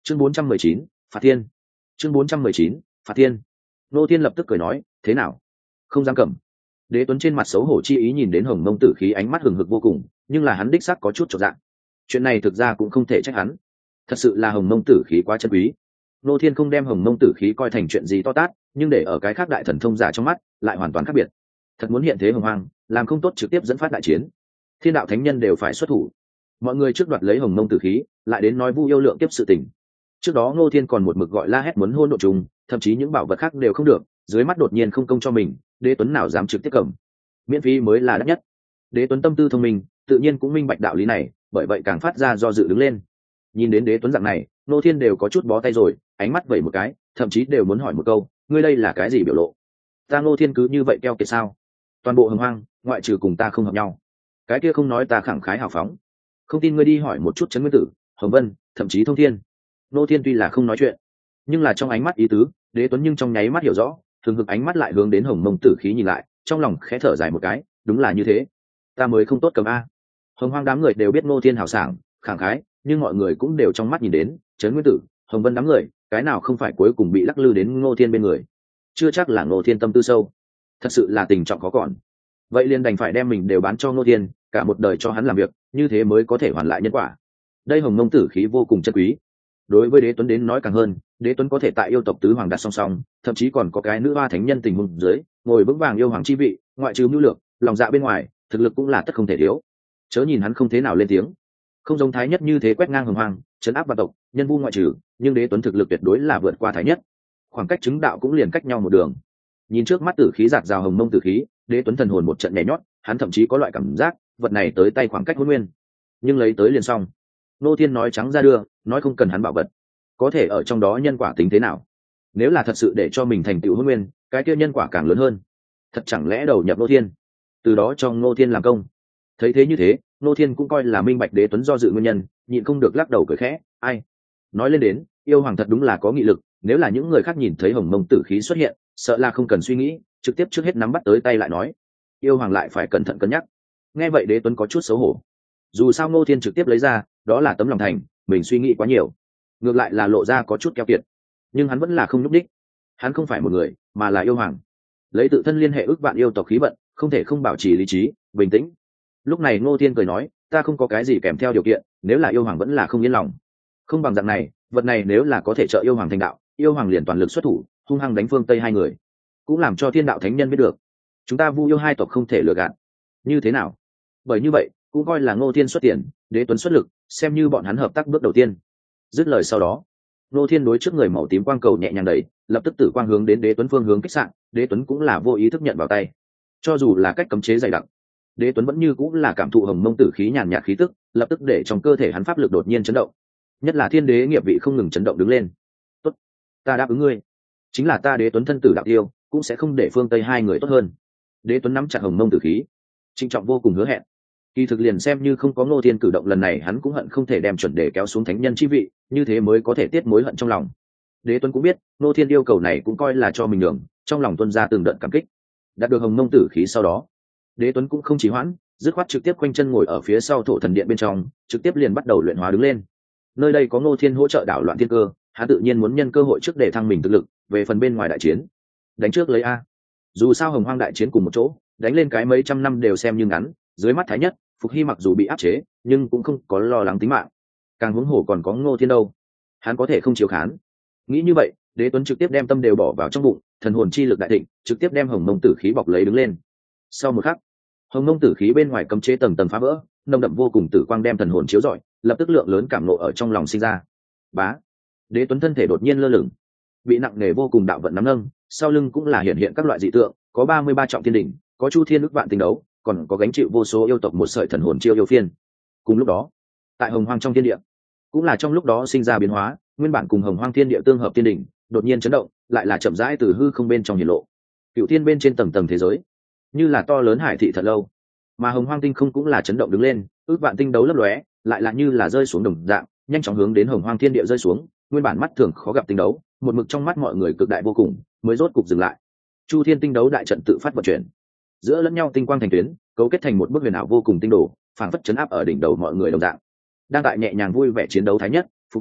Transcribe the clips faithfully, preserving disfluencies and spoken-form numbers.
chương bốn trăm mười chín, phạt thiên. chương bốn trăm mười chín, phạt thiên. Ngô Thiên lập tức cười nói, thế nào, không dám cầm? Đế Tuấn trên mặt xấu hổ chi ý nhìn đến hồng mông tử khí, ánh mắt hừng hực vô cùng, nhưng là hắn đích xác có chút chột dạ. Chuyện này thực ra cũng không thể trách hắn, thật sự là hồng mông tử khí quá chân quý. Ngô Thiên không đem hồng mông tử khí coi thành chuyện gì to tát, nhưng để ở cái khác đại thần thông giả trong mắt lại hoàn toàn khác biệt. Thật muốn hiện thế hồng hoang, làm không tốt trực tiếp dẫn phát đại chiến, thiên đạo thánh nhân đều phải xuất thủ. Mọi người trước đoạt lấy hồng mông tử khí, lại đến nói vu yêu lượng tiếp sự tình. Trước đó Ngô Thiên còn một mực gọi la hét muốn hôn độ trùng, thậm chí những bảo vật khác đều không được, dưới mắt đột nhiên không công cho mình, Đế Tuấn nào dám trực tiếp cầm? Miễn phí mới là đắt nhất. Đế Tuấn tâm tư thông minh, tự nhiên cũng minh bạch đạo lý này, bởi vậy càng phát ra do dự đứng lên. Nhìn đến Đế Tuấn dạng này, Ngô Thiên đều có chút bó tay rồi, ánh mắt vẩy một cái, thậm chí đều muốn hỏi một câu, ngươi đây là cái gì biểu lộ? Ta Ngô Thiên cứ như vậy keo kiệt sao? Toàn bộ hồng hoang, ngoại trừ cùng ta không hợp nhau, cái kia không nói ta khẳng khái hào phóng. Không tin ngươi đi hỏi một chút Trấn Nguyên Tử, Hồng Vân, thậm chí Thông Thiên. Ngô Thiên tuy là không nói chuyện, nhưng là trong ánh mắt ý tứ, Đế Tuấn nhưng trong nháy mắt hiểu rõ, thường hực ánh mắt lại hướng đến hồng mông tử khí nhìn lại, trong lòng khẽ thở dài một cái, đúng là như thế, ta mới không tốt cầm a. Hồng hoang đám người đều biết Ngô Thiên hào sảng khẳng khái, nhưng mọi người cũng đều trong mắt nhìn đến Trấn Nguyên Tử, Hồng Vân đám người, cái nào không phải cuối cùng bị lắc lư đến Ngô Thiên bên người. Chưa chắc là Ngô Thiên tâm tư sâu, thật sự là tình trọng khó còn, vậy liền đành phải đem mình đều bán cho Ngô Thiên, cả một đời cho hắn làm việc, như thế mới có thể hoàn lại nhân quả. Đây hồng mông tử khí vô cùng chân quý. Đối với Đế Tuấn đến nói càng hơn, Đế Tuấn có thể tại yêu tộc tứ hoàng đặt song song, thậm chí còn có cái nữ hoa thánh nhân tình huống dưới ngồi vững vàng yêu hoàng chi vị, ngoại trừ mưu lược lòng dạ bên ngoài, thực lực cũng là tất không thể thiếu. Chớ nhìn hắn không thế nào lên tiếng, không giống Thái Nhất như thế quét ngang hồng hoàng, chấn áp vạn tộc, nhân vu ngoại trừ, nhưng Đế Tuấn thực lực tuyệt đối là vượt qua Thái Nhất, khoảng cách chứng đạo cũng liền cách nhau một đường. Nhìn trước mắt tử khí giạt rào hồng mông tử khí, Đế Tuấn thần hồn một trận nhảy nhót, hắn thậm chí có loại cảm giác vật này tới tay khoảng cách hôn nguyên, nhưng lấy tới liền xong. Ngô Thiên nói trắng ra đưa, nói không cần hắn bảo vật, có thể ở trong đó nhân quả tính thế nào? Nếu là thật sự để cho mình thành tựu hôn nguyên, cái kia nhân quả càng lớn hơn. Thật chẳng lẽ đầu nhập Ngô Thiên, từ đó cho Ngô Thiên làm công? Thấy thế như thế, Ngô Thiên cũng coi là minh bạch Đế Tuấn do dự nguyên nhân, nhịn không được lắc đầu cười khẽ, ai? Nói lên đến, yêu hoàng thật đúng là có nghị lực, nếu là những người khác nhìn thấy hồng mông tử khí xuất hiện, sợ là không cần suy nghĩ, trực tiếp trước hết nắm bắt tới tay lại nói. Yêu hoàng lại phải cẩn thận cân nhắc. Nghe vậy Đế Tuấn có chút xấu hổ. Dù sao Ngô Thiên trực tiếp lấy ra, đó là tấm lòng thành, mình suy nghĩ quá nhiều, ngược lại là lộ ra có chút keo kiệt, nhưng hắn vẫn là không nhúc đích. Hắn không phải một người, mà là yêu hoàng, lấy tự thân liên hệ ước vạn yêu tộc khí vận, không thể không bảo trì lý trí bình tĩnh. Lúc này Ngô Thiên cười nói, ta không có cái gì kèm theo điều kiện, nếu là yêu hoàng vẫn là không yên lòng, không bằng dạng này, vật này nếu là có thể trợ yêu hoàng thành đạo, yêu hoàng liền toàn lực xuất thủ, hung hăng đánh phương Tây hai người, cũng làm cho thiên đạo thánh nhân biết được chúng ta vu yêu hai tộc không thể lừa gạt. Như thế nào? Bởi như vậy cũng coi là Ngô Thiên xuất tiền, Đế Tuấn xuất lực, xem như bọn hắn hợp tác bước đầu tiên. Dứt lời sau đó, Ngô Thiên đối trước người màu tím quang cầu nhẹ nhàng đẩy, lập tức tử quang hướng đến Đế Tuấn phương hướng kích sạn, Đế Tuấn cũng là vô ý thức nhận vào tay. Cho dù là cách cấm chế dày đặc, Đế Tuấn vẫn như cũng là cảm thụ hồng mông tử khí nhàn nhạt khí tức, lập tức để trong cơ thể hắn pháp lực đột nhiên chấn động, nhất là thiên đế nghiệp vị không ngừng chấn động đứng lên. Tốt, ta đáp ứng ngươi, chính là ta Đế Tuấn thân tử đạo tiêu, cũng sẽ không để phương Tây hai người tốt hơn. Đế Tuấn nắm chặt hồng mông tử khí, trịnh trọng vô cùng hứa hẹn. Kỳ thực liền xem như không có Ngô Thiên cử động lần này, hắn cũng hận không thể đem chuẩn đề kéo xuống thánh nhân chi vị, như thế mới có thể tiết mối hận trong lòng. Đế Tuấn cũng biết Ngô Thiên yêu cầu này cũng coi là cho mình đường, trong lòng tuân ra từng đợt cảm kích. Đạt được hồng mông tử khí sau đó, Đế Tuấn cũng không trì hoãn, dứt khoát trực tiếp quanh chân ngồi ở phía sau thổ thần điện bên trong, trực tiếp liền bắt đầu luyện hóa đứng lên. Nơi đây có Ngô Thiên hỗ trợ đảo loạn thiên cơ, hắn tự nhiên muốn nhân cơ hội trước để thăng mình thực lực. Về phần bên ngoài đại chiến, đánh trước lấy a. Dù sao hồng hoang đại chiến cùng một chỗ, đánh lên cái mấy trăm năm đều xem như ngắn. Dưới mắt Thái Nhất, Phục Hy mặc dù bị áp chế, nhưng cũng không có lo lắng tính mạng. Càng huống hồ còn có Ngô Thiên đâu, hắn có thể không chiếu khán. Nghĩ như vậy, Đế Tuấn trực tiếp đem tâm đều bỏ vào trong bụng, thần hồn chi lực đại thịnh, trực tiếp đem hồng mông tử khí bọc lấy đứng lên. Sau một khắc, hồng mông tử khí bên ngoài cấm chế tầng tầng phá vỡ, nồng đậm vô cùng tử quang đem thần hồn chiếu rọi, lập tức lượng lớn cảm nộ ở trong lòng sinh ra. Bá, Đế Tuấn thân thể đột nhiên lơ lửng, bị nặng nề vô cùng đạo vận nắm nâng, sau lưng cũng là hiện hiện các loại dị tượng, có ba mươi ba trọng thiên đỉnh, có chu thiên ức vạn tinh đấu, còn có gánh chịu vô số yêu tộc một sợi thần hồn chiêu yêu phiên. Cùng lúc đó, tại hồng hoang trong thiên địa, cũng là trong lúc đó sinh ra biến hóa, nguyên bản cùng hồng hoang thiên địa tương hợp thiên đỉnh, đột nhiên chấn động, lại là chậm rãi từ hư không bên trong hiển lộ. Cựu thiên bên trên tầng tầng thế giới, như là to lớn hải thị thật lâu, mà hồng hoang tinh không cũng là chấn động đứng lên, ước vạn tinh đấu lấp lóe, lại là như là rơi xuống đồng dạng, nhanh chóng hướng đến hồng hoang thiên địa rơi xuống. Nguyên bản mắt thường khó gặp tinh đấu, một mực trong mắt mọi người cực đại vô cùng, mới rốt cục dừng lại. Chu thiên tinh đấu đại trận tự phát vận chuyển, giữa lẫn nhau tinh quang thành tuyến, cấu kết thành một bức huyền ảo vô cùng tinh đồ, phảng phất chấn áp ở đỉnh đầu mọi người đồng dạng. Đang tại nhẹ nhàng vui vẻ chiến đấu Thái Nhất, Phục Hy,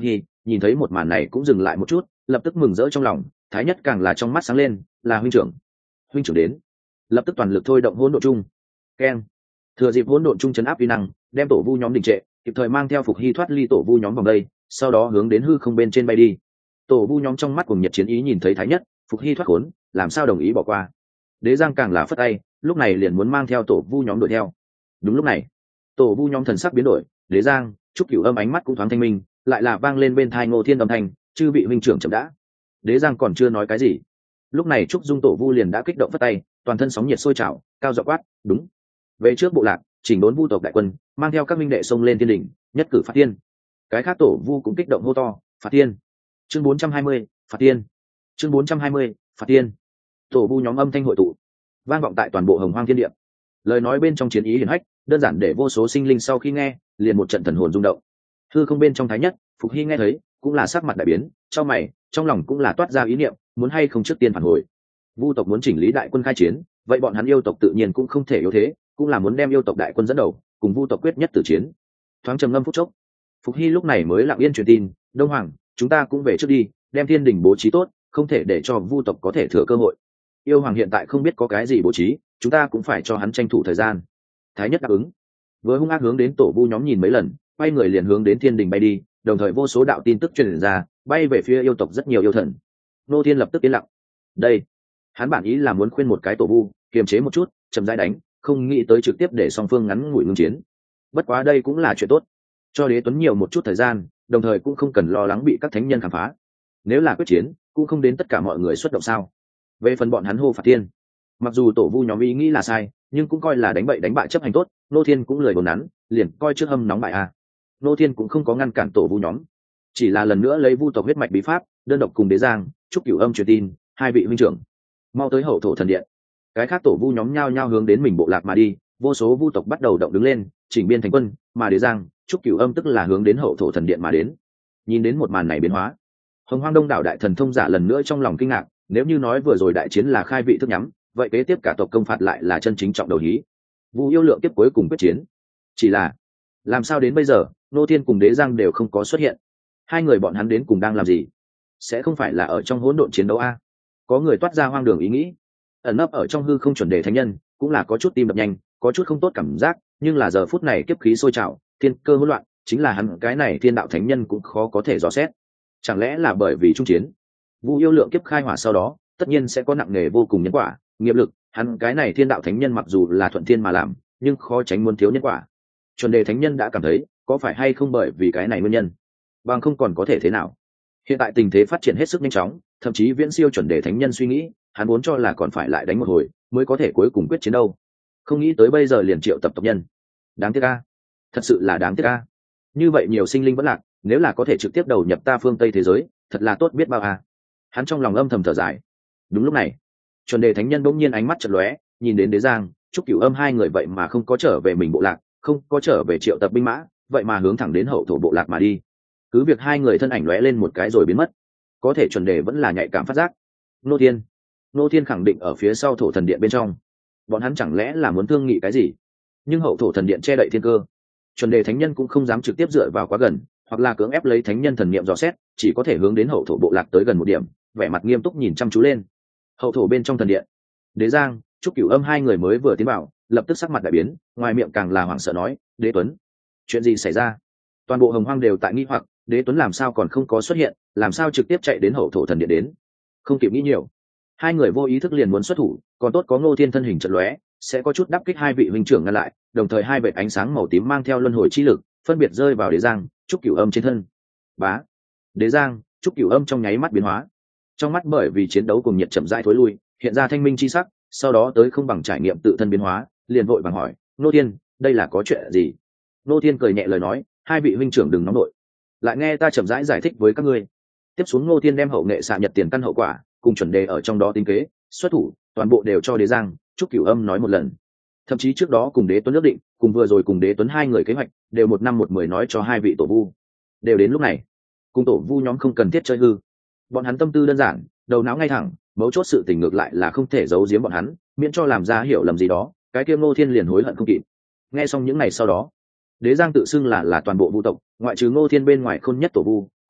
nhìn thấy một màn này cũng dừng lại một chút, lập tức mừng rỡ trong lòng. Thái nhất càng là trong mắt sáng lên, là huynh trưởng. Huynh trưởng đến, lập tức toàn lực thôi động hỗn độn chung. Keng, thừa dịp hỗn độn chung chấn áp uy năng, đem tổ vu nhóm đình trệ, kịp thời mang theo Phục Hy thoát ly tổ vu nhóm vòng đây, sau đó hướng đến hư không bên trên bay đi. Tổ vu nhóm trong mắt cùng nhiệt chiến ý nhìn thấy Thái nhất, Phục Hy thoát khốn, làm sao đồng ý bỏ qua. Đế Giang càng là phất tay, lúc này liền muốn mang theo tổ vu nhóm đuổi theo. Đúng lúc này, tổ vu nhóm thần sắc biến đổi, Đế Giang, Trúc Cửu Âm ánh mắt cũng thoáng thanh minh, lại là vang lên bên tai Ngô Thiên âm thanh, chư vị huynh trưởng chậm đã. Đế Giang còn chưa nói cái gì, lúc này Trúc Dung tổ vu liền đã kích động phất tay, toàn thân sóng nhiệt sôi trào, cao giọng quát, đúng, về trước bộ lạc, chỉnh đốn vu tộc đại quân, mang theo các minh đệ xông lên thiên đỉnh, nhất cử phạt tiên. Cái khác tổ vu cũng kích động hô to, phạt tiên. Chương bốn trăm hai mươi, phạt tiên. Chương bốn trăm hai mươi, phạt tiên. Tổ vu nhóm âm thanh hội tụ, vang vọng tại toàn bộ Hồng Hoang thiên địa. Lời nói bên trong chiến ý hiển hách, đơn giản để vô số sinh linh sau khi nghe, liền một trận thần hồn rung động. Hư không bên trong Thái nhất, Phục Hy nghe thấy, cũng là sắc mặt đại biến, trong mày, trong lòng cũng là toát ra ý niệm, muốn hay không trước tiên phản hồi. Vu tộc muốn chỉnh lý đại quân khai chiến, vậy bọn hắn yêu tộc tự nhiên cũng không thể yếu thế, cũng là muốn đem yêu tộc đại quân dẫn đầu, cùng Vu tộc quyết nhất tử chiến. Thoáng trầm ngâm phút chốc, Phục Hy lúc này mới lặng yên truyền tin, Đông Hoàng, chúng ta cũng về trước đi, đem thiên đình bố trí tốt, không thể để cho Vu tộc có thể thừa cơ hội. Yêu Hoàng hiện tại không biết có cái gì bố trí, chúng ta cũng phải cho hắn tranh thủ thời gian. Thái nhất đáp ứng, vừa hung ác hướng đến tổ vu nhóm nhìn mấy lần, quay người liền hướng đến thiên đình bay đi, đồng thời vô số đạo tin tức truyền ra, bay về phía yêu tộc rất nhiều yêu thần. Nô Thiên lập tức yên lặng. Đây, hắn bản ý là muốn khuyên một cái tổ vu, kiềm chế một chút, chậm rãi đánh, không nghĩ tới trực tiếp để song phương ngắn ngủi ngưng chiến. Bất quá đây cũng là chuyện tốt, cho Đế Tuấn nhiều một chút thời gian, đồng thời cũng không cần lo lắng bị các thánh nhân khám phá. Nếu là quyết chiến, cũng không đến tất cả mọi người xuất động sao? Về phần bọn hắn hô phạt tiên, mặc dù tổ vu nhóm ý nghĩ là sai, nhưng cũng coi là đánh bậy đánh bại chấp hành tốt. Nô Thiên cũng lười đồn nắn, liền coi trước hâm nóng bại a. Nô Thiên cũng không có ngăn cản tổ vu nhóm, chỉ là lần nữa lấy vu tộc huyết mạch bí pháp, đơn độc cùng Đế Giang, Trúc Cửu Âm truyền tin, hai vị huynh trưởng mau tới hậu thổ thần điện. Cái khác tổ vu nhóm nhao nhao hướng đến mình bộ lạc mà đi, vô số vu tộc bắt đầu động đứng lên, chỉnh biên thành quân, mà Đế Giang, Trúc Cửu Âm tức là hướng đến hậu thổ thần điện mà đến. Nhìn đến một màn này biến hóa, Hồng Hoang đông đảo đại thần thông giả lần nữa trong lòng kinh ngạc, nếu như nói vừa rồi đại chiến là khai vị thức nhắm, vậy kế tiếp cả tộc công phạt lại là chân chính trọng đầu hí. Vu yêu lượng tiếp cuối cùng quyết chiến, chỉ là làm sao đến bây giờ Nô Thiên cùng Đế Giang đều không có xuất hiện. Hai người bọn hắn đến cùng đang làm gì? Sẽ không phải là ở trong hỗn độn chiến đấu a? Có người toát ra hoang đường ý nghĩ. Ẩn nấp ở trong hư không chuẩn đề thánh nhân cũng là có chút tim đập nhanh, có chút không tốt cảm giác, nhưng là giờ phút này kiếp khí sôi trào, thiên cơ hỗn loạn, chính là hắn cái này thiên đạo thánh nhân cũng khó có thể dò xét. Chẳng lẽ là bởi vì trung chiến, Vu yêu lượng kiếp khai hỏa sau đó, tất nhiên sẽ có nặng nề vô cùng nhân quả, nghiệp lực, hắn cái này thiên đạo thánh nhân mặc dù là thuận thiên mà làm, nhưng khó tránh muốn thiếu nhân quả. Chuẩn đề thánh nhân đã cảm thấy, có phải hay không bởi vì cái này nguyên nhân, bằng không còn có thể thế nào. Hiện tại tình thế phát triển hết sức nhanh chóng, thậm chí viễn siêu chuẩn đề thánh nhân suy nghĩ, hắn muốn cho là còn phải lại đánh một hồi mới có thể cuối cùng quyết chiến đâu. Không nghĩ tới bây giờ liền triệu tập tộc nhân. Đáng tiếc a, thật sự là đáng tiếc a. Như vậy nhiều sinh linh vẫn lạc, nếu là có thể trực tiếp đầu nhập ta phương Tây thế giới, thật là tốt biết bao a. Hắn trong lòng âm thầm thở dài. Đúng lúc này, chuẩn đề thánh nhân bỗng nhiên ánh mắt chợt lóe, nhìn đến Đế Giang, Trúc Cửu Âm hai người vậy mà không có trở về mình bộ lạc, không có trở về triệu tập binh mã, vậy mà hướng thẳng đến hậu thổ bộ lạc mà đi. Cứ việc hai người thân ảnh lóe lên một cái rồi biến mất, có thể chuẩn đề vẫn là nhạy cảm phát giác. Nô Thiên, Nô Thiên khẳng định ở phía sau thổ thần điện bên trong. Bọn hắn chẳng lẽ là muốn thương nghị cái gì? Nhưng hậu thổ thần điện che đậy thiên cơ, chuẩn đề thánh nhân cũng không dám trực tiếp dựa vào quá gần, hoặc là cưỡng ép lấy thánh nhân thần niệm dò xét, chỉ có thể hướng đến hậu thổ bộ lạc tới gần một điểm, vẻ mặt nghiêm túc nhìn chăm chú lên. Hậu thổ bên trong thần điện, Đế Giang, Trúc Cửu Âm hai người mới vừa tiến vào, lập tức sắc mặt đại biến, ngoài miệng càng là hoảng sợ nói, Đế Tuấn, chuyện gì xảy ra? Toàn bộ Hồng Hoang đều tại nghi hoặc, Đế Tuấn làm sao còn không có xuất hiện, làm sao trực tiếp chạy đến hậu thổ thần điện đến? Không kịp nghĩ nhiều, hai người vô ý thức liền muốn xuất thủ, còn tốt có Ngô Thiên thân hình chợt lóe, sẽ có chút đáp kích hai vị huynh trưởng ngăn lại, đồng thời hai vệt ánh sáng màu tím mang theo luân hồi chi lực, phân biệt rơi vào Đế Giang, Trúc Cửu Âm trên thân. Bá, Đế Giang, Trúc Cửu Âm trong nháy mắt biến hóa, trong mắt bởi vì chiến đấu cùng nhiệt chậm rãi thối lui, hiện ra thanh minh chi sắc, sau đó tới không bằng trải nghiệm tự thân biến hóa, liền vội vàng hỏi, Nô Thiên, đây là có chuyện gì? Nô Thiên cười nhẹ lời nói, hai vị huynh trưởng đừng nóng nổi, lại nghe ta chậm rãi giải thích với các ngươi. Tiếp xuống Nô Thiên đem hậu nghệ xạ nhật tiền căn hậu quả cùng chuẩn đề ở trong đó tính kế, xuất thủ, toàn bộ đều cho Đế Giang, Trúc Cửu Âm nói một lần. Thậm chí trước đó cùng Đế Tuấn ước định, cùng vừa rồi cùng Đế Tuấn hai người kế hoạch, đều một năm một mười nói cho hai vị tổ vu. Đều đến lúc này, cùng tổ vu nhóm không cần thiết chơi hư. Bọn hắn tâm tư đơn giản, đầu não ngay thẳng, mấu chốt sự tình ngược lại là không thể giấu giếm bọn hắn, miễn cho làm ra hiểu lầm gì đó, cái kia Ngô Thiên liền hối hận không kịp. Nghe xong những ngày sau đó, Đế Giang tự xưng là là toàn bộ vu tộc, ngoại trừ Ngô Thiên bên ngoài khôn nhất tổ vu,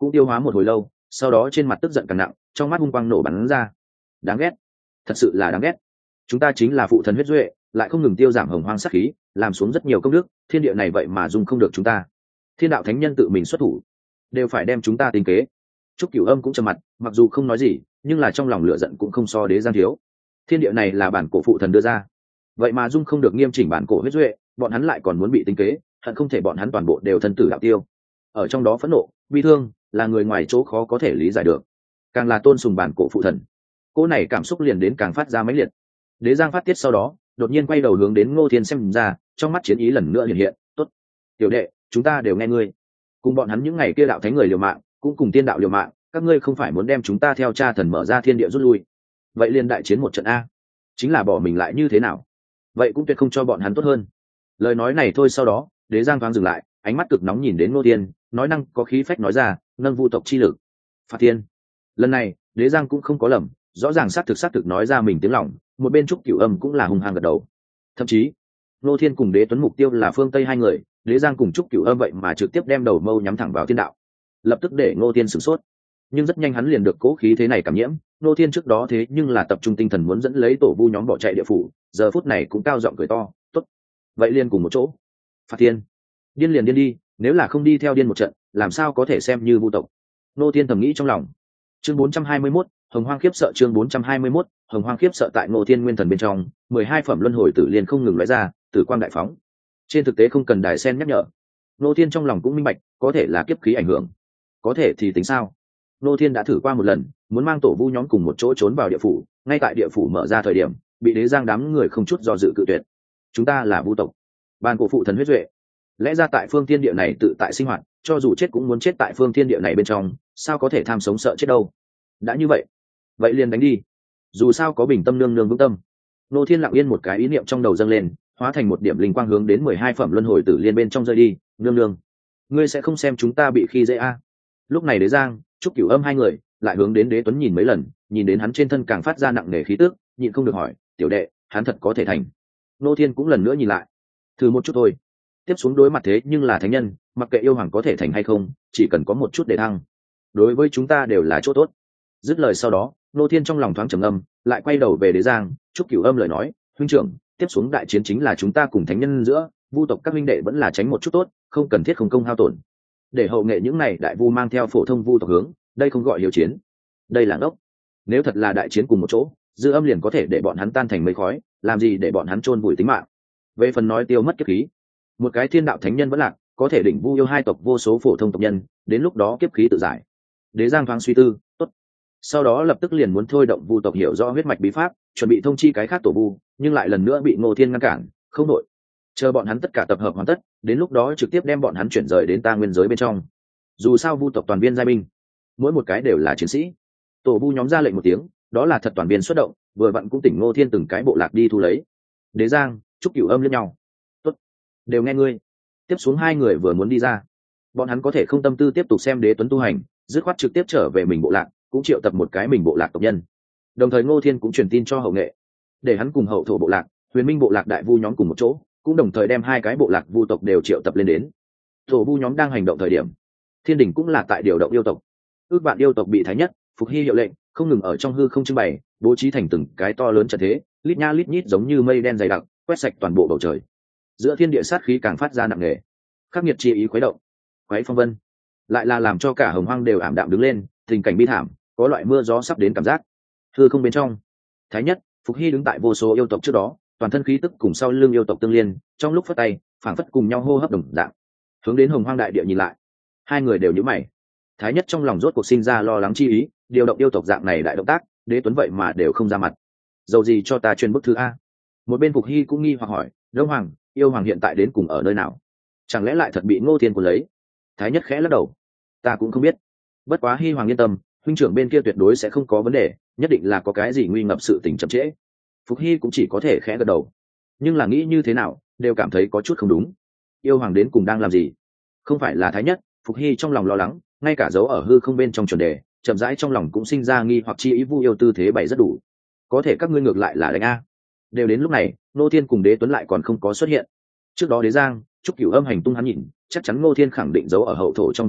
cũng tiêu hóa một hồi lâu, sau đó trên mặt tức giận càng nặng, trong mắt hung quang nổ bắn ra. Đáng ghét, thật sự là đáng ghét. Chúng ta chính là phụ thần huyết duệ, lại không ngừng tiêu giảm hồng hoang sát khí, làm xuống rất nhiều công đức, thiên địa này vậy mà dung không được chúng ta. Thiên đạo thánh nhân tự mình xuất thủ, đều phải đem chúng ta tính kế. Trúc Cửu Âm cũng trầm mặt, mặc dù không nói gì, nhưng là trong lòng lửa giận cũng không so Đế Giang thiếu. Thiên địa này là bản cổ phụ thần đưa ra, vậy mà dung không được nghiêm chỉnh bản cổ huyết duệ, bọn hắn lại còn muốn bị tính kế, hận không thể bọn hắn toàn bộ đều thân tử đạo tiêu. Ở trong đó phẫn nộ, bi thương, là người ngoài chỗ khó có thể lý giải được. Càng là tôn sùng bản cổ phụ thần, cô này cảm xúc liền đến càng phát ra mãnh liệt. Đế Giang phát tiết sau đó, đột nhiên quay đầu hướng đến Ngô Thiên xem ra, trong mắt chiến ý lần nữa hiện hiện. Tốt, tiểu đệ, chúng ta đều nghe ngươi. Cùng bọn hắn những ngày kia đạo thánh người liều mạng, cũng cùng tiên đạo liều mạng, các ngươi không phải muốn đem chúng ta theo cha thần mở ra thiên địa rút lui? Vậy liền đại chiến một trận a, chính là bỏ mình lại như thế nào? Vậy cũng tuyệt không cho bọn hắn tốt hơn. Lời nói này thôi, sau đó Đế Giang thoáng dừng lại, ánh mắt cực nóng nhìn đến Ngô Thiên, nói năng có khí phách nói ra, nâng vu tộc chi lực, phạt thiên. Lần này Đế Giang cũng không có lầm, rõ ràng xác thực xác thực nói ra mình tiếng lòng. Một bên Trúc Cửu Âm cũng là hung hăng gật đầu. Thậm chí Ngô Thiên cùng Đế Tuấn mục tiêu là phương Tây hai người, Đế Giang cùng Trúc Cửu Âm vậy mà trực tiếp đem đầu mâu nhắm thẳng vào thiên đạo, lập tức để Ngô Thiên sửng sốt. Nhưng rất nhanh hắn liền được cố khí thế này cảm nhiễm. Ngô Thiên trước đó thế nhưng là tập trung tinh thần muốn dẫn lấy tổ vu nhóm bỏ chạy địa phủ, giờ phút này cũng cao giọng cười to, tốt, vậy liền cùng một chỗ phạt thiên. Điên liền điên đi, nếu là không đi theo điên một trận, làm sao có thể xem như vu tộc? Ngô Thiên thầm nghĩ trong lòng. Chương bốn trăm hai mươi mốt, Hồng Hoang khiếp sợ. Chương bốn trăm hai mươi mốt, Hồng Hoang khiếp sợ. Tại Ngô Thiên nguyên thần bên trong, mười hai phẩm luân hồi tử liên không ngừng lóe ra, tử quang đại phóng. Trên thực tế không cần đài sen nhắc nhở, Ngô Thiên trong lòng cũng minh bạch, có thể là kiếp khí ảnh hưởng, có thể thì tính sao? Ngô Thiên đã thử qua một lần, muốn mang tổ vu nhóm cùng một chỗ trốn vào địa phủ, ngay tại địa phủ mở ra thời điểm, bị Đế Giang đám người không chút do dự cự tuyệt. Chúng ta là vu tộc, ban cổ phụ thần huyết duệ, lẽ ra tại phương thiên địa này tự tại sinh hoạt, cho dù chết cũng muốn chết tại phương thiên địa này bên trong, sao có thể tham sống sợ chết đâu? Đã như vậy, vậy liền đánh đi, dù sao có bình tâm nương nương vững tâm. Ngô Thiên lặng yên một cái ý niệm trong đầu dâng lên, hóa thành một điểm linh quang hướng đến mười hai phẩm luân hồi tử liên bên trong rơi đi. Nương nương, ngươi sẽ không xem chúng ta bị khi dễ a? Lúc này Đế Giang, Trúc Cửu Âm hai người lại hướng đến Đế Tuấn nhìn mấy lần, nhìn đến hắn trên thân càng phát ra nặng nề khí tức, nhịn không được hỏi, tiểu đệ, hắn thật có thể thành? Ngô Thiên cũng lần nữa nhìn lại, thử một chút thôi. Tiếp xuống đối mặt thế nhưng là thánh nhân, mặc kệ yêu hoàng có thể thành hay không, chỉ cần có một chút để thăng, đối với chúng ta đều là chỗ tốt. Dứt lời sau đó, Ngô Thiên trong lòng thoáng trầm ngâm, lại quay đầu về Đế Giang, Trúc Cửu Âm lời nói, huynh trưởng, tiếp xuống đại chiến chính là chúng ta cùng thánh nhân giữa, vu tộc các huynh đệ vẫn là tránh một chút tốt, không cần thiết không công hao tổn. Để hậu nghệ những này đại vu mang theo phổ thông vu tộc hướng, đây không gọi hiếu chiến, đây là ngốc. Nếu thật là đại chiến cùng một chỗ, Dư Âm liền có thể để bọn hắn tan thành mây khói, làm gì để bọn hắn chôn vùi tính mạng. Về phần nói tiêu mất kiếp khí, một cái thiên đạo thánh nhân vẫn lạc, có thể đỉnh vu yêu hai tộc vô số phổ thông tộc nhân, đến lúc đó kiếp khí tự giải. Đế Giang thoáng suy tư, tốt. Sau đó lập tức liền muốn thôi động vu tộc hiểu rõ huyết mạch bí pháp, chuẩn bị thông chi cái khác tổ vu, nhưng lại lần nữa bị Ngô Thiên ngăn cản, không đội. Chờ bọn hắn tất cả tập hợp hoàn tất, đến lúc đó trực tiếp đem bọn hắn chuyển rời đến ta nguyên giới bên trong. Dù sao vu tộc toàn viên giai binh, mỗi một cái đều là chiến sĩ. Tổ vu nhóm ra lệnh một tiếng, đó là thật toàn viên xuất động, vừa vặn cũng tỉnh Ngô Thiên từng cái bộ lạc đi thu lấy. Đế Giang, Trúc Cửu Âm liếc nhau, tốt, đều nghe ngươi. Tiếp xuống hai người vừa muốn đi ra, bọn hắn có thể không tâm tư tiếp tục xem Đế Tuấn tu hành, dứt khoát trực tiếp trở về mình bộ lạc, cũng triệu tập một cái mình bộ lạc tộc nhân. Đồng thời Ngô Thiên cũng truyền tin cho hậu nghệ, để hắn cùng hậu thổ bộ lạc, huyền minh bộ lạc đại vu nhóm cùng một chỗ, cũng đồng thời đem hai cái bộ lạc vu tộc đều triệu tập lên đến. Tổ vu nhóm đang hành động thời điểm, thiên đình cũng là tại điều động yêu tộc. Ước vạn yêu tộc bị thái nhất, Phục Hy hiệu lệnh, không ngừng ở trong hư không trưng bày, bố trí thành từng cái to lớn trận thế, lít nha lít nhít giống như mây đen dày đặc, quét sạch toàn bộ bầu trời. Giữa thiên địa sát khí càng phát ra nặng nề, khắc nghiệt chi ý khuấy động, quấy phong vân, lại là làm cho cả hồng hoang đều ảm đạm đứng lên, tình cảnh bi thảm, có loại mưa gió sắp đến cảm giác. Hư không bên trong, thái nhất, Phục Hy đứng tại vô số yêu tộc trước đó, toàn thân khí tức cùng sau lưng yêu tộc tương liên, trong lúc phất tay, phảng phất cùng nhau hô hấp đồng dạng, hướng đến hồng hoang đại địa nhìn lại. Hai người đều nhíu mày. Thái nhất trong lòng rốt cuộc sinh ra lo lắng chi ý, điều động yêu tộc dạng này đại động tác, Đế Tuấn vậy mà đều không ra mặt. Dầu gì cho ta truyền bức thư a? Một bên Phục Hy cũng nghi hoặc hỏi, Đông Hoàng, yêu hoàng hiện tại đến cùng ở nơi nào? Chẳng lẽ lại thật bị Ngô Thiên cuốn lấy? Thái nhất khẽ lắc đầu, ta cũng không biết. Bất quá Hy hoàng yên tâm, huynh trưởng bên kia tuyệt đối sẽ không có vấn đề, nhất định là có cái gì nguy ngập sự tình chậm trễ. Phục Hy cũng chỉ có thể khẽ gật đầu, nhưng là nghĩ như thế nào đều cảm thấy có chút không đúng. Yêu hoàng đến cùng đang làm gì? Không phải là thái nhất? Phục Hy trong lòng lo lắng, ngay cả dấu ở hư không bên trong chuẩn đề, chậm rãi trong lòng cũng sinh ra nghi hoặc chi ý. Vu yêu tư thế bày rất đủ, có thể các ngươi ngược lại là đánh a. Đều đến lúc này, Ngô Thiên cùng Đế Tuấn lại còn không có xuất hiện. Trước đó Đế Giang, Trúc Cửu Âm hành tung hắn nhìn, chắc chắn Ngô Thiên khẳng định giấu ở hậu thổ trong thần điện,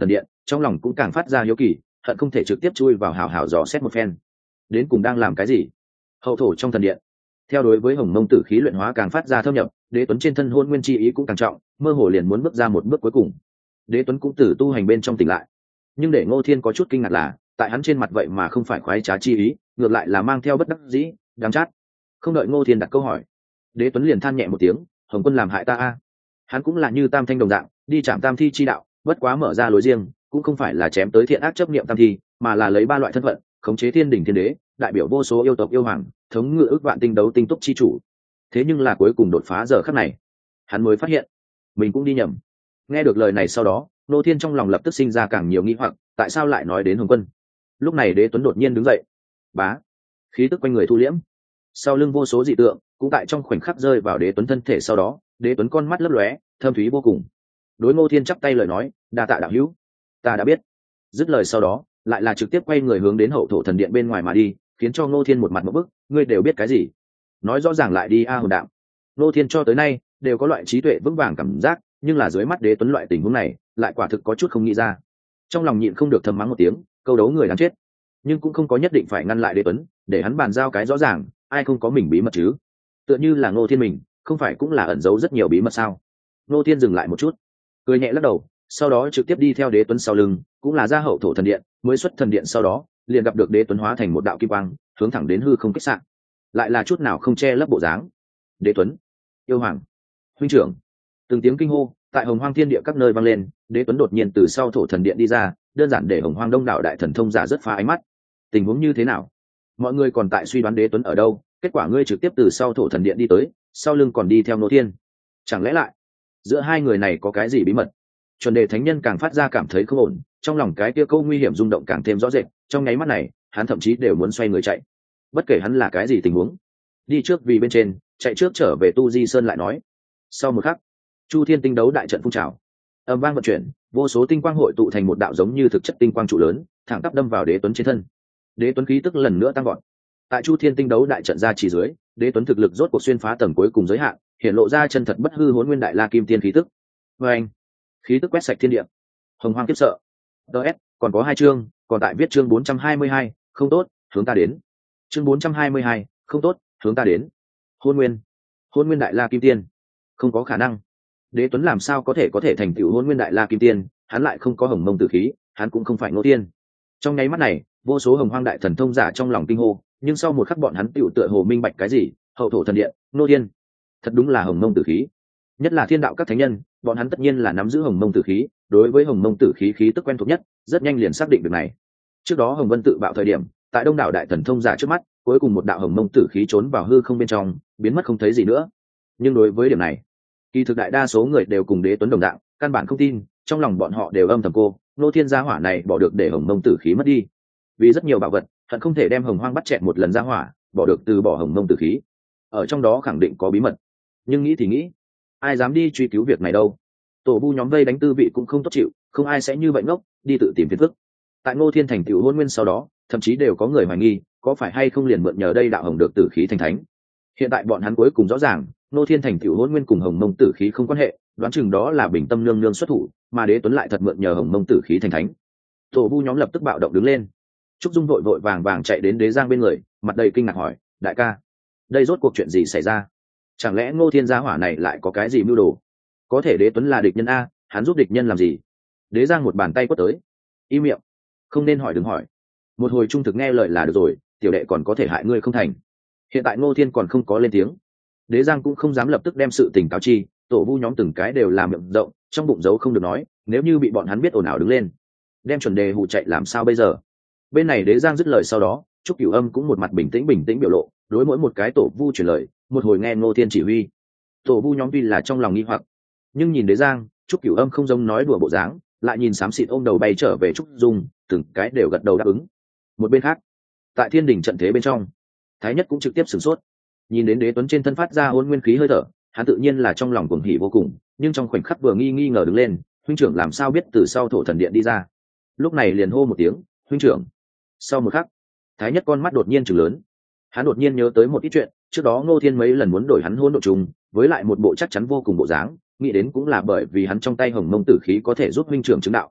trong lòng cũng càng phát ra hiếu kỳ, hận không thể trực tiếp chui vào hào hào dò xét một phen đến cùng đang làm cái gì. Hậu thổ trong thần điện, theo đối với hồng mông tử khí luyện hóa càng phát ra thâm nhập, đế tuấn trên thân hôn nguyên chi ý cũng càng trọng, mơ hồ liền muốn bước ra một bước cuối cùng. Đế tuấn cũng từ tu hành bên trong tỉnh lại, nhưng để Ngô Thiên có chút kinh ngạc là tại hắn trên mặt vậy mà không phải khoái trá chi ý, ngược lại là mang theo bất đắc dĩ đắng chát. Không đợi Ngô Thiên đặt câu hỏi, đế tuấn liền than nhẹ một tiếng, hồng quân làm hại ta a. Hắn cũng là như tam thanh đồng dạng đi chạm tam thi chi đạo, bất quá mở ra lối riêng, cũng không phải là chém tới thiện ác chấp niệm tam thi, mà là lấy ba loại thân phận khống chế thiên đỉnh thiên đế, đại biểu vô số yêu tộc yêu hoàng, thống ngự ước vạn tinh đấu tinh túc chi chủ. Thế nhưng là cuối cùng đột phá giờ khắc này, hắn mới phát hiện mình cũng đi nhầm. Nghe được lời này sau đó, Ngô Thiên trong lòng lập tức sinh ra càng nhiều nghi hoặc, tại sao lại nói đến hồng quân. Lúc này đế tuấn đột nhiên đứng dậy, bá, khí tức quanh người thu liễm, sau lưng vô số dị tượng cũng tại trong khoảnh khắc rơi vào đế tuấn thân thể. Sau đó đế tuấn con mắt lấp lóe, thâm thúy vô cùng, đối Ngô Thiên chắp tay lời nói, đa tạ đạo hữu, ta đã biết. Dứt lời sau đó lại là trực tiếp quay người hướng đến hậu thổ thần điện bên ngoài mà đi, khiến cho Ngô Thiên một mặt một bức, ngươi đều biết cái gì, nói rõ ràng lại đi a hồn đạo. Ngô Thiên cho tới nay đều có loại trí tuệ vững vàng cảm giác, nhưng là dưới mắt đế tuấn loại tình huống này lại quả thực có chút không nghĩ ra. Trong lòng nhịn không được thầm mắng một tiếng, câu đấu người đáng chết, nhưng cũng không có nhất định phải ngăn lại đế tuấn, để hắn bàn giao cái rõ ràng, ai không có mình bí mật chứ. Tựa như là Ngô Thiên mình không phải cũng là ẩn giấu rất nhiều bí mật sao. Ngô Thiên dừng lại một chút, cười nhẹ lắc đầu, sau đó trực tiếp đi theo đế tuấn sau lưng, cũng là ra hậu thổ thần điện. Mới xuất thần điện sau đó liền gặp được đế tuấn hóa thành một đạo kim quang hướng thẳng đến hư không kích sạn, lại là chút nào không che lấp bộ dáng. Đế tuấn, yêu hoàng, huynh trưởng, từng tiếng kinh hô tại hồng hoang thiên địa các nơi vang lên. Đế tuấn đột nhiên từ sau thổ thần điện đi ra, đơn giản để hồng hoang đông đảo đại thần thông giả rất phá ánh mắt. Tình huống như thế nào? Mọi người còn tại suy đoán đế tuấn ở đâu, kết quả ngươi trực tiếp từ sau thổ thần điện đi tới, sau lưng còn đi theo Ngô Thiên, chẳng lẽ lại giữa hai người này có cái gì bí mật? Chuẩn đề thánh nhân càng phát ra cảm thấy không ổn, trong lòng cái kia câu nguy hiểm rung động càng thêm rõ rệt. Trong nháy mắt này hắn thậm chí đều muốn xoay người chạy, bất kể hắn là cái gì tình huống, đi trước vì bên trên, chạy trước trở về tu di sơn lại nói. Sau một khắc, chu thiên tinh đấu đại trận phun trào, âm vang vận chuyển, vô số tinh quang hội tụ thành một đạo giống như thực chất tinh quang trụ lớn, thẳng tắp đâm vào đế tuấn trên thân. Đế tuấn khí tức lần nữa tăng gọn, tại chu thiên tinh đấu đại trận ra chỉ dưới, đế tuấn thực lực rốt cuộc xuyên phá tầng cuối cùng giới hạn, hiện lộ ra chân thật bất hư hỗn nguyên đại la kim tiên khí tức. Và anh, khí tức quét sạch thiên địa, hồng hoang kiếp sợ. ds còn có hai chương, còn tại viết chương bốn trăm hai mươi hai, không tốt, hướng ta đến. Chương bốn trăm hai mươi hai, không tốt, hướng ta đến. Hôn nguyên, hôn nguyên đại la kim tiên, không có khả năng. Đế tuấn làm sao có thể có thể thành tựu hôn nguyên đại la kim tiên, hắn lại không có hồng mông tử khí, hắn cũng không phải Ngô Tiên. Trong nháy mắt này, vô số hồng hoang đại thần thông giả trong lòng kinh hô, nhưng sau một khắc bọn hắn tựu tựa hồ minh bạch cái gì. Hậu thổ thần điện, Ngô Tiên, thật đúng là hồng mông tử khí. Nhất là thiên đạo các thánh nhân, bọn hắn tất nhiên là nắm giữ hồng mông tử khí, đối với hồng mông tử khí khí tức quen thuộc nhất, rất nhanh liền xác định được này. Trước đó hồng vân tự bạo thời điểm, tại đông đảo đại thần thông giả trước mắt, cuối cùng một đạo hồng mông tử khí trốn vào hư không bên trong, biến mất không thấy gì nữa. Nhưng đối với điểm này, kỳ thực đại đa số người đều cùng đế tuấn đồng dạng, căn bản không tin. Trong lòng bọn họ đều âm thầm cô Ngô Thiên gia hỏa này bỏ được để hồng mông tử khí mất đi, vì rất nhiều bảo vật hận không thể đem hồng hoang bắt chẹt một lần ra hỏa, bỏ được từ bỏ hồng mông tử khí, ở trong đó khẳng định có bí mật. Nhưng nghĩ thì nghĩ, ai dám đi truy cứu việc này đâu. Tổ vu nhóm vây đánh tư vị cũng không tốt chịu, không ai sẽ như vậy ngốc đi tự tìm phiền phức. Tại Ngô Thiên thành tựu hôn nguyên sau đó, thậm chí đều có người hoài nghi có phải hay không liền mượn nhờ đây đạo hồng được tử khí thành thánh. Hiện tại bọn hắn cuối cùng rõ ràng, Ngô Thiên thành tựu hôn nguyên cùng hồng mông tử khí không quan hệ, đoán chừng đó là bình tâm nương nương xuất thủ, mà đế tuấn lại thật mượn nhờ hồng mông tử khí thành thánh. Tổ vu nhóm lập tức bạo động đứng lên. Trúc Dung vội vội vàng vàng chạy đến đế giang bên người, mặt đầy kinh ngạc hỏi, đại ca, đây rốt cuộc chuyện gì xảy ra? Chẳng lẽ Ngô Thiên gia hỏa này lại có cái gì mưu đồ? Có thể đế tuấn là địch nhân a, hắn giúp địch nhân làm gì? Đế giang một bàn tay quất tới, im miệng, không nên hỏi đừng hỏi, một hồi trung thực nghe lời là được rồi, tiểu đệ còn có thể hại ngươi không thành. Hiện tại Ngô Thiên còn không có lên tiếng, đế giang cũng không dám lập tức đem sự tình cáo chi. Tổ vu nhóm từng cái đều làm miệng rộng, trong bụng giấu không được nói, nếu như bị bọn hắn biết ồn ào đứng lên, đem chuẩn đề hù chạy làm sao bây giờ? Bên này đế giang dứt lời sau đó, Trúc Cửu Âm cũng một mặt bình tĩnh bình tĩnh biểu lộ, đối mỗi một cái tổ vu truyền lời, một hồi nghe Ngô Thiên chỉ huy. Tổ vu nhóm tuy là trong lòng nghi hoặc, nhưng nhìn đế giang, Trúc Cửu Âm không giống nói đùa bộ dáng, lại nhìn xám xịt ôm đầu bay trở về Trúc Dung, từng cái đều gật đầu đáp ứng. Một bên khác, tại thiên đình trận thế bên trong, Thái Nhất cũng trực tiếp sửng sốt, nhìn đến đế tuấn trên thân phát ra hôn nguyên khí hơi thở, hắn tự nhiên là trong lòng cuồng hỉ vô cùng, nhưng trong khoảnh khắc vừa nghi nghi ngờ đứng lên, huynh trưởng làm sao biết từ sau thổ thần điện đi ra? Lúc này liền hô một tiếng, huynh trưởng. Sau một khắc, Thái Nhất con mắt đột nhiên trừng lớn, hắn đột nhiên nhớ tới một ít chuyện, trước đó Ngô Thiên mấy lần muốn đổi hắn hôn độ trùng, với lại một bộ chắc chắn vô cùng bộ dáng, nghĩ đến cũng là bởi vì hắn trong tay hồng mông tử khí có thể giúp huynh trưởng chứng đạo.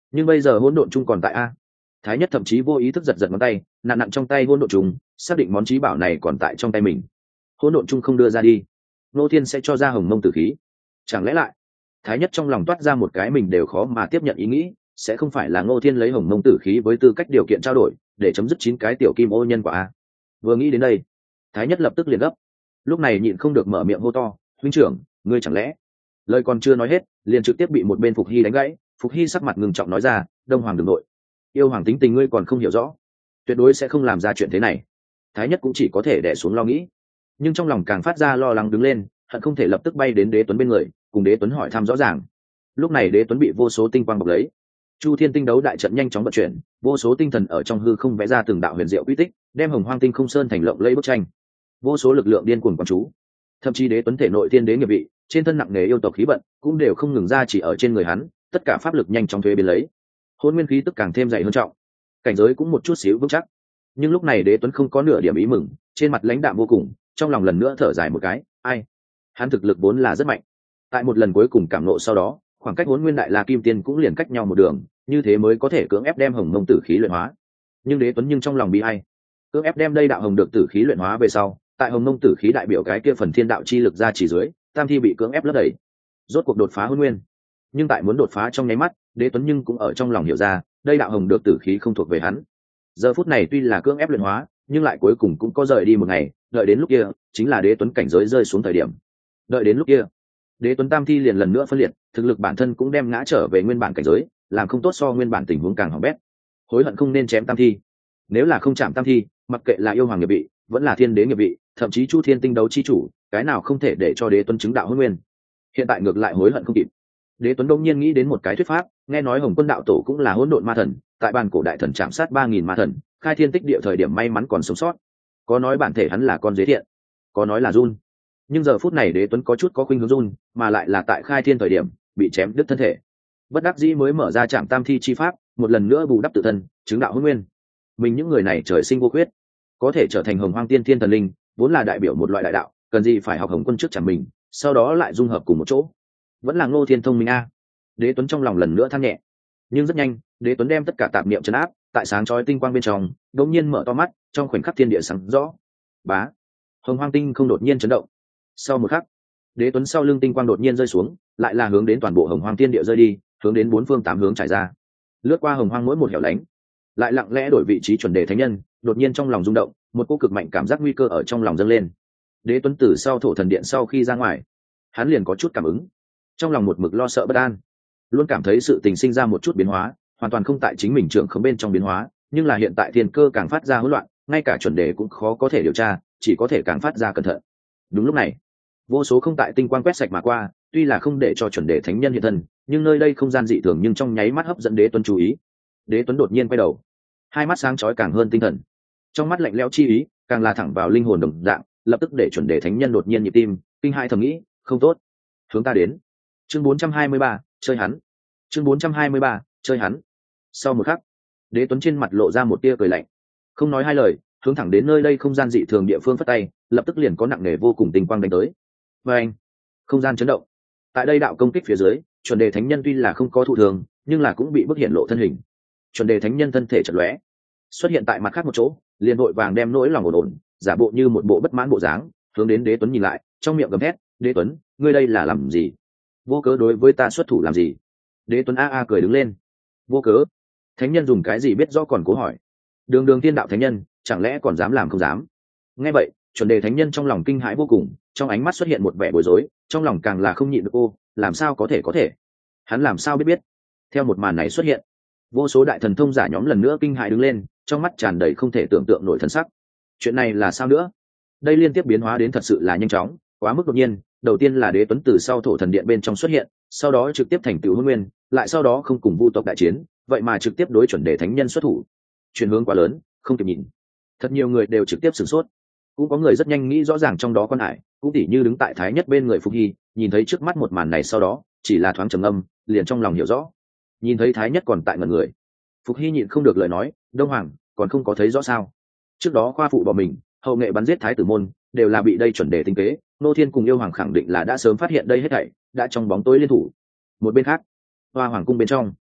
nhưng bây giờ hỗn độn chung còn tại a. Thái nhất thậm chí vô ý thức giật giật ngón tay, nặn nặn trong tay hỗn độn chung, xác định món trí bảo này còn tại trong tay mình. Hỗn độn chung không đưa ra đi, Ngô Thiên sẽ cho ra hồng mông tử khí. Chẳng lẽ lại? Thái nhất trong lòng toát ra một cái mình đều khó mà tiếp nhận ý nghĩ, sẽ không phải là Ngô Thiên lấy hồng mông tử khí với tư cách điều kiện trao đổi để chấm dứt chín cái tiểu kim ô nhân quả a. Vừa nghĩ đến đây, Thái nhất lập tức liền gấp, lúc này nhịn không được mở miệng hô to, huynh trưởng, ngươi chẳng lẽ? Lời còn chưa nói hết, liền trực tiếp bị một bên Phục Hy đánh gãy. Phục Hy sắc mặt ngưng trọng nói ra, Đông Hoàng đừng nội, yêu hoàng tính tình ngươi còn không hiểu rõ, tuyệt đối sẽ không làm ra chuyện thế này. Thái nhất cũng chỉ có thể đè xuống lo nghĩ, nhưng trong lòng càng phát ra lo lắng đứng lên, hận không thể lập tức bay đến Đế Tuấn bên người, cùng Đế Tuấn hỏi thăm rõ ràng. Lúc này Đế Tuấn bị vô số tinh quang bọc lấy, Chu Thiên tinh đấu đại trận nhanh chóng vận chuyển, vô số tinh thần ở trong hư không vẽ ra từng đạo huyền diệu quy tích, đem Hồng Hoang tinh không sơn thành lộng lẫy bức tranh. Vô số lực lượng điên cuồng quán chú, thậm chí Đế Tuấn thể nội tiên đế nghiệp vị, trên thân nặng nề yêu tộc khí vận, cũng đều không ngừng ra chỉ ở trên người hắn, tất cả pháp lực nhanh chóng thuế biến lấy. Hôn nguyên khí tức càng thêm dày hơn trọng, cảnh giới cũng một chút xíu vững chắc. Nhưng lúc này Đế Tuấn không có nửa điểm ý mừng, trên mặt lãnh đạm vô cùng, trong lòng lần nữa thở dài một cái, ai, hắn thực lực vốn là rất mạnh, tại một lần cuối cùng cảm nộ sau đó, khoảng cách Hỗn Nguyên Đại La Kim Tiên cũng liền cách nhau một đường, như thế mới có thể cưỡng ép đem hồng mông tử khí luyện hóa. Nhưng Đế Tuấn nhưng trong lòng bi ai, cưỡng ép đem đây đạo hồng được tử khí luyện hóa về sau, tại hồng mông tử khí đại biểu cái kia phần thiên đạo chi lực ra chỉ dưới, tam thi bị cưỡng ép lấp đầy, rốt cuộc đột phá Hỗn Nguyên. Nhưng tại muốn đột phá trong nháy mắt, Đế Tuấn nhưng cũng ở trong lòng hiểu ra, đây đạo hồng được tử khí không thuộc về hắn. Giờ phút này tuy là cưỡng ép luyện hóa, nhưng lại cuối cùng cũng có rời đi một ngày, đợi đến lúc kia, chính là Đế Tuấn cảnh giới rơi xuống thời điểm. Đợi đến lúc kia, Đế Tuấn tam thi liền lần nữa phân liệt, thực lực bản thân cũng đem ngã trở về nguyên bản cảnh giới, làm không tốt so nguyên bản tình huống càng hỏng bét. Hối hận không nên chém tam thi. Nếu là không chạm tam thi, mặc kệ là yêu hoàng nghiệp vị, vẫn là thiên đế nghiệp vị, thậm chí Chu Thiên tinh đấu chi chủ, cái nào không thể để cho Đế Tuấn chứng đạo Hỗn Nguyên. Hiện tại ngược lại hối hận không kịp. Đế Tuấn đông nhiên nghĩ đến một cái thuyết pháp, nghe nói Hồng Quân đạo tổ cũng là hỗn độn ma thần, tại bàn cổ đại thần chạm sát ba nghìn ma thần, khai thiên tích địa thời điểm may mắn còn sống sót. Có nói bản thể hắn là con dế thiện, có nói là run. Nhưng giờ phút này Đế Tuấn có chút có khuynh hướng run, mà lại là tại khai thiên thời điểm bị chém đứt thân thể, bất đắc dĩ mới mở ra trạm tam thi chi pháp, một lần nữa bù đắp tự thân, chứng đạo Hỗn Nguyên. Mình những người này trời sinh vô khuyết, có thể trở thành Hồng Hoang tiên thiên thần linh, vốn là đại biểu một loại đại đạo, cần gì phải học Hồng Quân trước chẳng mình, sau đó lại dung hợp cùng một chỗ. Vẫn là Ngô Thiên thông minh a. Đế Tuấn trong lòng lần nữa than nhẹ. Nhưng rất nhanh, Đế Tuấn đem tất cả tạp niệm trấn áp, tại sáng chói tinh quang bên trong, đột nhiên mở to mắt, trong khoảnh khắc thiên địa sáng rõ. Bá, Hồng Hoang tinh không đột nhiên chấn động. Sau một khắc, Đế Tuấn sau lưng tinh quang đột nhiên rơi xuống, lại là hướng đến toàn bộ Hồng Hoang thiên địa rơi đi, hướng đến bốn phương tám hướng trải ra, lướt qua Hồng Hoang mỗi một hẻo lánh, lại lặng lẽ đổi vị trí chuẩn đề thánh nhân. Đột nhiên trong lòng rung động, một cô cực mạnh cảm giác nguy cơ ở trong lòng dâng lên. Đế Tuấn từ sau thổ thần điện sau khi ra ngoài, hắn liền có chút cảm ứng, trong lòng một mực lo sợ bất an, luôn cảm thấy sự tình sinh ra một chút biến hóa, hoàn toàn không tại chính mình trưởng không bên trong biến hóa, nhưng là hiện tại thiên cơ càng phát ra hỗn loạn, ngay cả chuẩn đề cũng khó có thể điều tra, chỉ có thể càng phát ra cẩn thận. Đúng lúc này, vô số không tại tinh quang quét sạch mà qua, tuy là không để cho chuẩn đề thánh nhân hiện thân, nhưng nơi đây không gian dị thường nhưng trong nháy mắt hấp dẫn Đế Tuấn chú ý. Đế Tuấn đột nhiên quay đầu, hai mắt sáng chói càng hơn tinh thần, trong mắt lạnh lẽo chi ý càng là thẳng vào linh hồn đồng dạng, lập tức để chuẩn đề thánh nhân đột nhiên nhịp tim, kinh hai thầm nghĩ, không tốt, hướng ta đến. Chương bốn trăm hai mươi ba, chơi hắn. Chương bốn trăm hai mươi ba, chơi hắn. Sau một khắc, Đế Tuấn trên mặt lộ ra một tia cười lạnh, không nói hai lời, hướng thẳng đến nơi đây không gian dị thường địa phương phất tay, lập tức liền có nặng nề vô cùng tinh quang đánh tới. Và anh, không gian chấn động. Tại đây đạo công kích phía dưới, chuẩn đề thánh nhân tuy là không có thụ thường, nhưng là cũng bị bức hiện lộ thân hình. Chuẩn đề thánh nhân thân thể chợt lóe, xuất hiện tại mặt khác một chỗ, liền vội vàng đem nỗi lòng ổn ổn, giả bộ như một bộ bất mãn bộ dáng, hướng đến Đế Tuấn nhìn lại, trong miệng gầm thét, Đế Tuấn, ngươi đây là làm gì? Vô cớ đối với ta xuất thủ làm gì? Đế Tuấn a a cười đứng lên. Vô cớ? Thánh nhân dùng cái gì biết rõ còn cố hỏi. Đường đường tiên đạo thánh nhân, chẳng lẽ còn dám làm không dám? Nghe vậy, chuẩn đề thánh nhân trong lòng kinh hãi vô cùng, trong ánh mắt xuất hiện một vẻ bối rối, trong lòng càng là không nhịn được, ô, làm sao có thể có thể? Hắn làm sao biết biết? Theo một màn này xuất hiện, vô số đại thần thông giả nhóm lần nữa kinh hãi đứng lên, trong mắt tràn đầy không thể tưởng tượng nổi thần sắc. Chuyện này là sao nữa? Đây liên tiếp biến hóa đến thật sự là nhanh chóng, quá mức đột nhiên. Đầu tiên là Đế Tuấn từ sau thổ thần điện bên trong xuất hiện, sau đó trực tiếp thành tựu Hỗn Nguyên, lại sau đó không cùng vu tộc đại chiến, vậy mà trực tiếp đối chuẩn đề thánh nhân xuất thủ. Chuyển hướng quá lớn, không kịp nhìn. Thật nhiều người đều trực tiếp sửng sốt, cũng có người rất nhanh nghĩ rõ ràng trong đó con hải, cũng tỉ như đứng tại thái nhất bên người Phục Hy, nhìn thấy trước mắt một màn này sau đó, chỉ là thoáng trầm âm, liền trong lòng hiểu rõ. Nhìn thấy thái nhất còn tại ngẩn người, Phục Hy nhịn không được lời nói, Đông Hoàng, còn không có thấy rõ sao? Trước đó khoa phụ bỏ mình, hậu nghệ bắn giết thái tử môn, đều là bị đây chuẩn đề tinh kế. Nô Thiên cùng yêu hoàng khẳng định là đã sớm phát hiện đây hết thảy, đã trong bóng tối liên thủ. Một bên khác, Hoa Hoàng cung bên trong,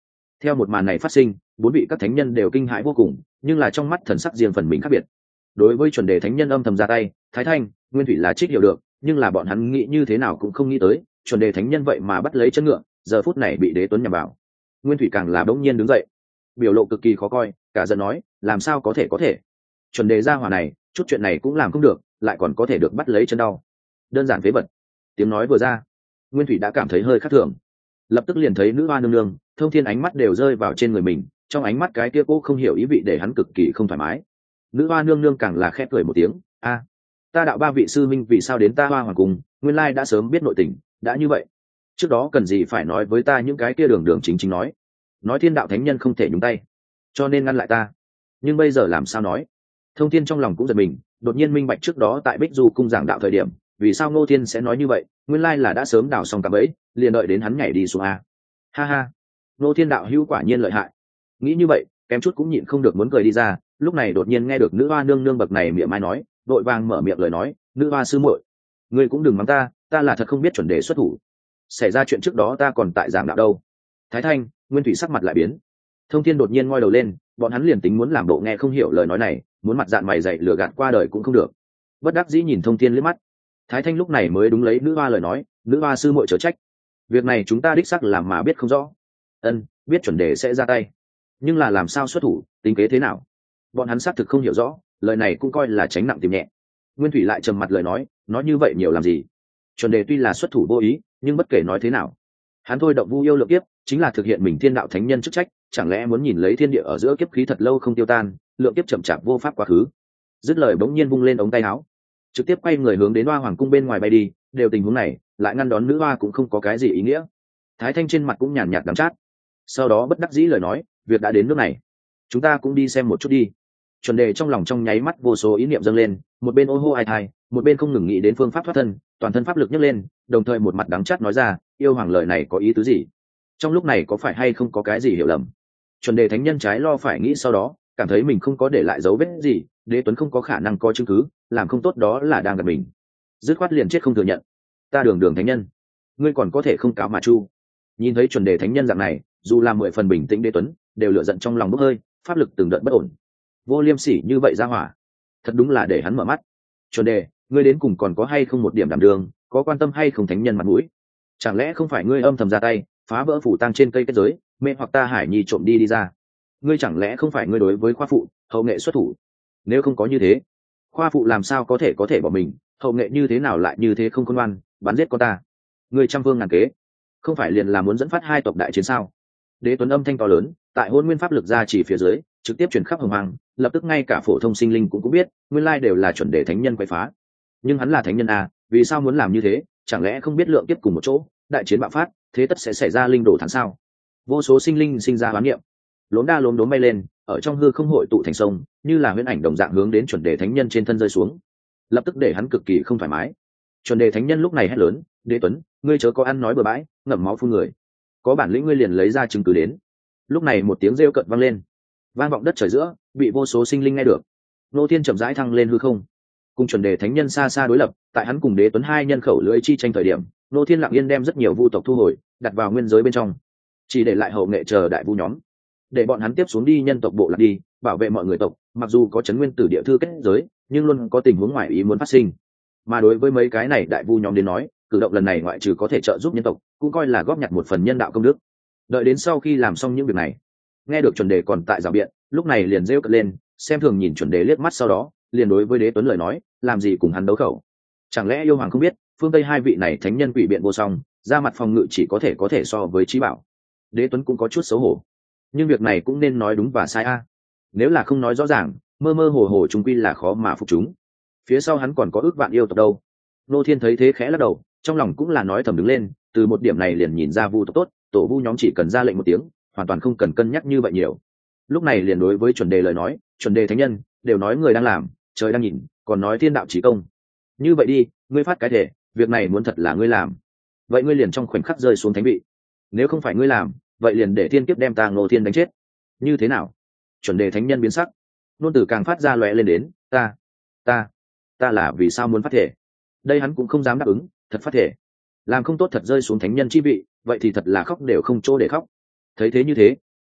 Theo một màn này phát sinh, bốn vị các thánh nhân đều kinh hãi vô cùng, nhưng là trong mắt thần sắc riêng phần mình khác biệt. Đối với chuẩn đề thánh nhân âm thầm ra tay, Thái Thanh, Nguyên Thủy là trích hiểu được, nhưng là bọn hắn nghĩ như thế nào cũng không nghĩ tới, chuẩn đề thánh nhân vậy mà bắt lấy chân ngựa, giờ phút này bị đế tuấn nhằm vào. Nguyên Thủy càng là bỗng nhiên đứng dậy, biểu lộ cực kỳ khó coi, cả giận nói, làm sao có thể có thể? Chuẩn đề gia hỏa này, chút chuyện này cũng làm không được, lại còn có thể được bắt lấy chân đau. Đơn giản phế vật. Tiếng nói vừa ra, Nguyên Thủy đã cảm thấy hơi khác thường, lập tức liền thấy nữ hoa nương nương, Thông Thiên ánh mắt đều rơi vào trên người mình, trong ánh mắt cái kia cô không hiểu ý vị để hắn cực kỳ không thoải mái. Nữ hoa nương nương càng là khẽ cười một tiếng, a, ta đạo ba vị sư minh vì sao đến ta hoa hoàng cung, nguyên lai đã sớm biết nội tình, đã như vậy, trước đó cần gì phải nói với ta những cái kia đường đường chính chính nói, nói thiên đạo thánh nhân không thể nhúng tay, cho nên ngăn lại ta, nhưng bây giờ làm sao nói? Thông Thiên trong lòng cũng giật mình, đột nhiên minh bạch trước đó tại Bích Du cung giảng đạo thời điểm, vì sao Ngô Thiên sẽ nói như vậy, nguyên lai là đã sớm đào xong cạm bẫy, liền đợi đến hắn nhảy đi xuống a. Ha ha, Ngô Thiên đạo hữu quả nhiên lợi hại. Nghĩ như vậy, kém chút cũng nhịn không được muốn cười đi ra, lúc này đột nhiên nghe được nữ hoa nương nương bậc này miệng mai nói, vội vàng mở miệng lời nói, nữ hoa sư muội, ngươi cũng đừng mắng ta, ta là thật không biết chuẩn đề xuất thủ. Xảy ra chuyện trước đó ta còn tại giảng đạo đâu. Thái Thanh, Nguyên Thủy sắc mặt lại biến. Thông Thiên đột nhiên ngoi đầu lên, bọn hắn liền tính muốn làm bộ nghe không hiểu lời nói này, muốn mặt dạn mày dày lừa gạt qua đời cũng không được. Bất đắc dĩ nhìn Thông Thiên liếc mắt. Thái Thanh lúc này mới đúng lấy nữ hoa lời nói, nữ hoa sư muội chớ trách, việc này chúng ta đích xác làm mà biết không rõ. Ân, biết chuẩn đề sẽ ra tay, nhưng là làm sao xuất thủ, tính kế thế nào, bọn hắn xác thực không hiểu rõ, lời này cũng coi là tránh nặng tìm nhẹ. Nguyên Thủy lại trầm mặt lời nói, nói như vậy nhiều làm gì? Chuẩn đề tuy là xuất thủ vô ý, nhưng bất kể nói thế nào, hắn thôi động vu yêu lượng kiếp, chính là thực hiện mình thiên đạo thánh nhân chức trách, chẳng lẽ muốn nhìn lấy thiên địa ở giữa kiếp khí thật lâu không tiêu tan, lượng kiếp chậm chạp vô pháp quá khứ? Dứt lời bỗng nhiên vung lên ống tay áo, trực tiếp quay người hướng đến hoa hoàng cung bên ngoài bay đi. Đều tình huống này, lại ngăn đón nữ hoa cũng không có cái gì ý nghĩa. Thái Thanh trên mặt cũng nhàn nhạt đắng chát, sau đó bất đắc dĩ lời nói, việc đã đến nước này, chúng ta cũng đi xem một chút đi. Chuẩn đề trong lòng trong nháy mắt vô số ý niệm dâng lên, một bên ô hô ai thai, một bên không ngừng nghĩ đến phương pháp thoát thân, toàn thân pháp lực nhấc lên, đồng thời một mặt đắng chát nói ra, yêu hoàng lời này có ý tứ gì? Trong lúc này có phải hay không có cái gì hiểu lầm? Chuẩn đề thánh nhân trái lo phải nghĩ, sau đó cảm thấy mình không có để lại dấu vết gì, đế tuấn không có khả năng có chứng cứ, làm không tốt đó là đang gặp mình, dứt khoát liền chết không thừa nhận. Ta đường đường thánh nhân, ngươi còn có thể không cáo mà chu? Nhìn thấy chuẩn đề thánh nhân dạng này, dù là mười phần bình tĩnh đế tuấn đều lựa giận trong lòng bốc hơi, pháp lực từng đợt bất ổn. Vô liêm sỉ như vậy ra hỏa, thật đúng là để hắn mở mắt. Chuẩn đề, ngươi đến cùng còn có hay không một điểm đảm đường, có quan tâm hay không thánh nhân mặt mũi? Chẳng lẽ không phải ngươi âm thầm ra tay, phá vỡ phủ tang trên cây kết giới, mê hoặc ta hải nhi trộm đi đi ra? Ngươi chẳng lẽ không phải ngươi đối với khoa phụ hậu nghệ xuất thủ? Nếu không có như thế, khoa phụ làm sao có thể có thể bỏ mình, hậu nghệ như thế nào lại như thế không khôn ngoan, bắn giết con ta? Ngươi trăm vương ngàn kế, không phải liền là muốn dẫn phát hai tộc đại chiến sao? Đế tuấn âm thanh to lớn, tại hôn nguyên pháp lực ra chỉ phía dưới, trực tiếp truyền khắp hồng hoàng, lập tức ngay cả phổ thông sinh linh cũng cũng biết, nguyên lai đều là chuẩn đề thánh nhân quậy phá. Nhưng hắn là thánh nhân à, vì sao muốn làm như thế? Chẳng lẽ không biết lượng tiếp cùng một chỗ, đại chiến bạo phát, thế tất sẽ xảy ra linh đổ thắng sao? Vô số sinh linh sinh ra hoán niệm, lốm đa lốm đốm bay lên, ở trong hư không hội tụ thành sông, như là huyễn ảnh đồng dạng hướng đến chuẩn đề thánh nhân trên thân rơi xuống, lập tức để hắn cực kỳ không thoải mái. Chuẩn đề thánh nhân lúc này hét lớn, đế tuấn, ngươi chớ có ăn nói bừa bãi, ngậm máu phun người, có bản lĩnh ngươi liền lấy ra chứng cứ đến. Lúc này một tiếng rêu cận vang lên, vang vọng đất trời giữa, bị vô số sinh linh nghe được. Nô Thiên chậm rãi thăng lên hư không, cùng chuẩn đề thánh nhân xa xa đối lập. Tại hắn cùng đế tuấn hai nhân khẩu lưỡi chi tranh thời điểm, Nô Thiên lặng yên đem rất nhiều vu tộc thu hồi, đặt vào nguyên giới bên trong, chỉ để lại hậu nghệ chờ đại vu nhóm, để bọn hắn tiếp xuống đi nhân tộc bộ lạc đi, bảo vệ mọi người tộc. Mặc dù có chấn nguyên tử địa thư kết giới, nhưng luôn có tình huống ngoài ý muốn phát sinh. Mà đối với mấy cái này đại vu nhóm đến nói, cử động lần này ngoại trừ có thể trợ giúp nhân tộc, cũng coi là góp nhặt một phần nhân đạo công đức. Đợi đến sau khi làm xong những việc này, nghe được chuẩn đề còn tại rào biện, lúc này liền rêu cợt lên, xem thường nhìn chuẩn đề liếc mắt, sau đó liền đối với đế tuấn lời nói, làm gì cùng hắn đấu khẩu? Chẳng lẽ yêu hoàng không biết phương tây hai vị này thánh nhân quỷ biện vô song, ra mặt phòng ngự chỉ có thể có thể so với trí bảo? Đế tuấn cũng có chút xấu hổ, nhưng việc này cũng nên nói đúng và sai a. Nếu là không nói rõ ràng, mơ mơ hồ hồ chúng quy là khó mà phục chúng. Phía sau hắn còn có ước vạn yêu tộc đâu. Nô Thiên thấy thế khẽ lắc đầu, trong lòng cũng là nói thầm đứng lên, từ một điểm này liền nhìn ra vu tộc tốt, tổ vu nhóm chỉ cần ra lệnh một tiếng, hoàn toàn không cần cân nhắc như vậy nhiều. Lúc này liền đối với chuẩn đề lời nói, chuẩn đề thánh nhân đều nói người đang làm, trời đang nhìn, còn nói thiên đạo chí công. Như vậy đi, ngươi phát cái thể, việc này muốn thật là ngươi làm, vậy ngươi liền trong khoảnh khắc rơi xuống thánh vị. Nếu không phải ngươi làm, vậy liền để thiên kiếp đem ta Ngô Thiên đánh chết. Như thế nào? Chuẩn đề thánh nhân biến sắc, nôn tử càng phát ra lóe lên đến, ta, ta, ta là vì sao muốn phát thể? Đây hắn cũng không dám đáp ứng, thật phát thể, làm không tốt thật rơi xuống thánh nhân chi vị, vậy thì thật là khóc đều không chỗ để khóc. Thấy thế như thế,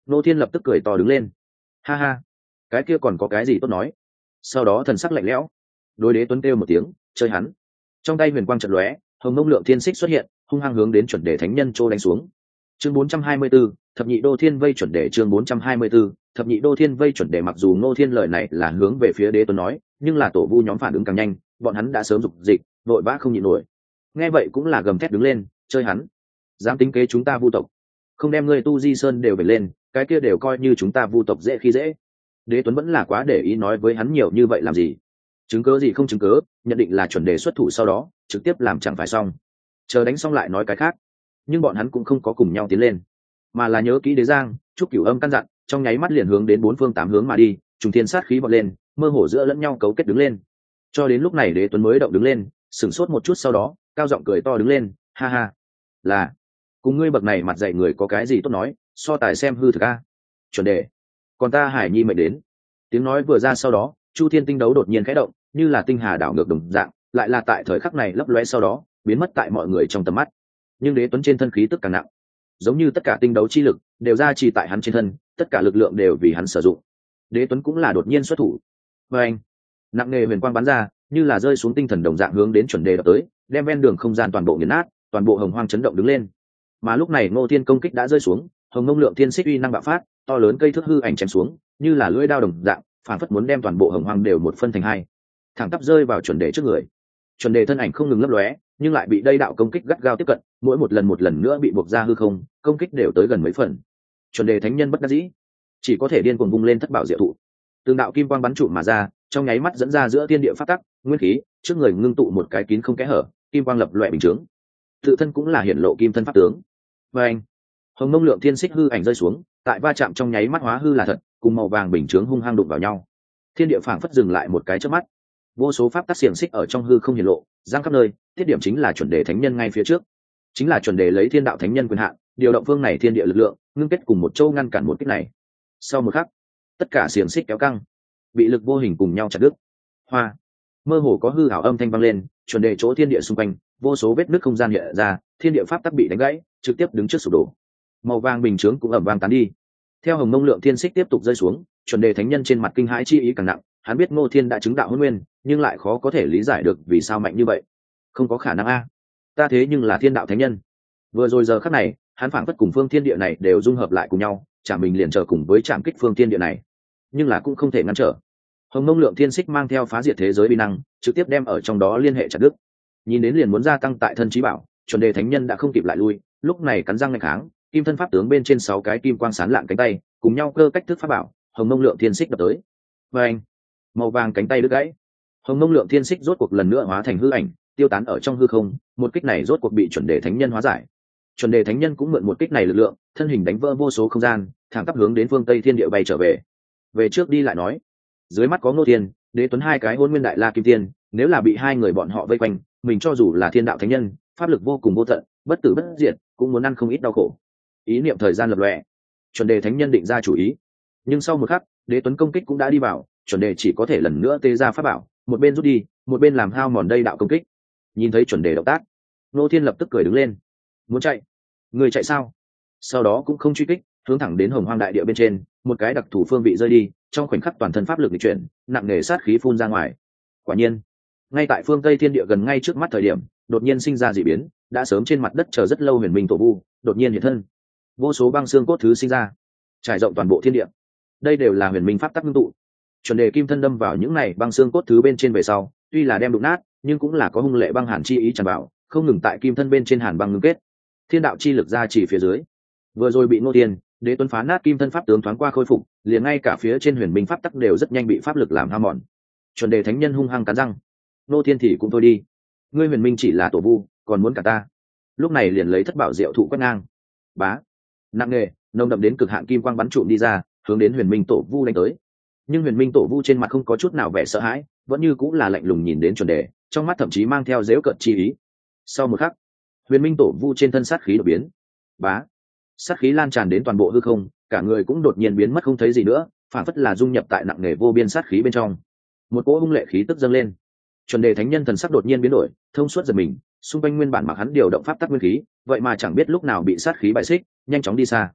Ngô Thiên lập tức cười to đứng lên. Ha ha, cái kia còn có cái gì tốt nói. Sau đó thần sắc lạnh lẽo, đối Đế Tuấn kêu một tiếng, chơi hắn. Trong tay huyền quang chợt lóe, hồng mông lượng thiên xích xuất hiện, hung hăng hướng đến chuẩn đề thánh nhân trô đánh xuống. Chương bốn trăm hai mươi 4, thập nhị đô thiên vây chuẩn đề. Chương bốn trăm hai mươi 4, thập nhị đô thiên vây chuẩn đề. Mặc dù Ngô Thiên lời này là hướng về phía Đế Tuấn nói, nhưng là tổ vu nhóm phản ứng càng nhanh, bọn hắn đã sớm dục dịch, vội vã không nhịn nổi. Nghe vậy cũng là gầm thét đứng lên, chơi hắn, dám tính kế chúng ta vu tộc, không đem ngươi tu di sơn đều về lên, cái kia đều coi như chúng ta vu tộc dễ khi dễ. Đế Tuấn vẫn là quá để ý nói với hắn nhiều như vậy làm gì, chứng cớ gì không chứng cớ, nhận định là chuẩn đề xuất thủ sau đó trực tiếp làm chẳng phải xong, chờ đánh xong lại nói cái khác. Nhưng bọn hắn cũng không có cùng nhau tiến lên, mà là nhớ kỹ Đế Giang chúc Cửu Âm căn dặn, trong nháy mắt liền hướng đến bốn phương tám hướng mà đi, trùng thiên sát khí bật lên, mơ hồ giữa lẫn nhau cấu kết đứng lên. Cho đến lúc này Đế Tuấn mới động đứng lên, sửng sốt một chút sau đó cao giọng cười to đứng lên, ha ha, là cùng ngươi bậc này mặt dạy người có cái gì tốt nói, so tài xem hư thực a. Chuẩn đề, còn ta Hải Nhi mệnh đến. Tiếng nói vừa ra sau đó, Chu Thiên tinh đấu đột nhiên khẽ động, như là tinh hà đảo ngược đồng dạng, lại là tại thời khắc này lấp lóe sau đó biến mất tại mọi người trong tầm mắt. Nhưng Đế Tuấn trên thân khí tức càng nặng, giống như tất cả tinh đấu chi lực đều ra trì tại hắn trên thân, tất cả lực lượng đều vì hắn sử dụng. Đế Tuấn cũng là đột nhiên xuất thủ, và anh nặng nề huyền quang bắn ra, như là rơi xuống tinh thần đồng dạng hướng đến chuẩn đề đập tới, đem ven đường không gian toàn bộ nghiền nát, toàn bộ hồng hoang chấn động đứng lên. Mà lúc này Ngô Thiên công kích đã rơi xuống, hồng mông lượng thiên xích uy năng bạo phát, to lớn cây thước hư ảnh chém xuống, như là lưỡi dao đồng dạng, phản phất muốn đem toàn bộ hồng hoang đều một phân thành hai, thẳng tắp rơi vào chuẩn đề trước người. Chuẩn đề thân ảnh không ngừng lấp lóe, nhưng lại bị đây đạo công kích gắt gao tiếp cận, mỗi một lần một lần nữa bị buộc ra hư không, công kích đều tới gần mấy phần. Chuẩn đề thánh nhân bất đắc dĩ, chỉ có thể điên cuồng vung lên thất bảo diệu thụ, từng đạo kim quang bắn trụ mà ra, trong nháy mắt dẫn ra giữa thiên địa pháp tắc, nguyên khí, trước người ngưng tụ một cái kín không kẽ hở, kim quang lập loè bình chướng. Tự thân cũng là hiển lộ kim thân pháp tướng. Và anh, hồng mông lượng thiên xích hư ảnh rơi xuống, tại va chạm trong nháy mắt hóa hư là thật, cùng màu vàng bình chướng hung hăng đụng vào nhau. Thiên địa phảng phất dừng lại một cái chớp mắt, vô số pháp tắc xiềng xích ở trong hư không hiển lộ, giang khắp nơi. Tiết điểm chính là chuẩn đề thánh nhân ngay phía trước, chính là chuẩn đề lấy thiên đạo thánh nhân quyền hạn, điều động phương này thiên địa lực lượng, ngưng kết cùng một châu ngăn cản một kích này. Sau một khắc, tất cả xiềng xích kéo căng, bị lực vô hình cùng nhau chặt đứt. Hoa, mơ hồ có hư ảo âm thanh vang lên, chuẩn đề chỗ thiên địa xung quanh, vô số vết nứt không gian hiện ra, thiên địa pháp tắc bị đánh gãy, trực tiếp đứng trước sụp đổ. Màu vàng bình chướng cũng ầm vang tán đi. Theo hồng mông lượng thiên xích tiếp tục rơi xuống, chuẩn đề thánh nhân trên mặt kinh hãi chi ý càng nặng, hắn biết Ngô Thiên đã chứng đạo hôn nguyên, nhưng lại khó có thể lý giải được vì sao mạnh như vậy. Không có khả năng a, ta thế nhưng là thiên đạo thánh nhân. Vừa rồi giờ khắc này, hắn phảng phất cùng phương thiên địa này đều dung hợp lại cùng nhau, chạm mình liền chờ cùng với chạm kích phương thiên địa này, nhưng là cũng không thể ngăn trở. Hồng mông lượng thiên xích mang theo phá diệt thế giới uy năng, trực tiếp đem ở trong đó liên hệ chặt đứt. Nhìn đến liền muốn gia tăng tại thân trí bảo, chuẩn đề thánh nhân đã không kịp lại lui, lúc này cắn răng nghênh kháng, kim thân pháp tướng bên trên sáu cái kim quang sán lạng cánh tay cùng nhau cơ cách thức pháp bảo, hồng mông lượng thiên xích đập tới. Và anh, màu vàng cánh tay đứt gãy, hồng mông lượng thiên xích rốt cuộc lần nữa hóa thành hư ảnh, tiêu tán ở trong hư không. Một kích này rốt cuộc bị chuẩn đề thánh nhân hóa giải. Chuẩn đề thánh nhân cũng mượn một kích này lực lượng, thân hình đánh vỡ vô số không gian, thẳng tắp hướng đến phương tây thiên địa bay trở về. Về trước đi lại nói, dưới mắt có Ngô Thiên, Đế Tuấn hai cái hôn nguyên đại la kim tiên, nếu là bị hai người bọn họ vây quanh, mình cho dù là thiên đạo thánh nhân, pháp lực vô cùng vô tận, bất tử bất diệt, cũng muốn ăn không ít đau khổ. Ý niệm thời gian lập lòe, chuẩn đề thánh nhân định ra chủ ý, nhưng sau một khắc, Đế Tuấn công kích cũng đã đi vào, chuẩn đề chỉ có thể lần nữa tê ra pháp bảo, một bên rút đi, một bên làm hao mòn đây đạo công kích. Nhìn thấy chuẩn đề động tác, Ngô Thiên lập tức cười đứng lên, muốn chạy, người chạy sao? Sau đó cũng không truy kích, hướng thẳng đến hồng hoang đại địa bên trên, một cái đặc thủ phương vị rơi đi, trong khoảnh khắc toàn thân pháp lực di chuyển, nặng nề sát khí phun ra ngoài. Quả nhiên, ngay tại phương tây thiên địa gần ngay trước mắt thời điểm, đột nhiên sinh ra dị biến, đã sớm trên mặt đất chờ rất lâu huyền minh tổ vu đột nhiên hiện thân, vô số băng xương cốt thứ sinh ra, trải rộng toàn bộ thiên địa. Đây đều là huyền minh pháp tắc ngưng tụ. Chuẩn đề kim thân đâm vào những này băng xương cốt thứ bên trên về sau, tuy là đem đụng nát, nhưng cũng là có hung lệ băng hàn chi ý tràn vào, không ngừng tại kim thân bên trên hàn băng ngưng kết. Thiên đạo chi lực ra chỉ phía dưới, vừa rồi bị Ngô Thiên, Đế Tuấn phá nát kim thân pháp tướng thoáng qua khôi phục, liền ngay cả phía trên huyền minh pháp tắc đều rất nhanh bị pháp lực làm hao mòn. Chuẩn đề thánh nhân hung hăng cắn răng, Ngô Thiên thì cũng thôi đi, ngươi huyền minh chỉ là tổ vu, còn muốn cả ta. Lúc này liền lấy thất bảo diệu thụ quét ngang, bá, nặng nề, nồng đậm đến cực hạn kim quang bắn trụm đi ra, hướng đến huyền minh tổ vu đánh tới. Nhưng huyền minh tổ vu trên mặt không có chút nào vẻ sợ hãi, vẫn như cũng là lạnh lùng nhìn đến chuẩn đề, trong mắt thậm chí mang theo dễu cợt chi ý. Sau một khắc, huyền minh tổ vu trên thân sát khí đột biến, bá, sát khí lan tràn đến toàn bộ hư không, cả người cũng đột nhiên biến mất không thấy gì nữa, phản phất là dung nhập tại nặng nề vô biên sát khí bên trong. Một cỗ hung lệ khí tức dâng lên, chuẩn đề thánh nhân thần sắc đột nhiên biến đổi, thông suốt giật mình, xung quanh nguyên bản mặc hắn điều động pháp tắc nguyên khí, vậy mà chẳng biết lúc nào bị sát khí bại xích, nhanh chóng đi xa.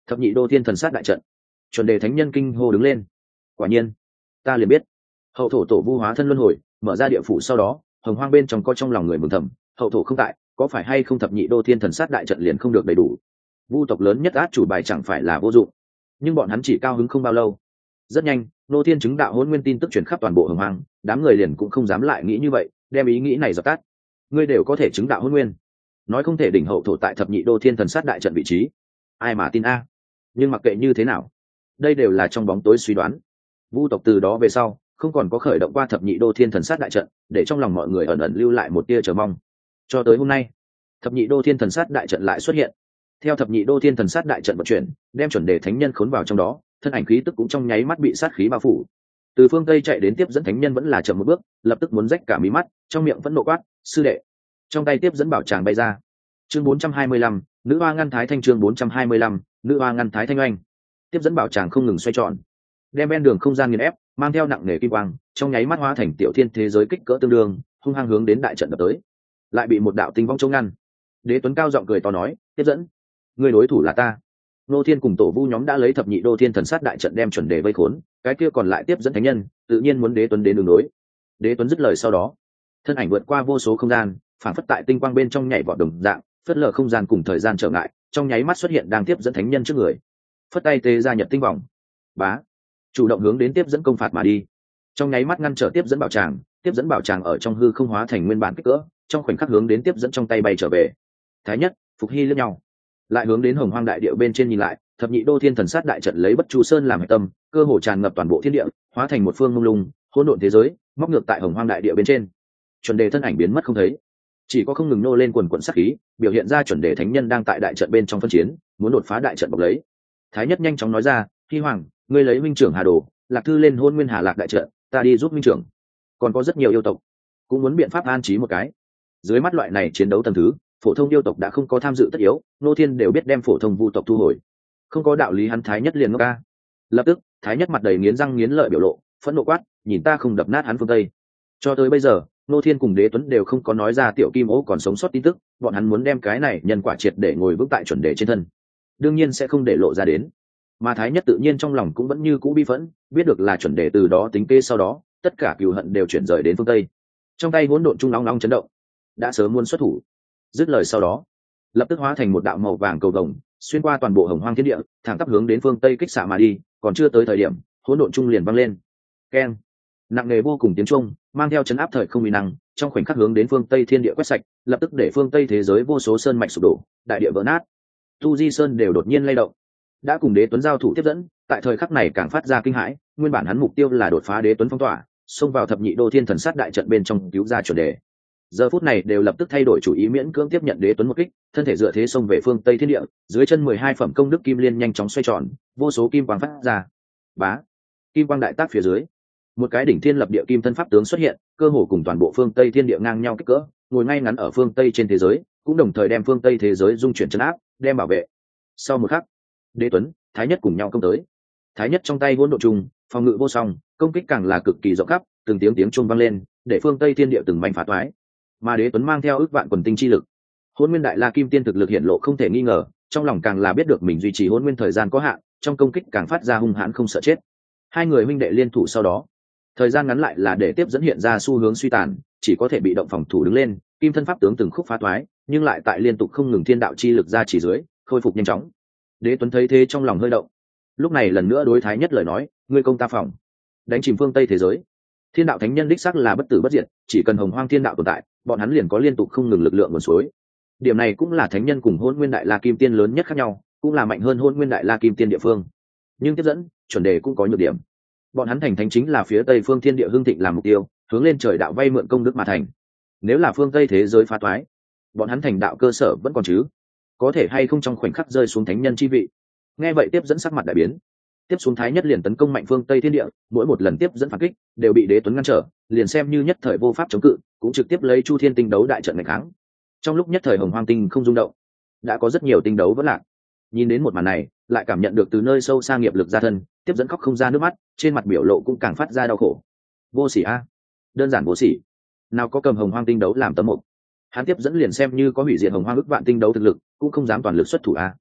thập nhị đô thiên thần sát đại trận. Chuẩn đề thánh nhân kinh hô đứng lên. Quả nhiên, ta liền biết. Hậu thổ tổ vu hóa thân luân hồi, mở ra địa phủ sau đó, hồng hoang bên trong có trong lòng người mừng thầm, hậu thổ không tại, có phải hay không thập nhị đô thiên thần sát đại trận liền không được đầy đủ. Vu tộc lớn nhất át chủ bài chẳng phải là vô dụng. Nhưng bọn hắn chỉ cao hứng không bao lâu. Rất nhanh, nô thiên chứng đạo hôn nguyên tin tức truyền khắp toàn bộ hồng hoang, đám người liền cũng không dám lại nghĩ như vậy, đem ý nghĩ này dập tắt. Ngươi đều có thể chứng đạo hôn nguyên, nói không thể đỉnh hậu thổ tại thập nhị đô thiên thần sát đại trận vị trí, ai mà tin a? Nhưng mặc kệ như thế nào, đây đều là trong bóng tối suy đoán. Vu tộc từ đó về sau không còn có khởi động qua thập nhị đô thiên thần sát đại trận, để trong lòng mọi người ẩn ẩn lưu lại một tia chờ mong. Cho tới hôm nay, thập nhị đô thiên thần sát đại trận lại xuất hiện. Theo thập nhị đô thiên thần sát đại trận vận chuyển, đem chuẩn đề thánh nhân khốn vào trong đó, thân ảnh khí tức cũng trong nháy mắt bị sát khí bao phủ. Từ phương tây chạy đến tiếp dẫn thánh nhân vẫn là chậm một bước, lập tức muốn rách cả mí mắt, trong miệng vẫn nộ quát, sư đệ. Trong tay tiếp dẫn bảo tràng bay ra. Chương bốn trăm hai mươi lăm, nữ hoa ngăn thái thanh. Chương bốn trăm hai mươi lăm, nữ hoa ngăn thái thanh oanh. Tiếp dẫn bảo tràng không ngừng xoay tròn, đem ven đường không gian nghiền ép, mang theo nặng nề kim quang, trong nháy mắt hóa thành tiểu thiên thế giới kích cỡ tương đương, hung hăng hướng đến đại trận đập tới. Lại bị một đạo tinh vong chống ngăn. Đế Tuấn cao giọng cười to nói, tiếp dẫn, người đối thủ là ta. Nô Thiên cùng tổ vu nhóm đã lấy thập nhị đô thiên thần sát đại trận đem chuẩn đề vây khốn, cái kia còn lại tiếp dẫn thánh nhân, tự nhiên muốn Đế Tuấn đến đường đối. Đế Tuấn dứt lời sau đó, thân ảnh vượt qua vô số không gian, phản phất tại tinh quang bên trong nhảy vọt đồng dạng, phất lờ không gian cùng thời gian trở ngại, trong nháy mắt xuất hiện đang tiếp dẫn thánh nhân trước người. Phất tay tê ra nhật tinh vòng, bá, chủ động hướng đến tiếp dẫn công phạt mà đi. Trong nháy mắt ngăn trở tiếp dẫn bảo tràng, tiếp dẫn bảo tràng ở trong hư không hóa thành nguyên bản kích cỡ, trong khoảnh khắc hướng đến tiếp dẫn trong tay bay trở về. Thái nhất, Phục Hy liếc nhau, lại hướng đến hồng hoang đại địa bên trên nhìn lại, thập nhị đô thiên thần sát đại trận lấy bất chu sơn làm hệ tâm, cơ hồ tràn ngập toàn bộ thiên địa, hóa thành một phương mông lung hỗn độn thế giới, móc ngược tại hồng hoang đại địa bên trên. Chuẩn đề thân ảnh biến mất không thấy, chỉ có không ngừng nô lên quần quần sát khí, biểu hiện ra chuẩn đề thánh nhân đang tại đại trận bên trong phân chiến, muốn đột phá đại trận bộc lấy. Thái nhất nhanh chóng nói ra, Hy hoàng, ngươi lấy minh trưởng hà đồ, lạc thư lên hôn nguyên hà lạc đại trận, ta đi giúp minh trưởng. Còn có rất nhiều yêu tộc cũng muốn biện pháp an trí một cái. Dưới mắt loại này chiến đấu tầng thứ, phổ thông yêu tộc đã không có tham dự tất yếu, nô thiên đều biết đem phổ thông vu tộc thu hồi, không có đạo lý hắn Thái nhất liền ngốc ca. Lập tức Thái nhất mặt đầy nghiến răng nghiến lợi biểu lộ, phẫn nộ quát, nhìn ta không đập nát hắn phương tây. Cho tới bây giờ, nô thiên cùng Đế Tuấn đều không có nói ra tiểu kim ô còn sống sót tin tức, bọn hắn muốn đem cái này nhân quả triệt để ngồi vững tại chuẩn đề trên thân, đương nhiên sẽ không để lộ ra đến. Mà Thái nhất tự nhiên trong lòng cũng vẫn như cũ bi phẫn, biết được là chuẩn đề từ đó tính kế, sau đó tất cả cừu hận đều chuyển rời đến phương tây. Trong tay hỗn độn trung nóng nóng chấn động, đã sớm muốn xuất thủ. Dứt lời sau đó, lập tức hóa thành một đạo màu vàng cầu vồng, xuyên qua toàn bộ hồng hoang thiên địa, thẳng tắp hướng đến phương tây kích xạ mà đi. Còn chưa tới thời điểm, hỗn độn trung liền văng lên, keng, nặng nề vô cùng tiếng trung, mang theo chấn áp thời không uy năng, trong khoảnh khắc hướng đến phương tây thiên địa quét sạch, lập tức để phương tây thế giới vô số sơn mạch sụp đổ, đại địa vỡ nát, tu di sơn đều đột nhiên lay động. Đã cùng Đế Tuấn giao thủ tiếp dẫn, tại thời khắc này càng phát ra kinh hãi, nguyên bản hắn mục tiêu là đột phá Đế Tuấn phong tỏa, xông vào thập nhị đô thiên thần sát đại trận bên trong cứu ra chuẩn đề. Giờ phút này đều lập tức thay đổi chủ ý, miễn cưỡng tiếp nhận Đế Tuấn một kích, thân thể dựa thế xông về phương tây thiên địa, dưới chân mười hai phẩm công đức kim liên nhanh chóng xoay tròn, vô số kim quang phát ra. Bá, kim quang đại tác phía dưới, một cái đỉnh thiên lập địa kim thân pháp tướng xuất hiện, cơ hồ cùng toàn bộ phương tây thiên địa ngang nhau kích cỡ, ngồi ngay ngắn ở phương tây trên thế giới, cũng đồng thời đem phương tây thế giới dung chuyển chấn áp, đem bảo vệ. Sau một khắc, Đế Tuấn, Thái nhất cùng nhau công tới. Thái nhất trong tay hỗn độn trùng, phòng ngự vô song, công kích càng là cực kỳ rộng khắp, từng tiếng tiếng chuông vang lên, để phương tây thiên địa từng mảnh phá toái. Mà Đế Tuấn mang theo ước vạn quần tinh chi lực, hỗn nguyên đại la kim tiên thực lực hiện lộ không thể nghi ngờ, trong lòng càng là biết được mình duy trì hỗn nguyên thời gian có hạn, trong công kích càng phát ra hung hãn không sợ chết. Hai người huynh đệ liên thủ sau đó, thời gian ngắn lại là để tiếp dẫn hiện ra xu hướng suy tàn, chỉ có thể bị động phòng thủ đứng lên, kim thân pháp tướng từng khúc phá toái, nhưng lại tại liên tục không ngừng thiên đạo chi lực ra chỉ dưới, khôi phục nhanh chóng. Đế Tuấn thấy thế trong lòng hơi động, lúc này lần nữa đối Thái nhất lời nói, ngươi công ta phòng, đánh chìm phương tây thế giới. Thiên đạo thánh nhân đích xác là bất tử bất diệt, chỉ cần hồng hoang thiên đạo tồn tại, bọn hắn liền có liên tục không ngừng lực lượng nguồn suối. Điểm này cũng là thánh nhân cùng hôn nguyên đại la kim tiên lớn nhất khác nhau, cũng là mạnh hơn hôn nguyên đại la kim tiên địa phương. Nhưng tiếp dẫn, chuẩn đề cũng có nhược điểm. Bọn hắn thành thánh chính là phía tây phương thiên địa hưng thịnh làm mục tiêu, hướng lên trời đạo vay mượn công đức mà thành. Nếu là phương tây thế giới phá toái, bọn hắn thành đạo cơ sở vẫn còn chứ, có thể hay không trong khoảnh khắc rơi xuống thánh nhân chi vị. Nghe vậy tiếp dẫn sắc mặt đại biến, tiếp xuống Thái nhất liền tấn công mạnh phương tây thiên địa, mỗi một lần tiếp dẫn phản kích đều bị Đế Tuấn ngăn trở, liền xem như nhất thời vô pháp chống cự, cũng trực tiếp lấy chu thiên tinh đấu đại trận ngày kháng. Trong lúc nhất thời hồng hoang tinh không rung động, đã có rất nhiều tinh đấu vẫn lạc. Nhìn đến một màn này, lại cảm nhận được từ nơi sâu xa nghiệp lực ra thân, tiếp dẫn khóc không ra nước mắt, trên mặt biểu lộ cũng càng phát ra đau khổ. Vô sỉ a, đơn giản vô sỉ. Nào có cầm hồng hoang tinh đấu làm tấm mục, hắn tiếp dẫn liền xem như có hủy diệt hồng hoang ức vạn tinh đấu thực lực, cũng không dám toàn lực xuất thủ a.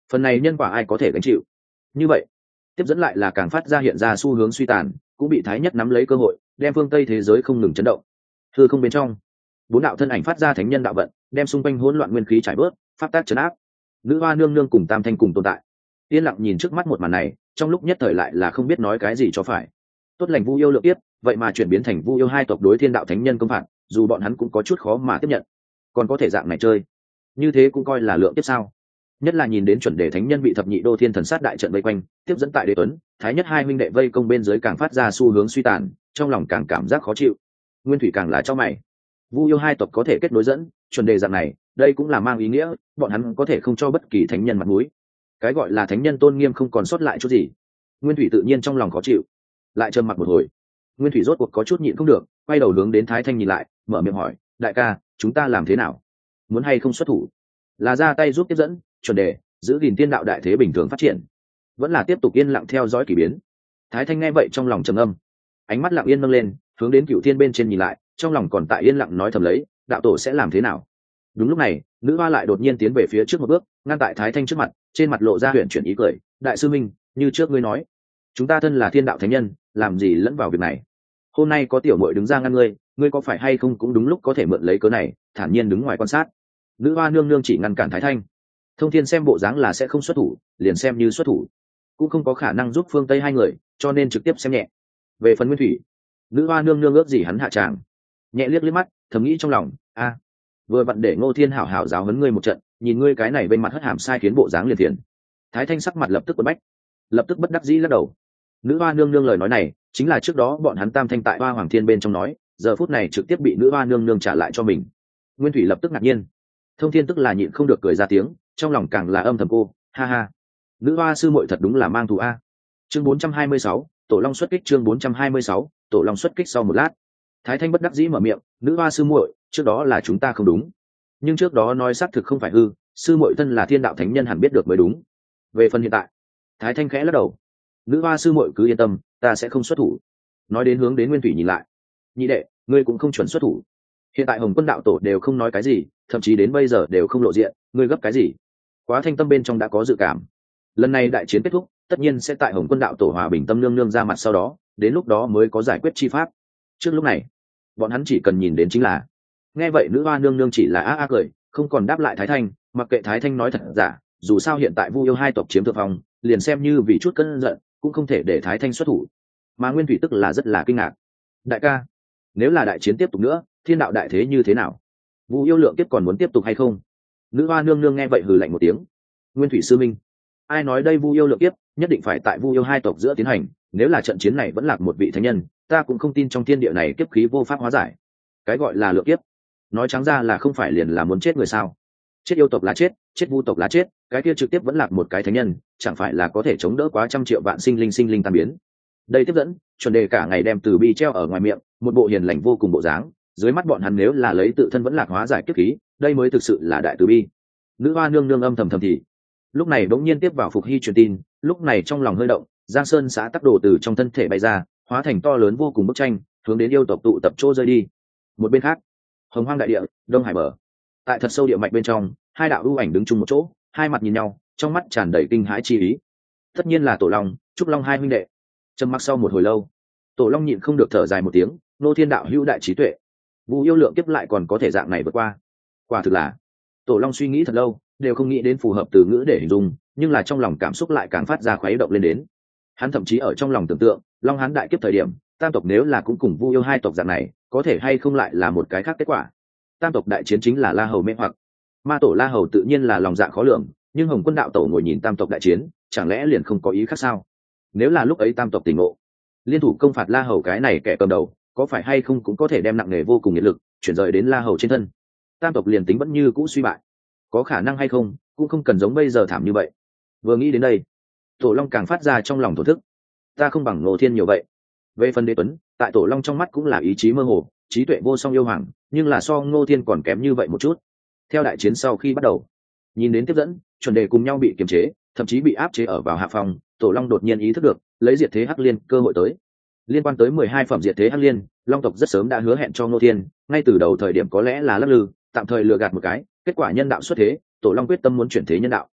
phần này nhân quả ai có thể gánh chịu. Như vậy tiếp dẫn lại là càng phát ra hiện ra xu hướng suy tàn, cũng bị thái nhất nắm lấy cơ hội đem phương tây thế giới không ngừng chấn động. Hư không bên trong bốn đạo thân ảnh phát ra thánh nhân đạo vận, đem xung quanh hỗn loạn nguyên khí trải bớt, pháp tác chấn áp. Nữ hoa nương nương cùng tam thanh cùng tồn tại, yên lặng nhìn trước mắt một màn này, trong lúc nhất thời lại là không biết nói cái gì cho phải. Tốt lành Vu Yêu lượng tiếp, vậy mà chuyển biến thành Vu Yêu hai tộc đối thiên đạo thánh nhân công phạt, dù bọn hắn cũng có chút khó mà tiếp nhận. Còn có thể dạng này chơi, như thế cũng coi là lượng tiếp sao? Nhất là nhìn đến chuẩn đề thánh nhân bị thập nhị đô thiên thần sát đại trận vây quanh, tiếp dẫn tại đế tuấn, thái nhất hai huynh đệ vây công bên dưới càng phát ra xu hướng suy tàn, trong lòng càng cảm giác khó chịu. Nguyên thủy càng là cho mày. Vu Yêu hai tộc có thể kết nối dẫn, chuẩn đề dạng này, đây cũng là mang ý nghĩa, bọn hắn có thể không cho bất kỳ thánh nhân mặt mũi. Cái gọi là thánh nhân tôn nghiêm không còn sót lại chút gì. Nguyên thủy tự nhiên trong lòng khó chịu, lại trầm mặc một hồi. Nguyên thủy rốt cuộc có chút nhịn không được, quay đầu hướng đến thái thanh nhìn lại, mở miệng hỏi, đại ca, chúng ta làm thế nào? Muốn hay không xuất thủ? Là ra tay giúp tiếp dẫn, chuẩn đề, giữ gìn tiên đạo đại thế bình thường phát triển, vẫn là tiếp tục yên lặng theo dõi kỳ biến? Thái thanh nghe vậy trong lòng trầm âm, ánh mắt lặng yên nâng lên, hướng đến cựu thiên bên trên nhìn lại, trong lòng còn tại yên lặng nói thầm lấy, đạo tổ sẽ làm thế nào? Đúng lúc này, nữ hoa lại đột nhiên tiến về phía trước một bước, ngăn tại thái thanh trước mặt, trên mặt lộ ra huyền chuyển ý cười, đại sư minh, như trước ngươi nói, chúng ta thân là thiên đạo thánh nhân, làm gì lẫn vào việc này? Hôm nay có tiểu muội đứng ra ngăn ngươi, ngươi có phải hay không cũng đúng lúc có thể mượn lấy cớ này, thản nhiên đứng ngoài quan sát. Nữ hoa nương nương chỉ ngăn cản thái thanh. Thông thiên xem bộ dáng là sẽ không xuất thủ, liền xem như xuất thủ cũng không có khả năng giúp phương tây hai người, cho nên trực tiếp xem nhẹ. Về phần nguyên thủy, nữ hoa nương nương ước gì hắn hạ tràng, nhẹ liếc liếc mắt, thầm nghĩ trong lòng, a, vừa vặn để Ngô Thiên hảo hảo giáo huấn ngươi một trận, nhìn ngươi cái này bên mặt hất hàm sai khiến bộ dáng liền thiền. Thái thanh sắc mặt lập tức bật bách, lập tức bất đắc dĩ lắc đầu. Nữ hoa nương nương lời nói này chính là trước đó bọn hắn tam thanh tại hoa hoàng thiên bên trong nói, giờ phút này trực tiếp bị nữ hoa nương nương trả lại cho mình. Nguyên thủy lập tức ngạc nhiên, thông thiên tức là nhịn không được cười ra tiếng, trong lòng càng là âm thầm cô, ha ha, nữ hoa sư muội thật đúng là mang thù a. Chương bốn trăm hai mươi sáu, tổ long xuất kích. Chương bốn trăm hai mươi sáu, tổ long xuất kích. Sau một lát, thái thanh bất đắc dĩ mở miệng, nữ hoa sư muội, trước đó là chúng ta không đúng, nhưng trước đó nói xác thực không phải hư, sư muội thân là thiên đạo thánh nhân hẳn biết được mới đúng. Về phần hiện tại, thái thanh khẽ lắc đầu, nữ hoa sư muội cứ yên tâm, ta sẽ không xuất thủ. Nói đến hướng đến nguyên thủy nhìn lại, nhị đệ, ngươi cũng không chuẩn xuất thủ. Hiện tại hồng quân đạo tổ đều không nói cái gì, thậm chí đến bây giờ đều không lộ diện, ngươi gấp cái gì? Quá thanh tâm bên trong đã có dự cảm, lần này đại chiến kết thúc, tất nhiên sẽ tại hồng quân đạo tổ hòa bình tâm nương nương ra mặt, sau đó đến lúc đó mới có giải quyết chi pháp. Trước lúc này bọn hắn chỉ cần nhìn đến chính là. Nghe vậy nữ hoa nương nương chỉ là a a cười, không còn đáp lại thái thanh, mặc kệ thái thanh nói thật giả, dù sao hiện tại Vu Yêu hai tộc chiếm thượng phong, liền xem như vì chút cơn giận cũng không thể để thái thanh xuất thủ. Mà nguyên thủy tức là rất là kinh ngạc, đại ca, nếu là đại chiến tiếp tục nữa, thiên đạo đại thế như thế nào? Vu Yêu lượng kiếp còn muốn tiếp tục hay không? Nữ hoa nương nương nghe vậy hừ lạnh một tiếng, nguyên thủy sư minh, ai nói đây Vu Yêu lượng kiếp nhất định phải tại Vu Yêu hai tộc giữa tiến hành? Nếu là trận chiến này vẫn lạc một vị thánh nhân, ta cũng không tin trong thiên địa này kiếp khí vô pháp hóa giải. Cái gọi là lượng kiếp, nói trắng ra là không phải liền là muốn chết người sao? Chết yêu tộc là chết, chết vu tộc là chết, cái kia trực tiếp vẫn lạc một cái thánh nhân, chẳng phải là có thể chống đỡ quá trăm triệu vạn sinh linh sinh linh tan biến? Đây tiếp dẫn, chuẩn đề cả ngày đem từ bi treo ở ngoài miệng, một bộ hiền lành vô cùng bộ dáng, dưới mắt bọn hắn nếu là lấy tự thân vẫn lạc hóa giải kiếp khí, đây mới thực sự là đại từ bi. Nữ hoa nương nương âm thầm thầm thì. Lúc này bỗng nhiên tiếp vào Phục Hy truyền tin, lúc này trong lòng hơi động, Giang Sơn xã tắc đồ từ trong thân thể bay ra, hóa thành to lớn vô cùng bức tranh, hướng đến yêu tộc tụ tập chỗ rơi đi. Một bên khác, hồng hoang đại địa, đông hải bờ, tại thật sâu địa mạch bên trong, hai đạo ưu ảnh đứng chung một chỗ, hai mặt nhìn nhau, trong mắt tràn đầy kinh hãi chi ý. Tất nhiên là Tổ Long, Trúc Long hai huynh đệ. Trầm mặc sau một hồi lâu, Tổ Long nhịn không được thở dài một tiếng, nô thiên đạo hữu đại trí tuệ, Vu Yêu lượng kiếp lại còn có thể dạng này vượt qua. Quả thực là. Tổ Long suy nghĩ thật lâu, đều không nghĩ đến phù hợp từ ngữ để hình dung, nhưng là trong lòng cảm xúc lại càng phát ra khuấy động lên đến. Hắn thậm chí ở trong lòng tưởng tượng, Long Hán đại kiếp thời điểm, tam tộc nếu là cũng cùng Vu Yêu hai tộc dạng này, có thể hay không lại là một cái khác kết quả. Tam tộc đại chiến chính là La Hầu mê hoặc, ma tổ La Hầu tự nhiên là lòng dạ khó lường, nhưng Hồng Quân đạo tổ ngồi nhìn tam tộc đại chiến, chẳng lẽ liền không có ý khác sao? Nếu là lúc ấy tam tộc tỉnh ngộ, liên thủ công phạt La Hầu cái này kẻ cầm đầu, có phải hay không cũng có thể đem nặng nề vô cùng nhiệt lực chuyển rời đến La Hầu trên thân. Tam tộc liền tính vẫn như cũ suy bại, có khả năng hay không cũng không cần giống bây giờ thảm như vậy. Vừa nghĩ đến đây, Tổ Long càng phát ra trong lòng thổ thức, ta không bằng Ngô Thiên nhiều vậy. Về phần Đế Tuấn, tại Tổ Long trong mắt cũng là ý chí mơ hồ, trí tuệ vô song yêu hoàng, nhưng là so Ngô Thiên còn kém như vậy một chút. Theo đại chiến sau khi bắt đầu, nhìn đến tiếp dẫn, chuẩn đề cùng nhau bị kiềm chế, thậm chí bị áp chế ở vào hạ phòng, Tổ Long đột nhiên ý thức được lấy diệt thế hắc liên cơ hội tới. Liên quan tới mười hai phẩm diệt thế hắc liên, Long tộc rất sớm đã hứa hẹn cho Ngô Thiên, ngay từ đầu thời điểm có lẽ là lắc lư, tạm thời lừa gạt một cái, kết quả nhân đạo xuất thế, Tổ Long quyết tâm muốn chuyển thế nhân đạo.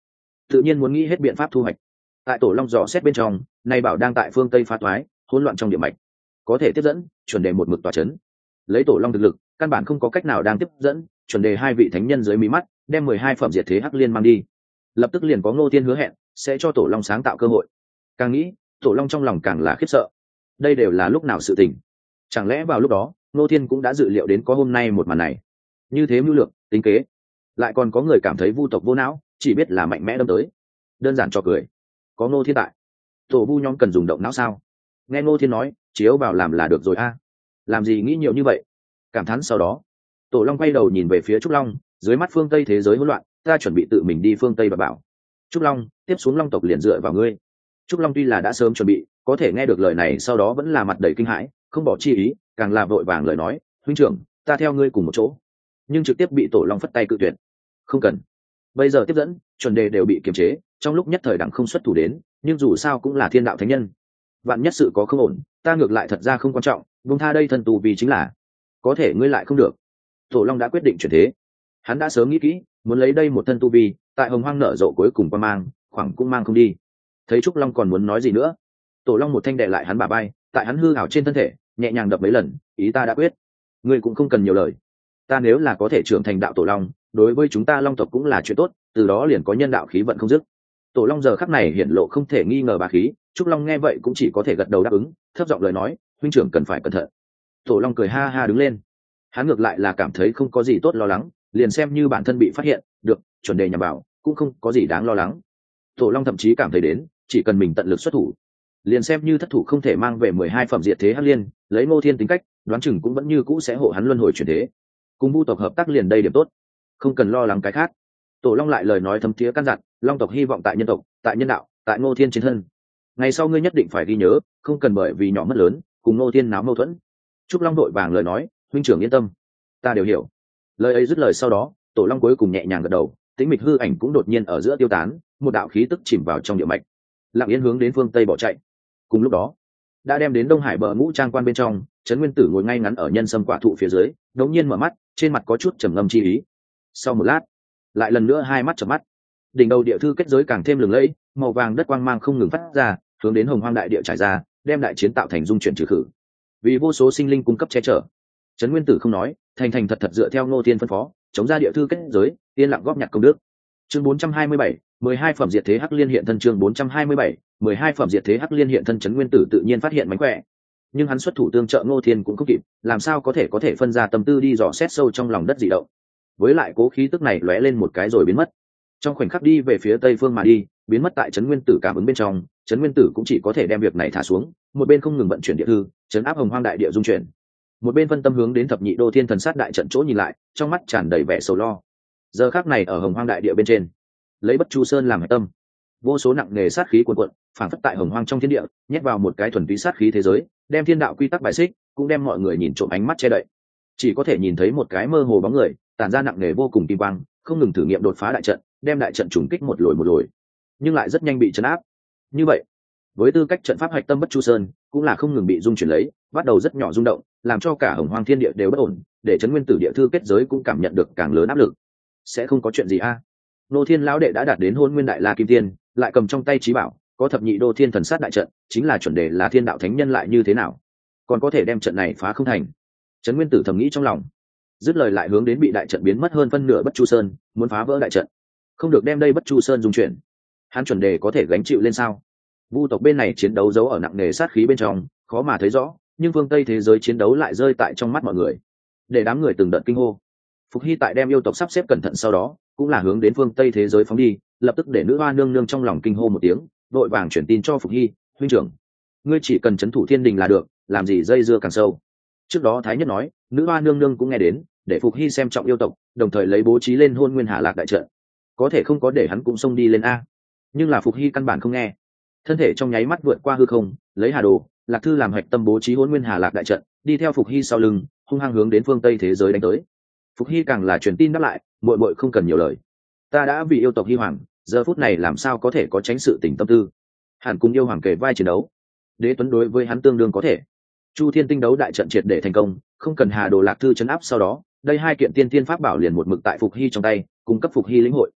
tự nhiên muốn nghĩ hết biện pháp thu hoạch. Tại tổ long dò xét bên trong, nay bảo đang tại phương tây phá thoái, hỗn loạn trong địa mạch, có thể tiếp dẫn chuẩn đề một mực tòa chấn. Lấy tổ long thực lực, căn bản không có cách nào đang tiếp dẫn chuẩn đề hai vị thánh nhân dưới mí mắt, đem mười hai phẩm diệt thế hắc liên mang đi. Lập tức liền có Ngô Tiên hứa hẹn sẽ cho tổ long sáng tạo cơ hội. Càng nghĩ, tổ long trong lòng càng là khiếp sợ. Đây đều là lúc nào sự tình? Chẳng lẽ vào lúc đó Ngô Tiên cũng đã dự liệu đến có hôm nay một màn này? Như thế mưu lược tính kế, lại còn có người cảm thấy vu tộc vô não, chỉ biết là mạnh mẽ đâm tới. Đơn giản cho cười. Có Ngô Thiên tại, tổ vu nhóm cần dùng động não sao? Nghe Ngô Thiên nói, chiếu vào làm là được rồi a. Làm gì nghĩ nhiều như vậy? Cảm thán sau đó, tổ long quay đầu nhìn về phía Trúc Long, dưới mắt phương Tây thế giới hỗn loạn, ta chuẩn bị tự mình đi phương Tây và bảo. Trúc Long, tiếp xuống Long tộc liền dựa vào ngươi. Trúc Long tuy là đã sớm chuẩn bị, có thể nghe được lời này sau đó vẫn là mặt đầy kinh hãi, không bỏ chi ý, càng là vội vàng lời nói, huynh trưởng, ta theo ngươi cùng một chỗ. Nhưng trực tiếp bị tổ long phất tay cự tuyệt. Không cần. Bây giờ tiếp dẫn, chuẩn đề đều bị kiềm chế, trong lúc nhất thời đẳng không xuất thủ đến, nhưng dù sao cũng là thiên đạo thánh nhân. Vạn nhất sự có không ổn, ta ngược lại thật ra không quan trọng, buông tha đây thân tù vì chính là, có thể ngươi lại không được. Tổ long đã quyết định chuyển thế. Hắn đã sớm nghĩ kỹ, muốn lấy đây một thân tu vi, tại hồng hoang nở rộ cuối cùng qua mang, khoảng cũng mang không đi. Thấy Trúc Long còn muốn nói gì nữa, tổ long một thanh đè lại hắn bả vai, tại hắn hư ảo trên thân thể nhẹ nhàng đập mấy lần, ý ta đã quyết, ngươi cũng không cần nhiều lời. Ta nếu là có thể trưởng thành đạo tổ long, đối với chúng ta long tộc cũng là chuyện tốt, từ đó liền có nhân đạo khí vận không dứt. Tổ long giờ khắc này hiển lộ không thể nghi ngờ bá khí. Trúc Long nghe vậy cũng chỉ có thể gật đầu đáp ứng, thấp giọng lời nói, huynh trưởng cần phải cẩn thận. Tổ long cười ha ha đứng lên. Hắn ngược lại là cảm thấy không có gì tốt lo lắng, liền xem như bản thân bị phát hiện được chuẩn đề nhằm vào cũng không có gì đáng lo lắng. Tổ long thậm chí cảm thấy đến, chỉ cần mình tận lực xuất thủ, liền xem như thất thủ không thể mang về mười hai phẩm diệt thế hắc liên, lấy Ngô Thiên tính cách, đoán chừng cũng vẫn như cũ sẽ hộ hắn luân hồi chuyển thế. Cùng vu tộc hợp tác liền đây điểm tốt, không cần lo lắng cái khác. Tổ long lại lời nói thấm thía căn dặn, long tộc hy vọng tại nhân tộc, tại nhân đạo, tại Ngô Thiên trên thân. Ngày sau ngươi nhất định phải ghi nhớ, không cần bởi vì nhỏ mất lớn, cùng Ngô Thiên náo mâu thuẫn. Trúc Long đội vàng lời nói, huynh trưởng yên tâm, ta đều hiểu. Lời ấy dứt lời sau đó, tổ long cuối cùng nhẹ nhàng gật đầu, tĩnh mịch hư ảnh cũng đột nhiên ở giữa tiêu tán, một đạo khí tức chìm vào trong địa mạch, lặng yên hướng đến phương tây bỏ chạy. Cùng lúc đó, đã đem đến Đông Hải bờ ngũ trang quan bên trong, Trấn Nguyên Tử ngồi ngay ngắn ở nhân sâm quả thụ phía dưới, đột nhiên mở mắt, trên mặt có chút trầm ngâm chi ý. Sau một lát, lại lần nữa hai mắt chợp mắt, đỉnh đầu địa thư kết giới càng thêm lừng lẫy, màu vàng đất quang mang không ngừng phát ra, hướng đến hồng hoang đại địa trải ra, đem đại chiến tạo thành dung chuyển trừ khử, vì vô số sinh linh cung cấp che chở. Trấn Nguyên Tử không nói, thành thành thật thật dựa theo Ngô Thiên phân phó, chống ra địa thư kết giới, yên lặng góp nhặt công đức. Chương bốn trăm hai mươi bảy, mười hai phẩm diệt thế hắc liên hiện thân. Chương bốn trăm hai mươi bảy, mười hai phẩm diệt thế hắc liên hiện thân. Trấn Nguyên Tử tự nhiên phát hiện mánh khỏe, nhưng hắn xuất thủ tương trợ Ngô Thiên cũng không kịp, làm sao có thể có thể phân ra tâm tư đi dò xét sâu trong lòng đất dị động. Với lại cố khí tức này lóe lên một cái rồi biến mất, trong khoảnh khắc đi về phía tây phương mà đi, biến mất tại Trấn Nguyên Tử cảm ứng bên trong. Trấn Nguyên Tử cũng chỉ có thể đem việc này thả xuống, một bên không ngừng vận chuyển địa thư, trấn áp hồng hoang đại địa dung chuyển, một bên phân tâm hướng đến thập nhị đô thiên thần sát đại trận chỗ nhìn lại, trong mắt tràn đầy vẻ sầu lo. Giờ khắc này ở hồng hoang đại địa bên trên, lấy Bất Chu Sơn làm hệ tâm, vô số nặng nề sát khí cuồn cuộn, phảng phất tại hồng hoang trong thiên địa nhét vào một cái thuần túy sát khí thế giới, đem thiên đạo quy tắc bài xích, cũng đem mọi người nhìn trộm ánh mắt che đậy. Chỉ có thể nhìn thấy một cái mơ hồ bóng người tản ra nặng nề vô cùng kim quang, không ngừng thử nghiệm đột phá đại trận, đem đại trận trùng kích một lồi một lồi, nhưng lại rất nhanh bị trấn áp. Như vậy, với tư cách trận pháp hạch tâm Bất Chu Sơn, cũng là không ngừng bị dung chuyển lấy, bắt đầu rất nhỏ rung động, làm cho cả hồng hoang thiên địa đều bất ổn, để Trấn Nguyên Tử địa thư kết giới cũng cảm nhận được càng lớn áp lực. Sẽ không có chuyện gì a? À? Nô Thiên lão đệ đã đạt đến Hôn Nguyên Đại La Kim Tiên, lại cầm trong tay trí bảo, có thập nhị đô thiên thần sát đại trận, chính là chuẩn đề là thiên đạo thánh nhân lại như thế nào, còn có thể đem trận này phá không thành. Trấn Nguyên Tử thầm nghĩ trong lòng, dứt lời lại hướng đến bị đại trận biến mất hơn phân nửa Bất Chu Sơn, muốn phá vỡ đại trận, không được đem đây Bất Chu Sơn dung chuyển. Hắn chuẩn đề có thể gánh chịu lên sao? Vu tộc bên này chiến đấu giấu ở nặng nề sát khí bên trong, khó mà thấy rõ, nhưng phương Tây thế giới chiến đấu lại rơi tại trong mắt mọi người, để đám người từng đợt kinh hô. Phục Hy tại đem yêu tộc sắp xếp cẩn thận sau đó, cũng là hướng đến phương Tây thế giới phóng đi, lập tức để nữ hoa nương nương trong lòng kinh hô một tiếng, đội vàng chuyển tin cho Phục Hy, huynh trưởng, ngươi chỉ cần trấn thủ thiên đình là được, làm gì dây dưa càng sâu. Trước đó Thái Nhất nói, nữ hoa nương nương cũng nghe đến, để Phục Hy xem trọng yêu tộc, đồng thời lấy bố trí lên Hôn Nguyên Hà Lạc đại trận, có thể không có để hắn cũng xông đi lên a. Nhưng là Phục Hy căn bản không nghe, thân thể trong nháy mắt vượt qua hư không, lấy Hà Đồ, Lạc Thư làm hạch tâm bố trí Hôn Nguyên Hà Lạc đại trận, đi theo Phục Hy sau lưng, hung hăng hướng đến phương Tây thế giới đánh tới. Phục Hy càng là truyền tin đáp lại, muội muội không cần nhiều lời, ta đã vì yêu tộc Hy Hoàng, giờ phút này làm sao có thể có tránh sự tình tâm tư, hẳn cùng yêu hoàng kề vai chiến đấu. Đế Tuấn đối với hắn tương đương có thể. Chu Thiên Tinh đấu đại trận triệt để thành công, không cần Hà Đồ Lạc Thư chấn áp sau đó, đây hai kiện tiên tiên pháp bảo liền một mực tại Phục Hy trong tay, cung cấp Phục Hy lĩnh hội.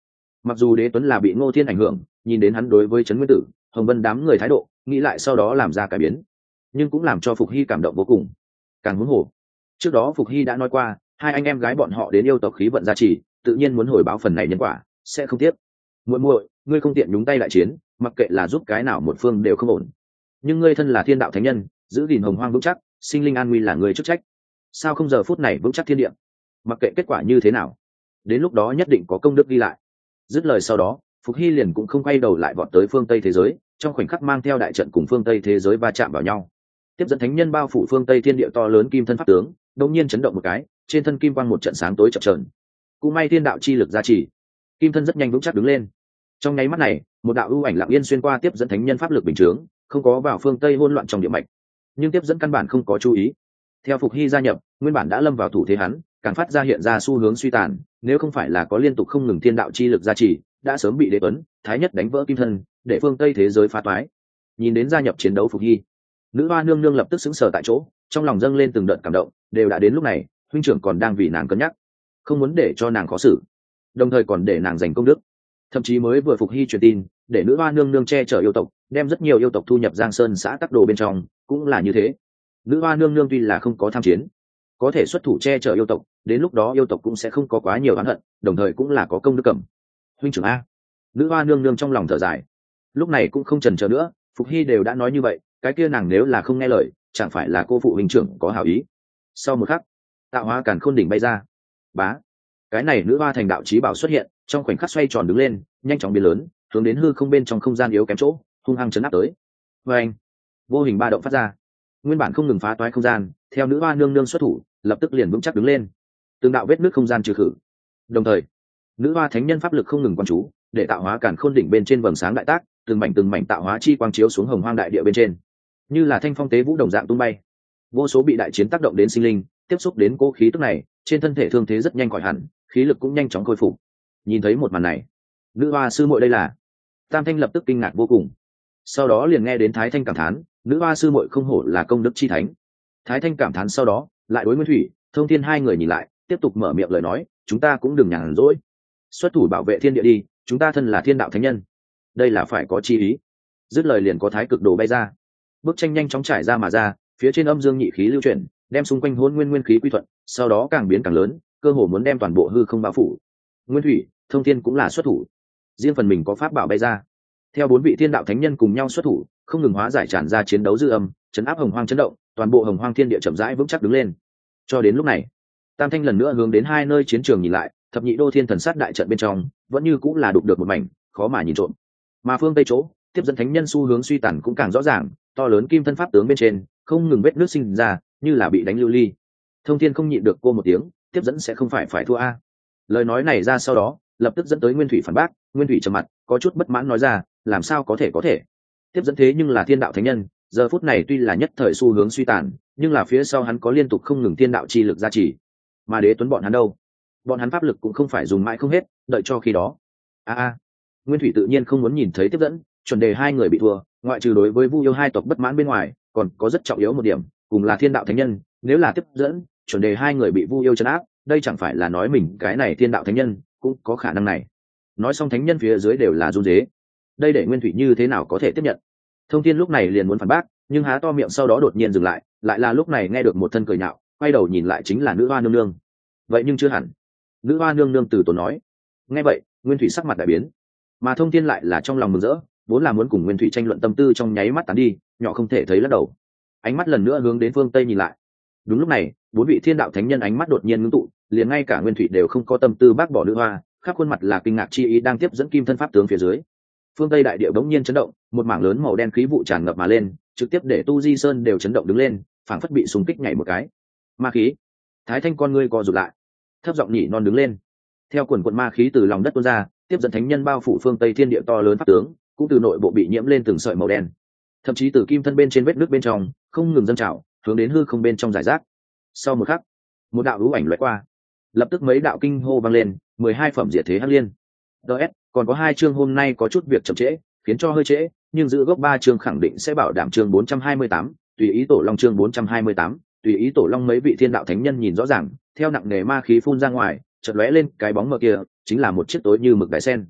Mặc dù Đế Tuấn là bị Ngô Thiên ảnh hưởng, nhìn đến hắn đối với Trấn Nguyên Tử, Hồng Vân đám người thái độ, nghĩ lại sau đó làm ra cải biến, nhưng cũng làm cho Phục Hy cảm động vô cùng. Càng huống hồ, trước đó Phục Hy đã nói qua, hai anh em gái bọn họ đến yêu tộc khí vận gia trì, tự nhiên muốn hồi báo phần này nhân quả, sẽ không tiếc. Muội muội, ngươi không tiện nhúng tay đại chiến, mặc kệ là giúp cái nào một phương đều không ổn. Nhưng ngươi thân là thiên đạo thánh nhân, giữ gìn hồng hoang vững chắc, sinh linh an nguy là ngươi chức trách. Sao không giờ phút này vững chắc thiên địa? Mặc kệ kết quả như thế nào, đến lúc đó nhất định có công đức ghi lại. Dứt lời sau đó, Phục Hy liền cũng không quay đầu lại vọt tới phương Tây thế giới, trong khoảnh khắc mang theo đại trận cùng phương Tây thế giới va chạm vào nhau. Tiếp dẫn thánh nhân bao phủ phương Tây thiên địa to lớn kim thân pháp tướng, đột nhiên chấn động một cái, trên thân kim quang một trận sáng tối chập chờn. Cũng may thiên đạo chi lực gia trì, kim thân rất nhanh vững chắc đứng lên. Trong nháy mắt này, một đạo ưu ảnh lặng yên xuyên qua tiếp dẫn thánh nhân pháp lực bình chướng, không có vào phương Tây hỗn loạn trong địa mạch. Nhưng tiếp dẫn căn bản không có chú ý. Theo Phục Hy gia nhập, nguyên bản đã lâm vào thủ thế hắn, càng phát ra hiện ra xu hướng suy tàn, nếu không phải là có liên tục không ngừng thiên đạo chi lực gia trì, đã sớm bị Đế Tuấn, Thái Nhất đánh vỡ kim thân, để phương Tây thế giới phá toái. Nhìn đến gia nhập chiến đấu Phục Hy, nữ hoa nương nương lập tức sững sờ tại chỗ, trong lòng dâng lên từng đợt cảm động, đều đã đến lúc này, huynh trưởng còn đang vì nàng cân nhắc, không muốn để cho nàng khó xử, đồng thời còn để nàng giành công đức. Thậm chí mới vừa Phục Hy truyền tin, để nữ hoa nương nương che chở yêu tộc, đem rất nhiều yêu tộc thu nhập Giang Sơn xã tắc đồ bên trong, cũng là như thế. Nữ hoa nương nương tuy là không có tham chiến, có thể xuất thủ che chở yêu tộc, đến lúc đó yêu tộc cũng sẽ không có quá nhiều oán hận, đồng thời cũng là có công đức cầm. Huynh trưởng a. Nữ hoa nương nương trong lòng thở dài, lúc này cũng không chần chờ nữa, Phục Hy đều đã nói như vậy, cái kia nàng nếu là không nghe lời, chẳng phải là cô phụ huynh trưởng có hảo ý. Sau một khắc, tạo hóa càn khôn đỉnh bay ra, bá, cái này nữ hoa thành đạo chí bảo xuất hiện, trong khoảnh khắc xoay tròn đứng lên, nhanh chóng biến lớn, hướng đến hư không bên trong không gian yếu kém chỗ, hung hăng chấn áp tới. Và anh, vô hình ba động phát ra, nguyên bản không ngừng phá toái không gian, theo nữ hoa nương nương xuất thủ, lập tức liền vững chắc đứng lên, từng đạo vết nước không gian trừ khử. Đồng thời, nữ hoa thánh nhân pháp lực không ngừng quan chú, để tạo hóa càn khôn đỉnh bên trên vầng sáng đại tác, từng mảnh từng mảnh tạo hóa chi quang chiếu xuống hồng hoang đại địa bên trên, như là thanh phong tế vũ đồng dạng tung bay. Vô số bị đại chiến tác động đến sinh linh, tiếp xúc đến cố khí tức này, trên thân thể thương thế rất nhanh khỏi hẳn, khí lực cũng nhanh chóng khôi phục. Nhìn thấy một màn này, nữ hoa sư muội đây là, Tam Thanh lập tức kinh ngạc vô cùng. Sau đó liền nghe đến Thái Thanh cảm thán, nữ hoa sư muội không hổ là công đức chi thánh. Thái Thanh cảm thán sau đó, lại đối Nguyên Thủy, Thông Thiên hai người nhìn lại, tiếp tục mở miệng lời nói, chúng ta cũng đừng nhàn rỗi, xuất thủ bảo vệ thiên địa đi, chúng ta thân là thiên đạo thánh nhân, đây là phải có chi ý. Dứt lời liền có thái cực đồ bay ra, bức tranh nhanh chóng trải ra mà ra, phía trên âm dương nhị khí lưu chuyển, đem xung quanh hỗn nguyên nguyên khí quy thuận, sau đó càng biến càng lớn, cơ hồ muốn đem toàn bộ hư không bao phủ. Nguyên Thủy, Thông Thiên cũng là xuất thủ, riêng phần mình có pháp bảo bay ra, theo bốn vị thiên đạo thánh nhân cùng nhau xuất thủ, không ngừng hóa giải tràn ra chiến đấu dư âm, chấn áp hồng hoang chấn động, toàn bộ hồng hoang thiên địa chậm rãi vững chắc đứng lên. Cho đến lúc này, Tam Thanh lần nữa hướng đến hai nơi chiến trường nhìn lại, thập nhị đô thiên thần sát đại trận bên trong vẫn như cũng là đục được một mảnh, khó mà nhìn trộm. Mà phương tây chỗ, tiếp dẫn thánh nhân xu hướng suy tàn cũng càng rõ ràng, to lớn kim thân pháp tướng bên trên không ngừng vết nước sinh ra, như là bị đánh lưu ly. Thông Thiên không nhịn được cô một tiếng, tiếp dẫn sẽ không phải phải thua a. Lời nói này ra sau đó, lập tức dẫn tới Nguyên Thủy phản bác. Nguyên Thủy trầm mặt, có chút bất mãn nói ra, làm sao có thể có thể? Tiếp dẫn thế nhưng là thiên đạo thánh nhân, giờ phút này tuy là nhất thời xu hướng suy tàn, nhưng là phía sau hắn có liên tục không ngừng thiên đạo chi lực gia trì. Mà Đế Tuấn bọn hắn đâu? Bọn hắn pháp lực cũng không phải dùng mãi không hết, đợi cho khi đó. A a. Nguyên Thủy tự nhiên không muốn nhìn thấy tiếp dẫn, chuẩn đề hai người bị thua, ngoại trừ đối với Vu Yêu hai tộc bất mãn bên ngoài, còn có rất trọng yếu một điểm, cùng là thiên đạo thánh nhân, nếu là tiếp dẫn, chuẩn đề hai người bị Vu Yêu trấn áp, đây chẳng phải là nói mình cái này thiên đạo thánh nhân cũng có khả năng này. Nói xong thánh nhân phía dưới đều là run rế, đây để Nguyên Thủy như thế nào có thể tiếp nhận? Thông Thiên lúc này liền muốn phản bác, nhưng há to miệng sau đó đột nhiên dừng lại, lại là lúc này nghe được một thân cười nhạo, quay đầu nhìn lại chính là nữ hoa nương nương. Vậy nhưng chưa hẳn. Nữ hoa nương nương từ tốn nói. Nghe vậy, Nguyên Thủy sắc mặt đại biến, mà Thông Thiên lại là trong lòng mừng rỡ, vốn là muốn cùng Nguyên Thủy tranh luận tâm tư trong nháy mắt tán đi, nhỏ không thể thấy lắc đầu. Ánh mắt lần nữa hướng đến phương tây nhìn lại. Đúng lúc này, bốn vị thiên đạo thánh nhân ánh mắt đột nhiên ngưng tụ, liền ngay cả Nguyên Thủy đều không có tâm tư bác bỏ nữ hoa, khắp khuôn mặt là kinh ngạc chi ý đang tiếp dẫn kim thân pháp tướng phía dưới. Phương tây đại địa bỗng nhiên chấn động, một mảng lớn màu đen khí vụ tràn ngập mà lên, trực tiếp để Tu Di Sơn đều chấn động đứng lên, phảng phất bị xung kích nhảy một cái. Ma khí. Thái Thanh con ngươi co rụt lại, thấp giọng nhỉ non đứng lên. Theo quần quần ma khí từ lòng đất tuôn ra, tiếp dẫn thánh nhân bao phủ phương tây thiên địa to lớn pháp tướng, cũng từ nội bộ bị nhiễm lên từng sợi màu đen, thậm chí từ kim thân bên trên vết nước bên trong không ngừng dâng trào, hướng đến hư không bên trong giải rác. Sau một khắc, một đạo hữu ảnh lóe qua, lập tức mấy đạo kinh hô vang lên, mười hai phẩm diệt thế hắc liên. ds còn có hai chương hôm nay có chút việc chậm trễ, khiến cho hơi trễ, nhưng giữ gốc ba chương khẳng định sẽ bảo đảm chương bốn trăm hai mươi tám, tùy ý tổ long chương bốn trăm hai mươi tám, tùy ý tổ long. Mấy vị thiên đạo thánh nhân nhìn rõ ràng, theo nặng nề ma khí phun ra ngoài, chợt lóe lên cái bóng mờ kia, chính là một chiếc tối như mực đại sen.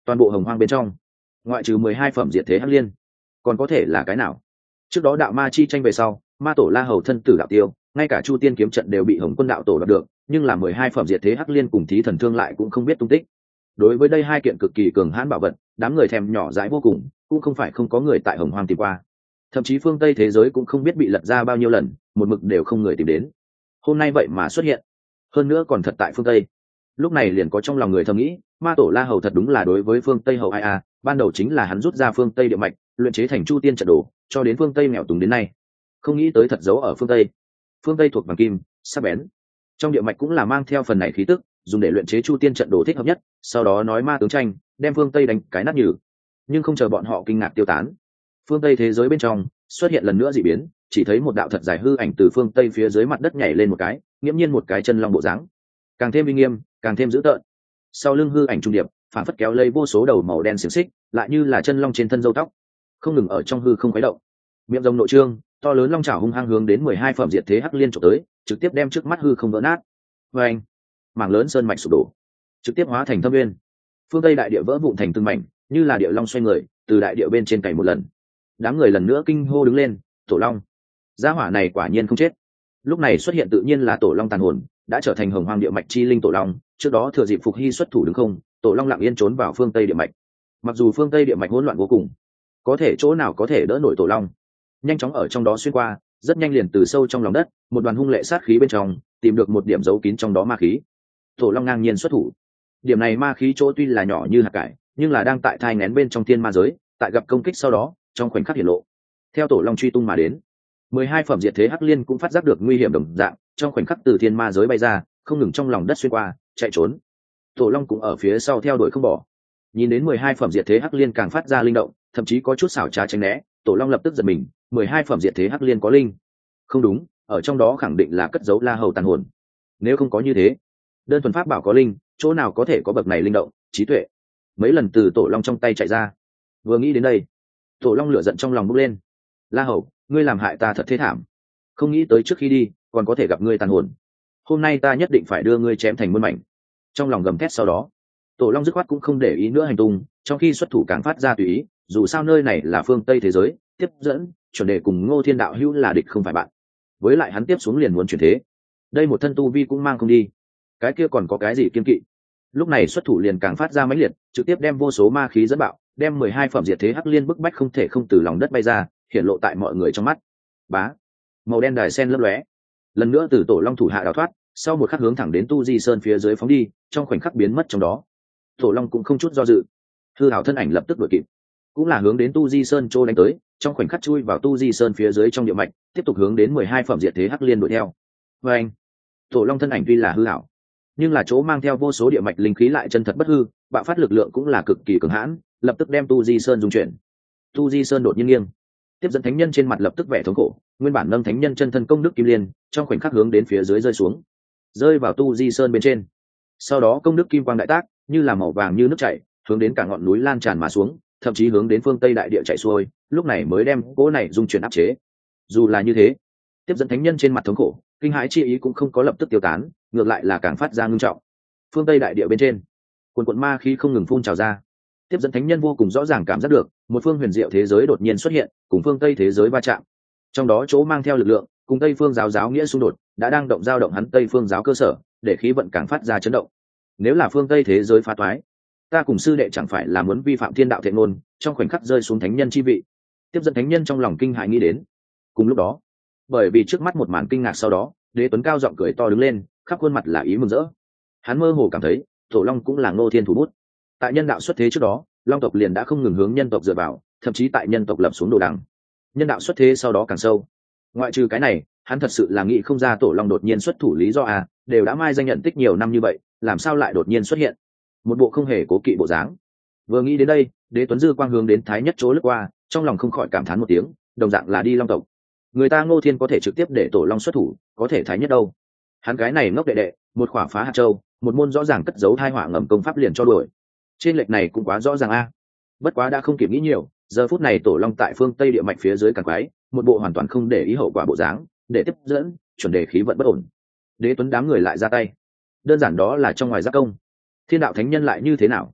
toàn bộ hồng hoang bên trong ngoại trừ mười hai phẩm diệt thế hắc liên còn có thể là cái nào? Trước đó đạo ma chi tranh về sau, ma tổ La Hầu thân tử đạo tiêu, ngay cả Chu Tiên kiếm trận đều bị Hồng Quân đạo tổ đoạt được, nhưng là mười hai phẩm diệt thế hắc liên cùng thí thần thương lại cũng không biết tung tích. Đối với đây hai kiện cực kỳ cường hãn bảo vật, đám người thèm nhỏ dãi vô cùng, cũng không phải không có người tại Hồng Hoang tìm qua. Thậm chí phương Tây thế giới cũng không biết bị lật ra bao nhiêu lần, một mực đều không người tìm đến. Hôm nay vậy mà xuất hiện, hơn nữa còn thật tại phương Tây. Lúc này liền có trong lòng người thầm nghĩ, ma tổ La Hầu thật đúng là đối với phương Tây hầu ai a, ban đầu chính là hắn rút ra phương Tây địa mạch, luyện chế thành Chu Tiên trận đồ, cho đến phương Tây nghèo túng đến nay. Không nghĩ tới thật giấu ở phương Tây. Phương Tây thuộc vàng kim, sắc bén. Trong địa mạch cũng là mang theo phần này khí tức, dùng để luyện chế Chu Tiên trận đồ thích hợp nhất, sau đó nói ma tướng tranh, đem phương Tây đánh cái nát nhừ. Nhưng không chờ bọn họ kinh ngạc tiêu tán, phương Tây thế giới bên trong xuất hiện lần nữa dị biến, chỉ thấy một đạo thật dài hư ảnh từ phương Tây phía dưới mặt đất nhảy lên một cái, nghiễm nhiên một cái chân long bộ dáng, càng thêm uy nghiêm, càng thêm dữ tợn. Sau lưng hư ảnh trung điệp, phản phất kéo lấy vô số đầu màu đen xiềng xích, lại như là chân long trên thân râu tóc, không ngừng ở trong hư không khuấy động. Miệng rồng nội trương, to lớn long chảo hung hăng hướng đến mười hai phẩm diệt thế hắc liên chụp tới, trực tiếp đem trước mắt hư không vỡ nát. Và anh, mảng lớn sơn mạch sụp đổ, trực tiếp hóa thành thâm nguyên. Phương Tây đại địa vỡ vụn thành từng mảnh, như là địa long xoay người, từ đại địa bên trên cày một lần. Đám người lần nữa kinh hô đứng lên, tổ long, gia hỏa này quả nhiên không chết. Lúc này xuất hiện tự nhiên là tổ long tàn hồn, đã trở thành hồng hoang địa mạch chi linh tổ long. Trước đó thừa dịp phục hy xuất thủ đứng không, tổ long lặng yên trốn vào phương Tây địa mạch. Mặc dù phương Tây địa mạch hỗn loạn vô cùng, có thể chỗ nào có thể đỡ nổi tổ long, nhanh chóng ở trong đó xuyên qua, rất nhanh liền từ sâu trong lòng đất, một đoàn hung lệ sát khí bên trong, tìm được một điểm giấu kín trong đó ma khí. Tổ long ngang nhiên xuất thủ. Điểm này ma khí chỗ tuy là nhỏ như hạt cải, nhưng là đang tại thai nén bên trong thiên ma giới, tại gặp công kích sau đó, trong khoảnh khắc hiển lộ. Theo tổ long truy tung mà đến, mười hai phẩm diệt thế hắc liên cũng phát giác được nguy hiểm đồng dạng, trong khoảnh khắc từ thiên ma giới bay ra, không ngừng trong lòng đất xuyên qua, chạy trốn. Tổ long cũng ở phía sau theo đuổi không bỏ. Nhìn đến mười hai phẩm diệt thế hắc liên càng phát ra linh động, thậm chí có chút xảo trá tránh né, tổ long lập tức giật mình, mười hai phẩm diệt thế hắc liên có linh. Không đúng, ở trong đó khẳng định là cất giấu La Hầu tàn hồn. Nếu không có như thế, đơn thuần pháp bảo có linh, chỗ nào có thể có bậc này linh động, trí tuệ. Mấy lần từ tổ long trong tay chạy ra. Vừa nghĩ đến đây, tổ long lửa giận trong lòng bốc lên. La Hầu, ngươi làm hại ta thật thế thảm, không nghĩ tới trước khi đi còn có thể gặp ngươi tàn hồn. Hôm nay ta nhất định phải đưa ngươi chém thành muôn mảnh. Trong lòng gầm thét sau đó, tổ long dứt khoát cũng không để ý nữa hành tung, trong khi xuất thủ càng phát ra tùy ý, dù sao nơi này là phương Tây thế giới, tiếp dẫn chuẩn đề cùng Ngô Thiên đạo hữu là địch không phải bạn. Với lại hắn tiếp xuống liền muốn chuyển thế, đây một thân tu vi cũng mang không đi, cái kia còn có cái gì kiên kỵ. Lúc này xuất thủ liền càng phát ra mãnh liệt, trực tiếp đem vô số ma khí dẫn bạo, đem mười hai phẩm diệt thế hắc liên bức bách không thể không từ lòng đất bay ra, hiện lộ tại mọi người trong mắt. Bá, màu đen đài sen lấp lóe, lần nữa từ tổ long thủ hạ đào thoát, sau một khắc hướng thẳng đến tu di sơn phía dưới phóng đi, trong khoảnh khắc biến mất trong đó. Tổ long cũng không chút do dự, hư hảo thân ảnh lập tức đuổi kịp, cũng là hướng đến tu di sơn trô đánh tới, trong khoảnh khắc chui vào tu di sơn phía dưới trong địa mạch, tiếp tục hướng đến mười hai phẩm diệt thế hắc liên đuổi theo. Và anh, tổ long thân ảnh tuy là hư hảo, nhưng là chỗ mang theo vô số địa mạch linh khí lại chân thật bất hư, bạo phát lực lượng cũng là cực kỳ cường hãn, lập tức đem tu di sơn dung chuyển. Tu di sơn đột nhiên nghiêng, tiếp dẫn thánh nhân trên mặt lập tức vẻ thống khổ, nguyên bản nâng thánh nhân chân thân công đức kim liên, trong khoảnh khắc hướng đến phía dưới rơi xuống, rơi vào tu di sơn bên trên. Sau đó công đức kim quang đại tác, như là màu vàng như nước chảy, hướng đến cả ngọn núi lan tràn mà xuống, thậm chí hướng đến phương Tây đại địa chảy xuôi, lúc này mới đem cỗ này dung chuyển áp chế. Dù là như thế, tiếp dẫn thánh nhân trên mặt thống khổ, kinh hãi chi ý cũng không có lập tức tiêu tán, ngược lại là càng phát ra ngưng trọng. Phương Tây đại địa bên trên, quần quần ma khí không ngừng phun trào ra. Tiếp dẫn thánh nhân vô cùng rõ ràng cảm giác được, một phương huyền diệu thế giới đột nhiên xuất hiện, cùng phương Tây thế giới va chạm. Trong đó chỗ mang theo lực lượng, cùng Tây phương giáo giáo nghĩa xung đột, đã đang động dao động hắn Tây phương giáo cơ sở, để khí vận càng phát ra chấn động. Nếu là phương Tây thế giới phá toái, ta cùng sư đệ chẳng phải là muốn vi phạm thiên đạo thiện ngôn, trong khoảnh khắc rơi xuống thánh nhân chi vị. Tiếp dẫn thánh nhân trong lòng kinh hãi nghĩ đến. Cùng lúc đó, bởi vì trước mắt một màn kinh ngạc sau đó, Đế Tuấn cao giọng cười to đứng lên, khắp khuôn mặt là ý mừng rỡ. Hắn mơ hồ cảm thấy, tổ long cũng là Ngô Thiên thủ bút. Tại nhân đạo xuất thế trước đó, long tộc liền đã không ngừng hướng nhân tộc dựa vào, thậm chí tại nhân tộc lập xuống đồ đằng. Nhân đạo xuất thế sau đó càng sâu. Ngoại trừ cái này, hắn thật sự là nghĩ không ra tổ long đột nhiên xuất thủ lý do à, đều đã mai danh nhận tích nhiều năm như vậy, làm sao lại đột nhiên xuất hiện? Một bộ không hề cố kỵ bộ dáng. Vừa nghĩ đến đây, Đế Tuấn dư quang hướng đến thái nhất chỗ lướt qua, trong lòng không khỏi cảm thán một tiếng, đồng dạng là đi long tộc. Người ta Ngô Thiên có thể trực tiếp để tổ long xuất thủ, có thể thái nhất đâu? Hắn cái này ngốc đệ đệ, một khỏa phá hạt châu, một môn rõ ràng cất giấu thai họa ngầm công pháp liền cho đuổi. Trên lệch này cũng quá rõ ràng a. Bất quá đã không kịp nghĩ nhiều, giờ phút này tổ long tại phương Tây địa mạch phía dưới càng quái, một bộ hoàn toàn không để ý hậu quả bộ dáng, để tiếp dẫn, chuẩn đề khí vận bất ổn. Đế Tuấn đám người lại ra tay, đơn giản đó là trong ngoài giác công. Thiên đạo thánh nhân lại như thế nào?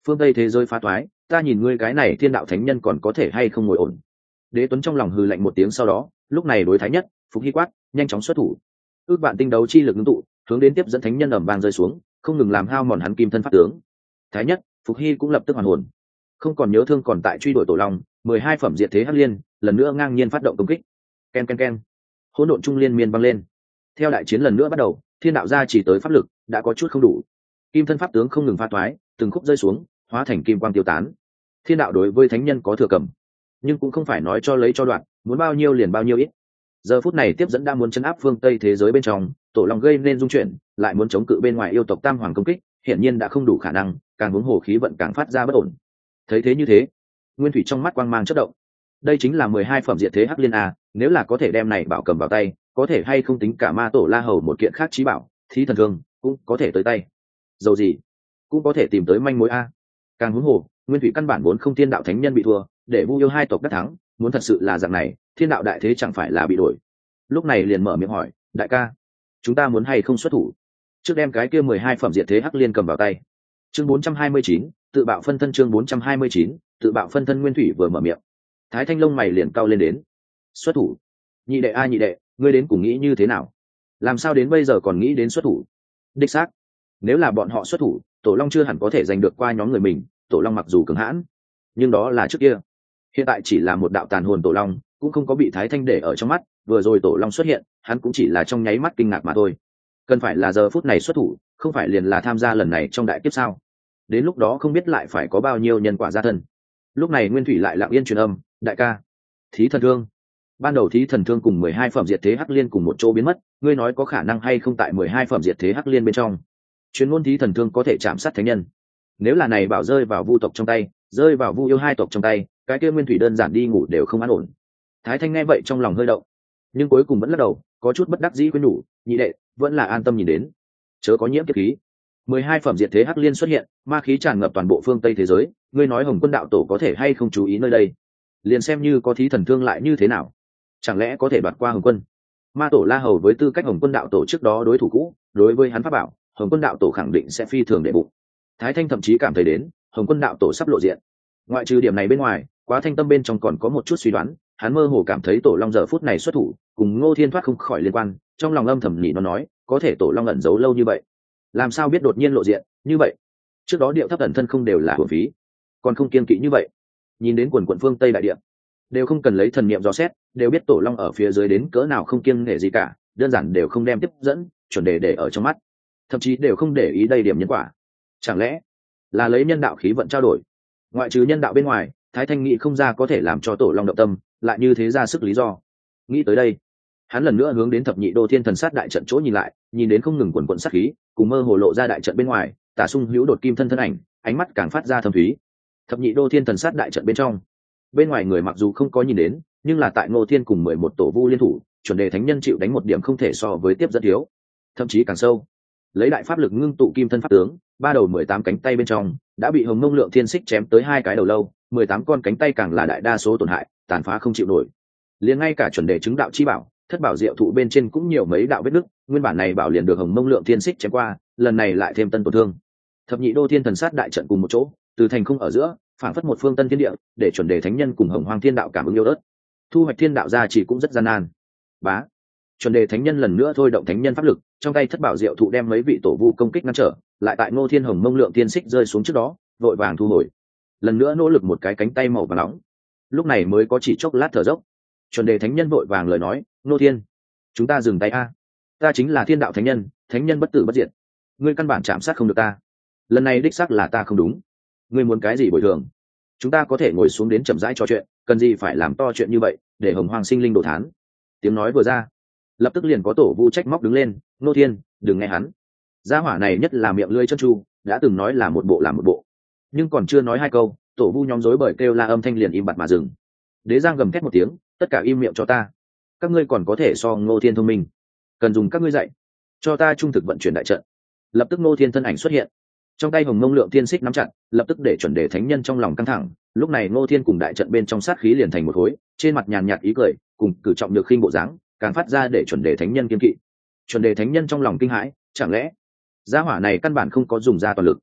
phương tây thế giới phá toái, ta nhìn ngươi cái này thiên đạo thánh nhân còn có thể hay không ngồi ổn. Đế Tuấn trong lòng hừ lạnh một tiếng, sau đó lúc này đối thái nhất Phục Hy quát, nhanh chóng xuất thủ. Ước vạn tinh đấu chi lực ngưng tụ, hướng đến tiếp dẫn thánh nhân ầm vang rơi xuống, không ngừng làm hao mòn hắn kim thân pháp tướng. Thái nhất Phục Hy cũng lập tức hoàn hồn, không còn nhớ thương còn tại truy đuổi tổ long. Mười hai phẩm diệt thế hắc liên lần nữa ngang nhiên phát động công kích. Ken ken ken, hỗn độn trung liên miên vang lên. Theo đại chiến lần nữa bắt đầu, thiên đạo gia chỉ tới pháp lực đã có chút không đủ, kim thân pháp tướng không ngừng pha thoái, từng khúc rơi xuống, hóa thành kim quang tiêu tán. Thiên đạo đối với thánh nhân có thừa cầm, nhưng cũng không phải nói cho lấy cho đoạn, muốn bao nhiêu liền bao nhiêu ít. Giờ phút này tiếp dẫn đang muốn chấn áp phương tây thế giới bên trong, tổ long gây nên dung chuyển, lại muốn chống cự bên ngoài yêu tộc tam hoàng công kích, hiển nhiên đã không đủ khả năng, càng hướng hồ khí vận càng phát ra bất ổn. Thấy thế như thế, nguyên thủy trong mắt quang mang chớp động. Đây chính là mười hai phẩm diệt thế hắc liên a, nếu là có thể đem này bảo cầm vào tay, có thể hay không tính cả ma tổ la hầu một kiện khác chí bảo, thí thần thương cũng có thể tới tay. Dầu gì cũng có thể tìm tới manh mối a. Càng huống hồ, nguyên thủy căn bản vốn không thiên đạo thánh nhân bị thua, để vu yêu hai tộc đắc thắng, muốn thật sự là dạng này, thiên đạo đại thế chẳng phải là bị đổi. Lúc này liền mở miệng hỏi, đại ca, chúng ta muốn hay không xuất thủ, trước đem cái kia mười hai phẩm diệt thế hắc liên cầm vào tay. Chương bốn trăm hai mươi chín, tự bạo phân thân. Chương bốn trăm hai mươi chín, tự bạo phân thân. Nguyên thủy vừa mở miệng, thái thanh lông mày liền cau lên đến. Xuất thủ? Nhị đệ a nhị đệ, ngươi đến cùng nghĩ như thế nào? Làm sao đến bây giờ còn nghĩ đến xuất thủ? Đích xác, nếu là bọn họ xuất thủ, tổ long chưa hẳn có thể giành được qua nhóm người mình. Tổ long mặc dù cường hãn, nhưng đó là trước kia, hiện tại chỉ là một đạo tàn hồn tổ long, cũng không có bị thái thanh để ở trong mắt. Vừa rồi tổ long xuất hiện, hắn cũng chỉ là trong nháy mắt kinh ngạc mà thôi. Cần phải là giờ phút này xuất thủ, không phải liền là tham gia lần này trong đại kiếp sao? Đến lúc đó không biết lại phải có bao nhiêu nhân quả gia thân. Lúc này nguyên thủy lại lặng yên truyền âm, đại ca, thí thần thương. Ban đầu thí thần thương cùng mười hai phẩm diệt thế hắc liên cùng một chỗ biến mất, ngươi nói có khả năng hay không tại mười hai phẩm diệt thế hắc liên bên trong chuyên môn thí thần thương có thể chạm sát thánh nhân? Nếu là này bảo rơi vào vu tộc trong tay, rơi vào vu yêu hai tộc trong tay, cái kia nguyên thủy đơn giản đi ngủ đều không an ổn. Thái thanh nghe vậy trong lòng hơi động, nhưng cuối cùng vẫn lắc đầu, có chút bất đắc dĩ khuyên nhủ, nhị đệ vẫn là an tâm nhìn đến, chớ có nhiễm kiếp khí. Mười hai phẩm diệt thế hắc liên xuất hiện, ma khí tràn ngập toàn bộ phương tây thế giới, ngươi nói Hồng Quân đạo tổ có thể hay không chú ý nơi đây? Liền xem như có thí thần thương lại như thế nào, chẳng lẽ có thể đoạt qua Hồng Quân? Ma tổ la hầu với tư cách Hồng Quân đạo tổ trước đó đối thủ cũ, đối với hắn pháp bảo, Hồng Quân đạo tổ khẳng định sẽ phi thường đệ bụng. Thái thanh thậm chí cảm thấy đến Hồng Quân đạo tổ sắp lộ diện. Ngoại trừ điểm này bên ngoài, quá thanh tâm bên trong còn có một chút suy đoán, hắn mơ hồ cảm thấy tổ long giờ phút này xuất thủ cùng Ngô Thiên thoát không khỏi liên quan, trong lòng âm thầm nhị nó nói, có thể tổ long ẩn giấu lâu như vậy, làm sao biết đột nhiên lộ diện như vậy? Trước đó điệu thấp ẩn thân không đều là hưởng phí, còn không kiên kỵ như vậy. Nhìn đến quần quận phương tây đại địa, đều không cần lấy thần niệm dò xét, đều biết tổ long ở phía dưới đến cỡ nào không kiêng nể gì cả, đơn giản đều không đem tiếp dẫn chuẩn đề để ở trong mắt, thậm chí đều không để ý đây điểm nhân quả. Chẳng lẽ là lấy nhân đạo khí vận trao đổi? Ngoại trừ nhân đạo bên ngoài, thái thanh nghĩ không ra có thể làm cho tổ long động tâm lại như thế ra sức lý do. Nghĩ tới đây, hắn lần nữa hướng đến thập nhị đô thiên thần sát đại trận chỗ nhìn lại, nhìn đến không ngừng quần quận sát khí cùng mơ hồ lộ ra đại trận bên ngoài, tả sung hữu đột kim thân thân ảnh, ánh mắt càng phát ra thâm thúy. Thập nhị đô thiên thần sát đại trận bên trong, bên ngoài người mặc dù không có nhìn đến, nhưng là tại Ngô Thiên cùng mười một tổ vu liên thủ, chuẩn đề thánh nhân chịu đánh một điểm không thể so với tiếp dẫn thiếu, thậm chí càng sâu. Lấy đại pháp lực ngưng tụ kim thân pháp tướng, ba đầu mười tám cánh tay bên trong đã bị hồng mông lượng thiên xích chém tới hai cái đầu lâu, mười tám con cánh tay càng là đại đa số tổn hại, tàn phá không chịu nổi. Liền ngay cả chuẩn đề chứng đạo chi bảo, thất bảo diệu thụ bên trên cũng nhiều mấy đạo vết nứt, nguyên bản này bảo liền được hồng mông lượng thiên xích chém qua, lần này lại thêm tân tổn thương. Thập nhị đô thiên thần sát đại trận cùng một chỗ, từ thành không ở giữa, phảng phất một phương tân thiên địa, để chuẩn đề thánh nhân cùng hồng hoang thiên đạo cảm ứng yêu ớt. Thu hoạch thiên đạo ra chỉ cũng rất gian nan. Bá, chuẩn đề thánh nhân lần nữa thôi động thánh nhân pháp lực, trong tay thất bảo diệu thụ đem mấy vị tổ vu công kích ngăn trở, lại tại Ngô Thiên hồng mông lượng thiên xích rơi xuống trước đó, vội vàng thu hồi, lần nữa nỗ lực một cái cánh tay màu vàng nóng, lúc này mới có chỉ chốc lát thở dốc. Chuẩn đề thánh nhân vội vàng lời nói, Ngô Thiên, chúng ta dừng tay a, ta chính là thiên đạo thánh nhân, thánh nhân bất tử bất diệt, ngươi căn bản chạm sát không được ta, lần này đích xác là ta không đúng, ngươi muốn cái gì bồi thường? Chúng ta có thể ngồi xuống đến chậm rãi trò chuyện, cần gì phải làm to chuyện như vậy, để hồng hoàng sinh linh đồ thán. Tiếng nói vừa ra, lập tức liền có tổ vu trách móc đứng lên, Ngô Thiên, đừng nghe hắn, gia hỏa này nhất là miệng lưỡi chân tru, đã từng nói là một bộ làm một bộ, nhưng còn chưa nói hai câu, tổ vu nhóm rối bời kêu la âm thanh liền im bặt mà dừng. Đế Giang gầm thét một tiếng, tất cả im miệng cho ta, các ngươi còn có thể so Ngô Thiên thông minh, cần dùng các ngươi dạy cho ta trung thực vận chuyển đại trận. Lập tức Ngô Thiên thân ảnh xuất hiện, trong tay hồng mông lượng thiên xích nắm chặt, lập tức để chuẩn đề thánh nhân trong lòng căng thẳng. Lúc này Ngô Thiên cùng đại trận bên trong sát khí liền thành một khối, trên mặt nhàn nhạt ý cười, cùng cử trọng nhược khinh bộ dáng, càng phát ra để chuẩn đề thánh nhân kiên kỵ. Chuẩn đề thánh nhân trong lòng kinh hãi, chẳng lẽ gia hỏa này căn bản không có dùng ra toàn lực,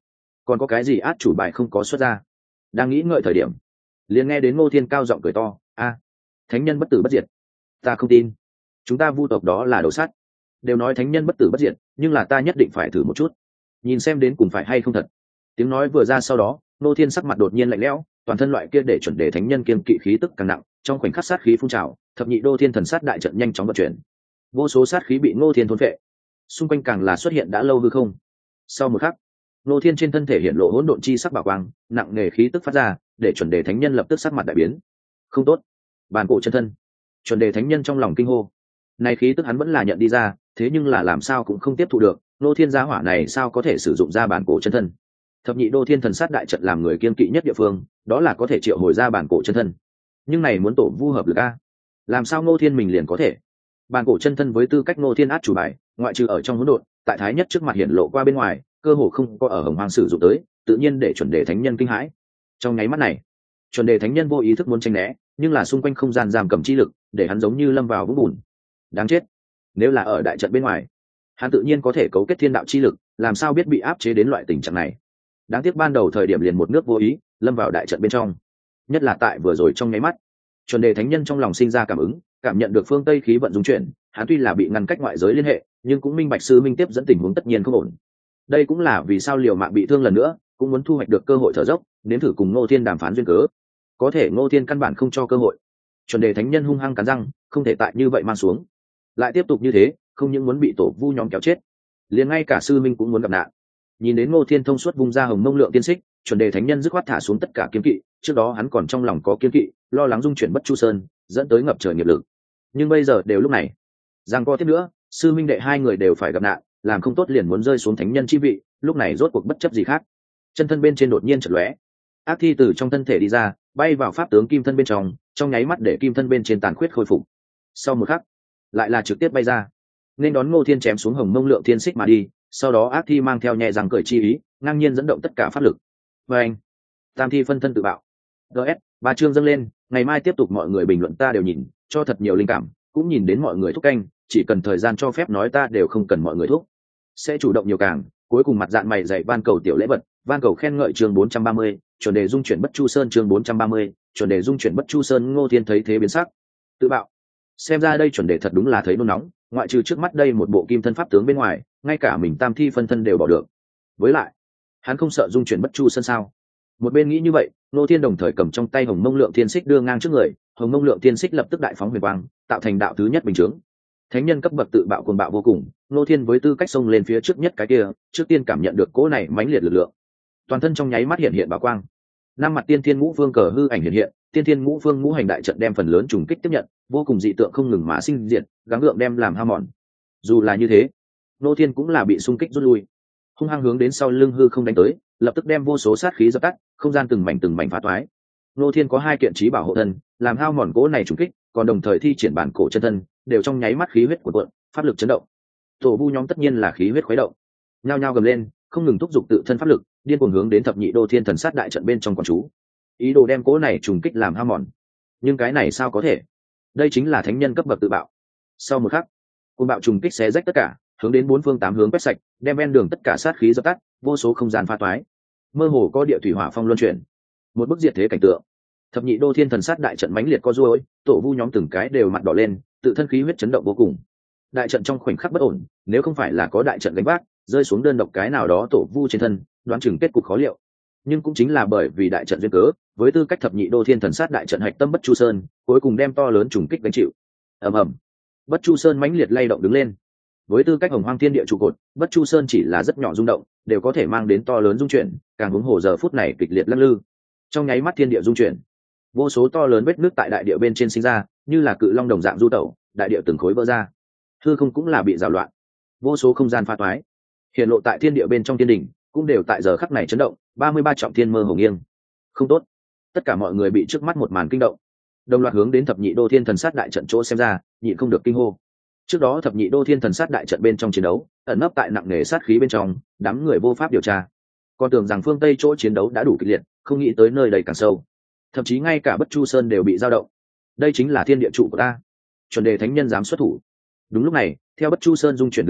còn có cái gì át chủ bài không có xuất ra. Đang nghĩ ngợi thời điểm, liền nghe đến Ngô Thiên cao giọng cười to, a thánh nhân bất tử bất diệt. Ta không tin, chúng ta vu tộc đó là đồ sát. Đều nói thánh nhân bất tử bất diệt, nhưng là ta nhất định phải thử một chút, nhìn xem đến cùng phải hay không thật. Tiếng nói vừa ra sau đó, Ngô Thiên sắc mặt đột nhiên lạnh lẽo, toàn thân loại kia để chuẩn đề thánh nhân kiên kỵ khí tức càng nặng, trong khoảnh khắc sát khí phun trào, thập nhị đô thiên thần sát đại trận nhanh chóng vận chuyển, vô số sát khí bị Ngô Thiên thôn phệ, xung quanh càng là xuất hiện đã lâu hư không. Sau một khắc, Ngô Thiên trên thân thể hiện lộ hỗn độn chi sắc bảo quang, nặng nề khí tức phát ra, để chuẩn đề thánh nhân lập tức sắc mặt đại biến. Không tốt, bản cổ chân thân. Chuẩn đề thánh nhân trong lòng kinh hô, này khí tức hắn vẫn là nhận đi ra, thế nhưng là làm sao cũng không tiếp thu được, Ngô Thiên gia hỏa này sao có thể sử dụng ra bản cổ chân thân. Thập nhị đô thiên thần sát đại trận làm người kiên kỵ nhất địa phương, đó là có thể triệu hồi ra bản cổ chân thân, nhưng này muốn tổ vu hợp lực a, làm sao Ngô Thiên mình liền có thể? Bản cổ chân thân với tư cách Ngô Thiên át chủ bài, ngoại trừ ở trong hỗn độn, tại thái nhất trước mặt hiện lộ qua bên ngoài, cơ hồ không có ở hồng hoang sử dụng tới, tự nhiên để chuẩn đề thánh nhân kinh hãi. Trong nháy mắt này, chuẩn đề thánh nhân vô ý thức muốn tránh né, nhưng là xung quanh không gian giam cầm chi lực, để hắn giống như lâm vào vũng bùn. Đáng chết, nếu là ở đại trận bên ngoài, hắn tự nhiên có thể cấu kết thiên đạo chi lực, làm sao biết bị áp chế đến loại tình trạng này. Đáng tiếc ban đầu thời điểm liền một nước vô ý lâm vào đại trận bên trong, nhất là tại vừa rồi trong nháy mắt, chuẩn đề thánh nhân trong lòng sinh ra cảm ứng, cảm nhận được phương tây khí vận dung chuyển, hắn tuy là bị ngăn cách ngoại giới liên hệ, nhưng cũng minh bạch sư minh tiếp dẫn tình huống tất nhiên không ổn. Đây cũng là vì sao liều mạng bị thương lần nữa, cũng muốn thu hoạch được cơ hội thở dốc, nếm thử cùng Ngô Thiên đàm phán duyên cớ. Có thể Ngô Thiên căn bản không cho cơ hội. Chuẩn đề thánh nhân hung hăng cắn răng, không thể tại như vậy mang xuống, lại tiếp tục như thế, không những muốn bị tổ vu nhóm kéo chết, liền ngay cả sư minh cũng muốn gặp nạn. Nhìn đến Ngô Thiên thông suốt vung ra hồng mông lượng tiên xích, chuẩn đề thánh nhân dứt khoát thả xuống tất cả kiên kỵ, trước đó hắn còn trong lòng có kiên kỵ, lo lắng dung chuyển bất chu sơn, dẫn tới ngập trời nghiệp lực. Nhưng bây giờ đều lúc này, giang co tiếp nữa, sư minh đệ hai người đều phải gặp nạn, làm không tốt liền muốn rơi xuống thánh nhân chi vị, lúc này rốt cuộc bất chấp gì khác. Chân thân bên trên đột nhiên chợt lóe, ác thi từ trong thân thể đi ra, bay vào pháp tướng kim thân bên trong, trong nháy mắt để kim thân bên trên tàn khuyết khôi phục. Sau một khắc, lại là trực tiếp bay ra, nên đón Ngô Thiên chém xuống hồng mông lượng thiên xích mà đi. Sau đó ác thi mang theo nhẹ răng cười chi ý, ngang nhiên dẫn động tất cả pháp lực. Và anh, tam thi phân thân tự bạo. gs ba chương dâng lên, ngày mai tiếp tục mọi người bình luận ta đều nhìn, cho thật nhiều linh cảm, cũng nhìn đến mọi người thúc canh, chỉ cần thời gian cho phép nói ta đều không cần mọi người thúc, sẽ chủ động nhiều càng. Cuối cùng mặt dạng mày dạy van cầu tiểu lễ vật, van cầu khen ngợi chương bốn trăm ba mươi, chuẩn đề dung chuyển bất chu sơn chương bốn trăm ba mươi, chuẩn đề dung chuyển bất chu sơn. Ngô Thiên thấy thế biến sắc, tự bạo. Xem ra đây chuẩn đề thật đúng là thấy nôn nóng, ngoại trừ trước mắt đây một bộ kim thân pháp tướng bên ngoài, ngay cả mình tam thi phân thân đều bỏ được. Với lại, hắn không sợ dung chuyển bất chu sơn sao? Một bên nghĩ như vậy, Ngô Thiên đồng thời cầm trong tay hồng mông lượng thiên xích đưa ngang trước người, hồng mông lượng thiên xích lập tức đại phóng huyền quang, tạo thành đạo thứ nhất bình chướng. Thánh nhân cấp bậc tự bạo cuồng bạo vô cùng, Ngô Thiên với tư cách xông lên phía trước nhất cái kia, trước tiên cảm nhận được cỗ này mãnh liệt lực lượng, toàn thân trong nháy mắt hiện hiện bảo quang. Năm mặt tiên thiên ngũ phương cờ hư ảnh hiện hiện, tiên thiên ngũ phương ngũ hành đại trận đem phần lớn trùng kích tiếp nhận, vô cùng dị tượng không ngừng mà sinh diệt, gắng gượng đem làm hao mòn. Dù là như thế, Ngô Thiên cũng là bị xung kích rút lui, hung hăng hướng đến sau lưng hư không đánh tới, lập tức đem vô số sát khí dập tắt, không gian từng mảnh từng mảnh phá toái. Ngô Thiên có hai kiện trí bảo hộ thân, làm hao mòn cỗ này trùng kích, còn đồng thời thi triển bản cổ chân thân, đều trong nháy mắt khí huyết của cuộn, pháp lực chấn động. Tổ vu nhóm tất nhiên là khí huyết khuấy động, nhao nhao gầm lên, không ngừng thúc giục tự thân pháp lực, điên cuồng hướng đến thập nhị đô thiên thần sát đại trận bên trong quán chú, ý đồ đem cỗ này trùng kích làm hao mòn. Nhưng cái này sao có thể? Đây chính là thánh nhân cấp bậc tự bạo. Sau một khắc, côn bạo trùng kích xé rách tất cả, hướng đến bốn phương tám hướng quét sạch, đem ven đường tất cả sát khí dập tắt, vô số không gian pha toái, mơ hồ có địa thủy hỏa phong luân chuyển, một bức diệt thế cảnh tượng. Thập nhị đô thiên thần sát đại trận mãnh liệt co duỗi, tổ vu nhóm từng cái đều mặt đỏ lên, tự thân khí huyết chấn động vô cùng. Đại trận trong khoảnh khắc bất ổn, nếu không phải là có đại trận gánh vác, rơi xuống đơn độc cái nào đó tổ vu trên thân, đoán chừng kết cục khó liệu. Nhưng cũng chính là bởi vì đại trận duyên cớ, với tư cách thập nhị đô thiên thần sát đại trận hạch tâm bất chu sơn, cuối cùng đem to lớn trùng kích gánh chịu. Ầm ầm, bất chu sơn mãnh liệt lay động đứng lên. Với tư cách hồng hoang thiên địa trụ cột, bất chu sơn chỉ là rất nhỏ rung động, đều có thể mang đến to lớn rung chuyển, càng huống hồ giờ phút này kịch liệt lắc lư. Trong nháy mắt thiên địa rung chuyển, vô số to lớn vết nước tại đại địa bên trên sinh ra, như là cự long đồng dạng du tẩu, đại địa từng khối vỡ ra, hư không cũng là bị rào loạn, vô số không gian pha toái, hiện lộ tại thiên địa bên trong thiên đỉnh, cũng đều tại giờ khắc này chấn động. Ba mươi ba trọng thiên mơ hồ nghiêng. Không tốt, tất cả mọi người bị trước mắt một màn kinh động, đồng loạt hướng đến thập nhị đô thiên thần sát đại trận chỗ xem ra, nhịn không được kinh hô. Trước đó thập nhị đô thiên thần sát đại trận bên trong chiến đấu, ẩn nấp tại nặng nề sát khí bên trong, đám người vô pháp điều tra, còn tưởng rằng phương tây chỗ chiến đấu đã đủ kịch liệt, không nghĩ tới nơi đầy càng sâu, thậm chí ngay cả bất chu sơn đều bị dao động. Đây chính là thiên địa trụ của ta, chuẩn đề thánh nhân dám xuất thủ. Đúng lúc này, theo bất chu sơn dung chuyển đứng lên,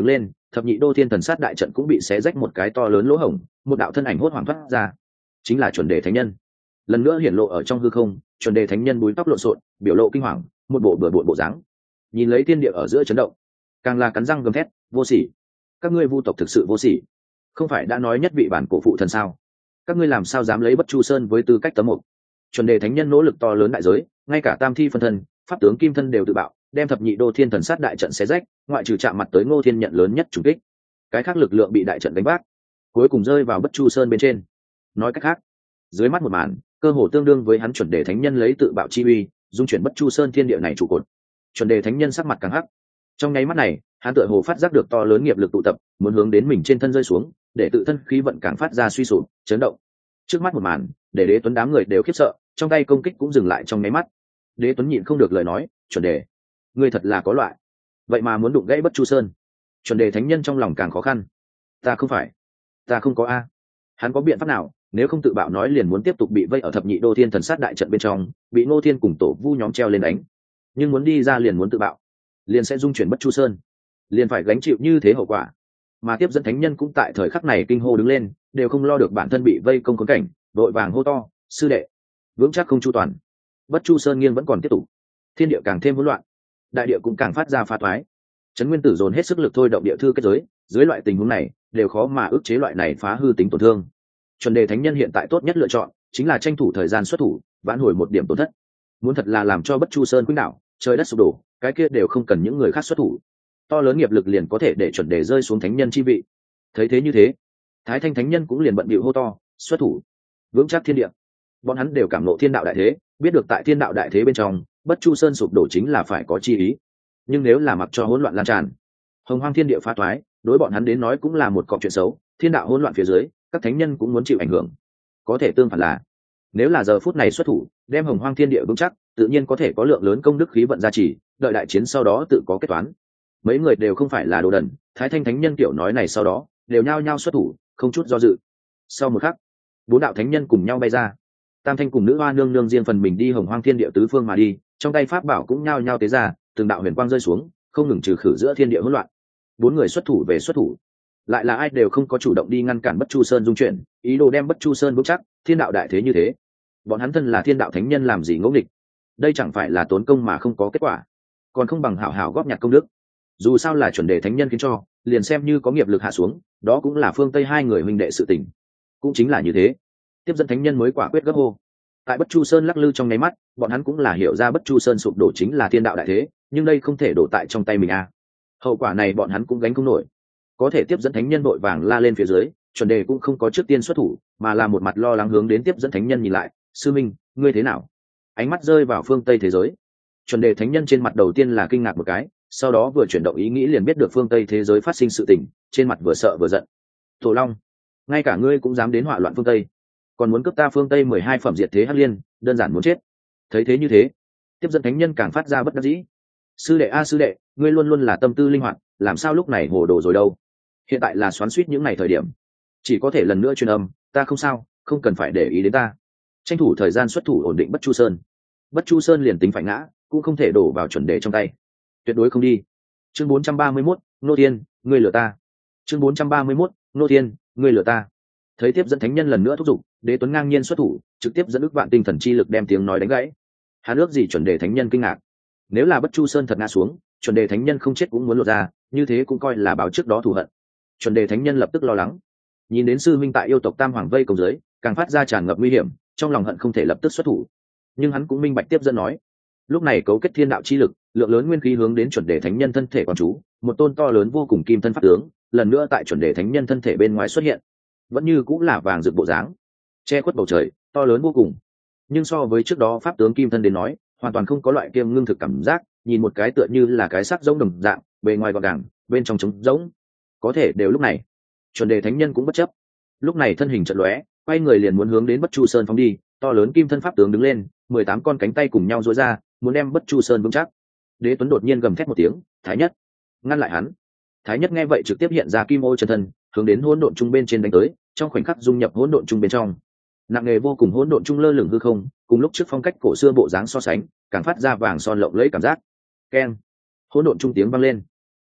thập nhị đô thiên thần sát đại trận cũng bị xé rách một cái to lớn lỗ hổng, một đạo thân ảnh hốt hoảng thoát ra, chính là chuẩn đề thánh nhân. Lần nữa hiển lộ ở trong hư không, chuẩn đề thánh nhân búi tóc lộn xộn, biểu lộ kinh hoàng, một bộ bừa bộn bộ dáng, nhìn lấy thiên địa ở giữa chấn động, càng là cắn răng gầm thét, vô sỉ, các ngươi vu tộc thực sự vô sỉ, không phải đã nói nhất vị bản cổ phụ thần sao, các ngươi làm sao dám lấy Bất Chu Sơn với tư cách tấm mục. Chuẩn đề thánh nhân nỗ lực to lớn đại giới, ngay cả tam thi phân thân, pháp tướng kim thân đều tự bạo, đem thập nhị đô thiên thần sát đại trận xé rách, ngoại trừ chạm mặt tới Ngô Thiên nhận lớn nhất trùng kích, cái khác lực lượng bị đại trận đánh vác, cuối cùng rơi vào Bất Chu Sơn bên trên. Nói cách khác, dưới mắt một màn, cơ hồ tương đương với hắn chuẩn đề thánh nhân lấy tự bạo chi uy, dung chuyển Bất Chu Sơn thiên địa này trụ cột. Chuẩn đề thánh nhân sắc mặt càng hắc. Trong nháy mắt này, hắn tựa hồ phát giác được to lớn nghiệp lực tụ tập, muốn hướng đến mình trên thân rơi xuống, để tự thân khí vận càng phát ra suy sụp, chấn động. Trước mắt một màn, để Đế Tuấn đám người đều khiếp sợ, trong tay công kích cũng dừng lại trong nháy mắt. Đế Tuấn nhịn không được lời nói, chuẩn đề, ngươi thật là có loại, vậy mà muốn đụng gãy Bất Chu Sơn. Chuẩn đề thánh nhân trong lòng càng khó khăn. Ta không phải, ta không có a. Hắn có biện pháp nào? Nếu không tự bạo nói liền muốn tiếp tục bị vây ở thập nhị đô thiên thần sát đại trận bên trong, bị Ngô Thiên cùng tổ vu nhóm treo lên đánh. Nhưng muốn đi ra liền muốn tự bạo, liền sẽ dung chuyển Bất Chu Sơn, liền phải gánh chịu như thế hậu quả. Mà tiếp dẫn thánh nhân cũng tại thời khắc này kinh hô đứng lên, đều không lo được bản thân bị vây công khốn cảnh, đội vàng hô to, sư đệ, vững chắc không chu toàn. Bất Chu Sơn nghiêng vẫn còn tiếp tục, thiên địa càng thêm hỗn loạn, đại địa cũng càng phát ra phá thoái. Trấn Nguyên Tử dồn hết sức lực thôi động địa thư kết giới, dưới loại tình huống này đều khó mà ức chế loại này phá hư tính tổn thương. Chuẩn đề thánh nhân hiện tại tốt nhất lựa chọn chính là tranh thủ thời gian xuất thủ, vãn hồi một điểm tổn thất. Muốn thật là làm cho Bất Chu Sơn quýnh đảo, trời đất sụp đổ, cái kia đều không cần những người khác xuất thủ, to lớn nghiệp lực liền có thể để chuẩn đề rơi xuống thánh nhân chi vị. Thấy thế như thế, Thái Thanh thánh nhân cũng liền bận bịu hô to, xuất thủ, vững chắc thiên địa. Bọn hắn đều cảm ngộ thiên đạo đại thế, biết được tại thiên đạo đại thế bên trong, Bất Chu Sơn sụp đổ chính là phải có chi ý. Nhưng nếu là mặc cho hỗn loạn lan tràn, hồng hoang thiên địa phá toái, đối bọn hắn đến nói cũng là một cọc chuyện xấu. Thiên đạo hỗn loạn phía dưới, các thánh nhân cũng muốn chịu ảnh hưởng. Có thể tương phản là, nếu là giờ phút này xuất thủ, đem hồng hoang thiên địa vững chắc, tự nhiên có thể có lượng lớn công đức khí vận gia trì, đợi đại chiến sau đó tự có kết toán. Mấy người đều không phải là đồ đần, Thái Thanh thánh nhân kiểu nói này sau đó, đều nhao nhao xuất thủ, không chút do dự. Sau một khắc, bốn đạo thánh nhân cùng nhau bay ra. Tam Thanh cùng nữ hoa nương nương riêng phần mình đi hồng hoang thiên địa tứ phương mà đi, trong tay pháp bảo cũng nhao nhao tế ra, từng đạo huyền quang rơi xuống, không ngừng trừ khử giữa thiên địa hỗn loạn. Bốn người xuất thủ về xuất thủ, lại là ai đều không có chủ động đi ngăn cản Bất Chu Sơn dung chuyển, ý đồ đem Bất Chu Sơn vững chắc. Thiên đạo đại thế như thế, bọn hắn thân là thiên đạo thánh nhân làm gì ngẫu nghịch? Đây chẳng phải là tốn công mà không có kết quả, còn không bằng hảo hảo góp nhặt công đức. Dù sao là chuẩn đề thánh nhân khiến cho, liền xem như có nghiệp lực hạ xuống, đó cũng là phương Tây hai người huynh đệ sự tình. Cũng chính là như thế, tiếp dẫn thánh nhân mới quả quyết gấp hô. Tại Bất Chu Sơn lắc lư trong nháy mắt, bọn hắn cũng là hiểu ra Bất Chu Sơn sụp đổ chính là thiên đạo đại thế, nhưng đây không thể đổ tại trong tay mình a. Hậu quả này bọn hắn cũng gánh không nổi. Có thể tiếp dẫn thánh nhân vội vàng la lên phía dưới, chuẩn đề cũng không có trước tiên xuất thủ, mà là một mặt lo lắng hướng đến tiếp dẫn thánh nhân nhìn lại, sư minh, ngươi thế nào? Ánh mắt rơi vào phương Tây thế giới, chuẩn đề thánh nhân trên mặt đầu tiên là kinh ngạc một cái, sau đó vừa chuyển động ý nghĩ liền biết được phương Tây thế giới phát sinh sự tình, trên mặt vừa sợ vừa giận. Tổ Long, ngay cả ngươi cũng dám đến hỏa loạn phương Tây, còn muốn cướp ta phương Tây mười hai phẩm diệt thế hắc liên, đơn giản muốn chết. Thấy thế như thế, tiếp dẫn thánh nhân càng phát ra bất đắc dĩ. Sư đệ a sư đệ, ngươi luôn luôn là tâm tư linh hoạt, làm sao lúc này hồ đồ rồi đâu? Hiện tại là xoắn xuýt những ngày thời điểm, chỉ có thể lần nữa truyền âm, ta không sao, không cần phải để ý đến ta. Tranh thủ thời gian xuất thủ ổn định Bất Chu Sơn. Bất Chu Sơn liền tính phải ngã, cũng không thể đổ vào chuẩn đề trong tay, tuyệt đối không đi. Chương bốn trăm ba mươi mốt, Nô Thiên, ngươi lừa ta. Chương bốn trăm ba mươi mốt, Nô Thiên, ngươi lừa ta. Thấy tiếp dẫn thánh nhân lần nữa thúc giục, Đế Tuấn ngang nhiên xuất thủ, trực tiếp dẫn ức vạn tinh thần chi lực đem tiếng nói đánh gãy. Hắn ước gì chuẩn đề thánh nhân kinh ngạc. Nếu là Bất Chu Sơn thật ngã xuống, chuẩn đề thánh nhân không chết cũng muốn lột ra, như thế cũng coi là báo trước đó thù hận. Chuẩn đề thánh nhân lập tức lo lắng, nhìn đến sư minh tại yêu tộc tam hoàng vây công dưới, càng phát ra tràn ngập nguy hiểm, trong lòng hận không thể lập tức xuất thủ. Nhưng hắn cũng minh bạch tiếp dẫn nói, lúc này cấu kết thiên đạo chi lực, lượng lớn nguyên khí hướng đến chuẩn đề thánh nhân thân thể quán chú, một tôn to lớn vô cùng kim thân pháp tướng, lần nữa tại chuẩn đề thánh nhân thân thể bên ngoài xuất hiện, vẫn như cũng là vàng rực bộ dáng, che khuất bầu trời, to lớn vô cùng. Nhưng so với trước đó pháp tướng kim thân đến nói, hoàn toàn không có loại kiêm ngưng thực cảm giác, nhìn một cái tựa như là cái xác giống đồng dạng, bề ngoài gọn gàng, bên trong trống rỗng. Có thể đều lúc này, chuẩn đề thánh nhân cũng bất chấp, lúc này thân hình chợt lóe, quay người liền muốn hướng đến Bất Chu Sơn phóng đi. To lớn kim thân pháp tướng đứng lên, mười tám con cánh tay cùng nhau duỗi ra, muốn đem Bất Chu Sơn vững chắc. Đế Tuấn đột nhiên gầm thét một tiếng, Thái Nhất, ngăn lại hắn. Thái Nhất nghe vậy trực tiếp hiện ra kim ô chân thân, hướng đến hỗn độn trung bên trên đánh tới, trong khoảnh khắc dung nhập hỗn độn trung bên trong. Nặng nề vô cùng hỗn độn trung lơ lửng hư không, cùng lúc trước phong cách cổ xưa bộ dáng so sánh, càng phát ra vàng son lộng lẫy cảm giác. Keng, hỗn độn trung tiếng vang lên.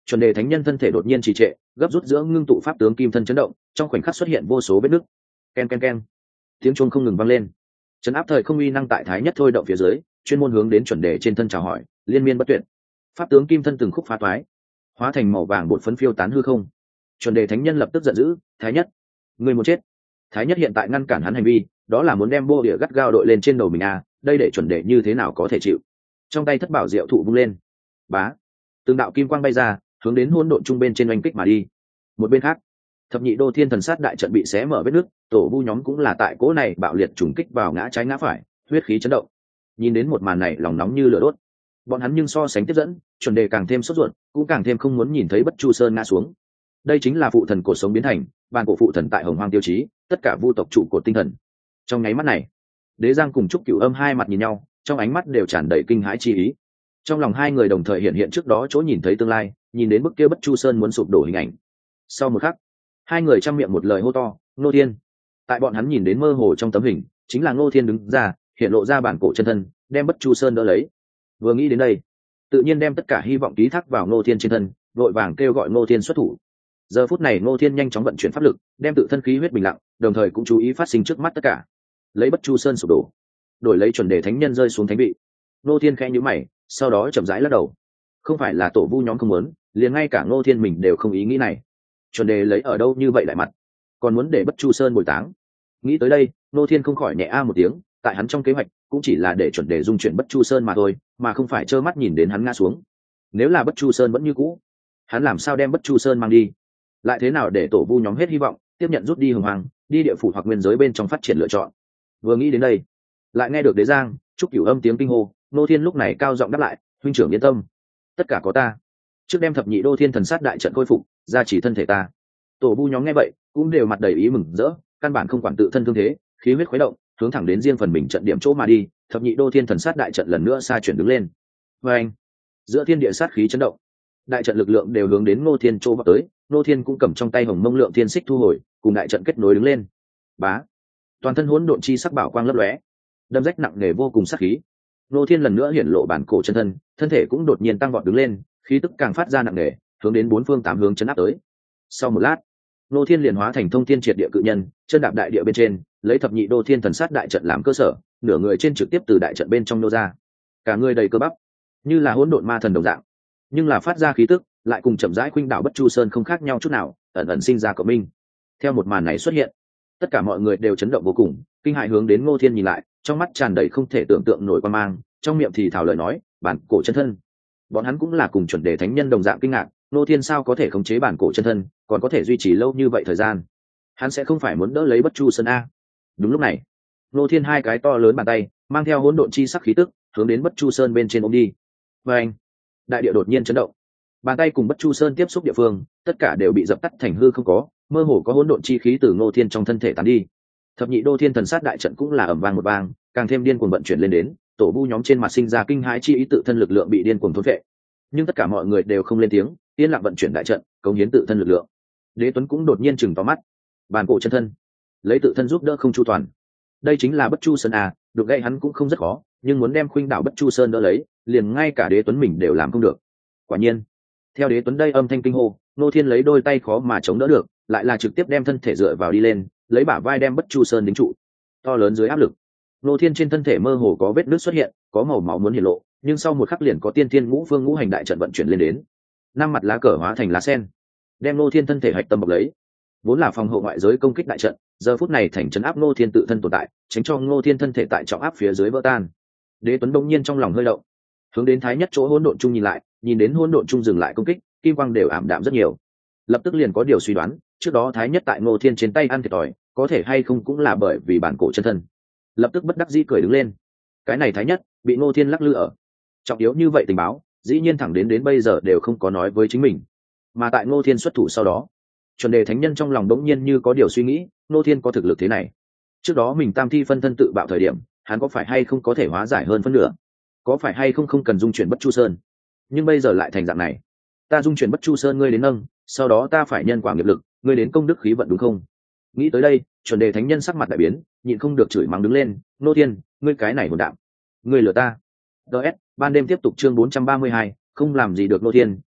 Chuẩn đề thánh nhân thân thể đột nhiên trì trệ, gấp rút giữa ngưng tụ pháp tướng kim thân chấn động, trong khoảnh khắc xuất hiện vô số vết nứt. Ken ken ken, tiếng chuông không ngừng vang lên. Trấn áp thời không uy năng tại thái nhất thôi động phía dưới, chuyên môn hướng đến chuẩn đề trên thân chào hỏi, liên miên bất tuyệt. Pháp tướng kim thân từng khúc phá toái, hóa thành màu vàng bột phấn phiêu tán hư không. Chuẩn đề thánh nhân lập tức giận dữ, thái nhất, người muốn chết. Thái nhất hiện tại ngăn cản hắn hành vi, đó là muốn đem bô địa gắt gao đội lên trên đầu mình à, đây để chuẩn đề như thế nào có thể chịu. Trong tay thất bảo diệu thụ vung lên, bá, từng đạo kim quang bay ra, hướng đến hỗn độn trung bên trên oanh kích mà đi. Một bên khác, thập nhị đô thiên thần sát đại trận bị xé mở vết nứt, tổ vu nhóm cũng là tại cỗ này bạo liệt trùng kích vào ngã trái ngã phải, huyết khí chấn động. Nhìn đến một màn này lòng nóng như lửa đốt. Bọn hắn nhưng so sánh tiếp dẫn, chuẩn đề càng thêm sốt ruột, cũng càng thêm không muốn nhìn thấy bất chu sơn ngã xuống. Đây chính là phụ thần cổ sống biến thành, bàn cổ phụ thần tại hồng hoang tiêu chí, tất cả vu tộc trụ cột tinh thần. Trong nháy mắt này, Đế Giang cùng Trúc Cửu Âm hai mặt nhìn nhau, trong ánh mắt đều tràn đầy kinh hãi chi ý. Trong lòng hai người đồng thời hiện hiện trước đó chỗ nhìn thấy tương lai, nhìn đến bức kia bất chu sơn muốn sụp đổ hình ảnh. Sau một khắc, hai người trăm miệng một lời hô to, Ngô Thiên. Tại bọn hắn nhìn đến mơ hồ trong tấm hình, chính là Ngô Thiên đứng ra, hiện lộ ra bản cổ chân thân, đem bất chu sơn đỡ lấy. Vừa nghĩ đến đây, tự nhiên đem tất cả hy vọng ký thác vào Ngô Thiên trên thân, vội vàng kêu gọi Ngô Thiên xuất thủ. Giờ phút này Ngô Thiên nhanh chóng vận chuyển pháp lực, đem tự thân khí huyết bình lặng, đồng thời cũng chú ý phát sinh trước mắt tất cả. Lấy bất chu sơn sụp đổ, đổi lấy chuẩn đề thánh nhân rơi xuống thánh vị. Ngô Thiên khẽ nhíu mày, sau đó chậm rãi lắc đầu. Không phải là tổ vu nhóm không muốn, liền ngay cả Ngô Thiên mình đều không ý nghĩ này. Chuẩn đề lấy ở đâu như vậy lại mặt, còn muốn để bất chu sơn bồi táng. Nghĩ tới đây, Ngô Thiên không khỏi nhẹ a một tiếng, tại hắn trong kế hoạch cũng chỉ là để chuẩn đề dung chuyển bất chu sơn mà thôi, mà không phải trơ mắt nhìn đến hắn ngã xuống. Nếu là bất chu sơn vẫn như cũ, hắn làm sao đem bất chu sơn mang đi, lại thế nào để tổ vu nhóm hết hy vọng tiếp nhận rút đi hồng hoàng, đi địa phủ hoặc nguyên giới bên trong phát triển lựa chọn. Vừa nghĩ đến đây, lại nghe được Đế Giang, Trúc Cửu Âm tiếng kinh hô. Ngô Thiên lúc này cao giọng đáp lại, huynh trưởng yên tâm, tất cả có ta. Trước đem thập nhị đô thiên thần sát đại trận khôi phục, gia trì thân thể ta. Tổ vu nhóm nghe vậy cũng đều mặt đầy ý mừng rỡ, căn bản không quản tự thân thương thế, khí huyết khuấy động, hướng thẳng đến riêng phần mình trận điểm chỗ mà đi. Thập nhị đô thiên thần sát đại trận lần nữa xa chuyển đứng lên. Và anh, giữa thiên địa sát khí chấn động, đại trận lực lượng đều hướng đến Ngô Thiên chỗ vào tới. Ngô Thiên cũng cầm trong tay hồng mông lượng thiên xích thu hồi, cùng đại trận kết nối đứng lên. Bá, toàn thân hỗn độn chi sắc bảo quang lấp lóe, đâm rách nặng nề vô cùng sát khí. Ngô Thiên lần nữa hiển lộ bản cổ chân thân, thân thể cũng đột nhiên tăng vọt đứng lên, khí tức càng phát ra nặng nề, hướng đến bốn phương tám hướng chấn áp tới. Sau một lát, Ngô Thiên liền hóa thành thông thiên triệt địa cự nhân, chân đạp đại địa bên trên, lấy thập nhị đô thiên thần sát đại trận làm cơ sở, nửa người trên trực tiếp từ đại trận bên trong nô ra, cả người đầy cơ bắp, như là hỗn độn ma thần đồng dạng, nhưng là phát ra khí tức lại cùng chậm rãi khuynh đảo bất chu sơn không khác nhau chút nào, ẩn ẩn sinh ra cộng minh. Theo một màn này xuất hiện, tất cả mọi người đều chấn động vô cùng, kinh hãi hướng đến Ngô Thiên nhìn lại, trong mắt tràn đầy không thể tưởng tượng nổi quan mang, trong miệng thì thào lời nói, bản cổ chân thân. Bọn hắn cũng là cùng chuẩn đề thánh nhân đồng dạng kinh ngạc, Ngô Thiên sao có thể khống chế bản cổ chân thân, còn có thể duy trì lâu như vậy thời gian. Hắn sẽ không phải muốn đỡ lấy bất chu sơn a? Đúng lúc này, Ngô Thiên hai cái to lớn bàn tay mang theo hỗn độn chi sắc khí tức, hướng đến bất chu sơn bên trên ôm đi. Và anh, đại địa đột nhiên chấn động, bàn tay cùng bất chu sơn tiếp xúc địa phương, tất cả đều bị dập tắt thành hư không có, mơ hồ có hỗn độn chi khí từ Ngô Thiên trong thân thể tán đi. Thập nhị đô thiên thần sát đại trận cũng là ầm vang một vang, càng thêm điên cuồng vận chuyển lên đến, tổ vu nhóm trên mặt sinh ra kinh hãi chi ý, tự thân lực lượng bị điên cuồng thôn phệ. Nhưng tất cả mọi người đều không lên tiếng, yên lặng vận chuyển đại trận, cống hiến tự thân lực lượng. Đế Tuấn cũng đột nhiên chừng vào mắt, bàn cổ chân thân, lấy tự thân giúp đỡ không chu toàn. Đây chính là bất chu sơn à, được gậy hắn cũng không rất khó, nhưng muốn đem khuynh đảo bất chu sơn đỡ lấy, liền ngay cả Đế Tuấn mình đều làm không được. Quả nhiên, theo Đế Tuấn đây âm thanh kinh hô, Ngô Thiên lấy đôi tay khó mà chống đỡ được, lại là trực tiếp đem thân thể dựa vào đi lên, lấy bả vai đem bất chu sơn đính trụ. To lớn dưới áp lực, Ngô Thiên trên thân thể mơ hồ có vết nứt xuất hiện, có màu máu muốn hiển lộ, nhưng sau một khắc liền có tiên thiên ngũ phương ngũ hành đại trận vận chuyển lên đến. Năm mặt lá cờ hóa thành lá sen, đem Ngô Thiên thân thể hạch tâm bọc lấy. Vốn là phòng hộ ngoại giới công kích đại trận, giờ phút này thành trấn áp Ngô Thiên tự thân tồn tại, tránh cho Ngô Thiên thân thể tại trọng áp phía dưới vỡ tan. Đế Tuấn đông nhiên trong lòng hơi động, hướng đến thái nhất chỗ hỗn độn trung nhìn lại, nhìn đến hỗn độn trung dừng lại công kích, kim quang đều ảm đạm rất nhiều. Lập tức liền có điều suy đoán, trước đó thái nhất tại Ngô Thiên trên tay ăn thiệt thòi, có thể hay không cũng là bởi vì bản cổ chân thân. Lập tức bất đắc dĩ cười đứng lên. Cái này thái nhất bị Ngô Thiên lắc lư ở, trọng yếu như vậy tình báo, dĩ nhiên thẳng đến đến bây giờ đều không có nói với chính mình. Mà tại Ngô Thiên xuất thủ sau đó, chuẩn đề thánh nhân trong lòng đống nhiên như có điều suy nghĩ, Ngô Thiên có thực lực thế này, trước đó mình tam thi phân thân tự bạo thời điểm, hắn có phải hay không có thể hóa giải hơn phân nửa, có phải hay không không cần dung chuyển bất chu sơn, nhưng bây giờ lại thành dạng này. Ta dung chuyển bất chu sơn ngươi đến nâng, sau đó ta phải nhân quả nghiệp lực, ngươi đến công đức khí vận đúng không? Nghĩ tới đây, chuẩn đề thánh nhân sắc mặt đại biến, nhịn không được chửi mắng đứng lên, Ngô Thiên, ngươi cái này hỗn đạm, ngươi lừa ta. ds ban đêm tiếp tục chương bốn trăm ba mươi hai, không làm gì được Ngô Thiên,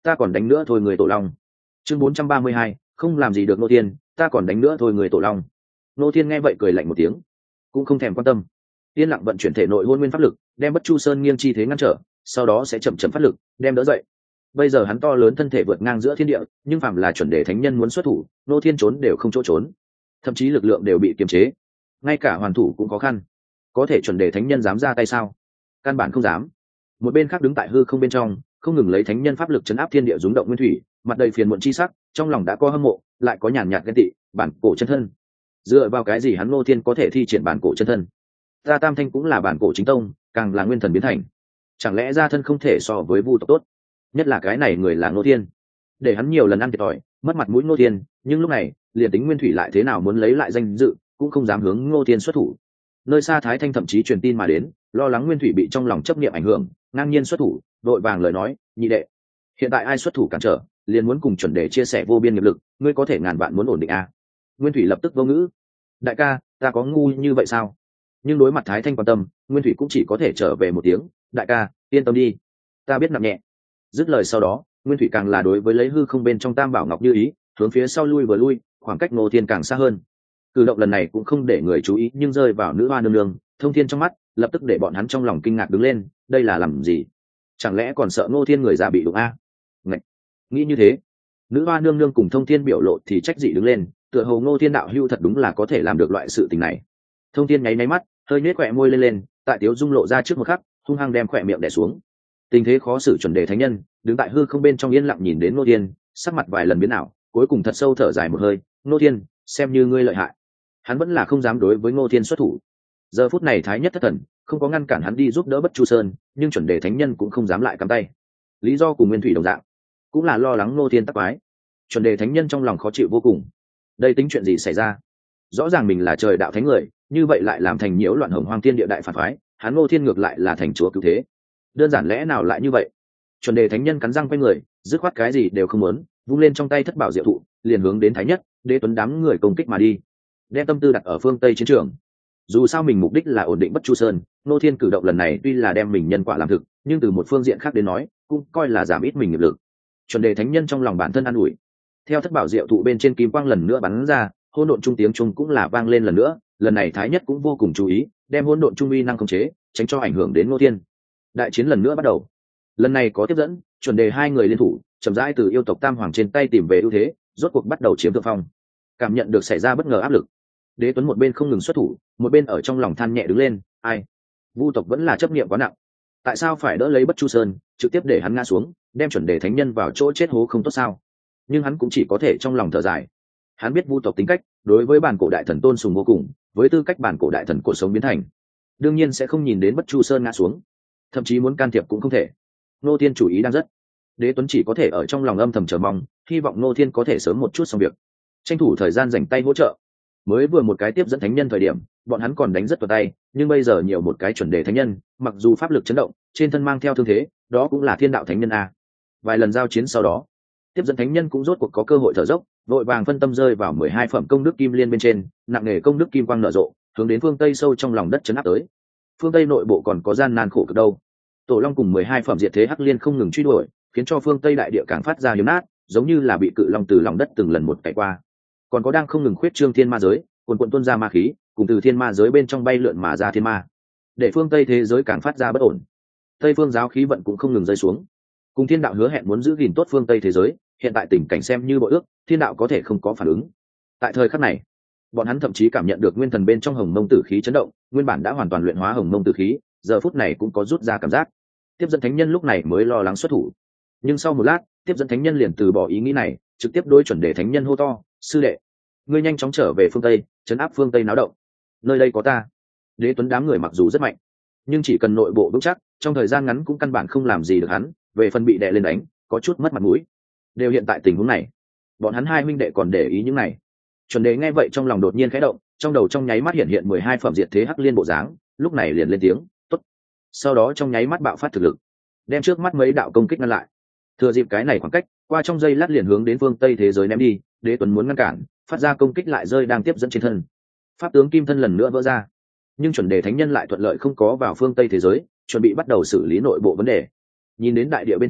ta còn đánh nữa thôi người tổ long. Chương bốn trăm ba mươi hai, không làm gì được Ngô Thiên, ta còn đánh nữa thôi người tổ long. Ngô Thiên nghe vậy cười lạnh một tiếng, cũng không thèm quan tâm, yên lặng vận chuyển thể nội hôn nguyên pháp lực, đem Bất Chu Sơn nghiêng chi thế ngăn trở, sau đó sẽ chậm chậm phát lực đem đỡ dậy. Bây giờ hắn to lớn thân thể vượt ngang giữa thiên địa, nhưng phàm là chuẩn đề thánh nhân muốn xuất thủ, Ngô Thiên trốn đều không chỗ trốn, thậm chí lực lượng đều bị kiềm chế, ngay cả hoàn thủ cũng khó khăn. Có thể chuẩn đề thánh nhân dám ra tay sao? Căn bản không dám. Một bên khác đứng tại hư không bên trong, không ngừng lấy thánh nhân pháp lực chấn áp thiên địa rúng động nguyên thủy, mặt đầy phiền muộn chi sắc, trong lòng đã có hâm mộ, lại có nhàn nhạt ghen tị. Bản cổ chân thân, dựa vào cái gì hắn Ngô Thiên có thể thi triển bản cổ chân thân? Ta Tam Thanh cũng là bản cổ chính tông, càng là nguyên thần biến thành, chẳng lẽ ra thân không thể so với vu tộc tốt? Nhất là cái này người là Ngô Thiên, để hắn nhiều lần ăn thiệt thòi, mất mặt mũi Ngô Thiên, nhưng lúc này liền tính nguyên thủy lại thế nào muốn lấy lại danh dự, cũng không dám hướng Ngô Thiên xuất thủ. Nơi xa Thái Thanh thậm chí truyền tin mà đến, lo lắng nguyên thủy bị trong lòng chấp niệm ảnh hưởng, ngang nhiên xuất thủ, đội vàng lời nói, nhị đệ, hiện tại ai xuất thủ cản trở, liền muốn cùng chuẩn đề chia sẻ vô biên nghiệp lực, ngươi có thể ngàn vạn muốn ổn định à? Nguyên thủy lập tức vô ngữ, đại ca, ta có ngu như vậy sao? Nhưng đối mặt Thái Thanh quan tâm, nguyên thủy cũng chỉ có thể trở về một tiếng, đại ca, yên tâm đi, ta biết nặng nhẹ. Dứt lời sau đó, nguyên thủy càng là đối với lấy hư không bên trong Tam Bảo Ngọc như ý, hướng phía sau lui vừa lui, khoảng cách Ngô Thiên càng xa hơn. Cử động lần này cũng không để người chú ý, nhưng rơi vào nữ hoa nương nương Thông Thiên trong mắt, lập tức để bọn hắn trong lòng kinh ngạc đứng lên, đây là làm gì? Chẳng lẽ còn sợ Ngô Thiên người già bị đụng a? Ngạch. Nghĩ như thế, nữ hoa nương nương cùng Thông Thiên biểu lộ thì trách dị đứng lên, tựa hồ Ngô Thiên đạo hưu thật đúng là có thể làm được loại sự tình này. Thông Thiên nháy nháy mắt, hơi nhếch khóe môi lên lên, tại Tiếu Dung lộ ra trước một khắc, hung hăng đem khóe miệng đè xuống. Tình thế khó xử chuẩn đề thánh nhân, đứng tại hư không bên trong yên lặng nhìn đến Ngô Thiên, sắc mặt vài lần biến ảo, cuối cùng thật sâu thở dài một hơi, Ngô Thiên, xem như ngươi lợi hại. Hắn vẫn là không dám đối với Ngô Thiên xuất thủ. Giờ phút này Thái Nhất thất thần, không có ngăn cản hắn đi giúp đỡ Bất Chu Sơn, nhưng chuẩn đề thánh nhân cũng không dám lại cắm tay. Lý do cùng nguyên thủy đồng dạng, cũng là lo lắng Ngô Thiên tắc quái. Chuẩn đề thánh nhân trong lòng khó chịu vô cùng. Đây tính chuyện gì xảy ra? Rõ ràng mình là trời đạo thánh người, như vậy lại làm thành nhiễu loạn hồng hoang thiên địa đại phản phái, hắn Ngô Thiên ngược lại là thành chúa cứu thế. Đơn giản lẽ nào lại như vậy? Chuẩn đề thánh nhân cắn răng quay người, dứt khoát cái gì đều không muốn, vung lên trong tay thất bảo diệu thụ, liền hướng đến Thái Nhất, Đế Tuấn đám người công kích mà đi, đem tâm tư đặt ở phương Tây chiến trường. Dù sao mình mục đích là ổn định Bất Chu Sơn, Ngô Thiên cử động lần này tuy là đem mình nhân quả làm thực, nhưng từ một phương diện khác đến nói, cũng coi là giảm ít mình nghiệp lực. Chuẩn đề thánh nhân trong lòng bản thân an ủi. Theo thất bảo diệu thụ bên trên kim quang lần nữa bắn ra, hỗn độn trung tiếng trung cũng là vang lên lần nữa, lần này Thái Nhất cũng vô cùng chú ý, đem hỗn độn trung uy năng khống chế, tránh cho ảnh hưởng đến Ngô Thiên. Đại chiến lần nữa bắt đầu. Lần này có tiếp dẫn, chuẩn đề hai người liên thủ, chậm rãi từ yêu tộc Tam Hoàng trên tay tìm về ưu thế, rốt cuộc bắt đầu chiếm thượng phong. Cảm nhận được xảy ra bất ngờ áp lực, Đế Tuấn một bên không ngừng xuất thủ, một bên ở trong lòng than nhẹ đứng lên, ai, vu tộc vẫn là chấp niệm quá nặng, tại sao phải đỡ lấy Bất Chu Sơn, trực tiếp để hắn ngã xuống, đem chuẩn đề thánh nhân vào chỗ chết hố không tốt sao? Nhưng hắn cũng chỉ có thể trong lòng thở dài. Hắn biết vu tộc tính cách, đối với bản cổ đại thần tôn sùng vô cùng, với tư cách bản cổ đại thần cổ sống biến thành, đương nhiên sẽ không nhìn đến Bất Chu Sơn ngã xuống, thậm chí muốn can thiệp cũng không thể. Ngô Thiên chủ ý đang rất, Đế Tuấn chỉ có thể ở trong lòng âm thầm chờ mong, hy vọng Ngô Thiên có thể sớm một chút xong việc, tranh thủ thời gian dành tay hỗ trợ. Mới vừa một cái tiếp dẫn thánh nhân thời điểm, bọn hắn còn đánh rất vào tay, nhưng bây giờ nhiều một cái chuẩn đề thánh nhân, mặc dù pháp lực chấn động, trên thân mang theo thương thế, đó cũng là thiên đạo thánh nhân a. Vài lần giao chiến sau đó, tiếp dẫn thánh nhân cũng rốt cuộc có cơ hội thở dốc, vội vàng phân tâm rơi vào mười hai phẩm công đức kim liên bên trên, nặng nề công đức kim quang nở rộ, hướng đến phương Tây sâu trong lòng đất chấn áp tới. Phương Tây nội bộ còn có gian nan khổ cực đâu. Tổ Long cùng mười hai phẩm diệt thế hắc liên không ngừng truy đuổi, khiến cho phương Tây đại địa càng phát ra hiếm nát, giống như là bị cự long từ lòng đất từng lần một cày qua. Còn có đang không ngừng khuyết trương thiên ma giới, cuồn cuộn tuôn ra ma khí, cùng từ thiên ma giới bên trong bay lượn mà ra thiên ma, để phương Tây thế giới càng phát ra bất ổn. Tây phương giáo khí vận cũng không ngừng rơi xuống. Cùng thiên đạo hứa hẹn muốn giữ gìn tốt phương Tây thế giới, hiện tại tình cảnh xem như bội ước, thiên đạo có thể không có phản ứng. Tại thời khắc này, bọn hắn thậm chí cảm nhận được nguyên thần bên trong hồng mông tử khí chấn động, nguyên bản đã hoàn toàn luyện hóa hồng mông tử khí, giờ phút này cũng có rút ra cảm giác. Tiếp dẫn thánh nhân lúc này mới lo lắng xuất thủ, nhưng sau một lát, tiếp dẫn thánh nhân liền từ bỏ ý nghĩ này, trực tiếp đối chuẩn đề thánh nhân hô to, sư đệ, ngươi nhanh chóng trở về phương Tây, chấn áp phương Tây náo động, nơi đây có ta. Đế Tuấn đám người mặc dù rất mạnh, nhưng chỉ cần nội bộ vững chắc, trong thời gian ngắn cũng căn bản không làm gì được hắn, về phần bị đè lên đánh, có chút mất mặt mũi. Đều hiện tại tình huống này, bọn hắn hai minh đệ còn để ý những này. Chuẩn đề nghe vậy trong lòng đột nhiên khẽ động, trong đầu trong nháy mắt hiện hiện mười hai phẩm diệt thế hắc liên bộ dáng, lúc này liền lên tiếng, tốt. Sau đó trong nháy mắt bạo phát thực lực, đem trước mắt mấy đạo công kích ngăn lại. Thừa dịp cái này khoảng cách, qua trong giây lát liền hướng đến phương Tây thế giới ném đi. Đế Tuấn muốn ngăn cản, phát ra công kích lại rơi đang tiếp dẫn trên thân. Pháp tướng kim thân lần nữa vỡ ra, nhưng chuẩn đề thánh nhân lại thuận lợi không có vào phương Tây thế giới, chuẩn bị bắt đầu xử lý nội bộ vấn đề. Nhìn đến đại địa bên trên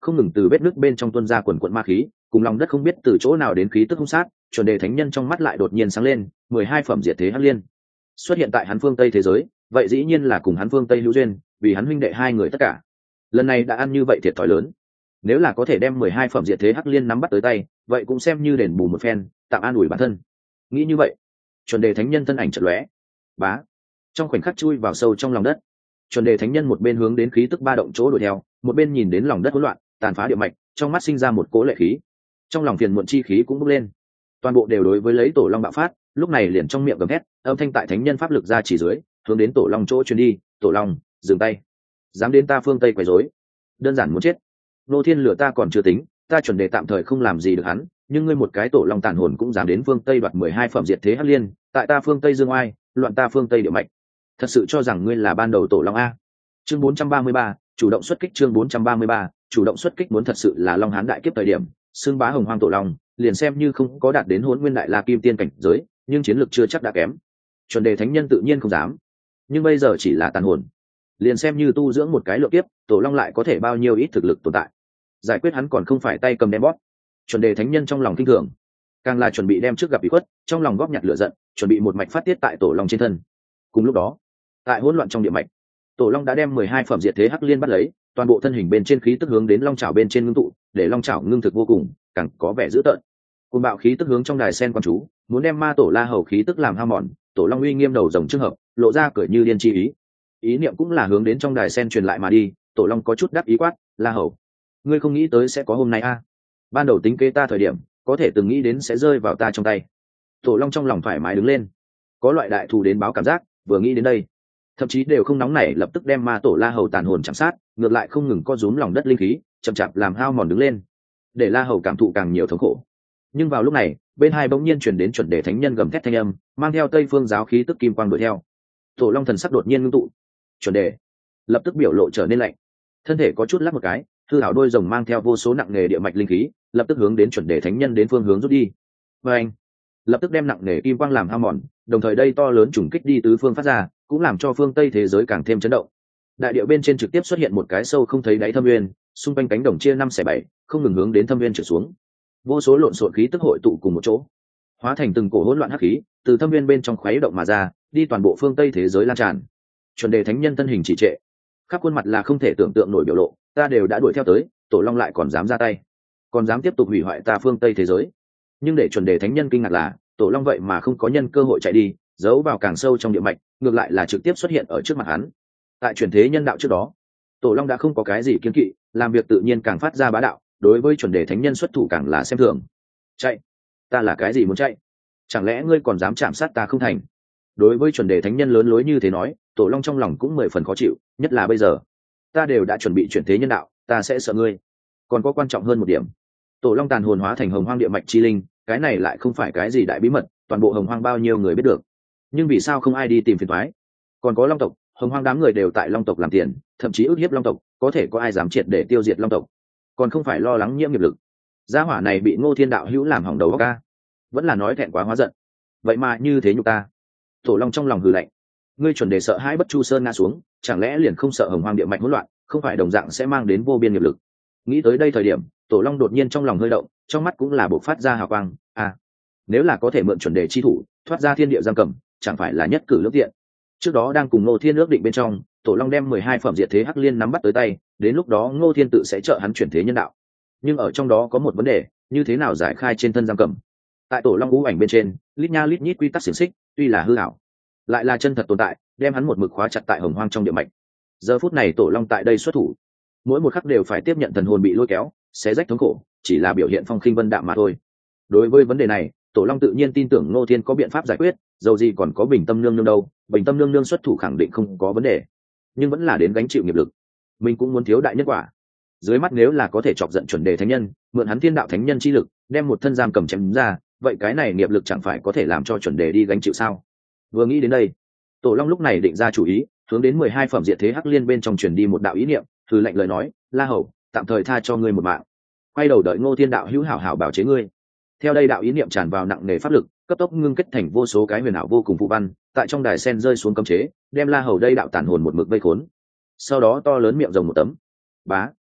không ngừng từ vết nước bên trong tuôn ra quần quận ma khí, cùng lòng đất không biết từ chỗ nào đến khí tức hung sát. Chuẩn đề thánh nhân trong mắt lại đột nhiên sáng lên, mười hai phẩm diệt thế hắc liên xuất hiện tại hắn phương Tây thế giới, vậy dĩ nhiên là cùng hắn phương Tây hữu duyên, vì hắn huynh đệ hai người tất cả. Lần này đã ăn như vậy thiệt thòi lớn, nếu là có thể đem mười hai phẩm diệt thế hắc liên nắm bắt tới tay, vậy cũng xem như đền bù một phen, tạm an ủi bản thân. Nghĩ như vậy, chuẩn đề thánh nhân thân ảnh chợt lóe, bá, trong khoảnh khắc chui vào sâu trong lòng đất. Chuẩn đề thánh nhân một bên hướng đến khí tức ba động chỗ đuổi theo, một bên nhìn đến lòng đất hỗn loạn tàn phá địa mạch, trong mắt sinh ra một cỗ lệ khí, trong lòng phiền muộn chi khí cũng bốc lên. Toàn bộ đều đối với lấy tổ long bạo phát, lúc này liền trong miệng gầm thét, âm thanh tại thánh nhân pháp lực ra chỉ dưới, hướng đến tổ long chỗ truyền đi. Tổ long, dừng tay, dám đến ta phương Tây quấy rối, đơn giản muốn chết. Nô thiên lửa ta còn chưa tính, ta chuẩn đề tạm thời không làm gì được hắn, nhưng ngươi một cái tổ long tàn hồn cũng dám đến phương Tây đoạt mười hai phẩm diệt thế hắc liên, tại ta phương Tây dương oai, loạn ta phương Tây địa mạch, thật sự cho rằng ngươi là ban đầu tổ long a? Chương bốn trăm ba mươi ba, chủ động xuất kích. Chương bốn trăm ba mươi ba, chủ động xuất kích. Muốn thật sự là long hán đại kiếp thời điểm, xương bá hồng hoang tổ long, liền xem như không có đạt đến hỗn nguyên đại la kim tiên cảnh giới, nhưng chiến lược chưa chắc đã kém. Chuẩn đề thánh nhân tự nhiên không dám, nhưng bây giờ chỉ là tàn hồn, liền xem như tu dưỡng một cái lượng kiếp, tổ long lại có thể bao nhiêu ít thực lực tồn tại, giải quyết hắn còn không phải tay cầm đem bóp. Chuẩn đề thánh nhân trong lòng kinh thường, càng là chuẩn bị đem trước gặp bị khuất, trong lòng góp nhặt lửa giận, chuẩn bị một mạch phát tiết tại tổ long trên thân. Cùng lúc đó, tại hỗn loạn trong địa mạch, tổ long đã đem mười hai phẩm diệt thế hắc liên bắt lấy, toàn bộ thân hình bên trên khí tức hướng đến long chảo bên trên ngưng tụ, để long chảo ngưng thực vô cùng, càng có vẻ dữ tợn. Côn bạo khí tức hướng trong đài sen quan chú, muốn đem ma tổ la hầu khí tức làm hao mòn. Tổ long uy nghiêm đầu rồng trường hợp, lộ ra cười như điên chi ý, ý niệm cũng là hướng đến trong đài sen truyền lại mà đi. Tổ long có chút đắc ý quát, la hầu, ngươi không nghĩ tới sẽ có hôm nay a? Ban đầu tính kế ta thời điểm, có thể từng nghĩ đến sẽ rơi vào ta trong tay. Tổ long trong lòng thoải mái đứng lên, có loại đại thù đến báo cảm giác, vừa nghĩ đến đây, thậm chí đều không nóng nảy lập tức đem ma tổ la hầu tàn hồn chạm sát, ngược lại không ngừng co rúm lòng đất linh khí, chậm chạp làm hao mòn đứng lên, để la hầu cảm thụ càng nhiều thống khổ. Nhưng vào lúc này, bên hai bỗng nhiên chuyển đến chuẩn đề thánh nhân gầm thét thanh âm, mang theo tây phương giáo khí tức kim quang đuổi theo. Tổ long thần sắc đột nhiên ngưng tụ, chuẩn đề lập tức biểu lộ trở nên lạnh, thân thể có chút lắc một cái, hư hảo đôi rồng mang theo vô số nặng nề địa mạch linh khí, lập tức hướng đến chuẩn đề thánh nhân đến phương hướng rút đi. Và anh lập tức đem nặng nề kim quang làm hao mòn, đồng thời đây to lớn trùng kích đi tứ phương phát ra, cũng làm cho phương Tây thế giới càng thêm chấn động. Đại địa bên trên trực tiếp xuất hiện một cái sâu không thấy đáy thâm nguyên, xung quanh cánh đồng chia năm xẻ bảy, không ngừng hướng đến thâm nguyên trở xuống. Vô số lộn xộn khí tức hội tụ cùng một chỗ, hóa thành từng cổ hỗn loạn hắc khí, từ thâm nguyên bên trong khuấy động mà ra, đi toàn bộ phương Tây thế giới lan tràn. Chuẩn đề thánh nhân thân hình chỉ trệ, khắp khuôn mặt là không thể tưởng tượng nổi biểu lộ, ta đều đã đuổi theo tới, tổ long lại còn dám ra tay, còn dám tiếp tục hủy hoại ta phương Tây thế giới. Nhưng để chuẩn đề thánh nhân kinh ngạc là, tổ long vậy mà không có nhân cơ hội chạy đi, giấu vào càng sâu trong địa mạch, ngược lại là trực tiếp xuất hiện ở trước mặt hắn. Tại chuyển thế nhân đạo trước đó, tổ long đã không có cái gì kiêng kỵ, làm việc tự nhiên càng phát ra bá đạo, đối với chuẩn đề thánh nhân xuất thủ càng là xem thường. Chạy? Ta là cái gì muốn chạy? Chẳng lẽ ngươi còn dám chạm sát ta không thành? Đối với chuẩn đề thánh nhân lớn lối như thế nói, tổ long trong lòng cũng mười phần khó chịu, nhất là bây giờ ta đều đã chuẩn bị chuyển thế nhân đạo, ta sẽ sợ ngươi. Còn có quan trọng hơn một điểm, tổ long tàn hồn hóa thành hồng hoang địa mạch chi linh, cái này lại không phải cái gì đại bí mật, toàn bộ hồng hoang bao nhiêu người biết được. Nhưng vì sao không ai đi tìm phiền toái? Còn có long tộc, hồng hoang đám người đều tại long tộc làm tiền, thậm chí ức hiếp long tộc, có thể có ai dám triệt để tiêu diệt long tộc? Còn không phải lo lắng nhiễm nghiệp lực. Gia hỏa này bị Ngô Thiên đạo hữu làm hỏng đầu óc ca, vẫn là nói thẹn quá hóa giận, vậy mà như thế nhục ta. Tổ long trong lòng hừ lạnh, ngươi chuẩn đề sợ hãi bất chu sơn ngã xuống, chẳng lẽ liền không sợ hồng hoang địa mạch hỗn loạn, không phải đồng dạng sẽ mang đến vô biên nghiệp lực? Nghĩ tới đây thời điểm, tổ long đột nhiên trong lòng hơi động, trong mắt cũng là bộc phát ra hào quang. À, nếu là có thể mượn chuẩn đề chi thủ thoát ra thiên địa giam cầm, chẳng phải là nhất cử lưỡng tiện? Trước đó đang cùng Ngô Thiên ước định bên trong, tổ long đem mười hai phẩm diệt thế hắc liên nắm bắt tới tay, đến lúc đó Ngô Thiên tự sẽ trợ hắn chuyển thế nhân đạo. Nhưng ở trong đó có một vấn đề, như thế nào giải khai trên thân giam cầm? Tại tổ long ngũ ảnh bên trên, lít nha lít nhít quy tắc xiềng xích, tuy là hư ảo, lại là chân thật tồn tại, đem hắn một mực khóa chặt tại hồng hoang trong địa mạch. Giờ phút này tổ long tại đây xuất thủ, mỗi một khắc đều phải tiếp nhận thần hồn bị lôi kéo, xé rách thống khổ, chỉ là biểu hiện phong khinh vân đạm mà thôi. Đối với vấn đề này, tổ long tự nhiên tin tưởng Ngô Thiên có biện pháp giải quyết, dầu gì còn có Bình Tâm nương nương đâu, Bình Tâm nương nương xuất thủ khẳng định không có vấn đề, nhưng vẫn là đến gánh chịu nghiệp lực, mình cũng muốn thiếu đại nhân quả. Dưới mắt nếu là có thể chọc giận chuẩn đề thánh nhân, mượn hắn thiên đạo thánh nhân chi lực, đem một thân giam cầm chém ra, vậy cái này nghiệp lực chẳng phải có thể làm cho chuẩn đề đi gánh chịu sao? Vừa nghĩ đến đây, tổ long lúc này định ra chủ ý, hướng đến mười hai phẩm diệt thế hắc liên bên trong truyền đi một đạo ý niệm, thử lệnh lời nói, la hầu, tạm thời tha cho ngươi một mạng, quay đầu đợi Ngô Thiên đạo hữu hảo hảo bảo chế ngươi. Theo đây đạo ý niệm tràn vào nặng nề pháp lực, cấp tốc ngưng kết thành vô số cái huyền ảo vô cùng phù văn, tại trong đài sen rơi xuống cấm chế, đem la hầu đây đạo tản hồn một mực vây khốn. Sau đó to lớn miệng rồng một tấm, bá,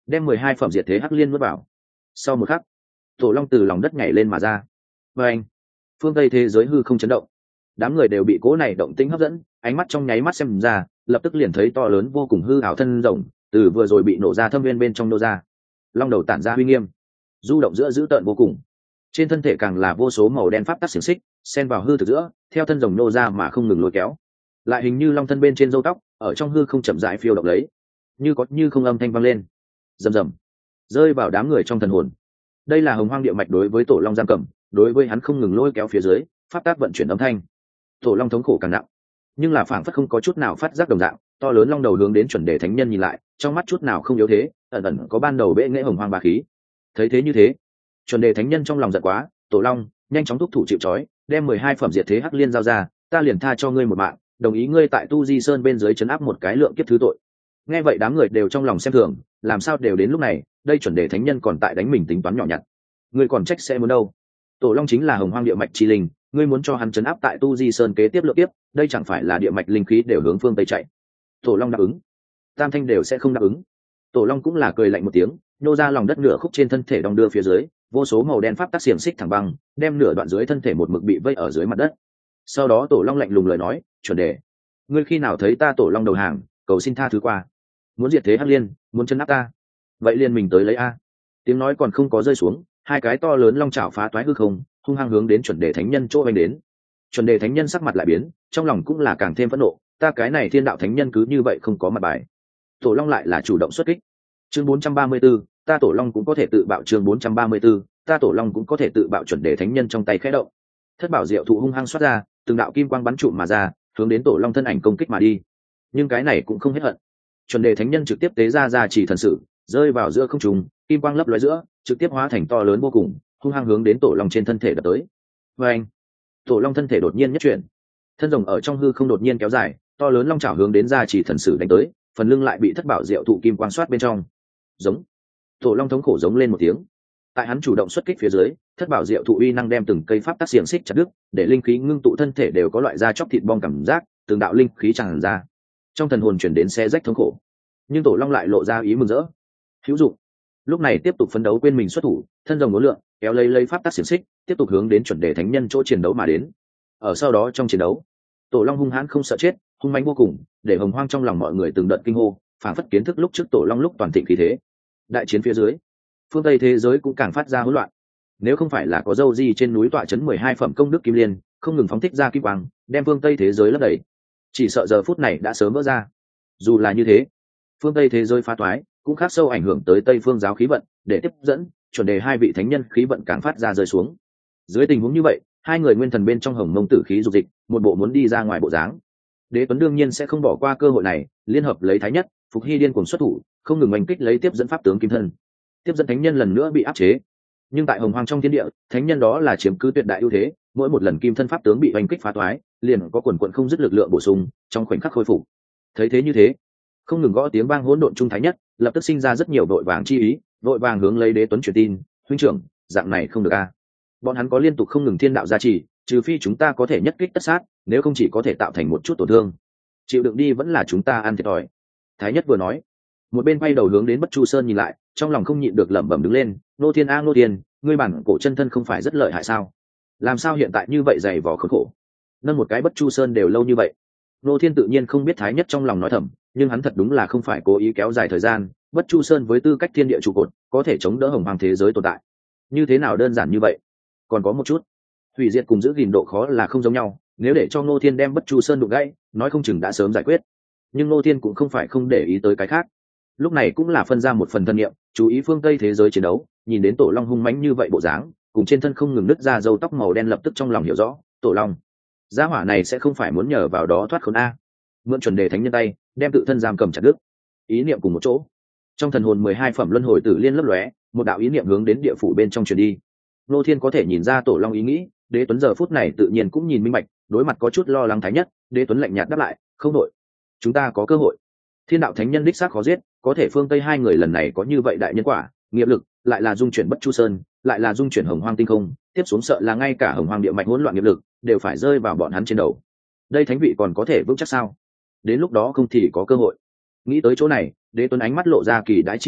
đem mười hai phẩm diệt thế hắc liên nuốt vào. Sau một khắc, tổ long từ lòng đất nhảy lên mà ra. Và anh, phương tây thế giới hư không chấn động, đám người đều bị cố này động tĩnh hấp dẫn, ánh mắt trong nháy mắt xem ra, lập tức liền thấy to lớn vô cùng hư ảo thân rồng từ vừa rồi bị nổ ra thâm viên bên trong nô ra. Long đầu tản ra uy nghiêm, du động giữa dữ tợn vô cùng, trên thân thể càng là vô số màu đen pháp tắc xiềng xích xen vào hư thực giữa, theo thân rồng nô ra mà không ngừng lôi kéo, lại hình như long thân bên trên râu tóc ở trong hư không chậm rãi phiêu động lấy, như có như không âm thanh vang lên, rầm rầm rơi vào đám người trong thần hồn. Đây là hồng hoang địa mạch đối với tổ long giam cầm, đối với hắn không ngừng lôi kéo phía dưới pháp tác vận chuyển âm thanh. Tổ long thống khổ càng nặng, nhưng là phảng phất không có chút nào phát giác đồng dạng. To lớn long đầu hướng đến chuẩn đề thánh nhân nhìn lại, trong mắt chút nào không yếu thế, ẩn ẩn có ban đầu bệ nghệ hồng hoang bá khí. Thấy thế như thế, chuẩn đề thánh nhân trong lòng giận quá, tổ long nhanh chóng thúc thủ chịu trói, đem mười hai phẩm diệt thế hắc liên giao ra, ta liền tha cho ngươi một mạng, đồng ý ngươi tại tu di sơn bên dưới trấn áp một cái lượng kiếp thứ tội. Nghe vậy đám người đều trong lòng xem thường, làm sao đều đến lúc này, đây chuẩn đề thánh nhân còn tại đánh mình tính toán nhỏ nhặt. Ngươi còn trách sẽ muốn đâu? Tổ long chính là hồng hoang địa mạch chi linh, ngươi muốn cho hắn trấn áp tại tu di sơn kế tiếp lượng tiếp, đây chẳng phải là địa mạch linh khí đều hướng phương tây chạy. Tổ long đáp ứng, tam thanh đều sẽ không đáp ứng. Tổ long cũng là cười lạnh một tiếng, nô ra lòng đất nửa khúc trên thân thể đong đưa phía dưới, vô số màu đen pháp tác xiềng xích thẳng băng, đem nửa đoạn dưới thân thể một mực bị vây ở dưới mặt đất. Sau đó tổ long lạnh lùng lời nói, chuẩn đề, ngươi khi nào thấy ta tổ long đầu hàng, cầu xin tha thứ qua. Muốn diệt thế hắc liên, muốn chân áp ta, vậy liền mình tới lấy a. Tiếng nói còn không có rơi xuống, hai cái to lớn long chảo phá toái hư không, hung hăng hướng đến chuẩn đề thánh nhân chỗ anh đến. Chuẩn đề thánh nhân sắc mặt lại biến, trong lòng cũng là càng thêm phẫn nộ, ta cái này thiên đạo thánh nhân cứ như vậy không có mặt bài. Tổ long lại là chủ động xuất kích. Chương bốn trăm ba mươi 4, ta tổ long cũng có thể tự bạo. Chương bốn trăm ba mươi 4, ta tổ long cũng có thể tự bạo. Chuẩn đề thánh nhân trong tay khẽ động, thất bảo diệu thụ hung hăng xuất ra, từng đạo kim quang bắn trụm mà ra, hướng đến tổ long thân ảnh công kích mà đi. Nhưng cái này cũng không hết hận, chuẩn đề thánh nhân trực tiếp tế ra ra chỉ thần sử, rơi vào giữa không trung, kim quang lấp lóe giữa, trực tiếp hóa thành to lớn vô cùng, hung hăng hướng đến tổ long trên thân thể đập tới. Và anh, tổ long thân thể đột nhiên nhất chuyển, thân rồng ở trong hư không đột nhiên kéo dài, to lớn long chảo hướng đến ra chỉ thần sử đánh tới, phần lưng lại bị thất bảo diệu thụ kim quang soát bên trong. Giống, tổ long thống khổ giống lên một tiếng. Tại hắn chủ động xuất kích phía dưới, thất bảo diệu thụ uy năng đem từng cây pháp tác xiềng xích chặt đứt, để linh khí ngưng tụ thân thể đều có loại da chóc thịt bong cảm giác, từng đạo linh khí tràn ra, trong thần hồn chuyển đến xe rách thống khổ. Nhưng tổ long lại lộ ra ý mừng rỡ, hữu dụng. Lúc này tiếp tục phấn đấu, quên mình xuất thủ, thân rồng ngố lượng kéo lấy lấy pháp tác xiềng xích, tiếp tục hướng đến chuẩn đề thánh nhân chỗ chiến đấu mà đến. Ở sau đó trong chiến đấu, tổ long hung hãn không sợ chết, hung mãnh vô cùng, để hồng hoang trong lòng mọi người từng đợt kinh hô, phảng phất kiến thức lúc trước tổ long lúc toàn thịnh khí thế. Đại chiến phía dưới, phương tây thế giới cũng càng phát ra hỗn loạn. Nếu không phải là có dâu di trên núi tọa chấn mười hai phẩm công đức kim liên, không ngừng phóng thích ra kim quang, đem phương tây thế giới lấp đầy, chỉ sợ giờ phút này đã sớm vỡ ra. Dù là như thế, phương tây thế giới phá toái cũng khắc sâu ảnh hưởng tới tây phương giáo khí vận, để tiếp dẫn chuẩn đề hai vị thánh nhân khí vận càng phát ra rơi xuống. Dưới tình huống như vậy, hai người nguyên thần bên trong hồng mông tử khí dục dịch, một bộ muốn đi ra ngoài bộ dáng. Đế Tuấn đương nhiên sẽ không bỏ qua cơ hội này, liên hợp lấy thái nhất, phục hy điên cuồng xuất thủ, không ngừng oanh kích lấy tiếp dẫn pháp tướng kim thân. Tiếp dẫn thánh nhân lần nữa bị áp chế, nhưng tại hồng hoang trong thiên địa, thánh nhân đó là chiếm cứ tuyệt đại ưu thế, mỗi một lần kim thân pháp tướng bị oanh kích phá toái, liền có quần quận không dứt lực lượng bổ sung, trong khoảnh khắc khôi phục. Thấy thế như thế, không ngừng gõ tiếng vang hỗn độn trung thái nhất, lập tức sinh ra rất nhiều vội vàng chi ý, vội vàng hướng lấy Đế Tuấn truyền tin, huynh trưởng, dạng này không được a. Bọn hắn có liên tục không ngừng thiên đạo gia trì, trừ phi chúng ta có thể nhất kích tất sát, nếu không chỉ có thể tạo thành một chút tổn thương. Chịu đựng đi vẫn là chúng ta ăn thiệt thòi. Thái nhất vừa nói, một bên quay đầu hướng đến Bất Chu Sơn nhìn lại, trong lòng không nhịn được lẩm bẩm đứng lên, nô thiên a nô thiên, ngươi bản cổ chân thân không phải rất lợi hại sao? Làm sao hiện tại như vậy dày vò khốn khổ? Nâng một cái Bất Chu Sơn đều lâu như vậy. Nô thiên tự nhiên không biết thái nhất trong lòng nói thầm, nhưng hắn thật đúng là không phải cố ý kéo dài thời gian. Bất Chu Sơn với tư cách thiên địa trụ cột, có thể chống đỡ hồng hoàng thế giới tồn tại. Như thế nào đơn giản như vậy? Còn có một chút, hủy diệt cùng giữ gìn độ khó là không giống nhau. Nếu để cho Ngô Thiên đem Bất Chu Sơn đụng gãy, nói không chừng đã sớm giải quyết. Nhưng Ngô Thiên cũng không phải không để ý tới cái khác. Lúc này cũng là phân ra một phần thân niệm, chú ý phương Tây thế giới chiến đấu, nhìn đến Tổ Long hung mãnh như vậy bộ dáng, cùng trên thân không ngừng nứt ra râu tóc màu đen, lập tức trong lòng hiểu rõ, Tổ Long, gia hỏa này sẽ không phải muốn nhờ vào đó thoát khốn a. Mượn chuẩn đề thánh nhân tay, đem tự thân giam cầm chặt đứt. Ý niệm cùng một chỗ, trong thần hồn mười hai phẩm luân hồi tử liên lấp lóe, một đạo ý niệm hướng đến địa phủ bên trong truyền đi. Ngô Thiên có thể nhìn ra Tổ Long ý nghĩ, Đế Tuấn giờ phút này tự nhiên cũng nhìn minh bạch, đối mặt có chút lo lắng thái nhất, Đế Tuấn lạnh nhạt đáp lại, không đội, chúng ta có cơ hội. Thiên đạo thánh nhân đích xác khó giết, có thể phương Tây hai người lần này có như vậy đại nhân quả, nghiệp lực, lại là dung chuyển Bất Chu Sơn, lại là dung chuyển hồng hoang tinh không, tiếp xuống sợ là ngay cả hồng hoang địa mạch hỗn loạn nghiệp lực đều phải rơi vào bọn hắn trên đầu. Đây thánh vị còn có thể vững chắc sao? Đến lúc đó không thì có cơ hội. Nghĩ tới chỗ này, Đế Tuấn ánh mắt lộ ra kỳ đái chi ý,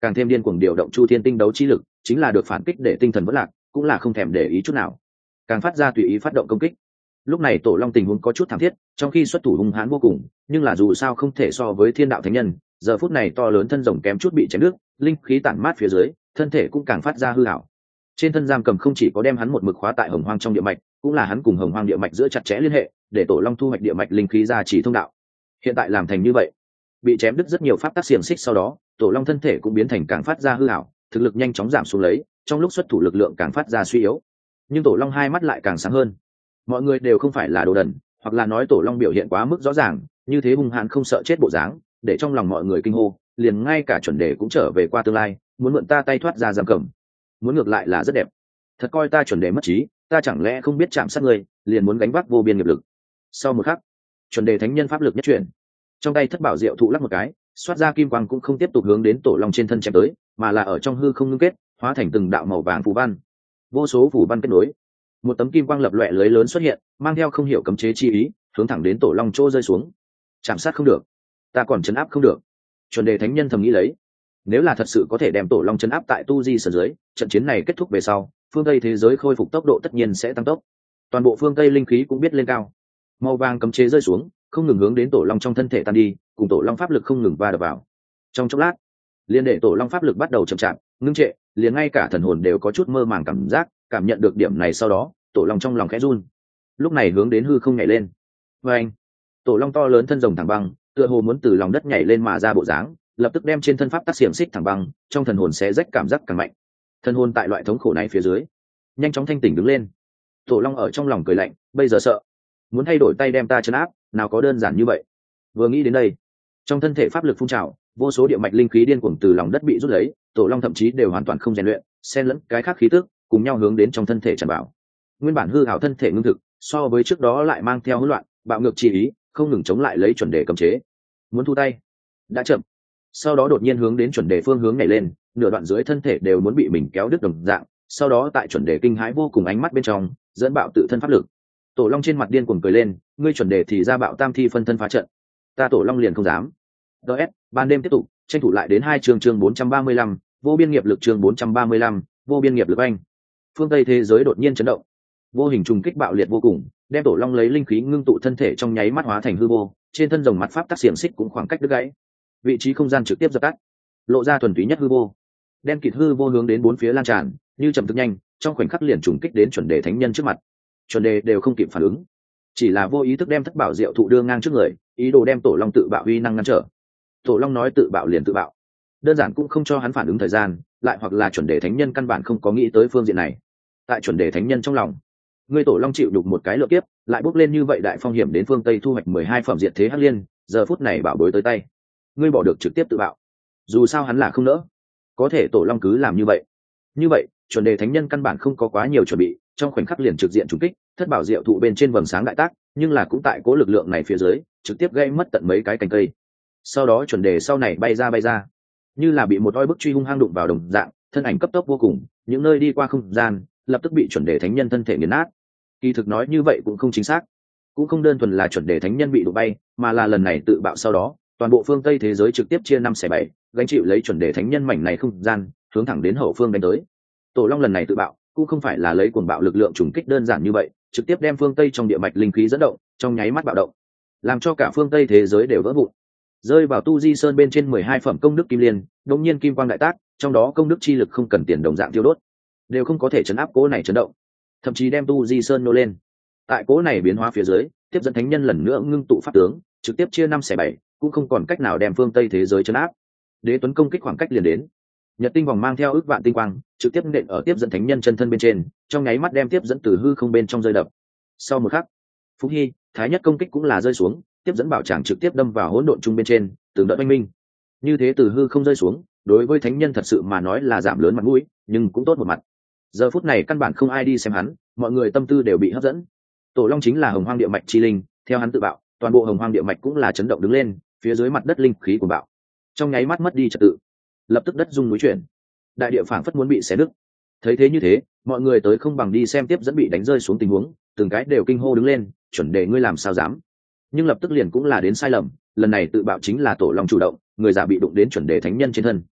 càng thêm điên cuồng điều động chu thiên tinh đấu chi lực, chính là được phản kích để tinh thần vỡ lạc, cũng là không thèm để ý chút nào, càng phát ra tùy ý phát động công kích. Lúc này tổ long tình huống có chút thảm thiết, trong khi xuất thủ hung hãn vô cùng, nhưng là dù sao không thể so với thiên đạo thánh nhân. Giờ phút này to lớn thân rồng kém chút bị chém nước, linh khí tản mát phía dưới, thân thể cũng càng phát ra hư ảo. Trên thân giam cầm không chỉ có đem hắn một mực khóa tại hồng hoang trong địa mạch, cũng là hắn cùng hồng hoang địa mạch giữa chặt chẽ liên hệ, để tổ long thu hoạch địa mạch linh khí ra chỉ thông đạo. Hiện tại làm thành như vậy, bị chém đứt rất nhiều pháp tắc xiềng xích, sau đó tổ long thân thể cũng biến thành càng phát ra hư ảo, thực lực nhanh chóng giảm xuống lấy, trong lúc xuất thủ lực lượng càng phát ra suy yếu. Nhưng tổ long hai mắt lại càng sáng hơn. Mọi người đều không phải là đồ đần, hoặc là nói tổ long biểu hiện quá mức rõ ràng, như thế hung hãn không sợ chết bộ dáng, để trong lòng mọi người kinh hô, liền ngay cả chuẩn đề cũng trở về qua tương lai, muốn mượn ta tay thoát ra giam cầm. Muốn ngược lại là rất đẹp, thật coi ta chuẩn đề mất trí, ta chẳng lẽ không biết chạm sát người, liền muốn gánh vác vô biên nghiệp lực. Sau một khắc, chuẩn đề thánh nhân pháp lực nhất chuyển, trong tay thất bảo diệu thụ lắc một cái, xoát ra kim quang cũng không tiếp tục hướng đến tổ long trên thân chém tới, mà là ở trong hư không ngưng kết, hóa thành từng đạo màu vàng phù văn, vô số phù văn kết nối, một tấm kim quang lập loè lưới lớn xuất hiện, mang theo không hiểu cấm chế chi ý, hướng thẳng đến tổ long chỗ rơi xuống. Chạm sát không được, ta còn chấn áp không được. Chuẩn đề thánh nhân thầm nghĩ lấy, nếu là thật sự có thể đem tổ long chấn áp tại tu di sơn dưới, trận chiến này kết thúc về sau, phương tây thế giới khôi phục tốc độ tất nhiên sẽ tăng tốc, toàn bộ phương tây linh khí cũng biết lên cao. Màu vàng cấm chế rơi xuống, không ngừng hướng đến tổ long trong thân thể tan đi, cùng tổ long pháp lực không ngừng va đập vào. Trong chốc lát, liền để tổ long pháp lực bắt đầu chậm chạp ngưng trệ, liền ngay cả thần hồn đều có chút mơ màng cảm giác. Cảm nhận được điểm này sau đó, tổ long trong lòng khẽ run, lúc này hướng đến hư không nhảy lên. Và anh, tổ long to lớn thân rồng thẳng băng, tựa hồ muốn từ lòng đất nhảy lên mà ra bộ dáng, lập tức đem trên thân pháp tác xiềng xích thẳng băng, trong thần hồn sẽ rách cảm giác càng mạnh. Thần hồn tại loại thống khổ này phía dưới, nhanh chóng thanh tỉnh đứng lên. Tổ long ở trong lòng cười lạnh, bây giờ sợ, muốn thay đổi tay đem ta trấn áp, nào có đơn giản như vậy. Vừa nghĩ đến đây, trong thân thể pháp lực phun trào, vô số địa mạch linh khí điên cuồng từ lòng đất bị rút lấy, tổ long thậm chí đều hoàn toàn không rèn luyện, xen lẫn cái khác khí tức, cùng nhau hướng đến trong thân thể tràn bảo. Nguyên bản hư hảo thân thể ngưng thực, so với trước đó lại mang theo hỗn loạn, bạo ngược chi ý, không ngừng chống lại lấy chuẩn đề cấm chế. Muốn thu tay, đã chậm. Sau đó đột nhiên hướng đến chuẩn đề phương hướng nhảy lên, nửa đoạn dưới thân thể đều muốn bị mình kéo đứt đồng dạng. Sau đó tại chuẩn đề kinh hãi vô cùng ánh mắt bên trong, dẫn bạo tự thân pháp lực. Tổ long trên mặt điên cuồng cười lên, ngươi chuẩn đề thì ra bạo tam thi phân thân phá trận, ta tổ long liền không dám. ds ban đêm tiếp tục, tranh thủ lại đến hai chương chương bốn trăm ba mươi lăm, vô biên nghiệp lực chương bốn trăm ba mươi lăm, vô biên nghiệp lực anh. Phương tây thế giới đột nhiên chấn động, vô hình trùng kích bạo liệt vô cùng, đem tổ long lấy linh khí ngưng tụ thân thể trong nháy mắt hóa thành hư vô, trên thân rồng mặt pháp tắc xiềng xích cũng khoảng cách đứt gãy, vị trí không gian trực tiếp dập tắt, lộ ra thuần túy nhất hư vô. Đen kịt hư vô hướng đến bốn phía lan tràn, như chậm thực nhanh, trong khoảnh khắc liền trùng kích đến chuẩn đề thánh nhân trước mặt. Chuẩn đề đều không kịp phản ứng, chỉ là vô ý thức đem thất bảo diệu thụ đưa ngang trước người, ý đồ đem tổ long tự bạo uy năng ngăn trở. Tổ long nói tự bạo liền tự bạo, đơn giản cũng không cho hắn phản ứng thời gian, lại hoặc là chuẩn đề thánh nhân căn bản không có nghĩ tới phương diện này. Tại chuẩn đề thánh nhân trong lòng, ngươi tổ long chịu đục một cái lựa kiếp, lại bốc lên như vậy đại phong hiểm đến phương tây thu hoạch mười hai phẩm diệt thế hắc liên, giờ phút này bảo bối tới tay, ngươi bỏ được trực tiếp tự bạo. Dù sao hắn là không nỡ, có thể tổ long cứ làm như vậy. Như vậy chuẩn đề thánh nhân căn bản không có quá nhiều chuẩn bị, trong khoảnh khắc liền trực diện trùng kích, thất bảo diệu thụ bên trên vầng sáng đại tác, nhưng là cũng tại cố lực lượng này phía dưới, trực tiếp gây mất tận mấy cái cành cây. Sau đó chuẩn đề sau này bay ra bay ra, như là bị một oi bức truy hung hăng đụng vào đồng dạng, thân ảnh cấp tốc vô cùng, những nơi đi qua không gian lập tức bị chuẩn đề thánh nhân thân thể nghiền nát. Kỳ thực nói như vậy cũng không chính xác, cũng không đơn thuần là chuẩn đề thánh nhân bị đụng bay, mà là lần này tự bạo sau đó, toàn bộ phương tây thế giới trực tiếp chia năm xẻ bảy, gánh chịu lấy chuẩn đề thánh nhân mảnh này không gian, hướng thẳng đến hậu phương đánh tới. Tổ long lần này tự bạo cũng không phải là lấy cuồng bạo lực lượng trùng kích đơn giản như vậy, trực tiếp đem phương tây trong địa mạch linh khí dẫn động, trong nháy mắt bạo động, làm cho cả phương tây thế giới đều vỡ vụn. Rơi vào tu di sơn bên trên mười hai phẩm công đức kim liên, đột nhiên kim quang đại tác, trong đó công đức chi lực không cần tiền đồng dạng tiêu đốt, đều không có thể chấn áp cố này chấn động, thậm chí đem tu di sơn nô lên. Tại cố này biến hóa phía dưới, tiếp dẫn thánh nhân lần nữa ngưng tụ pháp tướng, trực tiếp chia năm xẻ bảy, cũng không còn cách nào đem phương tây thế giới chấn áp. Đế tuấn công kích khoảng cách liền đến, nhật tinh vòng mang theo ước vạn tinh quang, trực tiếp nện ở tiếp dẫn thánh nhân chân thân bên trên, trong nháy mắt đem tiếp dẫn từ hư không bên trong rơi đập. Sau một khắc, phúc hy thái nhất công kích cũng là rơi xuống, tiếp dẫn bảo tràng trực tiếp đâm vào hỗn độn trung bên trên, từng đợt oanh minh. Như thế từ hư không rơi xuống, đối với thánh nhân thật sự mà nói là giảm lớn mặt mũi, nhưng cũng tốt một mặt. Giờ phút này căn bản không ai đi xem hắn, mọi người tâm tư đều bị hấp dẫn. Tổ long chính là hồng hoang địa mạch chi linh, theo hắn tự bạo, toàn bộ hồng hoang địa mạch cũng là chấn động đứng lên, phía dưới mặt đất linh khí của bạo, trong nháy mắt mất đi trật tự, lập tức đất rung núi chuyển, đại địa phảng phất muốn bị xé nứt. Thấy thế như thế, mọi người tới không bằng đi xem tiếp dẫn bị đánh rơi xuống tình huống, từng cái đều kinh hô đứng lên, chuẩn đề ngươi làm sao dám. Nhưng lập tức liền cũng là đến sai lầm, lần này tự bạo chính là tổ long chủ động, người già bị đụng đến chuẩn đề thánh nhân trên thân,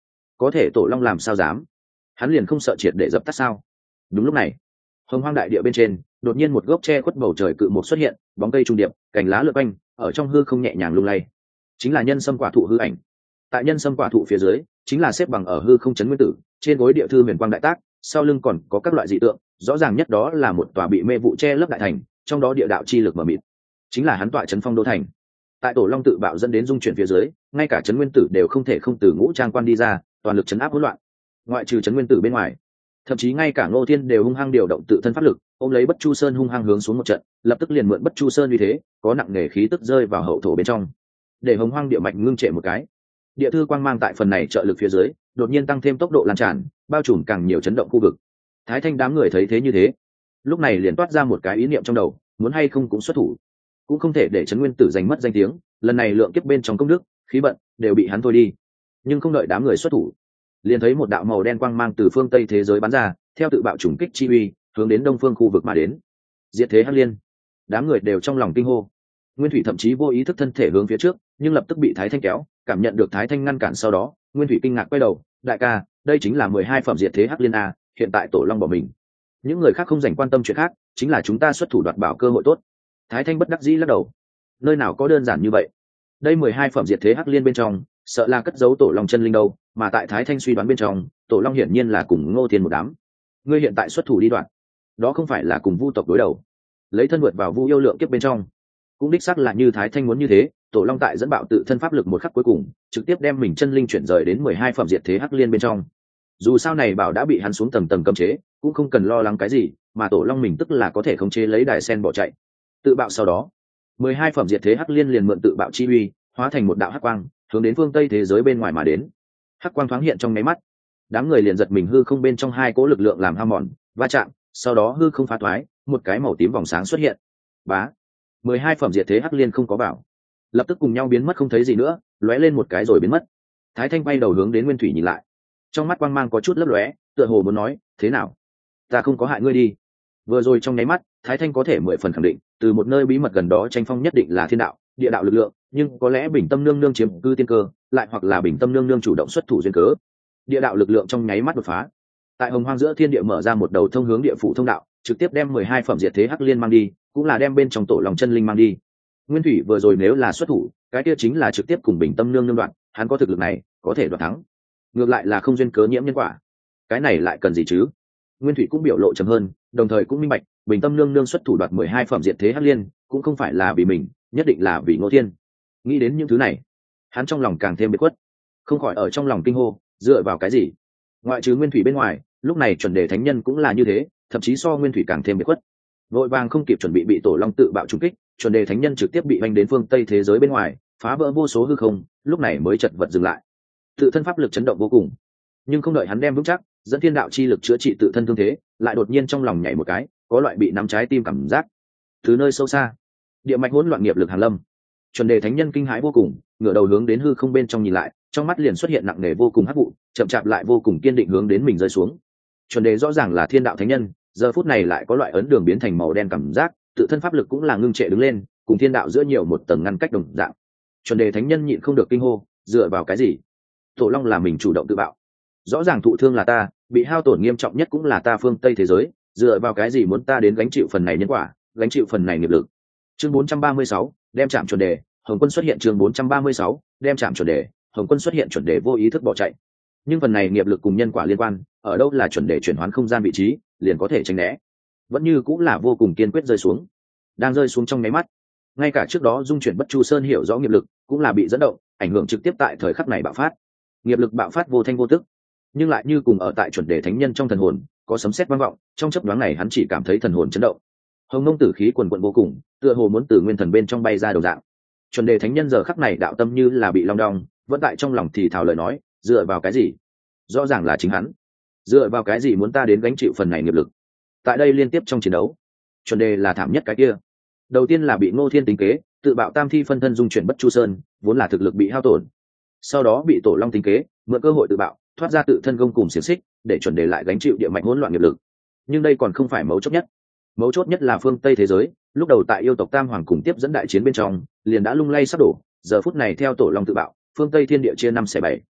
có thể tổ long làm sao dám, hắn liền không sợ triệt để dập tắt sao? Đúng lúc này, hồng hoang đại địa bên trên đột nhiên một gốc tre khuất bầu trời cự mục xuất hiện, bóng cây trung điệp, cành lá lượn quanh, ở trong hư không nhẹ nhàng lung lay, chính là nhân sâm quả thụ hư ảnh. Tại nhân sâm quả thụ phía dưới chính là xếp bằng ở hư không chấn nguyên tử, trên gối địa thư huyền quang đại tác, sau lưng còn có các loại dị tượng, rõ ràng nhất đó là một tòa bị mê vụ che lấp đại thành, trong đó địa đạo chi lực mờ mịt, chính là hắn tọa chấn phong đô thành. Tại tổ long tự bạo dẫn đến dung chuyển phía dưới, ngay cả chấn nguyên tử đều không thể không từ ngũ trang quan đi ra, toàn lực chấn áp hỗn loạn. Ngoại trừ chấn nguyên tử bên ngoài, thậm chí ngay cả ngô thiên đều hung hăng điều động tự thân pháp lực, ôm lấy bất chu sơn hung hăng hướng xuống một trận, lập tức liền mượn bất chu sơn uy thế, có nặng nề khí tức rơi vào hậu thổ bên trong, để hồng hoang địa mạch ngưng trệ một cái. Địa thư quang mang tại phần này trợ lực phía dưới đột nhiên tăng thêm tốc độ lan tràn, bao trùm càng nhiều chấn động khu vực. Thái thanh đám người thấy thế như thế, lúc này liền toát ra một cái ý niệm trong đầu, muốn hay không cũng xuất thủ, cũng không thể để chấn nguyên tử giành mất danh tiếng, lần này lượng kiếp bên trong công đức khí vận đều bị hắn thôi đi. Nhưng không đợi đám người xuất thủ, liền thấy một đạo màu đen quang mang từ phương tây thế giới bắn ra, theo tự bạo trùng kích chi uy hướng đến đông phương khu vực mà đến. Diệt thế hắc liên, đám người đều trong lòng kinh hô. Nguyên thủy thậm chí vô ý thức thân thể hướng phía trước, nhưng lập tức bị thái thanh kéo, cảm nhận được thái thanh ngăn cản, sau đó nguyên thủy kinh ngạc quay đầu, đại ca, đây chính là mười hai phẩm diệt thế hắc liên a, hiện tại tổ long bỏ mình, những người khác không dành quan tâm chuyện khác, chính là chúng ta xuất thủ đoạt bảo cơ hội tốt. Thái thanh bất đắc dĩ lắc đầu, nơi nào có đơn giản như vậy, đây mười hai phẩm diệt thế hắc liên bên trong sợ là cất giấu tổ long chân linh đâu, mà tại thái thanh suy đoán bên trong, tổ long hiển nhiên là cùng ngô thiên một đám. Ngươi hiện tại xuất thủ đi đoạn, đó không phải là cùng vu tộc đối đầu, lấy thân vượt vào vu yêu lượng kiếp bên trong, cũng đích xác là như thái thanh muốn như thế. Tổ long tại dẫn bạo tự thân pháp lực một khắc cuối cùng, trực tiếp đem mình chân linh chuyển rời đến mười hai phẩm diệt thế hắc liên bên trong. Dù sao này bảo đã bị hắn xuống tầng tầng cấm chế, cũng không cần lo lắng cái gì, mà tổ long mình tức là có thể khống chế lấy đài sen bỏ chạy. Tự bạo sau đó, mười hai phẩm diệt thế hắc liên liền mượn tự bạo chi uy, hóa thành một đạo hắc quang, hướng đến phương tây thế giới bên ngoài mà đến. Hắc quang thoáng hiện trong mấy mắt, đám người liền giật mình, hư không bên trong hai cỗ lực lượng làm hao mòn va chạm, sau đó hư không phá thoái, một cái màu tím vòng sáng xuất hiện. Bá, mười hai phẩm diệt thế hắc liên không có bảo, lập tức cùng nhau biến mất không thấy gì nữa, lóe lên một cái rồi biến mất. Thái thanh bay đầu hướng đến nguyên thủy nhìn lại, trong mắt quang mang có chút lấp lóe, tựa hồ muốn nói, thế nào, ta không có hại ngươi đi. Vừa rồi trong nháy mắt, thái thanh có thể mười phần khẳng định, từ một nơi bí mật gần đó tranh phong nhất định là thiên đạo địa đạo lực lượng, nhưng có lẽ bình tâm nương nương chiếm cư tiên cơ, lại hoặc là bình tâm nương nương chủ động xuất thủ duyên cớ. Địa đạo lực lượng trong nháy mắt đột phá, tại hồng hoang giữa thiên địa mở ra một đầu thông hướng địa phủ thông đạo, trực tiếp đem mười hai phẩm diệt thế hắc liên mang đi, cũng là đem bên trong tổ lòng chân linh mang đi. Nguyên thủy vừa rồi nếu là xuất thủ, cái kia chính là trực tiếp cùng bình tâm nương nương đoạn, hắn có thực lực này có thể đoạt thắng, ngược lại là không duyên cớ nhiễm nhân quả, cái này lại cần gì chứ. Nguyên thủy cũng biểu lộ trầm hơn, đồng thời cũng minh bạch, bình tâm nương nương xuất thủ đoạt mười hai phẩm diệt thế hắc liên, cũng không phải là vì mình, nhất định là vì Ngô Thiên. Nghĩ đến những thứ này, hắn trong lòng càng thêm biệt khuất, không khỏi ở trong lòng kinh hô, dựa vào cái gì? Ngoại trừ Nguyên thủy bên ngoài, lúc này chuẩn đề thánh nhân cũng là như thế, thậm chí so Nguyên thủy càng thêm biệt khuất. Vội vàng không kịp chuẩn bị bị tổ long tự bạo trúng kích, chuẩn đề thánh nhân trực tiếp bị vanh đến phương tây thế giới bên ngoài, phá vỡ vô số hư không, lúc này mới chật vật dừng lại. Tự thân pháp lực chấn động vô cùng, nhưng không đợi hắn đem vững chắc, dẫn thiên đạo chi lực chữa trị tự thân thương thế, lại đột nhiên trong lòng nhảy một cái, có loại bị nắm trái tim cảm giác. Từ nơi sâu xa, địa mạch hỗn loạn nghiệp lực hàn lâm, chuẩn đề thánh nhân kinh hãi vô cùng, ngửa đầu hướng đến hư không bên trong nhìn lại, trong mắt liền xuất hiện nặng nề vô cùng hắc vụ, chậm chạp lại vô cùng kiên định hướng đến mình rơi xuống. Chuẩn đề rõ ràng là thiên đạo thánh nhân, giờ phút này lại có loại ấn đường biến thành màu đen cảm giác, tự thân pháp lực cũng là ngưng trệ đứng lên, cùng thiên đạo giữa nhiều một tầng ngăn cách đồng dạng. Chuẩn đề thánh nhân nhịn không được kinh hô, dựa vào cái gì? Tổ long là mình chủ động tự bạo, rõ ràng thụ thương là ta, bị hao tổn nghiêm trọng nhất cũng là ta phương tây thế giới, dựa vào cái gì muốn ta đến gánh chịu phần này nhân quả, gánh chịu phần này nghiệp lực? Chương bốn trăm ba mươi sáu, đem chạm chuẩn đề, Hồng Quân xuất hiện. Chương bốn trăm ba mươi sáu, đem chạm chuẩn đề, Hồng Quân xuất hiện. Chuẩn đề vô ý thức bỏ chạy, nhưng phần này nghiệp lực cùng nhân quả liên quan, ở đâu là chuẩn đề chuyển hoán không gian vị trí liền có thể tránh né, vẫn như cũng là vô cùng kiên quyết rơi xuống. Đang rơi xuống trong nháy mắt, ngay cả trước đó dung chuyển bất chu sơn hiểu rõ nghiệp lực cũng là bị dẫn động, ảnh hưởng trực tiếp tại thời khắc này bạo phát. Nghiệp lực bạo phát vô thanh vô tức, nhưng lại như cùng ở tại chuẩn đề thánh nhân trong thần hồn có sấm sét vang vọng, trong chớp nhoáng này hắn chỉ cảm thấy thần hồn chấn động, hồng nông tử khí quần quận vô cùng, tựa hồ muốn từ nguyên thần bên trong bay ra đầu dạng. Chuẩn đề thánh nhân giờ khắc này đạo tâm như là bị long đong, vẫn tại trong lòng thì thào lời nói, dựa vào cái gì? Rõ ràng là chính hắn, dựa vào cái gì muốn ta đến gánh chịu phần này nghiệp lực? Tại đây liên tiếp trong chiến đấu, chuẩn đề là thảm nhất cái kia. Đầu tiên là bị Ngô Thiên tính kế, tự bạo tam thi phân thân dung chuyển bất chu sơn, vốn là thực lực bị hao tổn. Sau đó bị tổ long tính kế, mượn cơ hội tự bạo, thoát ra tự thân gông cùng xiềng xích, để chuẩn đề lại gánh chịu địa mạch hỗn loạn nghiệp lực. Nhưng đây còn không phải mấu chốt nhất. Mấu chốt nhất là phương Tây thế giới, lúc đầu tại yêu tộc Tam Hoàng cùng tiếp dẫn đại chiến bên trong, liền đã lung lay sắp đổ, giờ phút này theo tổ long tự bạo, phương Tây thiên địa chia năm xẻ bảy.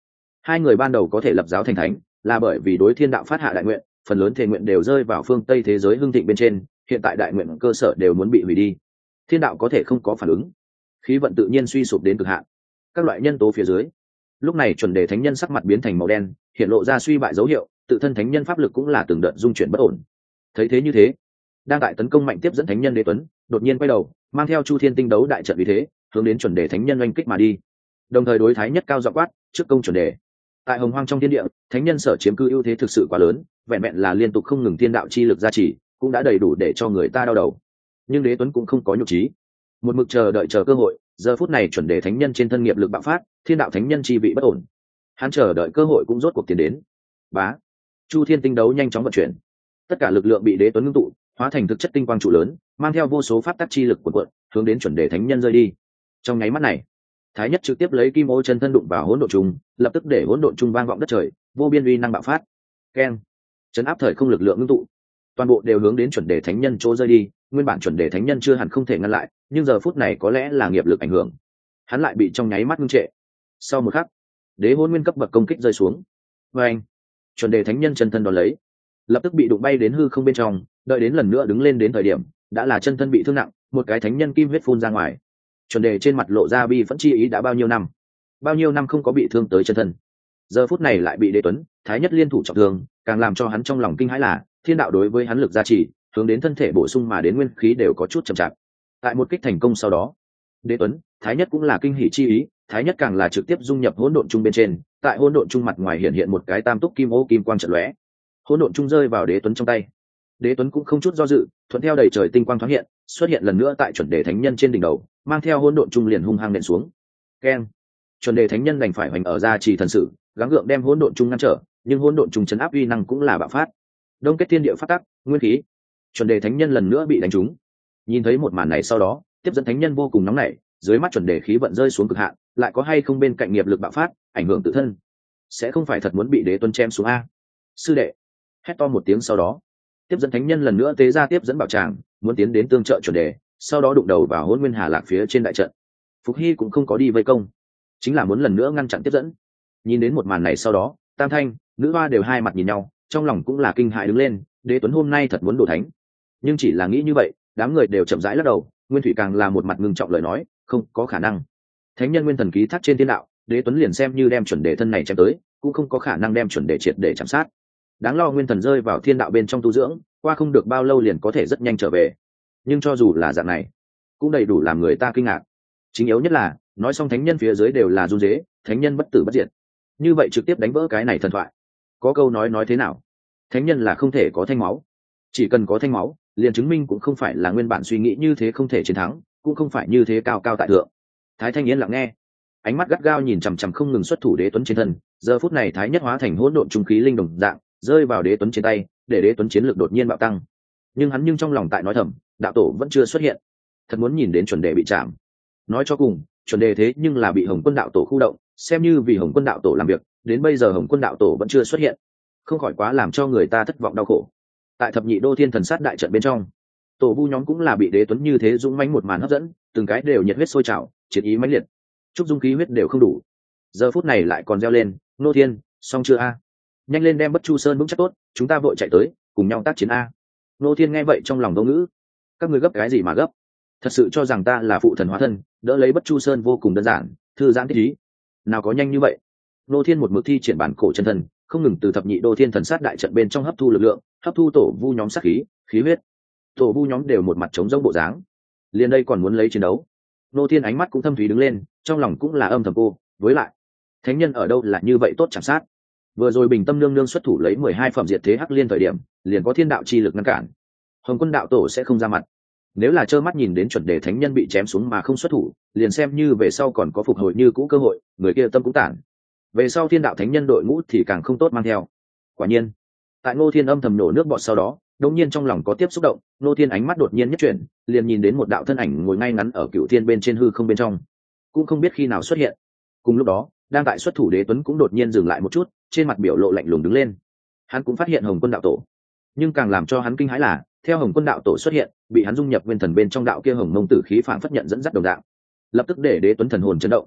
Hai người ban đầu có thể lập giáo thành thánh là bởi vì đối thiên đạo phát hạ đại nguyện, phần lớn thề nguyện đều rơi vào phương Tây thế giới hưng thịnh bên trên, hiện tại đại nguyện cơ sở đều muốn bị hủy đi, thiên đạo có thể không có phản ứng, khí vận tự nhiên suy sụp đến cực hạn. Các loại nhân tố phía dưới, lúc này chuẩn đề thánh nhân sắc mặt biến thành màu đen, hiện lộ ra suy bại dấu hiệu, tự thân thánh nhân pháp lực cũng là từng đợt dung chuyển bất ổn. Thấy thế như thế, đang tại tấn công mạnh tiếp dẫn thánh nhân Đế Tuấn đột nhiên quay đầu, mang theo Chu Thiên tinh đấu đại trận vì thế hướng đến chuẩn đề thánh nhân oanh kích mà đi, đồng thời đối thái nhất cao giọng quát trước công chuẩn đề. Tại hồng hoang trong thiên địa, thánh nhân sở chiếm cư ưu thế thực sự quá lớn, vẹn vẹn là liên tục không ngừng thiên đạo chi lực gia trì cũng đã đầy đủ để cho người ta đau đầu. Nhưng Đế Tuấn cũng không có nhục trí, một mực chờ đợi chờ cơ hội. Giờ phút này chuẩn đề thánh nhân trên thân nghiệp lực bạo phát, thiên đạo thánh nhân chi vị bất ổn, hắn chờ đợi cơ hội cũng rốt cuộc tiến đến. Bá, Chu Thiên tinh đấu nhanh chóng vận chuyển, tất cả lực lượng bị Đế Tuấn ngưng tụ hóa thành thực chất tinh quang trụ lớn, mang theo vô số pháp tắc chi lực cuộn cuộn hướng đến chuẩn đề thánh nhân rơi đi. Trong nháy mắt này, thái nhất trực tiếp lấy kim ô chân thân đụng vào hỗn độn trung, lập tức để hỗn độn trung vang vọng đất trời, vô biên uy năng bạo phát. Keng, chấn áp thời không lực lượng ngưng tụ, toàn bộ đều hướng đến chuẩn đề thánh nhân chỗ rơi đi. Nguyên bản chuẩn đề thánh nhân chưa hẳn không thể ngăn lại, nhưng giờ phút này có lẽ là nghiệp lực ảnh hưởng, hắn lại bị trong nháy mắt ngưng trệ. Sau một khắc, đế hôn nguyên cấp bậc công kích rơi xuống, và anh chuẩn đề thánh nhân chân thân đón lấy, lập tức bị đụng bay đến hư không bên trong. Đợi đến lần nữa đứng lên đến thời điểm, đã là chân thân bị thương nặng, một cái thánh nhân kim huyết phun ra ngoài. Chuẩn đề trên mặt lộ ra bi phẫn chi ý, đã bao nhiêu năm bao nhiêu năm không có bị thương tới chân thân, giờ phút này lại bị Đế Tuấn thái nhất liên thủ trọng thương, càng làm cho hắn trong lòng kinh hãi là thiên đạo đối với hắn lực gia trì hướng đến thân thể bổ sung mà đến nguyên khí đều có chút chậm chạp. Tại một kích thành công sau đó, Đế Tuấn thái nhất cũng là kinh hỉ chi ý, thái nhất càng là trực tiếp dung nhập hỗn độn trung bên trên. Tại hỗn độn trung mặt ngoài hiện hiện một cái tam túc kim ô kim quang trận lóe, hỗn độn trung rơi vào Đế Tuấn trong tay. Đế Tuấn cũng không chút do dự, thuận theo đầy trời tinh quang thoáng hiện, xuất hiện lần nữa tại chuẩn đề thánh nhân trên đỉnh đầu, mang theo hỗn độn trung liền hung hăng nện xuống. Keng, chuẩn đề thánh nhân đành phải hoành ở ra trì thần sự, gắng gượng đem hỗn độn trung ngăn trở, nhưng hỗn độn trung chấn áp uy năng cũng là bạo phát, đông kết thiên địa phát tắc nguyên khí. Chuẩn đề thánh nhân lần nữa bị đánh trúng. Nhìn thấy một màn này sau đó, tiếp dẫn thánh nhân vô cùng nóng nảy, dưới mắt chuẩn đề khí vận rơi xuống cực hạn, lại có hay không bên cạnh nghiệp lực bạo phát ảnh hưởng tự thân, sẽ không phải thật muốn bị Đế Tuấn chém xuống a? Sư đệ, hét to một tiếng sau đó, tiếp dẫn thánh nhân lần nữa tế ra tiếp dẫn bảo tràng, muốn tiến đến tương trợ chuẩn đề, sau đó đụng đầu vào hôn nguyên hà lạc phía trên đại trận. Phục Hy cũng không có đi vây công, chính là muốn lần nữa ngăn chặn tiếp dẫn. Nhìn đến một màn này sau đó, tam thanh nữ hoa đều hai mặt nhìn nhau, trong lòng cũng là kinh hại đứng lên. Đế Tuấn hôm nay thật muốn đổ thánh, nhưng chỉ là nghĩ như vậy, đám người đều chậm rãi lắc đầu. Nguyên Thủy càng là một mặt ngưng trọng lời nói, không có khả năng, thánh nhân nguyên thần ký thác trên thiên đạo, Đế Tuấn liền xem như đem chuẩn đề thân này chém tới cũng không có khả năng đem chuẩn đề triệt để chạm sát. Đáng lo nguyên thần rơi vào thiên đạo bên trong tu dưỡng, qua không được bao lâu liền có thể rất nhanh trở về. Nhưng cho dù là dạng này, cũng đầy đủ làm người ta kinh ngạc. Chính yếu nhất là nói xong thánh nhân phía dưới đều là run dế, thánh nhân bất tử bất diệt, như vậy trực tiếp đánh vỡ cái này thần thoại. Có câu nói nói thế nào, thánh nhân là không thể có thanh máu, chỉ cần có thanh máu liền chứng minh cũng không phải là nguyên bản suy nghĩ như thế không thể chiến thắng, cũng không phải như thế cao cao tại thượng. Thái Thanh yên lặng nghe, ánh mắt gắt gao nhìn chằm chằm không ngừng xuất thủ Đế Tuấn trên thân. Giờ phút này thái nhất hóa thành hỗn độn trung khí linh đồng dạng rơi vào Đế Tuấn trên tay, để Đế Tuấn chiến lược đột nhiên bạo tăng. Nhưng hắn nhưng trong lòng tại nói thầm, đạo tổ vẫn chưa xuất hiện, thật muốn nhìn đến chuẩn đề bị chạm. Nói cho cùng, chuẩn đề thế nhưng là bị Hồng Quân đạo tổ khu động, xem như vì Hồng Quân đạo tổ làm việc, đến bây giờ Hồng Quân đạo tổ vẫn chưa xuất hiện, không khỏi quá làm cho người ta thất vọng đau khổ. Tại thập nhị đô thiên thần sát đại trận bên trong, tổ vu nhóm cũng là bị Đế Tuấn như thế dũng mãnh một màn hấp dẫn, từng cái đều nhiệt huyết sôi trào, chiến ý mãnh liệt, chúc dung khí huyết đều không đủ, giờ phút này lại còn reo lên, nô thiên xong chưa a? Nhanh lên đem Bất Chu Sơn vững chắc tốt, chúng ta vội chạy tới cùng nhau tác chiến a. Nô thiên nghe vậy trong lòng vô ngữ, các ngươi gấp cái gì mà gấp, thật sự cho rằng ta là phụ thần hóa thân đỡ lấy Bất Chu Sơn vô cùng đơn giản, thư giãn thích ý, nào có nhanh như vậy. Nô thiên một mực thi triển bản cổ chân thần, không ngừng từ thập nhị đô thiên thần sát đại trận bên trong hấp thu lực lượng, hấp thu tổ vu nhóm sát khí khí huyết. Tổ vu nhóm đều một mặt trống rỗng bộ dáng, liền đây còn muốn lấy chiến đấu. Nô thiên ánh mắt cũng thâm thúy đứng lên, trong lòng cũng là âm thầm cô, với lại thánh nhân ở đâu là như vậy tốt chẳng sát. Vừa rồi bình tâm nương nương xuất thủ lấy mười hai phẩm diệt thế hắc liên thời điểm, liền có thiên đạo chi lực ngăn cản, Hồng Quân đạo tổ sẽ không ra mặt. Nếu là trơ mắt nhìn đến chuẩn đề thánh nhân bị chém xuống mà không xuất thủ, liền xem như về sau còn có phục hồi như cũ cơ hội, người kia tâm cũng tản. Về sau thiên đạo thánh nhân đội ngũ thì càng không tốt mang theo. Quả nhiên, tại Ngô Thiên âm thầm nổ nước bọt sau đó, đột nhiên trong lòng có tiếp xúc động, Ngô Thiên ánh mắt đột nhiên nhất chuyển, liền nhìn đến một đạo thân ảnh ngồi ngay ngắn ở cựu thiên bên trên hư không bên trong, cũng không biết khi nào xuất hiện. Cùng lúc đó, đang tại xuất thủ Đế Tuấn cũng đột nhiên dừng lại một chút, trên mặt biểu lộ lạnh lùng đứng lên. Hắn cũng phát hiện Hồng Quân đạo tổ, nhưng càng làm cho hắn kinh hãi là, theo Hồng Quân đạo tổ xuất hiện, bị hắn dung nhập nguyên thần bên trong đạo kia hồng mông tử khí phản phất nhận dẫn dắt đồng đạo, lập tức để Đế Tuấn thần hồn chấn động.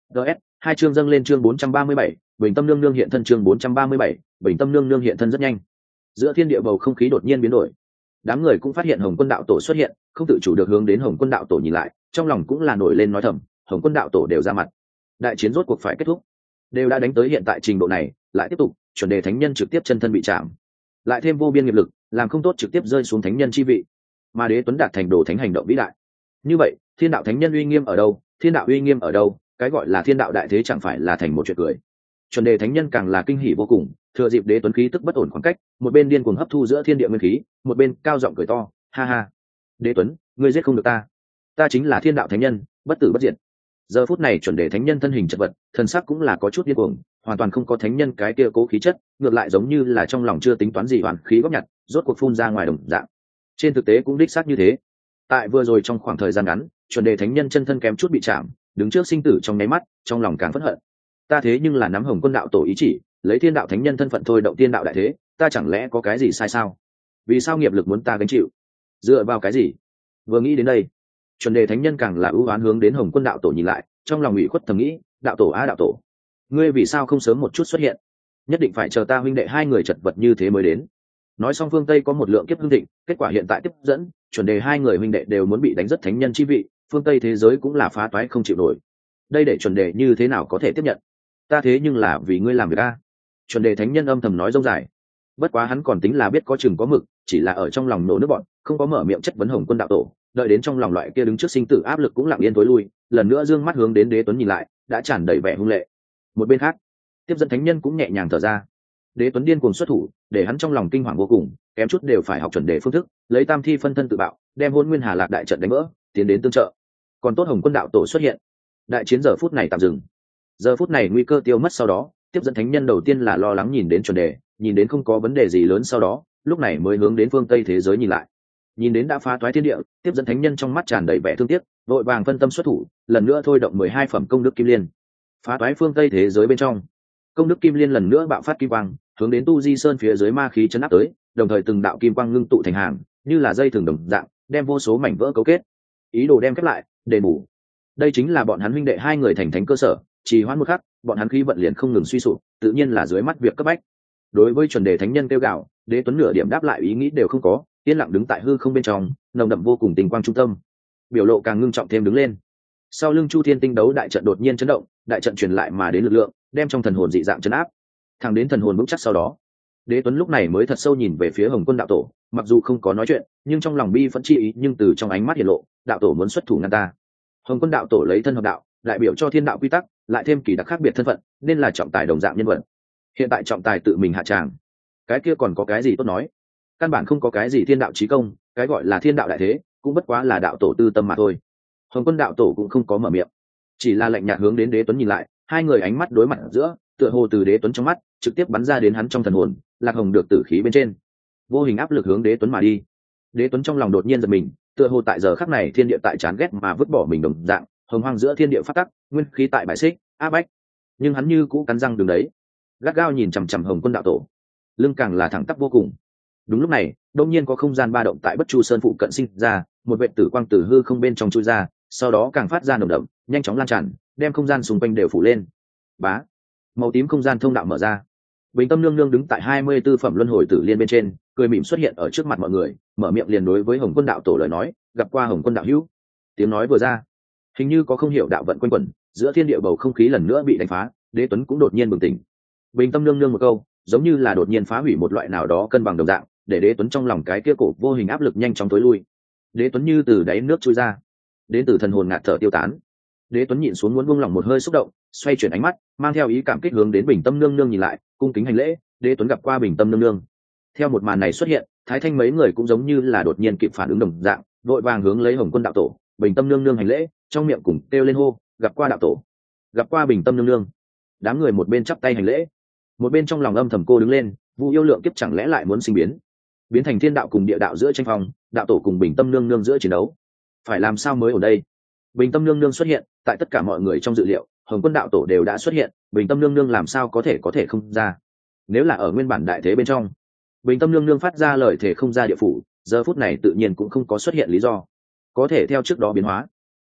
ts hai chương dâng lên chương bốn trăm ba mươi bảy, bình tâm nương nương hiện thân chương bốn trăm ba mươi bảy, bình tâm nương nương hiện thân rất nhanh. Giữa thiên địa bầu không khí đột nhiên biến đổi, đám người cũng phát hiện Hồng Quân đạo tổ xuất hiện, không tự chủ được hướng đến Hồng Quân đạo tổ nhìn lại, trong lòng cũng là nổi lên nói thầm, Hồng Quân đạo tổ đều ra mặt, đại chiến rốt cuộc phải kết thúc, đều đã đánh tới hiện tại trình độ này, lại tiếp tục, chuẩn đề thánh nhân trực tiếp chân thân bị chạm, lại thêm vô biên nghiệp lực, làm không tốt trực tiếp rơi xuống thánh nhân chi vị, mà Đế Tuấn đạt thành đồ thánh hành động vĩ đại. Như vậy, thiên đạo thánh nhân uy nghiêm ở đâu? Thiên đạo uy nghiêm ở đâu? Cái gọi là thiên đạo đại thế chẳng phải là thành một chuyện cười. Chuẩn đề thánh nhân càng là kinh hỉ vô cùng, thừa dịp Đế Tuấn khí tức bất ổn khoảng cách, một bên điên cuồng hấp thu giữa thiên địa nguyên khí, một bên cao giọng cười to, ha ha, Đế Tuấn, ngươi giết không được ta, ta chính là thiên đạo thánh nhân, bất tử bất diệt. Giờ phút này chuẩn đề thánh nhân thân hình chật vật, thân sắc cũng là có chút điên cuồng, hoàn toàn không có thánh nhân cái kia cố khí chất, ngược lại giống như là trong lòng chưa tính toán gì hoàn khí góp nhặt, rốt cuộc phun ra ngoài đồng dạng. Trên thực tế cũng đích xác như thế. Tại vừa rồi trong khoảng thời gian ngắn, chuẩn đề thánh nhân chân thân kém chút bị chạm, đứng trước sinh tử trong nháy mắt, trong lòng càng phẫn hận. Ta thế nhưng là nắm Hồng Quân đạo tổ ý chỉ, lấy thiên đạo thánh nhân thân phận thôi động thiên đạo đại thế, ta chẳng lẽ có cái gì sai sao? Vì sao nghiệp lực muốn ta gánh chịu? Dựa vào cái gì? Vừa nghĩ đến đây, chuẩn đề thánh nhân càng là ưu oán hướng đến Hồng Quân đạo tổ nhìn lại, trong lòng ủy khuất thầm nghĩ, đạo tổ a đạo tổ, ngươi vì sao không sớm một chút xuất hiện? Nhất định phải chờ ta huynh đệ hai người chật vật như thế mới đến. Nói xong phương Tây có một lượng kiếp hưng thịnh, kết quả hiện tại tiếp dẫn, chuẩn đề hai người huynh đệ đều muốn bị đánh rất thánh nhân chi vị, phương Tây thế giới cũng là phá toái không chịu nổi. Đây để chuẩn đề như thế nào có thể tiếp nhận? Ta thế nhưng là vì ngươi làm việc a. Chuẩn đề thánh nhân âm thầm nói rông dài. Bất quá hắn còn tính là biết có chừng có mực, chỉ là ở trong lòng nổ nước bọn, không có mở miệng chất vấn Hồng Quân đạo tổ, đợi đến trong lòng loại kia đứng trước sinh tử áp lực cũng lặng yên tối lui, lần nữa dương mắt hướng đến Đế Tuấn nhìn lại, đã tràn đầy vẻ hung lệ. Một bên khác, tiếp dẫn thánh nhân cũng nhẹ nhàng thở ra. Đế Tuấn điên cuồng xuất thủ, để hắn trong lòng kinh hoàng vô cùng, kém chút đều phải học chuẩn đề phương thức, lấy tam thi phân thân tự bạo, đem Hỗn Nguyên Hà Lạc đại trận đánh vỡ, tiến đến tương trợ. Còn tốt Hồng Quân đạo tổ xuất hiện, đại chiến giờ phút này tạm dừng. Giờ phút này nguy cơ tiêu mất sau đó, tiếp dẫn thánh nhân đầu tiên là lo lắng nhìn đến chuẩn đề, nhìn đến không có vấn đề gì lớn sau đó, lúc này mới hướng đến phương Tây thế giới nhìn lại. Nhìn đến đã phá toái thiên địa, tiếp dẫn thánh nhân trong mắt tràn đầy vẻ thương tiếc, vội vàng phân tâm xuất thủ, lần nữa thôi động mười hai phẩm công đức kim liên, phá toái phương Tây thế giới bên trong. Công đức kim liên lần nữa bạo phát kim quang, hướng đến Tu Di Sơn phía dưới ma khí chấn áp tới, đồng thời từng đạo kim quang ngưng tụ thành hàng, như là dây thường đồng dạng, đem vô số mảnh vỡ cấu kết, ý đồ đem khép lại, đền bù. Đây chính là bọn hắn huynh đệ hai người thành thánh cơ sở, chỉ hoãn một khắc, bọn hắn khí vận liền không ngừng suy sụp, tự nhiên là dưới mắt việc cấp bách. Đối với chuẩn đề thánh nhân kêu gào, Đế Tuấn nửa điểm đáp lại ý nghĩ đều không có, yên lặng đứng tại hư không bên trong, nồng đậm vô cùng tình quang trung tâm, biểu lộ càng ngưng trọng thêm đứng lên. Sau lưng Chu Thiên tinh đấu đại trận đột nhiên chấn động, đại trận truyền lại mà đến lực lượng, đem trong thần hồn dị dạng chấn áp, thẳng đến thần hồn vững chắc sau đó, Đế Tuấn lúc này mới thật sâu nhìn về phía Hồng Quân đạo tổ, mặc dù không có nói chuyện, nhưng trong lòng bi phẫn chi ý nhưng từ trong ánh mắt hiện lộ, đạo tổ muốn xuất thủ ngăn ta. Hồng Quân đạo tổ lấy thân hợp đạo, đại biểu cho thiên đạo quy tắc, lại thêm kỳ đặc khác biệt thân phận, nên là trọng tài đồng dạng nhân vật. Hiện tại trọng tài tự mình hạ tràng, cái kia còn có cái gì tốt nói? Căn bản không có cái gì thiên đạo chí công, cái gọi là thiên đạo đại thế, cũng bất quá là đạo tổ tư tâm mà thôi. Hồng Quân đạo tổ cũng không có mở miệng, chỉ là lạnh nhạt hướng đến Đế Tuấn nhìn lại, hai người ánh mắt đối mặt ở giữa, tựa hồ từ Đế Tuấn trong mắt trực tiếp bắn ra đến hắn trong thần hồn, lạc hồng được tử khí bên trên, vô hình áp lực hướng Đế Tuấn mà đi. Đế Tuấn trong lòng đột nhiên giật mình, tựa hồ tại giờ khắc này thiên địa tại chán ghét mà vứt bỏ mình đồng dạng, hồng hoang giữa thiên địa phát tắc, nguyên khí tại bại xích áp bách, nhưng hắn như cũ cắn răng đứng đấy, gắt gao nhìn chằm chằm Hồng Quân đạo tổ, lưng càng là thẳng tắp vô cùng. Đúng lúc này, đột nhiên có không gian ba động tại Bất Chu Sơn phụ cận sinh ra, một vệt tử quang từ hư không bên trong chui ra, sau đó càng phát ra nồng đậm, nhanh chóng lan tràn, đem không gian xung quanh đều phủ lên. Bá, màu tím không gian thông đạo mở ra. Bình Tâm nương nương đứng tại hai mươi tư phẩm luân hồi tử liên bên trên, cười mỉm xuất hiện ở trước mặt mọi người, mở miệng liền đối với Hồng Quân đạo tổ lời nói, gặp qua Hồng Quân đạo hữu. Tiếng nói vừa ra, hình như có không hiểu đạo vận quanh quẩn, giữa thiên địa bầu không khí lần nữa bị đánh phá, Đế Tuấn cũng đột nhiên bừng tỉnh. Bình Tâm nương nương một câu, giống như là đột nhiên phá hủy một loại nào đó cân bằng đồng dạng, để Đế Tuấn trong lòng cái kia cổ vô hình áp lực nhanh chóng tối lui. Đế Tuấn như từ đáy nước trôi ra, đến từ thần hồn ngạt thở tiêu tán. Đế Tuấn nhịn xuống muốn buông lỏng một hơi xúc động, xoay chuyển ánh mắt, mang theo ý cảm kích hướng đến Bình Tâm nương nương nhìn lại, cung kính hành lễ. Đế Tuấn gặp qua Bình Tâm nương nương. Theo một màn này xuất hiện, Thái Thanh mấy người cũng giống như là đột nhiên kịp phản ứng đồng dạng, vội vàng hướng lấy Hồng Quân đạo tổ, Bình Tâm nương nương hành lễ, trong miệng cùng kêu lên hô, gặp qua đạo tổ, gặp qua Bình Tâm nương nương. Đám người một bên chắp tay hành lễ, một bên trong lòng âm thầm cô đứng lên, Vu yêu lượng kiếp chẳng lẽ lại muốn sinh biến, biến thành thiên đạo cùng địa đạo giữa tranh phong, đạo tổ cùng Bình Tâm nương nương giữa chiến đấu, phải làm sao mới ở đây? Bình Tâm nương nương xuất hiện, tại tất cả mọi người trong dự liệu, Hồng Quân đạo tổ đều đã xuất hiện, Bình Tâm nương nương làm sao có thể có thể không ra? Nếu là ở nguyên bản đại thế bên trong, Bình Tâm nương nương phát ra lời thể không ra địa phủ, giờ phút này tự nhiên cũng không có xuất hiện lý do, có thể theo trước đó biến hóa.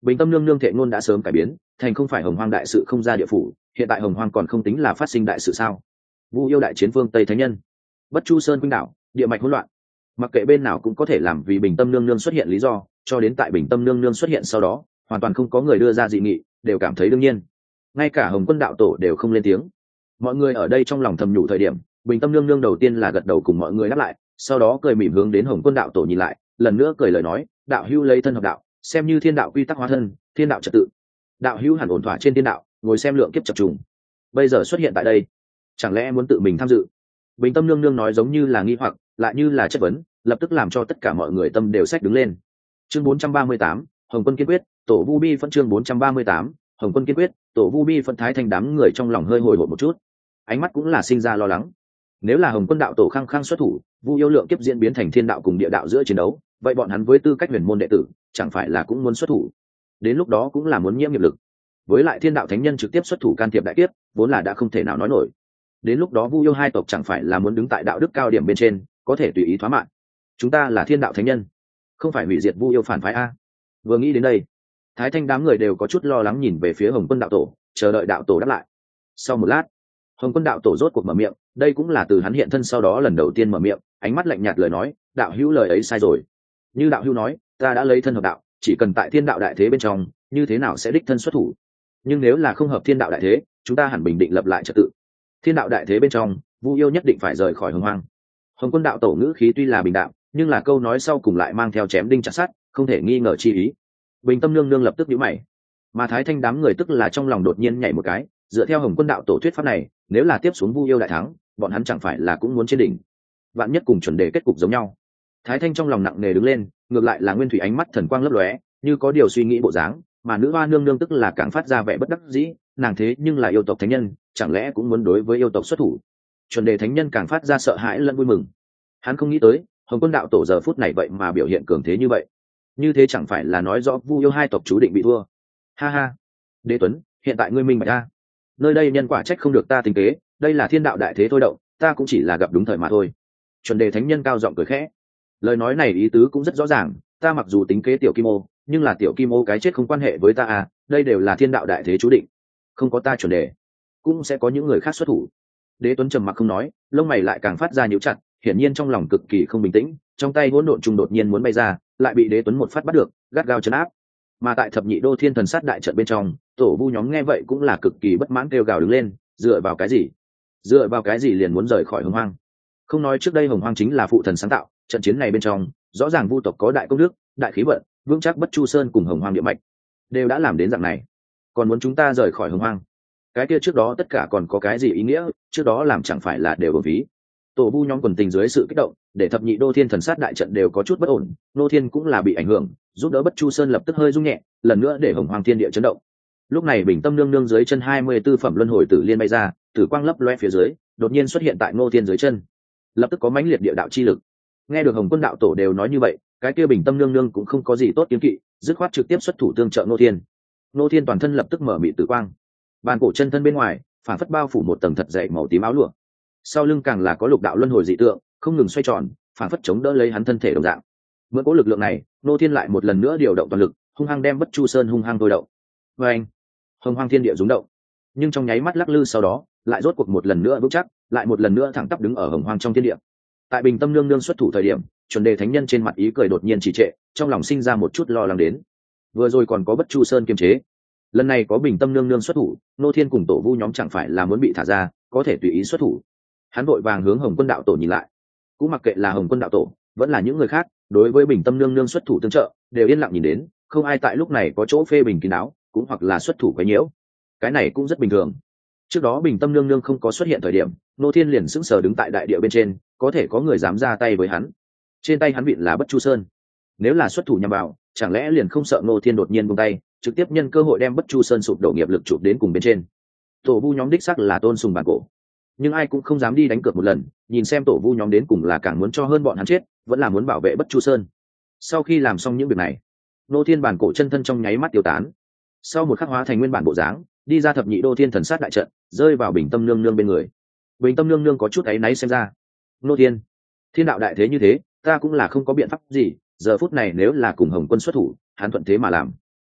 Bình Tâm nương nương thệ ngôn đã sớm cải biến, thành không phải hồng hoang đại sự không ra địa phủ, hiện tại hồng hoang còn không tính là phát sinh đại sự sao? Vu yêu đại chiến phương Tây thánh nhân, Bất Chu Sơn Quynh đảo, địa mạch hỗn loạn, mặc kệ bên nào cũng có thể làm vì Bình Tâm nương nương xuất hiện lý do, cho đến tại Bình Tâm nương nương xuất hiện sau đó, hoàn toàn không có người đưa ra dị nghị, đều cảm thấy đương nhiên. Ngay cả Hồng Quân đạo tổ đều không lên tiếng. Mọi người ở đây trong lòng thầm nhủ thời điểm, Bình Tâm nương nương đầu tiên là gật đầu cùng mọi người đáp lại, sau đó cười mỉm hướng đến Hồng Quân đạo tổ nhìn lại, lần nữa cười lời nói, đạo hữu lấy thân hợp đạo, xem như thiên đạo quy tắc hóa thân, thiên đạo trật tự. Đạo hữu hẳn ổn thỏa trên thiên đạo, ngồi xem lượng kiếp chập trùng. Bây giờ xuất hiện tại đây, chẳng lẽ muốn tự mình tham dự? Bình Tâm nương nương nói giống như là nghi hoặc, lại như là chất vấn, lập tức làm cho tất cả mọi người tâm đều xách đứng lên. Chương bốn trăm ba mươi tám, Hồng Quân kiên quyết, tổ Vu Bi phân chương bốn trăm ba mươi tám, Hồng Quân kiên quyết, tổ Vu Bi phân thái thành đám người trong lòng hơi hồi hộp một chút, ánh mắt cũng là sinh ra lo lắng. Nếu là Hồng Quân đạo tổ khăng khăng xuất thủ, Vu yêu lượng kiếp diễn biến thành thiên đạo cùng địa đạo giữa chiến đấu, vậy bọn hắn với tư cách huyền môn đệ tử, chẳng phải là cũng muốn xuất thủ? Đến lúc đó cũng là muốn nhiễm nghiệp lực. Với lại thiên đạo thánh nhân trực tiếp xuất thủ can thiệp đại kiếp, vốn là đã không thể nào nói nổi. Đến lúc đó Vu yêu hai tộc chẳng phải là muốn đứng tại đạo đức cao điểm bên trên, có thể tùy ý thoá mạng. Chúng ta là thiên đạo thánh nhân, không phải hủy diệt Vu yêu phản phái a. Vừa nghĩ đến đây, thái thanh đám người đều có chút lo lắng nhìn về phía Hồng Quân đạo tổ, chờ đợi đạo tổ đáp lại. Sau một lát, Hồng Quân đạo tổ rốt cuộc mở miệng, đây cũng là từ hắn hiện thân sau đó lần đầu tiên mở miệng, ánh mắt lạnh nhạt lời nói, đạo hữu lời ấy sai rồi. Như đạo hữu nói, ta đã lấy thân hợp đạo, chỉ cần tại thiên đạo đại thế bên trong, như thế nào sẽ đích thân xuất thủ. Nhưng nếu là không hợp thiên đạo đại thế, chúng ta hẳn bình định lập lại trật tự. Thiên đạo đại thế bên trong, Vu yêu nhất định phải rời khỏi hồng hoang. Hồng Quân đạo tổ ngữ khí tuy là bình đạm, nhưng là câu nói sau cùng lại mang theo chém đinh chặt sắt, không thể nghi ngờ chi ý. Bình Tâm nương nương lập tức nhíu mày, mà thái thanh đám người tức là trong lòng đột nhiên nhảy một cái, dựa theo Hồng Quân đạo tổ thuyết pháp này, nếu là tiếp xuống Vu yêu đại thắng, bọn hắn chẳng phải là cũng muốn trên đỉnh. Vạn nhất cùng chuẩn đề kết cục giống nhau. Thái thanh trong lòng nặng nề đứng lên, ngược lại là nguyên thủy ánh mắt thần quang lấp lóe, như có điều suy nghĩ bộ dáng, mà nữ hoa nương nương tức là càng phát ra vẻ bất đắc dĩ, nàng thế nhưng là yêu tộc thánh nhân, chẳng lẽ cũng muốn đối với yêu tộc xuất thủ? Chuẩn đề thánh nhân càng phát ra sợ hãi lẫn vui mừng. Hắn không nghĩ tới, Hồng Quân đạo tổ giờ phút này vậy mà biểu hiện cường thế như vậy. Như thế chẳng phải là nói rõ Vu yêu hai tộc chú định bị thua? Ha ha, Đế Tuấn, hiện tại ngươi minh bạch ta. Nơi đây nhân quả trách không được ta tính kế, đây là thiên đạo đại thế thôi động, ta cũng chỉ là gặp đúng thời mà thôi. Chuẩn đề thánh nhân cao giọng cười khẽ. Lời nói này ý tứ cũng rất rõ ràng, ta mặc dù tính kế tiểu kim ô, nhưng là tiểu kim ô cái chết không quan hệ với ta à, đây đều là thiên đạo đại thế chú định. Không có ta chuẩn đề, cũng sẽ có những người khác xuất thủ. Đế Tuấn trầm mặc không nói, lông mày lại càng phát ra nhíu chặt, hiển nhiên trong lòng cực kỳ không bình tĩnh, trong tay hỗn độn trùng đột nhiên muốn bay ra, lại bị Đế Tuấn một phát bắt được, gắt gao trấn áp. Mà tại thập nhị đô thiên thần sát đại trận bên trong, tổ Vu nhóm nghe vậy cũng là cực kỳ bất mãn kêu gào đứng lên, dựa vào cái gì? Dựa vào cái gì liền muốn rời khỏi hồng hoang? Không nói trước đây hồng hoang chính là phụ thần sáng tạo, trận chiến này bên trong, rõ ràng Vu tộc có đại công đức, đại khí vận, vững chắc Bất Chu Sơn cùng hồng hoang địa mạch, đều đã làm đến dạng này, còn muốn chúng ta rời khỏi hồng hoang? Cái kia trước đó tất cả còn có cái gì ý nghĩa, trước đó làm chẳng phải là đều uổng phí. Tổ Vu nhóm quần tình dưới sự kích động, để thập nhị đô thiên thần sát đại trận đều có chút bất ổn, nô thiên cũng là bị ảnh hưởng, giúp đỡ Bất Chu Sơn lập tức hơi rung nhẹ, lần nữa để hồng hoang thiên địa chấn động. Lúc này Bình Tâm nương nương dưới chân hai mươi tư phẩm luân hồi tử liên bay ra, tử quang lấp loe phía dưới, đột nhiên xuất hiện tại Ngô Thiên dưới chân, lập tức có mãnh liệt địa đạo chi lực. Nghe được Hồng Quân đạo tổ đều nói như vậy, cái kia Bình Tâm nương nương cũng không có gì tốt kiến kỵ, dứt khoát trực tiếp xuất thủ tương trợ Ngô Thiên. Ngô Thiên toàn thân lập tức mở mịt tử quang, bàn cổ chân thân bên ngoài phản phất bao phủ một tầng thật dày màu tím áo lụa, sau lưng càng là có lục đạo luân hồi dị tượng không ngừng xoay tròn, phản phất chống đỡ lấy hắn thân thể đồng dạng. Mượn cố lực lượng này, Ngô Thiên lại một lần nữa điều động toàn lực, hung hăng đem Bất Chu Sơn hung hăng thôi động. Và anh, hồng hoang thiên địa rung động, nhưng trong nháy mắt lắc lư sau đó, lại rốt cuộc một lần nữa vững chắc, lại một lần nữa thẳng tắp đứng ở hồng hoang trong thiên địa. Tại Bình Tâm nương nương xuất thủ thời điểm, chuẩn đề thánh nhân trên mặt ý cười đột nhiên trì trệ, trong lòng sinh ra một chút lo lắng đến. Vừa rồi còn có Bất Chu Sơn kiềm chế, lần này có Bình Tâm nương nương xuất thủ, Ngô Thiên cùng tổ Vu nhóm chẳng phải là muốn bị thả ra, có thể tùy ý xuất thủ. Hắn vội vàng hướng Hồng Quân đạo tổ nhìn lại, cũng mặc kệ là Hồng Quân đạo tổ vẫn là những người khác, đối với Bình Tâm nương nương xuất thủ tương trợ, đều yên lặng nhìn đến, không ai tại lúc này có chỗ phê bình kín đáo, cũng hoặc là xuất thủ quấy nhiễu. Cái này cũng rất bình thường. Trước đó Bình Tâm nương nương không có xuất hiện thời điểm, Ngô Thiên liền sững sờ đứng tại đại địa bên trên, có thể có người dám ra tay với hắn. Trên tay hắn vịn là Bất Chu Sơn, nếu là xuất thủ nhằm vào, chẳng lẽ liền không sợ Ngô Thiên đột nhiên buông tay, trực tiếp nhân cơ hội đem Bất Chu Sơn sụp đổ nghiệp lực chụp đến cùng bên trên. Tổ Vu nhóm đích xác là tôn sùng bản cổ, nhưng ai cũng không dám đi đánh cược một lần, nhìn xem tổ Vu nhóm đến cùng là càng muốn cho hơn bọn hắn chết, vẫn là muốn bảo vệ Bất Chu Sơn. Sau khi làm xong những việc này, Ngô Thiên bản cổ chân thân trong nháy mắt tiêu tán, sau một khắc hóa thành nguyên bản bộ dáng, đi ra thập nhị đô thiên thần sát đại trận, rơi vào Bình Tâm nương nương bên người. Bình Tâm nương nương có chút áy náy xem ra, Ngô Thiên, thiên đạo đại thế như thế, ta cũng là không có biện pháp gì, giờ phút này nếu là cùng Hồng Quân xuất thủ, hắn thuận thế mà làm.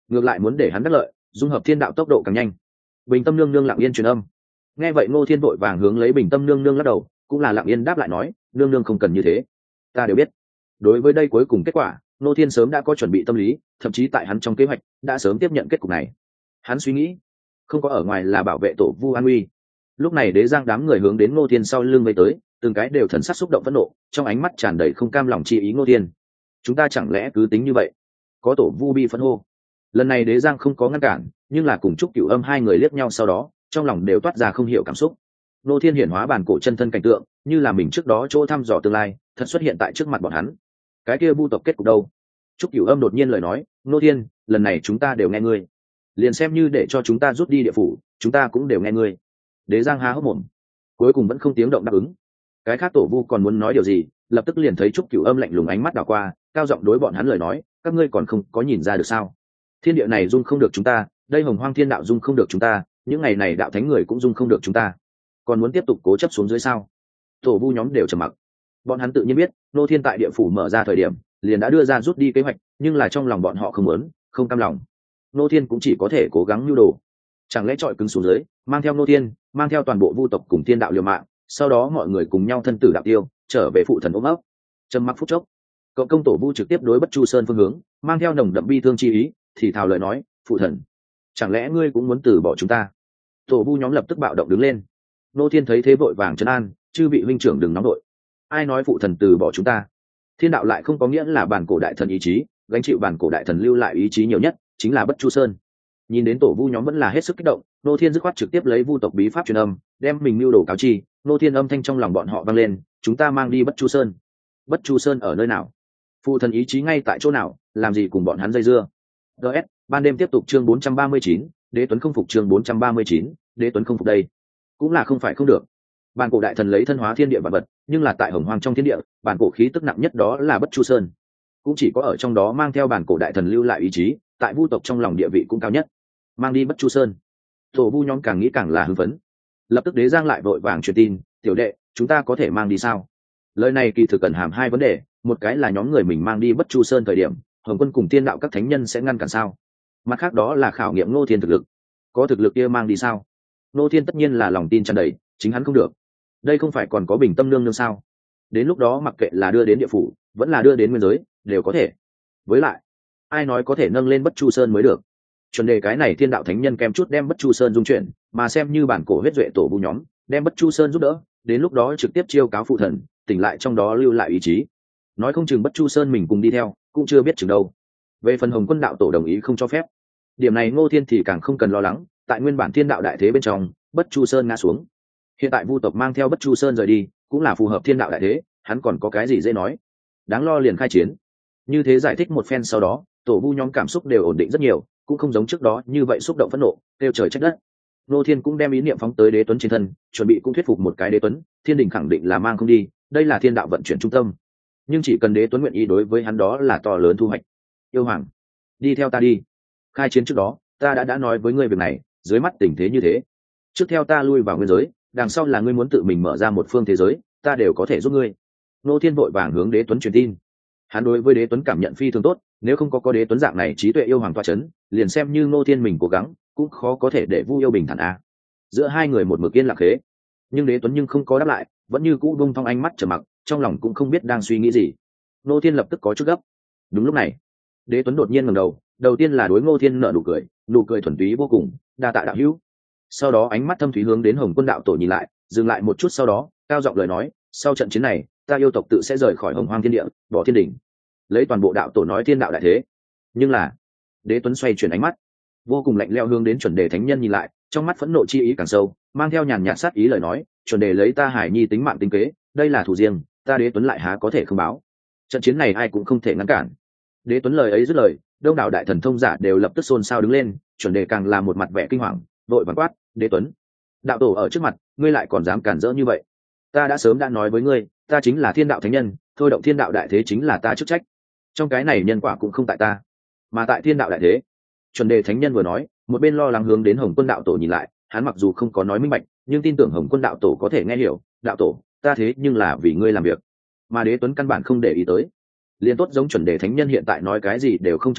ngược lại muốn để hắn đắc lợi, dung hợp thiên đạo tốc độ càng nhanh. Bình Tâm nương nương lặng yên truyền âm. Nghe vậy Ngô Thiên vội vàng hướng lấy Bình Tâm nương nương lắc đầu, cũng là lặng yên đáp lại nói, nương nương không cần như thế, ta đều biết. Đối với đây cuối cùng kết quả, Ngô Thiên sớm đã có chuẩn bị tâm lý, thậm chí tại hắn trong kế hoạch đã sớm tiếp nhận kết cục này. Hắn suy nghĩ, không có ở ngoài là bảo vệ tổ vu an uy. Lúc này Đế Giang đám người hướng đến Ngô Thiên sau lưng vây tới, từng cái đều thần sắc xúc động phẫn nộ, trong ánh mắt tràn đầy không cam lòng chi ý. Ngô Thiên, chúng ta chẳng lẽ cứ tính như vậy? Có tổ vu bi phẫn hô. Lần này Đế Giang không có ngăn cản, nhưng là cùng Trúc Cửu Âm hai người liếc nhau sau đó, trong lòng đều toát ra không hiểu cảm xúc. Ngô Thiên hiển hóa bản cổ chân thân cảnh tượng, như là mình trước đó chỗ thăm dò tương lai, thật xuất hiện tại trước mặt bọn hắn. Cái kia vu tộc kết cục đâu? Trúc Cửu Âm đột nhiên lời nói, Ngô Thiên, lần này chúng ta đều nghe ngươi, liền xem như để cho chúng ta rút đi địa phủ, chúng ta cũng đều nghe ngươi. Đế Giang há hốc mồm, cuối cùng vẫn không tiếng động đáp ứng. Cái khác tổ vu còn muốn nói điều gì, lập tức liền thấy Trúc Cửu Âm lạnh lùng ánh mắt đảo qua, cao giọng đối bọn hắn lời nói, các ngươi còn không có nhìn ra được sao? Thiên địa này dung không được chúng ta, đây Hồng Hoang Thiên đạo dung không được chúng ta, những ngày này đạo thánh người cũng dung không được chúng ta, còn muốn tiếp tục cố chấp xuống dưới sao? Tổ vu nhóm đều trầm mặc. Bọn hắn tự nhiên biết, Ngô Thiên tại địa phủ mở ra thời điểm, liền đã đưa ra rút đi kế hoạch, nhưng là trong lòng bọn họ không muốn, không cam lòng. Ngô Thiên cũng chỉ có thể cố gắng nhu đồ. Chẳng lẽ trọi cứng xuống dưới, mang theo Ngô Thiên, mang theo toàn bộ vu tộc cùng thiên đạo liều mạng, sau đó mọi người cùng nhau thân tử đạo tiêu, trở về phụ thần ôm ấp. Trầm mặc phút chốc, cậu công tổ vu trực tiếp đối Bất Chu Sơn phương hướng, mang theo nồng đậm bi thương chi ý, thì thào lời nói, phụ thần, chẳng lẽ ngươi cũng muốn từ bỏ chúng ta? Tổ vu nhóm lập tức bạo động đứng lên. Ngô Thiên thấy thế vội vàng trấn an, chư vị huynh trưởng đừng nóng đội. Ai nói phụ thần từ bỏ chúng ta? Thiên đạo lại không có nghĩa là bản cổ đại thần ý chí, gánh chịu bản cổ đại thần lưu lại ý chí nhiều nhất chính là Bất Chu Sơn. Nhìn đến tổ vu nhóm vẫn là hết sức kích động, Ngô Thiên dứt khoát trực tiếp lấy vu tộc bí pháp truyền âm, đem mình lưu đồ cáo chi. Ngô Thiên âm thanh trong lòng bọn họ vang lên, chúng ta mang đi Bất Chu Sơn. Bất Chu Sơn ở nơi nào? Phụ thần ý chí ngay tại chỗ nào, làm gì cùng bọn hắn dây dưa? ds ban đêm tiếp tục chương bốn trăm ba mươi chín, Đế Tuấn không phục chương bốn trăm ba mươi chín, Đế Tuấn không phục đây cũng là không phải không được. Bản cổ đại thần lấy thân hóa thiên địa vạn vật, nhưng là tại Hồng Hoang trong thiên địa, bản cổ khí tức nặng nhất đó là Bất Chu Sơn. Cũng chỉ có ở trong đó mang theo bản cổ đại thần lưu lại ý chí, tại vu tộc trong lòng địa vị cũng cao nhất. Mang đi Bất Chu Sơn. Tổ vu nhóm càng nghĩ càng là hưng phấn. Lập tức Đế Giang lại vội vàng truyền tin, tiểu đệ, chúng ta có thể mang đi sao? Lời này kỳ thực cần hàm hai vấn đề, một cái là nhóm người mình mang đi Bất Chu Sơn thời điểm, Hồng Quân cùng tiên đạo các thánh nhân sẽ ngăn cản sao? Mặt khác đó là khảo nghiệm Ngô Thiên thực lực. Có thực lực kia mang đi sao? Ngô Thiên tất nhiên là lòng tin tràn đầy, chính hắn không được. Đây không phải còn có Bình Tâm nương nương sao? Đến lúc đó mặc kệ là đưa đến địa phủ, vẫn là đưa đến nguyên giới, đều có thể. Với lại, ai nói có thể nâng lên Bất Chu Sơn mới được? Chuẩn đề cái này thiên đạo thánh nhân kèm chút đem Bất Chu Sơn dung chuyển, mà xem như bản cổ huyết duệ tổ vu nhóm, đem Bất Chu Sơn giúp đỡ, đến lúc đó trực tiếp chiêu cáo phụ thần, tỉnh lại trong đó lưu lại ý chí. Nói không chừng Bất Chu Sơn mình cùng đi theo, cũng chưa biết chừng đâu. Về phần Hồng Quân đạo tổ đồng ý không cho phép, điểm này Ngô Thiên thì càng không cần lo lắng, tại nguyên bản thiên đạo đại thế bên trong, Bất Chu Sơn ngã xuống. Hiện tại vu tộc mang theo Bất Chu Sơn rời đi, cũng là phù hợp thiên đạo đại thế, hắn còn có cái gì dễ nói. Đáng lo liền khai chiến. Như thế giải thích một phen sau đó, tổ vu nhóm cảm xúc đều ổn định rất nhiều, cũng không giống trước đó như vậy xúc động phẫn nộ, kêu trời trách đất. Ngô Thiên cũng đem ý niệm phóng tới Đế Tuấn trên thân, chuẩn bị cũng thuyết phục một cái Đế Tuấn, thiên đình khẳng định là mang không đi, đây là thiên đạo vận chuyển trung tâm. Nhưng chỉ cần Đế Tuấn nguyện ý đối với hắn đó là to lớn thu hoạch. Yêu hoàng, đi theo ta đi. Khai chiến trước đó, ta đã đã nói với ngươi việc này, dưới mắt tình thế như thế, trước theo ta lui vào nguyên giới, đằng sau là ngươi muốn tự mình mở ra một phương thế giới, ta đều có thể giúp ngươi. Ngô Thiên vội vàng hướng Đế Tuấn truyền tin. Hắn đối với Đế Tuấn cảm nhận phi thường tốt, nếu không có có Đế Tuấn dạng này trí tuệ yêu hoàng toa chấn, liền xem như Ngô Thiên mình cố gắng, cũng khó có thể để Vu Yêu bình thản a. À. Giữa hai người một mực yên lặng khế, nhưng Đế Tuấn nhưng không có đáp lại, vẫn như cũ bông thong ánh mắt trầm mặc, trong lòng cũng không biết đang suy nghĩ gì. Ngô Thiên lập tức có chút gấp. Đúng lúc này, Đế Tuấn đột nhiên ngẩng đầu, đầu tiên là đối Ngô Thiên nở nụ cười, nụ cười thuần túy vô cùng, đa tạ đạo hữu. Sau đó ánh mắt thâm thúy hướng đến Hồng Quân đạo tổ nhìn lại, dừng lại một chút sau đó, cao giọng lời nói, sau trận chiến này, ta yêu tộc tự sẽ rời khỏi Hồng Hoang thiên địa, bỏ thiên đỉnh. Lấy toàn bộ đạo tổ nói thiên đạo đại thế. Nhưng là, Đế Tuấn xoay chuyển ánh mắt, vô cùng lạnh lẽo hướng đến chuẩn đề thánh nhân nhìn lại, trong mắt phẫn nộ chi ý càng sâu, mang theo nhàn nhạt sát ý lời nói, chuẩn đề lấy ta Hải Nhi tính mạng tính kế, đây là thủ riêng, ta Đế Tuấn lại há có thể không báo. Trận chiến này ai cũng không thể ngăn cản. Đế Tuấn lời ấy dứt lời, đông đảo đại thần thông giả đều lập tức xôn xao đứng lên, chuẩn đề càng là một mặt vẻ kinh hoàng, vội vàng quát, Đế Tuấn, đạo tổ ở trước mặt, ngươi lại còn dám cản rỡ như vậy? Ta đã sớm đã nói với ngươi, ta chính là thiên đạo thánh nhân, thôi động thiên đạo đại thế chính là ta chức trách. Trong cái này nhân quả cũng không tại ta, mà tại thiên đạo đại thế. Chuẩn đề thánh nhân vừa nói, một bên lo lắng hướng đến Hồng Quân đạo tổ nhìn lại, hắn mặc dù không có nói minh bạch, nhưng tin tưởng Hồng Quân đạo tổ có thể nghe hiểu, đạo tổ, ta thế nhưng là vì ngươi làm việc. Mà Đế Tuấn căn bản không để ý tới. Liên tốt giống chuẩn đề thánh nhân hiện tại nói cái gì đều không trọng yếu,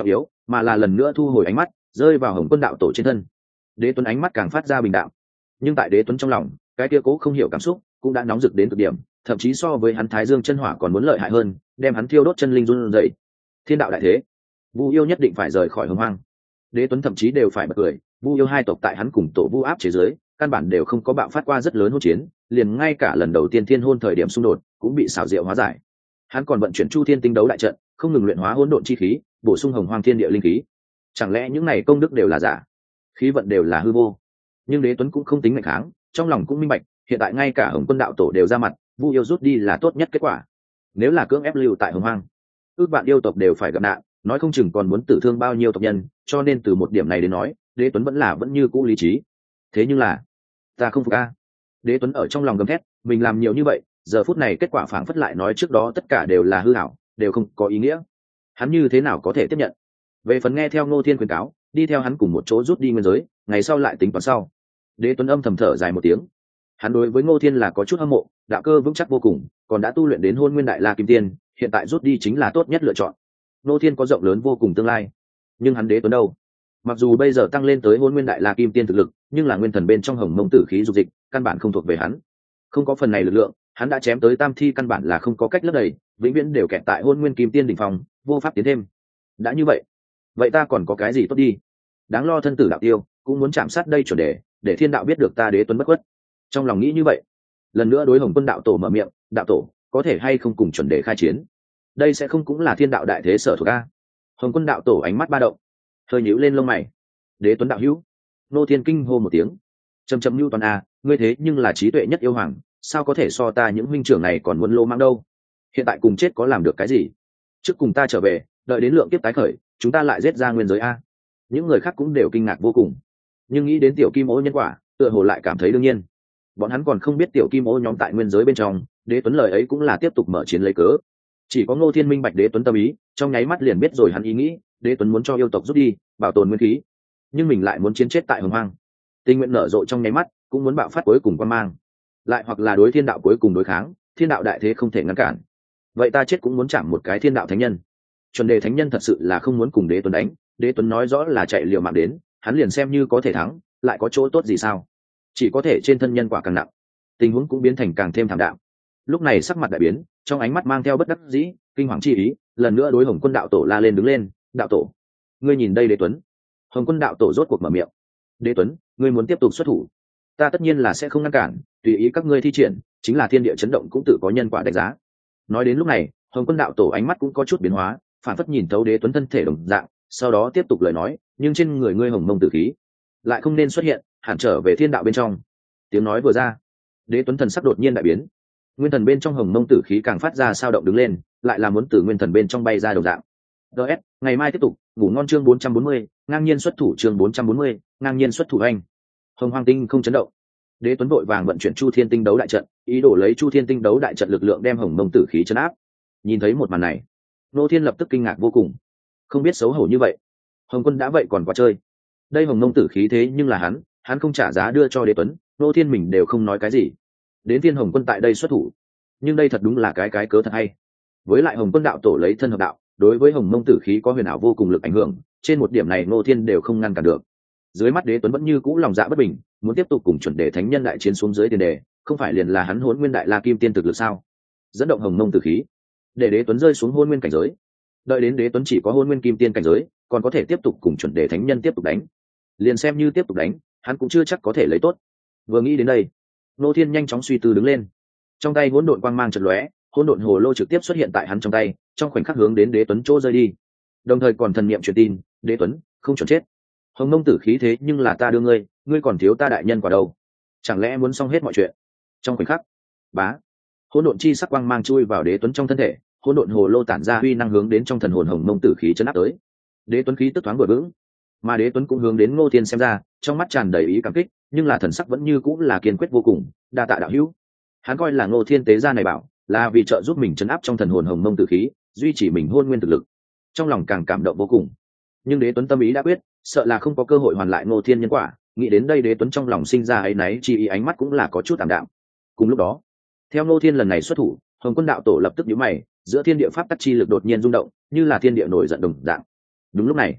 mà là lần nữa thu hồi ánh mắt rơi vào Hồng Quân đạo tổ trên thân. Đế Tuấn ánh mắt càng phát ra bình đạm, nhưng tại Đế Tuấn trong lòng, cái kia cố không hiểu cảm xúc cũng đã nóng rực đến cực điểm, thậm chí so với hắn Thái Dương chân hỏa còn muốn lợi hại hơn, đem hắn thiêu đốt chân linh run rẩy. Thiên đạo đại thế, Vu yêu nhất định phải rời khỏi Hồng Hoang. Đế Tuấn thậm chí đều phải bật cười, Vu yêu hai tộc tại hắn cùng tổ Vu áp chế giới, căn bản đều không có bạo phát qua rất lớn hỗn chiến, liền ngay cả lần đầu tiên thiên hôn thời điểm xung đột cũng bị xảo diệu hóa giải. Hắn còn vận chuyển Chu Thiên Tinh đấu đại trận, không ngừng luyện hóa hỗn độn chi khí, bổ sung Hồng Hoang thiên địa linh khí. Chẳng lẽ những này công đức đều là giả, khí vận đều là hư vô? Nhưng Đế Tuấn cũng không tính mạnh kháng, trong lòng cũng minh bạch, hiện tại ngay cả Hồng Quân đạo tổ đều ra mặt, Vu yêu rút đi là tốt nhất kết quả. Nếu là cưỡng ép lưu tại Hồng Hoang, ước vạn yêu tộc đều phải gặp nạn, nói không chừng còn muốn tử thương bao nhiêu tộc nhân, cho nên từ một điểm này đến nói, Đế Tuấn vẫn là vẫn như cũ lý trí. Thế nhưng là, ta không phục a. Đế Tuấn ở trong lòng gầm thét, mình làm nhiều như vậy, giờ phút này kết quả phảng phất lại nói trước đó tất cả đều là hư ảo, đều không có ý nghĩa. Hắn như thế nào có thể tiếp nhận? Về phần nghe theo Ngô Thiên khuyên cáo, đi theo hắn cùng một chỗ rút đi nguyên giới, ngày sau lại tính toán sau. Đế Tuấn âm thầm thở dài một tiếng. Hắn đối với Ngô Thiên là có chút hâm mộ, đạo cơ vững chắc vô cùng, còn đã tu luyện đến Hôn Nguyên Đại La Kim Tiên, hiện tại rút đi chính là tốt nhất lựa chọn. Ngô Thiên có rộng lớn vô cùng tương lai, nhưng hắn Đế Tuấn đâu? Mặc dù bây giờ tăng lên tới Hôn Nguyên Đại La Kim Tiên thực lực, nhưng là nguyên thần bên trong Hồng Mông tử khí dục dịch, căn bản không thuộc về hắn. Không có phần này lực lượng, hắn đã chém tới tam thi căn bản là không có cách lấp đầy, vĩnh viễn đều kẹt tại Hôn Nguyên Kim Tiên đỉnh phong, vô pháp tiến thêm. Đã như vậy, vậy ta còn có cái gì tốt đi? Đáng lo thân tử đạo tiêu, cũng muốn chạm sát đây chuẩn đề, để thiên đạo biết được ta Đế Tuấn bất khuất. Trong lòng nghĩ như vậy, lần nữa đối Hồng Quân đạo tổ mở miệng, đạo tổ, có thể hay không cùng chuẩn đề khai chiến? Đây sẽ không cũng là thiên đạo đại thế sở thuộc a? Hồng Quân đạo tổ ánh mắt ba động, hơi nhíu lên lông mày. Đế Tuấn đạo hữu. Nô Thiên kinh hô một tiếng, trầm trầm lưu toàn a, ngươi thế nhưng là trí tuệ nhất yêu hoàng, sao có thể so ta những huynh trưởng này còn muốn lô mang đâu? Hiện tại cùng chết có làm được cái gì? Trước cùng ta trở về, đợi đến lượng kiếp tái khởi, chúng ta lại giết ra nguyên giới a. Những người khác cũng đều kinh ngạc vô cùng, nhưng nghĩ đến tiểu kim ô nhân quả, tựa hồ lại cảm thấy đương nhiên. Bọn hắn còn không biết tiểu kim ô nhóm tại nguyên giới bên trong, Đế Tuấn lời ấy cũng là tiếp tục mở chiến lấy cớ. Chỉ có Ngô Thiên minh bạch Đế Tuấn tâm ý, trong nháy mắt liền biết rồi hắn ý nghĩ, Đế Tuấn muốn cho yêu tộc rút đi, bảo tồn nguyên khí, nhưng mình lại muốn chiến chết tại Hồng Hoang. Tình nguyện nở rộ trong nháy mắt, cũng muốn bạo phát cuối cùng quan mang, lại hoặc là đối thiên đạo cuối cùng đối kháng, thiên đạo đại thế không thể ngăn cản. Vậy ta chết cũng muốn chạm một cái thiên đạo thánh nhân. Chuẩn đề thánh nhân thật sự là không muốn cùng Đế Tuấn đánh, Đế Tuấn nói rõ là chạy liều mạng đến, hắn liền xem như có thể thắng, lại có chỗ tốt gì sao? Chỉ có thể trên thân nhân quả càng nặng, tình huống cũng biến thành càng thêm thảm đạm. Lúc này sắc mặt đại biến, trong ánh mắt mang theo bất đắc dĩ, kinh hoàng chi ý, lần nữa đối Hồng Quân đạo tổ la lên đứng lên, đạo tổ, ngươi nhìn đây Đế Tuấn. Hồng Quân đạo tổ rốt cuộc mở miệng, Đế Tuấn, ngươi muốn tiếp tục xuất thủ, ta tất nhiên là sẽ không ngăn cản, tùy ý các ngươi thi triển, chính là thiên địa chấn động cũng tự có nhân quả đánh giá. Nói đến lúc này, Hồng Quân đạo tổ ánh mắt cũng có chút biến hóa, phản phất nhìn thấu Đế Tuấn thân thể đồng dạng, sau đó tiếp tục lời nói, nhưng trên người ngươi Hồng Mông tử khí lại không nên xuất hiện, hẳn trở về thiên đạo bên trong. Tiếng nói vừa ra, Đế Tuấn thần sắc đột nhiên đại biến, nguyên thần bên trong Hồng Mông tử khí càng phát ra sao động đứng lên, lại là muốn từ nguyên thần bên trong bay ra đồng dạng. ds ngày mai tiếp tục, ngủ ngon chương bốn trăm bốn mươi, ngang nhiên xuất thủ chương bốn trăm bốn mươi, ngang nhiên xuất thủ anh. Hồng Hoang tinh không chấn động, Đế Tuấn vội vàng vận chuyển Chu Thiên Tinh đấu đại trận, ý đồ lấy Chu Thiên Tinh đấu đại trận lực lượng đem Hồng Mông tử khí chấn áp. Nhìn thấy một màn này, Nô Thiên lập tức kinh ngạc vô cùng, không biết xấu hổ như vậy, Hồng Quân đã vậy còn quá chơi. Đây Hồng Mông tử khí thế nhưng là hắn, hắn không trả giá đưa cho Đế Tuấn, Nô Thiên mình đều không nói cái gì. Đến Thiên Hồng Quân tại đây xuất thủ, nhưng đây thật đúng là cái cái cớ thật hay. Với lại Hồng Quân đạo tổ lấy thân hợp đạo, đối với Hồng Mông tử khí có huyền ảo vô cùng lực ảnh hưởng, trên một điểm này Nô Thiên đều không ngăn cản được. Dưới mắt Đế Tuấn vẫn như cũ lòng dạ bất bình, muốn tiếp tục cùng chuẩn đề thánh nhân đại chiến xuống dưới tiền đề, không phải liền là hắn Hỗn Nguyên Đại La Kim Tiên thực lực sao? Dẫn động Hồng Mông tử khí, để Đế Tuấn rơi xuống Hỗn Nguyên cảnh giới. Đợi đến Đế Tuấn chỉ có Hỗn Nguyên Kim Tiên cảnh giới, còn có thể tiếp tục cùng chuẩn đề thánh nhân tiếp tục đánh. Liền xem như tiếp tục đánh, hắn cũng chưa chắc có thể lấy tốt. Vừa nghĩ đến đây, Nô Thiên nhanh chóng suy tư đứng lên. Trong tay hỗn độn quang mang chợt lóe, hỗn độn hồ lô trực tiếp xuất hiện tại hắn trong tay, trong khoảnh khắc hướng đến Đế Tuấn chỗ rơi đi. Đồng thời còn thần niệm truyền tin, Đế Tuấn, không chuẩn chết. Hồng Mông tử khí thế nhưng là ta đưa ngươi, ngươi còn thiếu ta đại nhân quả đâu? Chẳng lẽ muốn xong hết mọi chuyện? Trong khoảnh khắc, bá, hỗn độn chi sắc quang mang chui vào Đế Tuấn trong thân thể, hỗn độn hồ lô tản ra uy năng hướng đến trong thần hồn Hồng Mông tử khí chấn áp tới. Đế Tuấn khí tức thoáng vừa vững, mà Đế Tuấn cũng hướng đến Ngô Thiên xem ra, trong mắt tràn đầy ý cảm kích, nhưng là thần sắc vẫn như cũng là kiên quyết vô cùng, đa tạ đạo hữu. Hắn coi là Ngô Thiên tế gia này bảo, là vì trợ giúp mình chấn áp trong thần hồn Hồng Mông tử khí, duy trì mình hôn nguyên thực lực. Trong lòng càng cảm động vô cùng. Nhưng Đế Tuấn tâm ý đã quyết, sợ là không có cơ hội hoàn lại Ngô Thiên nhân quả, nghĩ đến đây Đế Tuấn trong lòng sinh ra áy náy chi ý, ánh mắt cũng là có chút tạm đạm. Cùng lúc đó, theo Ngô Thiên lần này xuất thủ, Hồng Quân đạo tổ lập tức nhíu mày, giữa thiên địa pháp tắc chi lực đột nhiên rung động, như là thiên địa nổi giận đồng dạng. Đúng lúc này,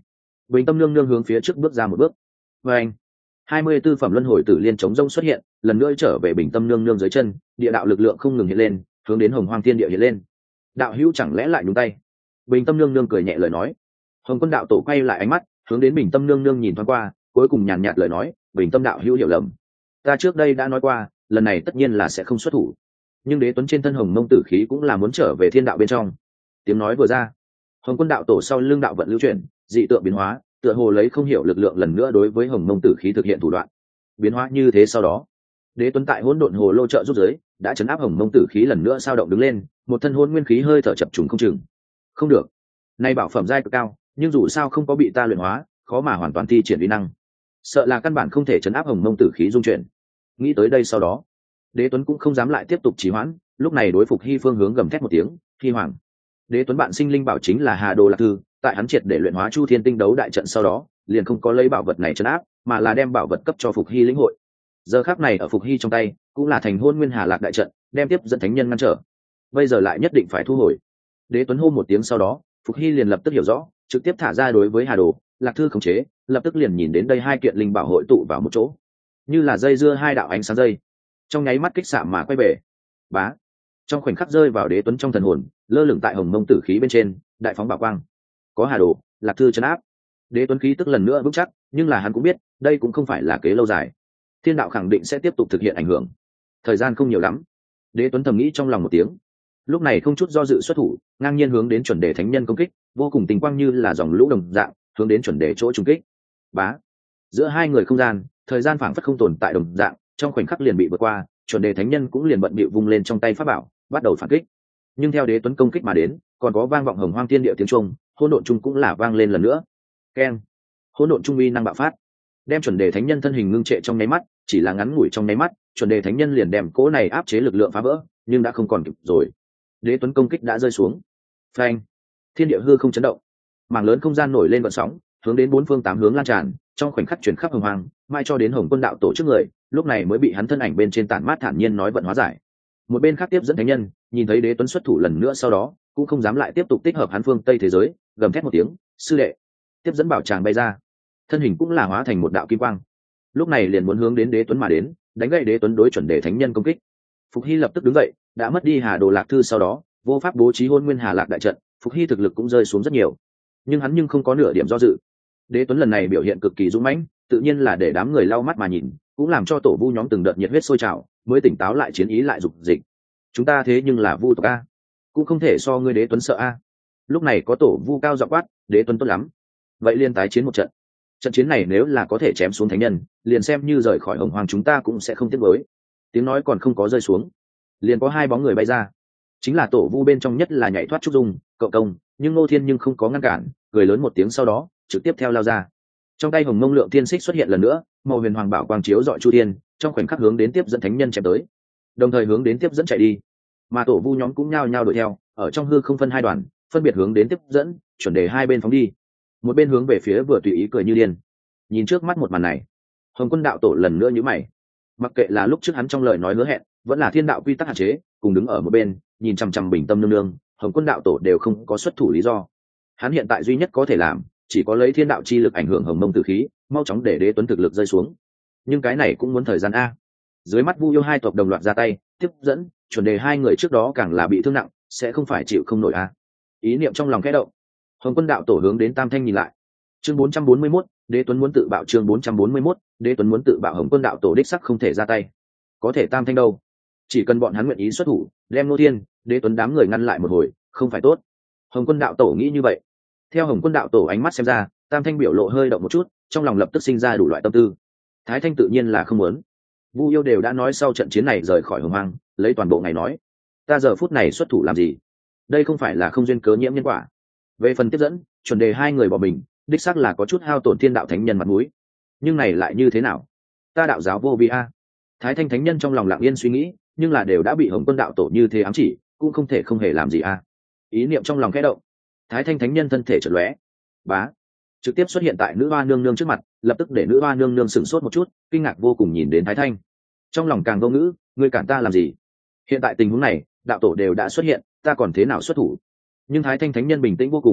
Bình Tâm nương nương hướng phía trước bước ra một bước. Và anh, hai mươi tư phẩm luân hồi tử liên chống rông xuất hiện, lần nữa trở về Bình Tâm nương nương dưới chân, địa đạo lực lượng không ngừng hiện lên, hướng đến Hồng Hoang Thiên Địa hiện lên. Đạo hữu chẳng lẽ lại nhúng tay? Bình Tâm nương nương cười nhẹ lời nói. Hồng Quân đạo tổ quay lại ánh mắt, hướng đến Bình Tâm nương nương nhìn thoáng qua, cuối cùng nhàn nhạt lời nói, Bình Tâm đạo hữu hiểu lầm. Ta trước đây đã nói qua, lần này tất nhiên là sẽ không xuất thủ. Nhưng Đế Tuấn trên thân Hồng Mông tử khí cũng là muốn trở về thiên đạo bên trong. Tiếng nói vừa ra, Hồng Quân đạo tổ sau lưng đạo vận lưu chuyển, dị tượng biến hóa, tựa hồ lấy không hiểu lực lượng lần nữa đối với Hồng Mông tử khí thực hiện thủ đoạn. Biến hóa như thế sau đó, Đế Tuấn tại hỗn độn hồ lô trợ rút giới, đã chấn áp Hồng Mông tử khí lần nữa sao động đứng lên, một thân hỗn nguyên khí hơi thở chập trùng không chừng. Không được, nay bảo phẩm giai cực cao, nhưng dù sao không có bị ta luyện hóa, khó mà hoàn toàn thi triển uy năng, sợ là căn bản không thể chấn áp Hồng Mông tử khí dung chuyển. Nghĩ tới đây sau đó, Đế Tuấn cũng không dám lại tiếp tục trì hoãn, lúc này đối phục Hy phương hướng gầm thét một tiếng, Hy Hoàng. Đế Tuấn bạn sinh linh bảo chính là Hà Đồ Lạc Thư, tại hắn triệt để luyện hóa Chu Thiên Tinh đấu đại trận sau đó, liền không có lấy bảo vật này trấn áp, mà là đem bảo vật cấp cho phục Hy lĩnh hội. Giờ khắc này ở phục Hy trong tay, cũng là thành Hôn Nguyên Hà Lạc đại trận, đem tiếp dẫn thánh nhân ngăn trở. Bây giờ lại nhất định phải thu hồi. Đế Tuấn hô một tiếng sau đó, phục Hy liền lập tức hiểu rõ, trực tiếp thả ra đối với Hà Đồ Lạc Thư khống chế, lập tức liền nhìn đến đây hai kiện linh bảo hội tụ vào một chỗ, như là dây dưa hai đạo ánh sáng dây, trong nháy mắt kích xạ mà quay về. Bá, trong khoảnh khắc rơi vào Đế Tuấn trong thần hồn, lơ lửng tại Hồng Mông tử khí bên trên, đại phóng bảo quang. Có Hà Đồ Lạc Thư trấn áp, Đế Tuấn khí tức lần nữa vững chắc, nhưng là hắn cũng biết, đây cũng không phải là kế lâu dài. Thiên đạo khẳng định sẽ tiếp tục thực hiện ảnh hưởng. Thời gian không nhiều lắm. Đế Tuấn thầm nghĩ trong lòng một tiếng. Lúc này không chút do dự xuất thủ, ngang nhiên hướng đến chuẩn đề thánh nhân công kích, vô cùng tình quang như là dòng lũ đồng dạng, hướng đến chuẩn đề chỗ trùng kích. Bá. Giữa hai người không gian, thời gian phảng phất không tồn tại đồng dạng, trong khoảnh khắc liền bị vượt qua, chuẩn đề thánh nhân cũng liền bận bịu vung lên trong tay pháp bảo, bắt đầu phản kích. Nhưng theo Đế Tuấn công kích mà đến, còn có vang vọng Hồng Hoang Thiên Địa tiếng trung, hỗn độn trung cũng là vang lên lần nữa. Keng. Hỗn độn trung uy năng bạo phát, đem chuẩn đề thánh nhân thân hình ngưng trệ trong nháy mắt, chỉ là ngắn ngủi trong nháy mắt, chuẩn đề thánh nhân liền đem cỗ này áp chế lực lượng phá vỡ, nhưng đã không còn kịp rồi. Đế Tuấn công kích đã rơi xuống. Phanh. Thiên địa hư không chấn động, mảng lớn không gian nổi lên gợn sóng, hướng đến bốn phương tám hướng lan tràn, trong khoảnh khắc chuyển khắp Hồng Hoang, mai cho đến Hồng Quân đạo tổ trước người, lúc này mới bị hắn thân ảnh bên trên tản mát thản nhiên nói vận hóa giải. Một bên khác tiếp dẫn thánh nhân, nhìn thấy Đế Tuấn xuất thủ lần nữa sau đó, cũng không dám lại tiếp tục tích hợp hắn phương Tây thế giới, gầm thét một tiếng, sư đệ. Tiếp dẫn bảo tràng bay ra, thân hình cũng là hóa thành một đạo kim quang, lúc này liền muốn hướng đến Đế Tuấn mà đến, đánh gãy Đế Tuấn đối chuẩn đề thánh nhân công kích. Phục Hy lập tức đứng dậy, đã mất đi Hà Đồ Lạc Thư sau đó, vô pháp bố trí Hôn Nguyên Hà Lạc đại trận, Phục Hy thực lực cũng rơi xuống rất nhiều, nhưng hắn nhưng không có nửa điểm do dự. Đế Tuấn lần này biểu hiện cực kỳ dũng mãnh, tự nhiên là để đám người lau mắt mà nhìn, cũng làm cho tổ vu nhóm từng đợt nhiệt huyết sôi trào, mới tỉnh táo lại chiến ý lại dục dịch. Chúng ta thế nhưng là vu tộc a, cũng không thể so ngươi Đế Tuấn sợ a. Lúc này có tổ vu cao giọng quát, Đế Tuấn tốt lắm, vậy liên tái chiến một trận. Trận chiến này nếu là có thể chém xuống thánh nhân, liền xem như rời khỏi Hồng Hoang chúng ta cũng sẽ không tiếc nuối. Tiếng nói còn không có rơi xuống, liền có hai bóng người bay ra, chính là tổ vu bên trong nhất là nhảy thoát trúc dung cậu công, nhưng Ngô Thiên nhưng không có ngăn cản, cười lớn một tiếng sau đó trực tiếp theo lao ra. Trong tay Hồng Mông Lượng Thiên Xích xuất hiện lần nữa, màu huyền hoàng bảo quang chiếu dọi chu thiên, trong khoảnh khắc hướng đến tiếp dẫn thánh nhân chém tới, đồng thời hướng đến tiếp dẫn chạy đi. Mà tổ vu nhóm cũng nhao nhao đuổi theo, ở trong hư không phân hai đoàn, phân biệt hướng đến tiếp dẫn, chuẩn đề hai bên phóng đi. Một bên hướng về phía vừa tùy ý cười như điên. Nhìn trước mắt một màn này, Hồng Quân đạo tổ lần nữa nhíu mày. Mặc kệ là lúc trước hắn trong lời nói hứa hẹn, vẫn là thiên đạo quy tắc hạn chế, cùng đứng ở một bên nhìn chằm chằm Bình Tâm nương nương, Hồng Quân đạo tổ đều không có xuất thủ lý do. Hắn hiện tại duy nhất có thể làm, chỉ có lấy thiên đạo chi lực ảnh hưởng Hồng Mông tử khí, mau chóng để Đế Tuấn thực lực rơi xuống. Nhưng cái này cũng muốn thời gian a. Dưới mắt Vu Yêu hai tộc đồng loạt ra tay, tiếp dẫn, chuẩn đề hai người trước đó càng là bị thương nặng, sẽ không phải chịu không nổi a. Ý niệm trong lòng khẽ động, Hồng Quân đạo tổ hướng đến Tam Thanh nhìn lại. Chương bốn trăm bốn mươi mốt, Đế Tuấn muốn tự bạo. Chương bốn trăm bốn mươi mốt, Đế Tuấn muốn tự bạo. Hồng Quân đạo tổ đích sắc không thể ra tay, có thể Tam Thanh đâu, chỉ cần bọn hắn nguyện ý xuất thủ, đem Ngô Thiên, Đế Tuấn đám người ngăn lại một hồi, không phải tốt. Hồng Quân đạo tổ nghĩ như vậy. Theo Hồng Quân đạo tổ ánh mắt xem ra, Tam Thanh biểu lộ hơi động một chút, trong lòng lập tức sinh ra đủ loại tâm tư. Thái Thanh tự nhiên là không muốn. Vu Yêu đều đã nói sau trận chiến này rời khỏi Hồng Hoang, lấy toàn bộ ngày nói, ta giờ phút này xuất thủ làm gì? Đây không phải là không duyên cớ nhiễm nhân quả. Về phần tiếp dẫn, chuẩn đề hai người bỏ mình, đích xác là có chút hao tổn thiên đạo thánh nhân mặt mũi. Nhưng này lại như thế nào? Ta đạo giáo vô vi a. Thái Thanh thánh nhân trong lòng lặng yên suy nghĩ, nhưng là đều đã bị Hồng Quân đạo tổ như thế ám chỉ, cũng không thể không hề làm gì a. Ý niệm trong lòng khẽ động, Thái Thanh thánh nhân thân thể chợt lóe, bá, trực tiếp xuất hiện tại nữ hoa nương nương trước mặt, lập tức để nữ hoa nương nương sửng sốt một chút, kinh ngạc vô cùng nhìn đến Thái Thanh. Trong lòng càng vô ngữ, ngươi cản ta làm gì? Hiện tại tình huống này, đạo tổ đều đã xuất hiện, ta còn thế nào xuất thủ? Nhưng Thái Thanh thánh nhân bình tĩnh vô cùng,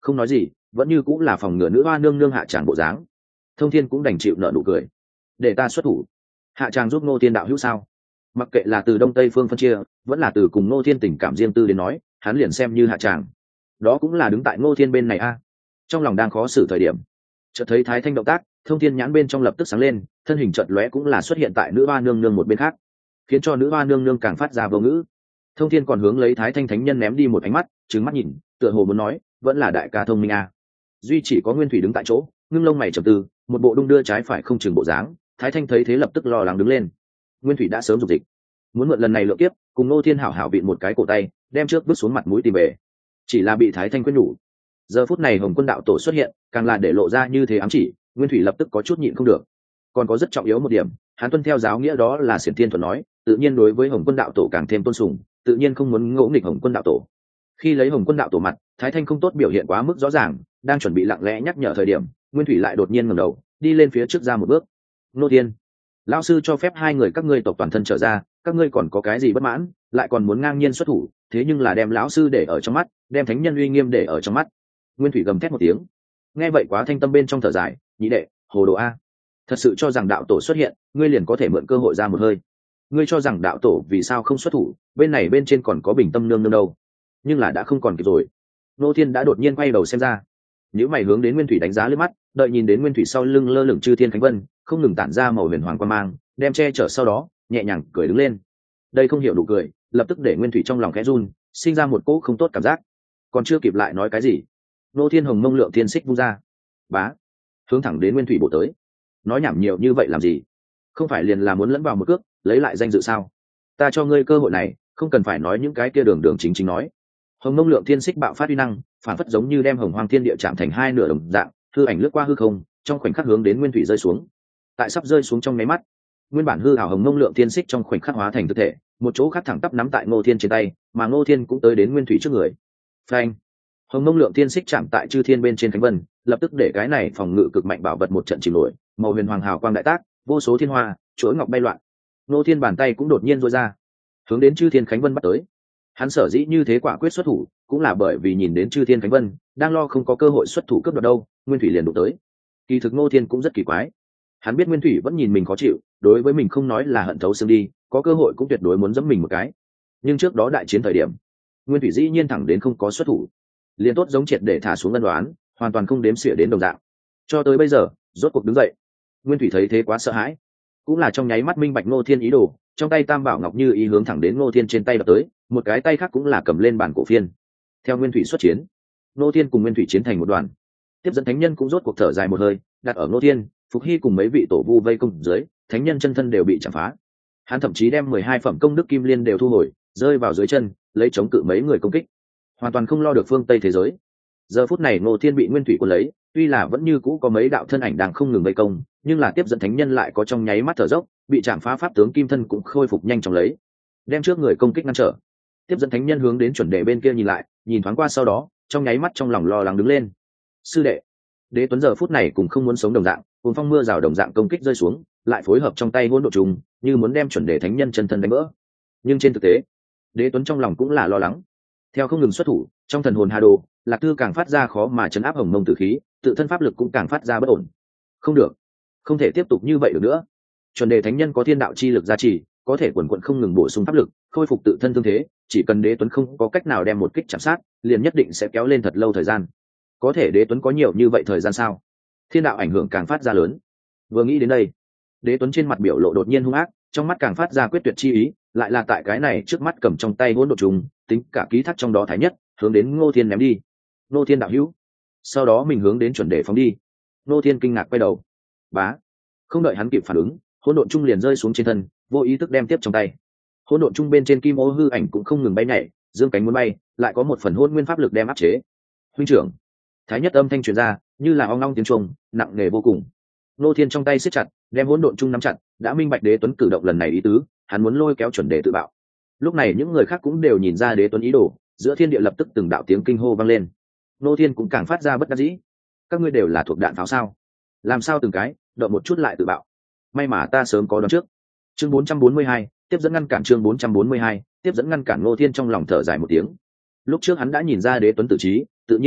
không nói gì, vẫn như cũng là phòng ngừa nữ hoa nương nương hạ tràng bộ dáng. Thông thiên cũng đành chịu nợ nụ cười. Để ta xuất thủ. Hạ tràng giúp Ngô Thiên đạo hữu sao? Mặc kệ là từ đông tây phương phân chia, vẫn là từ cùng Ngô Thiên tình cảm riêng tư đến nói, hắn liền xem như hạ tràng. Đó cũng là đứng tại Ngô Thiên bên này a. Trong lòng đang khó xử thời điểm, chợt thấy Thái Thanh động tác, Thông thiên nhãn bên trong lập tức sáng lên, thân hình chợt lóe cũng là xuất hiện tại nữ hoa nương nương một bên khác, khiến cho nữ hoa nương nương càng phát ra vô ngữ. Thông thiên còn hướng lấy Thái Thanh thánh nhân ném đi một ánh mắt, trừng mắt nhìn, tựa hồ muốn nói, vẫn là đại ca thông minh a. Duy chỉ có Nguyên Thủy đứng tại chỗ, ngưng lông mày trầm tư, một bộ đung đưa trái phải không chừng bộ dáng. Thái Thanh thấy thế lập tức lo lắng đứng lên. Nguyên Thủy đã sớm dục dịch, muốn mượn lần này lượng kiếp, cùng Ngô Thiên hảo hảo vịn một cái cổ tay, đem trước bước xuống mặt mũi tìm về. Chỉ là bị Thái Thanh quyết nhủ. Giờ phút này Hồng Quân đạo tổ xuất hiện, càng là để lộ ra như thế ám chỉ, Nguyên Thủy lập tức có chút nhịn không được. Còn có rất trọng yếu một điểm, hắn tuân theo giáo nghĩa đó là Xiển Thiên Thuận nói, tự nhiên đối với Hồng Quân đạo tổ càng thêm tôn sùng, tự nhiên không muốn ngỗ nghịch Hồng Quân đạo tổ. Khi lấy Hồng Quân đạo tổ mặt, Thái Thanh không tốt biểu hiện quá mức rõ ràng, đang chuẩn bị lặng lẽ nhắc nhở thời điểm, Nguyên Thủy lại đột nhiên ngẩng đầu, đi lên phía trước ra một bước. Nô Thiên, lão sư cho phép hai người các ngươi tộc toàn thân trở ra, các ngươi còn có cái gì bất mãn, lại còn muốn ngang nhiên xuất thủ, thế nhưng là đem lão sư để ở trong mắt, đem thánh nhân uy nghiêm để ở trong mắt. Nguyên Thủy gầm thét một tiếng. Nghe vậy Quá Thanh tâm bên trong thở dài, nhị đệ, hồ đồ a, thật sự cho rằng đạo tổ xuất hiện, ngươi liền có thể mượn cơ hội ra một hơi. Ngươi cho rằng đạo tổ vì sao không xuất thủ, bên này bên trên còn có Bình Tâm nương nương đâu. Nhưng là đã không còn kịp rồi. Nô Thiên đã đột nhiên quay đầu xem ra, nếu mày hướng đến Nguyên Thủy đánh giá lướt mắt, đợi nhìn đến Nguyên Thủy sau lưng lơ lửng chư thiên khánh vân, không ngừng tản ra màu huyền hoàng quang mang, đem che chở sau đó, nhẹ nhàng cười đứng lên. Đây không hiểu đủ cười, lập tức để Nguyên Thủy trong lòng khẽ run, sinh ra một cỗ không tốt cảm giác. Còn chưa kịp lại nói cái gì, Nô Thiên hồng mông lượng thiên xích vung ra, bá, hướng thẳng đến Nguyên Thủy bổ tới. Nói nhảm nhiều như vậy làm gì? Không phải liền là muốn lẫn vào một cước, lấy lại danh dự sao? Ta cho ngươi cơ hội này, không cần phải nói những cái kia đường đường chính chính nói. Hồng mông lượng thiên xích bạo phát uy năng, phản phất giống như đem hồng hoang thiên địa chạm thành hai nửa đồng dạng, hư ảnh lướt qua hư không, trong khoảnh khắc hướng đến Nguyên Thủy rơi xuống. Tại sắp rơi xuống trong máy mắt, nguyên bản hư ảo hồng mông lượng thiên xích trong khoảnh khắc hóa thành thực thể, một chỗ khác thẳng tắp nắm tại Ngô Thiên trên tay, mà Ngô Thiên cũng tới đến Nguyên Thủy trước người. Phanh! Hồng mông lượng thiên xích chạm tại chư thiên bên trên khánh vân, lập tức để cái này phòng ngự cực mạnh bảo vật một trận chìm nổi, màu huyền hoàng hào quang đại tác, vô số thiên hoa, chuỗi ngọc bay loạn. Ngô Thiên bàn tay cũng đột nhiên duỗi ra, hướng đến chư thiên khánh vân bắt tới. Hắn sở dĩ như thế quả quyết xuất thủ, cũng là bởi vì nhìn đến chư thiên khánh vân đang lo không có cơ hội xuất thủ cướp đoạt đâu, Nguyên Thủy liền đụng tới. Kỳ thực Ngô Thiên cũng rất kỳ quái, hắn biết Nguyên Thủy vẫn nhìn mình khó chịu, đối với mình không nói là hận thấu xương đi, có cơ hội cũng tuyệt đối muốn giẫm mình một cái. Nhưng trước đó đại chiến thời điểm, Nguyên Thủy dĩ nhiên thẳng đến không có xuất thủ, liền tốt giống triệt để thả xuống ân đoán, hoàn toàn không đếm xỉa đến đồng dạng. Cho tới bây giờ, rốt cuộc đứng dậy. Nguyên Thủy thấy thế quá sợ hãi, cũng là trong nháy mắt minh bạch Ngô Thiên ý đồ, trong tay Tam Bảo Ngọc Như ý hướng thẳng đến Ngô Thiên trên tay đập tới, một cái tay khác cũng là cầm lên bản cổ phiên. Theo Nguyên Thủy xuất chiến, Ngô Thiên cùng Nguyên Thủy chiến thành một đoàn. Tiếp dẫn thánh nhân cũng rốt cuộc thở dài một hơi, đặt ở Ngô Thiên, Phục Hy cùng mấy vị tổ vu vây công dưới, thánh nhân chân thân đều bị chạm phá. Hắn thậm chí đem mười hai phẩm công đức kim liên đều thu hồi, rơi vào dưới chân, lấy chống cự mấy người công kích, hoàn toàn không lo được phương Tây thế giới. Giờ phút này Ngô Thiên bị Nguyên Thủy cuốn lấy, tuy là vẫn như cũ có mấy đạo thân ảnh đang không ngừng vây công, nhưng là tiếp dẫn thánh nhân lại có trong nháy mắt thở dốc, bị chạm phá pháp tướng kim thân cũng khôi phục nhanh chóng lấy, đem trước người công kích ngăn trở. Tiếp dẫn thánh nhân hướng đến chuẩn đề bên kia nhìn lại, nhìn thoáng qua sau đó, trong nháy mắt trong lòng lo lắng đứng lên. Sư đệ, Đế Tuấn giờ phút này cũng không muốn sống đồng dạng, cùng phong mưa rào đồng dạng công kích rơi xuống, lại phối hợp trong tay hỗn độn trùng, như muốn đem chuẩn đề thánh nhân chân thân đánh vỡ. Nhưng trên thực tế, Đế Tuấn trong lòng cũng là lo lắng. Theo không ngừng xuất thủ, trong thần hồn hà đồ, Lạc Thư càng phát ra khó mà chấn áp hồng mông tử khí, tự thân pháp lực cũng càng phát ra bất ổn. Không được, không thể tiếp tục như vậy được nữa. Chuẩn đề thánh nhân có thiên đạo chi lực gia trì, có thể quần quần không ngừng bổ sung pháp lực, khôi phục tự thân thương thế, chỉ cần Đế Tuấn không có cách nào đem một kích chạm sát, liền nhất định sẽ kéo lên thật lâu thời gian. Có thể Đế Tuấn có nhiều như vậy thời gian sao? Thiên đạo ảnh hưởng càng phát ra lớn. Vừa nghĩ đến đây, Đế Tuấn trên mặt biểu lộ đột nhiên hung ác, trong mắt càng phát ra quyết tuyệt chi ý, lại là tại cái này trước mắt cầm trong tay hỗn độn trùng, tính cả ký thác trong đó thái nhất, hướng đến Ngô Thiên ném đi. Ngô Thiên đạo hữu. Sau đó mình hướng đến chuẩn đề phóng đi. Ngô Thiên kinh ngạc quay đầu. Bá. Không đợi hắn kịp phản ứng, hỗn độn trung liền rơi xuống trên thân, vô ý thức đem tiếp trong tay. Hỗn độn trung bên trên kim ô hư ảnh cũng không ngừng bay nhảy, dương cánh muốn bay, lại có một phần hỗn nguyên pháp lực đem áp chế. Huynh trưởng. Thái nhất âm thanh truyền ra, như là ong ong tiếng chuông, nặng nề vô cùng. Ngô Thiên trong tay siết chặt, đem hỗn độn trung nắm chặt, đã minh bạch Đế Tuấn cử động lần này ý tứ, hắn muốn lôi kéo chuẩn đề tự bạo. Lúc này những người khác cũng đều nhìn ra Đế Tuấn ý đồ, giữa thiên địa lập tức từng đạo tiếng kinh hô vang lên. Ngô Thiên cũng càng phát ra bất đắc dĩ. Các ngươi đều là thuộc đạn pháo sao? Làm sao từng cái, đợi một chút lại tự bạo? May mà ta sớm có đoán trước. Chương bốn trăm bốn mươi hai, tiếp dẫn ngăn cản chương bốn trăm bốn mươi hai, tiếp dẫn ngăn cản Ngô Thiên trong lòng thở dài một tiếng. Lúc trước hắn đã nhìn ra Đế Tuấn tự trí, tự nhiên minh bạch,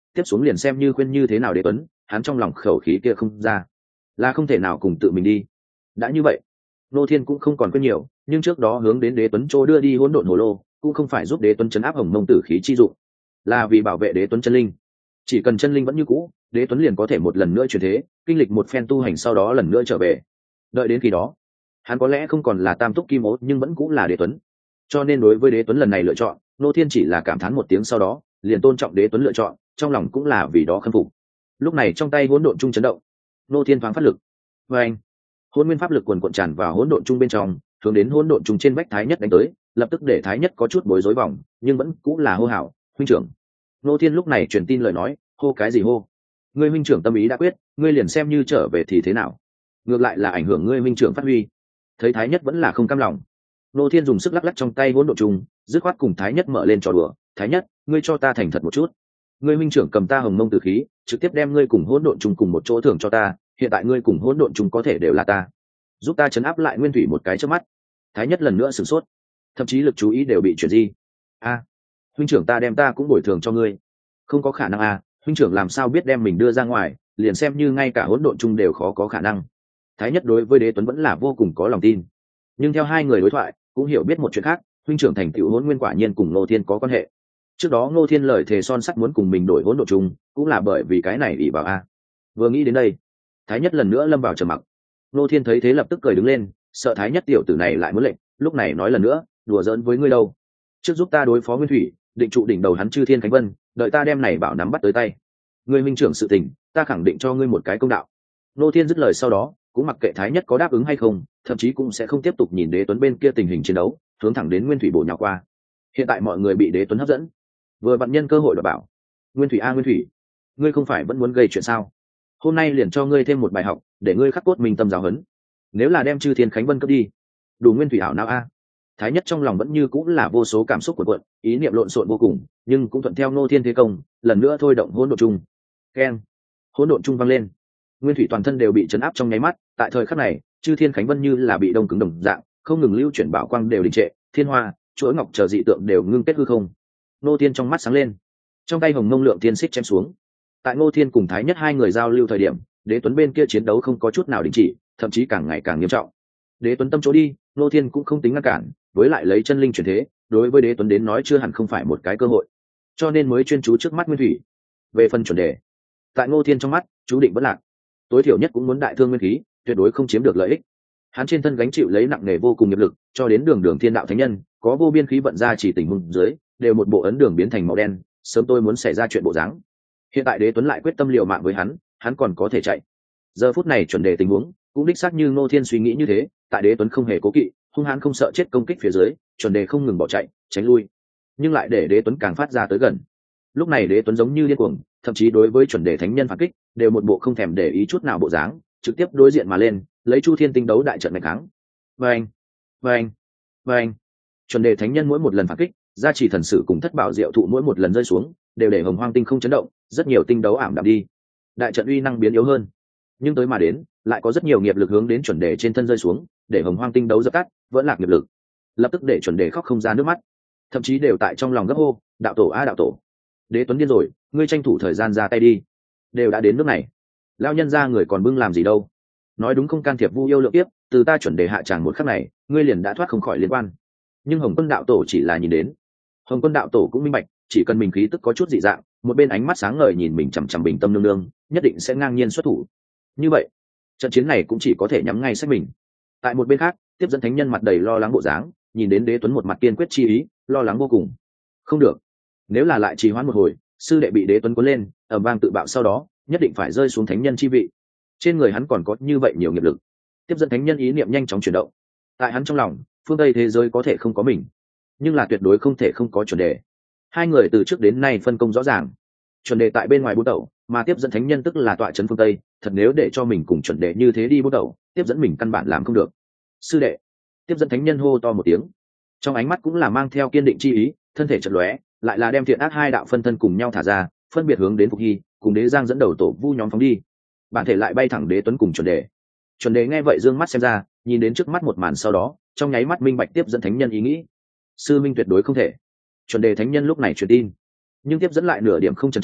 tiếp xuống liền xem như khuyên như thế nào đế tuấn, hắn trong lòng khẩu khí kia không ra, là không thể nào cùng tự mình đi. Đã như vậy, Ngô Thiên cũng không còn quên nhiều, nhưng trước đó hướng đến đế tuấn chỗ đưa đi hỗn độn hồ lô cũng không phải giúp đế tuấn chấn áp hồng mông tử khí chi dụng, là vì bảo vệ đế tuấn chân linh. Chỉ cần chân linh vẫn như cũ, đế tuấn liền có thể một lần nữa chuyển thế, kinh lịch một phen tu hành, sau đó lần nữa trở về. Đợi đến khi đó, hắn có lẽ không còn là tam túc kim ố, nhưng vẫn cũng là đế tuấn. Cho nên đối với đế tuấn lần này lựa chọn, Ngô Thiên chỉ là cảm thán một tiếng, sau đó liền tôn trọng đế tuấn lựa chọn, trong lòng cũng là vì đó khâm phục. Lúc này trong tay hỗn độn trung chấn động, Ngô Thiên thoáng phát lực, và anh hỗn nguyên pháp lực quần cuộn tràn vào hỗn độn trung bên trong, hướng đến hỗn độn trung trên vách Thái Nhất đánh tới, lập tức để Thái Nhất có chút bối rối vòng, nhưng vẫn cũng là hô hào, huynh trưởng. Ngô Thiên lúc này truyền tin lời nói, hô cái gì hô? Ngươi huynh trưởng tâm ý đã quyết, ngươi liền xem như trở về thì thế nào? Ngược lại là ảnh hưởng ngươi huynh trưởng phát huy. Thấy Thái Nhất vẫn là không cam lòng, Ngô Thiên dùng sức lắc lắc trong tay hỗn độn trung, dứt khoát cùng Thái Nhất mở lên trò đùa. Thái Nhất, ngươi cho ta thành thật một chút. Ngươi huynh trưởng cầm ta hồng mông tử khí, trực tiếp đem ngươi cùng hỗn độn trung cùng một chỗ thưởng cho ta. Hiện tại ngươi cùng hỗn độn trung có thể đều là ta, giúp ta chấn áp lại nguyên thủy một cái trước mắt. Thái Nhất lần nữa sửng sốt, thậm chí lực chú ý đều bị chuyển di. A, huynh trưởng ta đem ta cũng bồi thường cho ngươi. Không có khả năng a, huynh trưởng làm sao biết đem mình đưa ra ngoài, liền xem như ngay cả hỗn độn chung đều khó có khả năng. Thái Nhất đối với đế tuấn vẫn là vô cùng có lòng tin, nhưng theo hai người đối thoại cũng hiểu biết một chuyện khác, huynh trưởng thành tựu hỗn nguyên quả nhiên cùng Ngô Thiên có quan hệ. Trước đó Ngô Thiên lời thề son sắt muốn cùng mình đổi hỗn độn chung, cũng là bởi vì cái này ỷ vào a. Vừa nghĩ đến đây, Thái Nhất lần nữa lâm vào trầm mặc. Ngô Thiên thấy thế lập tức cười đứng lên, sợ Thái Nhất tiểu tử này lại muốn lệnh, lúc này nói lần nữa, đùa giỡn với ngươi đâu, trước giúp ta đối phó nguyên thủy, định trụ đỉnh đầu hắn chư thiên khánh vân, đợi ta đem này bảo nắm bắt tới tay. Ngươi minh trưởng sự tình, ta khẳng định cho ngươi một cái công đạo. Ngô Thiên dứt lời sau đó, cũng mặc kệ Thái Nhất có đáp ứng hay không, thậm chí cũng sẽ không tiếp tục nhìn đế tuấn bên kia tình hình chiến đấu, hướng thẳng đến nguyên thủy bổ nhào qua. Hiện tại mọi người bị đế tuấn hấp dẫn, vừa vặn nhân cơ hội đòi bảo. Nguyên thủy a nguyên thủy, ngươi không phải vẫn muốn gây chuyện sao? Hôm nay liền cho ngươi thêm một bài học, để ngươi khắc cốt minh tâm giáo huấn. Nếu là đem chư thiên khánh vân cướp đi, đủ nguyên thủy ảo não a. Thái Nhất trong lòng vẫn như cũng là vô số cảm xúc của quận, ý niệm lộn xộn vô cùng, nhưng cũng thuận theo Ngô Thiên thế công, lần nữa thôi động hỗn độn chung. Keng, hỗn độn chung vang lên, nguyên thủy toàn thân đều bị chấn áp trong nháy mắt. Tại thời khắc này, chư thiên khánh vân như là bị đông cứng đồng dạng, không ngừng lưu chuyển bảo quang đều đình trệ, thiên hoa, chuỗi ngọc chờ dị tượng đều ngưng kết hư không. Ngô Thiên trong mắt sáng lên, trong tay hồng mông lượng thiên xích chém xuống. Tại Ngô Thiên cùng Thái Nhất hai người giao lưu thời điểm, đế tuấn bên kia chiến đấu không có chút nào đình chỉ, thậm chí càng ngày càng nghiêm trọng. Đế tuấn tâm chỗ đi, Ngô Thiên cũng không tính ngăn cản, với lại lấy chân linh chuyển thế, đối với đế tuấn đến nói chưa hẳn không phải một cái cơ hội, cho nên mới chuyên chú trước mắt nguyên thủy. Về phần chuẩn đề, tại Ngô Thiên trong mắt chú định vẫn lạc, tối thiểu nhất cũng muốn đại thương nguyên khí, tuyệt đối không chiếm được lợi ích. Hắn trên thân gánh chịu lấy nặng nề vô cùng nghiệp lực, cho đến đường đường thiên đạo thánh nhân có vô biên khí vận ra chỉ tình huống dưới, đều một bộ ấn đường biến thành màu đen, sớm tôi muốn xảy ra chuyện bộ dáng. Hiện tại đế tuấn lại quyết tâm liều mạng với hắn, hắn còn có thể chạy. Giờ phút này chuẩn đề tình huống cũng đích xác như Ngô Thiên suy nghĩ như thế, tại đế tuấn không hề cố kỵ, hung hãn không sợ chết công kích phía dưới, chuẩn đề không ngừng bỏ chạy tránh lui, nhưng lại để đế tuấn càng phát ra tới gần. Lúc này đế tuấn giống như điên cuồng, thậm chí đối với chuẩn đề thánh nhân phản kích đều một bộ không thèm để ý chút nào bộ dáng, trực tiếp đối diện mà lên, lấy chu thiên tinh đấu đại trận ngày kháng. Vâng, vâng, vâng. Chuẩn đề thánh nhân mỗi một lần phản kích, gia trì thần sử cùng thất bảo diệu thụ mỗi một lần rơi xuống, đều để hồng hoang tinh không chấn động, rất nhiều tinh đấu ảm đạm đi, đại trận uy năng biến yếu hơn. Nhưng tới mà đến, lại có rất nhiều nghiệp lực hướng đến chuẩn đề trên thân rơi xuống, để hồng hoang tinh đấu dập tắt, vẫn lạc nghiệp lực, lập tức để chuẩn đề khóc không ra nước mắt, thậm chí đều tại trong lòng gấp hô, đạo tổ a đạo tổ. Đế tuấn điên rồi, ngươi tranh thủ thời gian ra tay đi, đều đã đến nước này, lao nhân ra người còn bưng làm gì đâu. Nói đúng không can thiệp vu yêu lượng tiếp, từ ta chuẩn đề hạ tràng một khắc này, ngươi liền đã thoát không khỏi liên quan. Nhưng hồng quân đạo tổ chỉ là nhìn đến, hồng quân đạo tổ cũng minh bạch, chỉ cần mình khí tức có chút dị dạng, một bên ánh mắt sáng ngời nhìn mình chằm chằm bình tâm nương nương, nhất định sẽ ngang nhiên xuất thủ. Như vậy trận chiến này cũng chỉ có thể nhắm ngay sách mình. Tại một bên khác, tiếp dẫn thánh nhân mặt đầy lo lắng bộ dáng, nhìn đến đế tuấn một mặt kiên quyết chi ý, lo lắng vô cùng. Không được, nếu là lại trì hoãn một hồi, sư đệ bị đế tuấn cuốn lên ầm vang tự bạo, sau đó nhất định phải rơi xuống thánh nhân chi vị. Trên người hắn còn có như vậy nhiều nghiệp lực. Tiếp dẫn thánh nhân ý niệm nhanh chóng chuyển động. Tại hắn trong lòng, phương tây thế giới có thể không có mình, nhưng là tuyệt đối không thể không có chuẩn đề. Hai người từ trước đến nay phân công rõ ràng. Chuẩn đề tại bên ngoài bút đầu, mà tiếp dẫn thánh nhân tức là tọa trấn phương tây. Thật nếu để cho mình cùng chuẩn đề như thế đi bút đầu, tiếp dẫn mình căn bản làm không được. Sư đệ, tiếp dẫn thánh nhân hô to một tiếng, trong ánh mắt cũng là mang theo kiên định chi ý, thân thể chật lóe, lại là đem thiện ác hai đạo phân thân cùng nhau thả ra, phân biệt hướng đến Phục Hy cùng Đế Giang dẫn đầu tổ vu nhóm phóng đi. Bản thể lại bay thẳng đế tuấn cùng chuẩn đề. Chuẩn đề nghe vậy dương mắt xem ra, nhìn đến trước mắt một màn sau đó, trong nháy mắt minh bạch tiếp dẫn thánh nhân ý nghĩ. Sư minh tuyệt đối không thể. Chuẩn đề thánh nhân lúc này truyền tin, nhưng tiếp dẫn lại nửa điểm không chần chờ,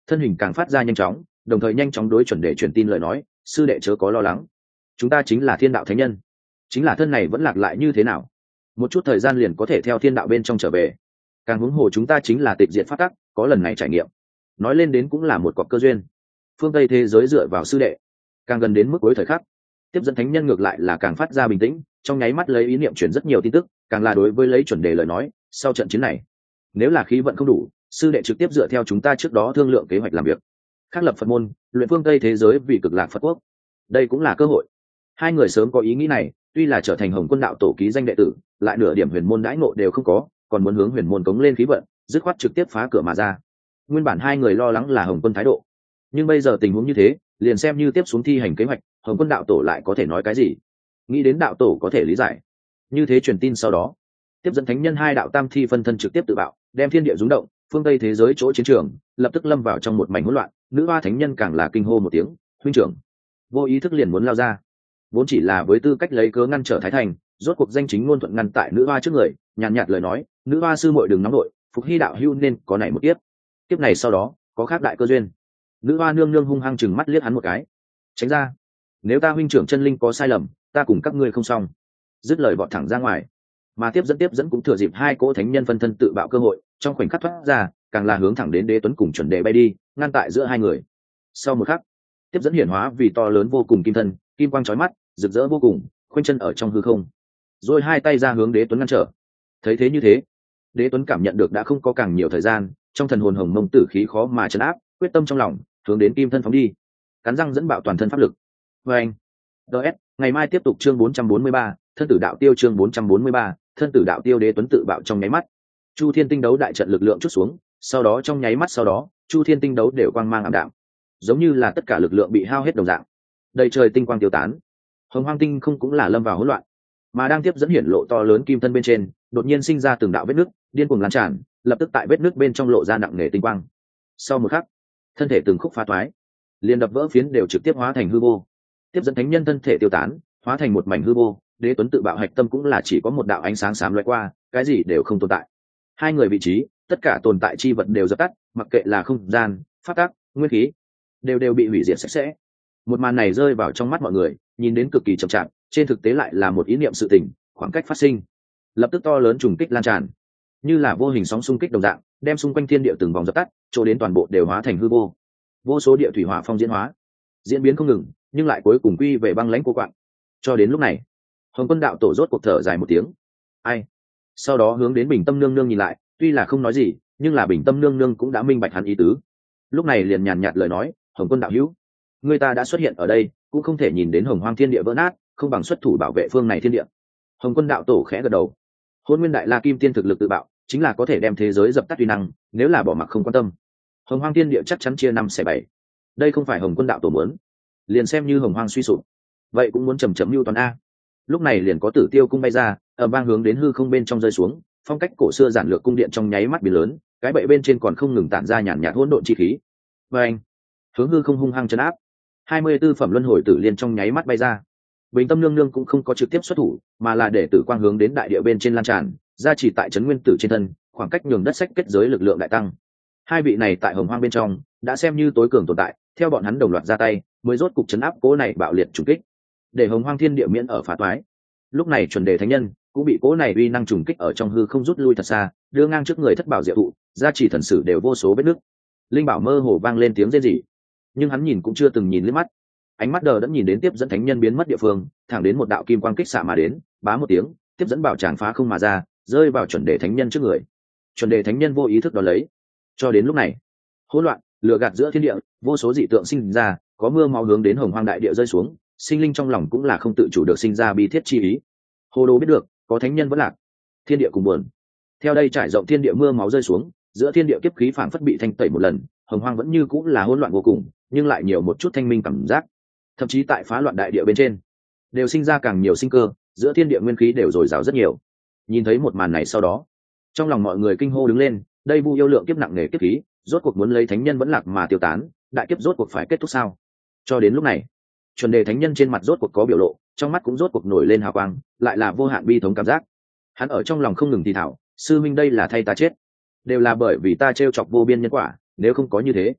thân hình càng phát ra nhanh chóng, đồng thời nhanh chóng đối chuẩn đề truyền tin lời nói, sư đệ chớ có lo lắng, chúng ta chính là thiên đạo thánh nhân, chính là thân này vẫn lạc lại như thế nào, một chút thời gian liền có thể theo thiên đạo bên trong trở về, càng huống hồ chúng ta chính là tịch diện phát tắc, có lần này trải nghiệm, nói lên đến cũng là một cọc cơ duyên. Phương Tây thế giới dựa vào sư đệ, càng gần đến mức cuối thời khắc, tiếp dẫn thánh nhân ngược lại là càng phát ra bình tĩnh, trong nháy mắt lấy ý niệm chuyển rất nhiều tin tức, càng là đối với lấy chuẩn đề lời nói, sau trận chiến này nếu là khí vận không đủ, sư đệ trực tiếp dựa theo chúng ta trước đó thương lượng kế hoạch làm việc, khắc lập Phật môn, luyện phương Tây thế giới vì cực lạc Phật quốc, đây cũng là cơ hội. Hai người sớm có ý nghĩ này, tuy là trở thành Hồng Quân đạo tổ ký danh đệ tử, lại nửa điểm huyền môn đãi ngộ đều không có, còn muốn hướng huyền môn cống lên khí vận, dứt khoát trực tiếp phá cửa mà ra. Nguyên bản hai người lo lắng là Hồng Quân thái độ, nhưng bây giờ tình huống như thế, liền xem như tiếp xuống thi hành kế hoạch, Hồng Quân đạo tổ lại có thể nói cái gì? Nghĩ đến đạo tổ có thể lý giải. Như thế truyền tin sau đó, tiếp dẫn thánh nhân hai đạo tam thi phân thân trực tiếp tự bạo, đem thiên địa rung động, phương Tây thế giới chỗ chiến trường lập tức lâm vào trong một mảnh hỗn loạn. Nữ hoa thánh nhân càng là kinh hô một tiếng, huynh trưởng, vô ý thức liền muốn lao ra, vốn chỉ là với tư cách lấy cớ ngăn trở Thái Thành, rốt cuộc danh chính ngôn thuận ngăn tại nữ hoa trước người, nhàn nhạt, nhạt lời nói, nữ hoa sư muội đừng nóng nổi, phục hy đạo hưu nên có này một kiếp, kiếp này sau đó có khác đại cơ duyên. Nữ hoa nương nương hung hăng chừng mắt liếc hắn một cái, tránh ra, nếu ta huynh trưởng chân linh có sai lầm, ta cùng các ngươi không xong. Dứt lời vọt thẳng ra ngoài, mà tiếp dẫn tiếp dẫn cũng thừa dịp hai cỗ thánh nhân phân thân tự bạo cơ hội, trong khoảnh khắc thoát ra, càng là hướng thẳng đến Đế Tuấn cùng chuẩn đề bay đi, ngăn tại giữa hai người. Sau một khắc, tiếp dẫn hiển hóa vì to lớn vô cùng kim thân, kim quang chói mắt, rực rỡ vô cùng, khoanh chân ở trong hư không, rồi hai tay ra hướng Đế Tuấn ngăn trở. Thấy thế như thế, Đế Tuấn cảm nhận được đã không có càng nhiều thời gian, trong thần hồn hồng mông tử khí khó mà trấn áp, quyết tâm trong lòng, hướng đến kim thân phóng đi, cắn răng dẫn bạo toàn thân pháp lực. Và anh, ds ngày mai tiếp tục chương bốn trăm bốn mươi ba, thân tử đạo tiêu chương bốn trăm bốn mươi ba, thân tử đạo tiêu. Đế Tuấn tự bạo trong nháy mắt, Chu Thiên tinh đấu đại trận lực lượng chút xuống, sau đó trong nháy mắt sau đó, Chu Thiên tinh đấu đều quang mang ảm đạm, giống như là tất cả lực lượng bị hao hết đồng dạng. Đầy trời tinh quang tiêu tán, hồng hoang tinh không cũng là lâm vào hỗn loạn, mà đang tiếp dẫn hiển lộ to lớn kim thân bên trên, đột nhiên sinh ra từng đạo vết nứt, điên cuồng lan tràn, lập tức tại vết nứt bên trong lộ ra nặng nề tinh quang. Sau một khắc, thân thể từng khúc phá toái, liền đập vỡ phiến đều trực tiếp hóa thành hư vô. Tiếp dẫn thánh nhân thân thể tiêu tán, hóa thành một mảnh hư vô. Đế Tuấn tự bạo hạch tâm cũng là chỉ có một đạo ánh sáng xám lóe qua, cái gì đều không tồn tại. Hai người vị trí, tất cả tồn tại chi vật đều dập tắt, mặc kệ là không gian, pháp tắc, nguyên khí, đều đều bị hủy diệt sạch sẽ. Một màn này rơi vào trong mắt mọi người, nhìn đến cực kỳ chậm chạp, trên thực tế lại là một ý niệm sự tình, khoảng cách phát sinh, lập tức to lớn trùng kích lan tràn, như là vô hình sóng xung kích đồng dạng, đem xung quanh thiên địa từng vòng dập tắt, chỗ đến toàn bộ đều hóa thành hư vô. Vô số địa thủy hỏa phong diễn hóa, diễn biến không ngừng, nhưng lại cuối cùng quy về băng lãnh cô quạng. Cho đến lúc này, Hồng Quân đạo tổ rốt cuộc thở dài một tiếng, ai. Sau đó hướng đến Bình Tâm nương nương nhìn lại, tuy là không nói gì, nhưng là Bình Tâm nương nương cũng đã minh bạch hắn ý tứ. Lúc này liền nhàn nhạt lời nói, Hồng Quân đạo hữu, người ta đã xuất hiện ở đây, cũng không thể nhìn đến hồng hoang thiên địa vỡ nát, không bằng xuất thủ bảo vệ phương này thiên địa. Hồng Quân đạo tổ khẽ gật đầu, Hôn Nguyên Đại La Kim Tiên thực lực tự bạo, chính là có thể đem thế giới dập tắt uy năng, nếu là bỏ mặc không quan tâm, hồng hoang thiên địa chắc chắn chia năm xẻ bảy. Đây không phải Hồng Quân đạo tổ muốn, liền xem như hồng hoang suy sụp, vậy cũng muốn chầm chậm mưu toán a. Lúc này liền có Tử Tiêu cung bay ra, ầm vang hướng đến hư không bên trong rơi xuống, phong cách cổ xưa giản lược cung điện trong nháy mắt biến lớn, cái bệ bên trên còn không ngừng tản ra nhàn nhạt hỗn độn chi khí. Và anh, hướng hư không hung hăng chấn áp, hai mươi tư phẩm luân hồi tử liên trong nháy mắt bay ra. Bình Tâm nương nương cũng không có trực tiếp xuất thủ, mà là để tử quang hướng đến đại địa bên trên lan tràn, gia trì tại trấn nguyên tử trên thân, khoảng cách nhường đất sách kết giới lực lượng đại tăng. Hai vị này tại hồng hoang bên trong đã xem như tối cường tồn tại, theo bọn hắn đồng loạt ra tay, mới rốt cục chấn áp cố này bạo liệt trùng kích, để hồng hoang thiên địa miễn ở phá toái. Lúc này chuẩn đề thánh nhân cũng bị cố này uy năng trùng kích ở trong hư không rút lui thật xa, đưa ngang trước người thất bảo diệu thụ, gia trì thần sử đều vô số vết nứt. Linh bảo mơ hồ vang lên tiếng rên rỉ, nhưng hắn nhìn cũng chưa từng nhìn liếc mắt, ánh mắt đờ đẫn nhìn đến tiếp dẫn thánh nhân biến mất địa phương, thẳng đến một đạo kim quang kích xạ mà đến, bá một tiếng, tiếp dẫn bảo tràng phá không mà ra, rơi vào chuẩn đề thánh nhân trước người. Chuẩn đề thánh nhân vô ý thức đón lấy. Cho đến lúc này, hỗn loạn, lửa gạt giữa thiên địa, vô số dị tượng sinh ra, có mưa máu hướng đến hồng hoang đại địa rơi xuống, sinh linh trong lòng cũng là không tự chủ được sinh ra bi thiết chi ý. Hồ đồ biết được, có thánh nhân vẫn lạc, thiên địa cùng buồn. Theo đây trải rộng thiên địa mưa máu rơi xuống, giữa thiên địa kiếp khí phảng phất bị thanh tẩy một lần, hồng hoang vẫn như cũng là hỗn loạn vô cùng, nhưng lại nhiều một chút thanh minh cảm giác. Thậm chí tại phá loạn đại địa bên trên, đều sinh ra càng nhiều sinh cơ, giữa thiên địa nguyên khí đều dồi dào rất nhiều. Nhìn thấy một màn này sau đó, trong lòng mọi người kinh hô đứng lên, đây vu yêu lượng kiếp nặng nề kiếp khí, rốt cuộc muốn lấy thánh nhân vẫn lạc mà tiêu tán, đại kiếp rốt cuộc phải kết thúc sao? Cho đến lúc này, chuẩn đề thánh nhân trên mặt rốt cuộc có biểu lộ, trong mắt cũng rốt cuộc nổi lên hào quang, lại là vô hạn bi thống cảm giác. Hắn ở trong lòng không ngừng thì thảo, sư minh đây là thay ta chết, đều là bởi vì ta trêu chọc vô biên nhân quả, nếu không có như thế,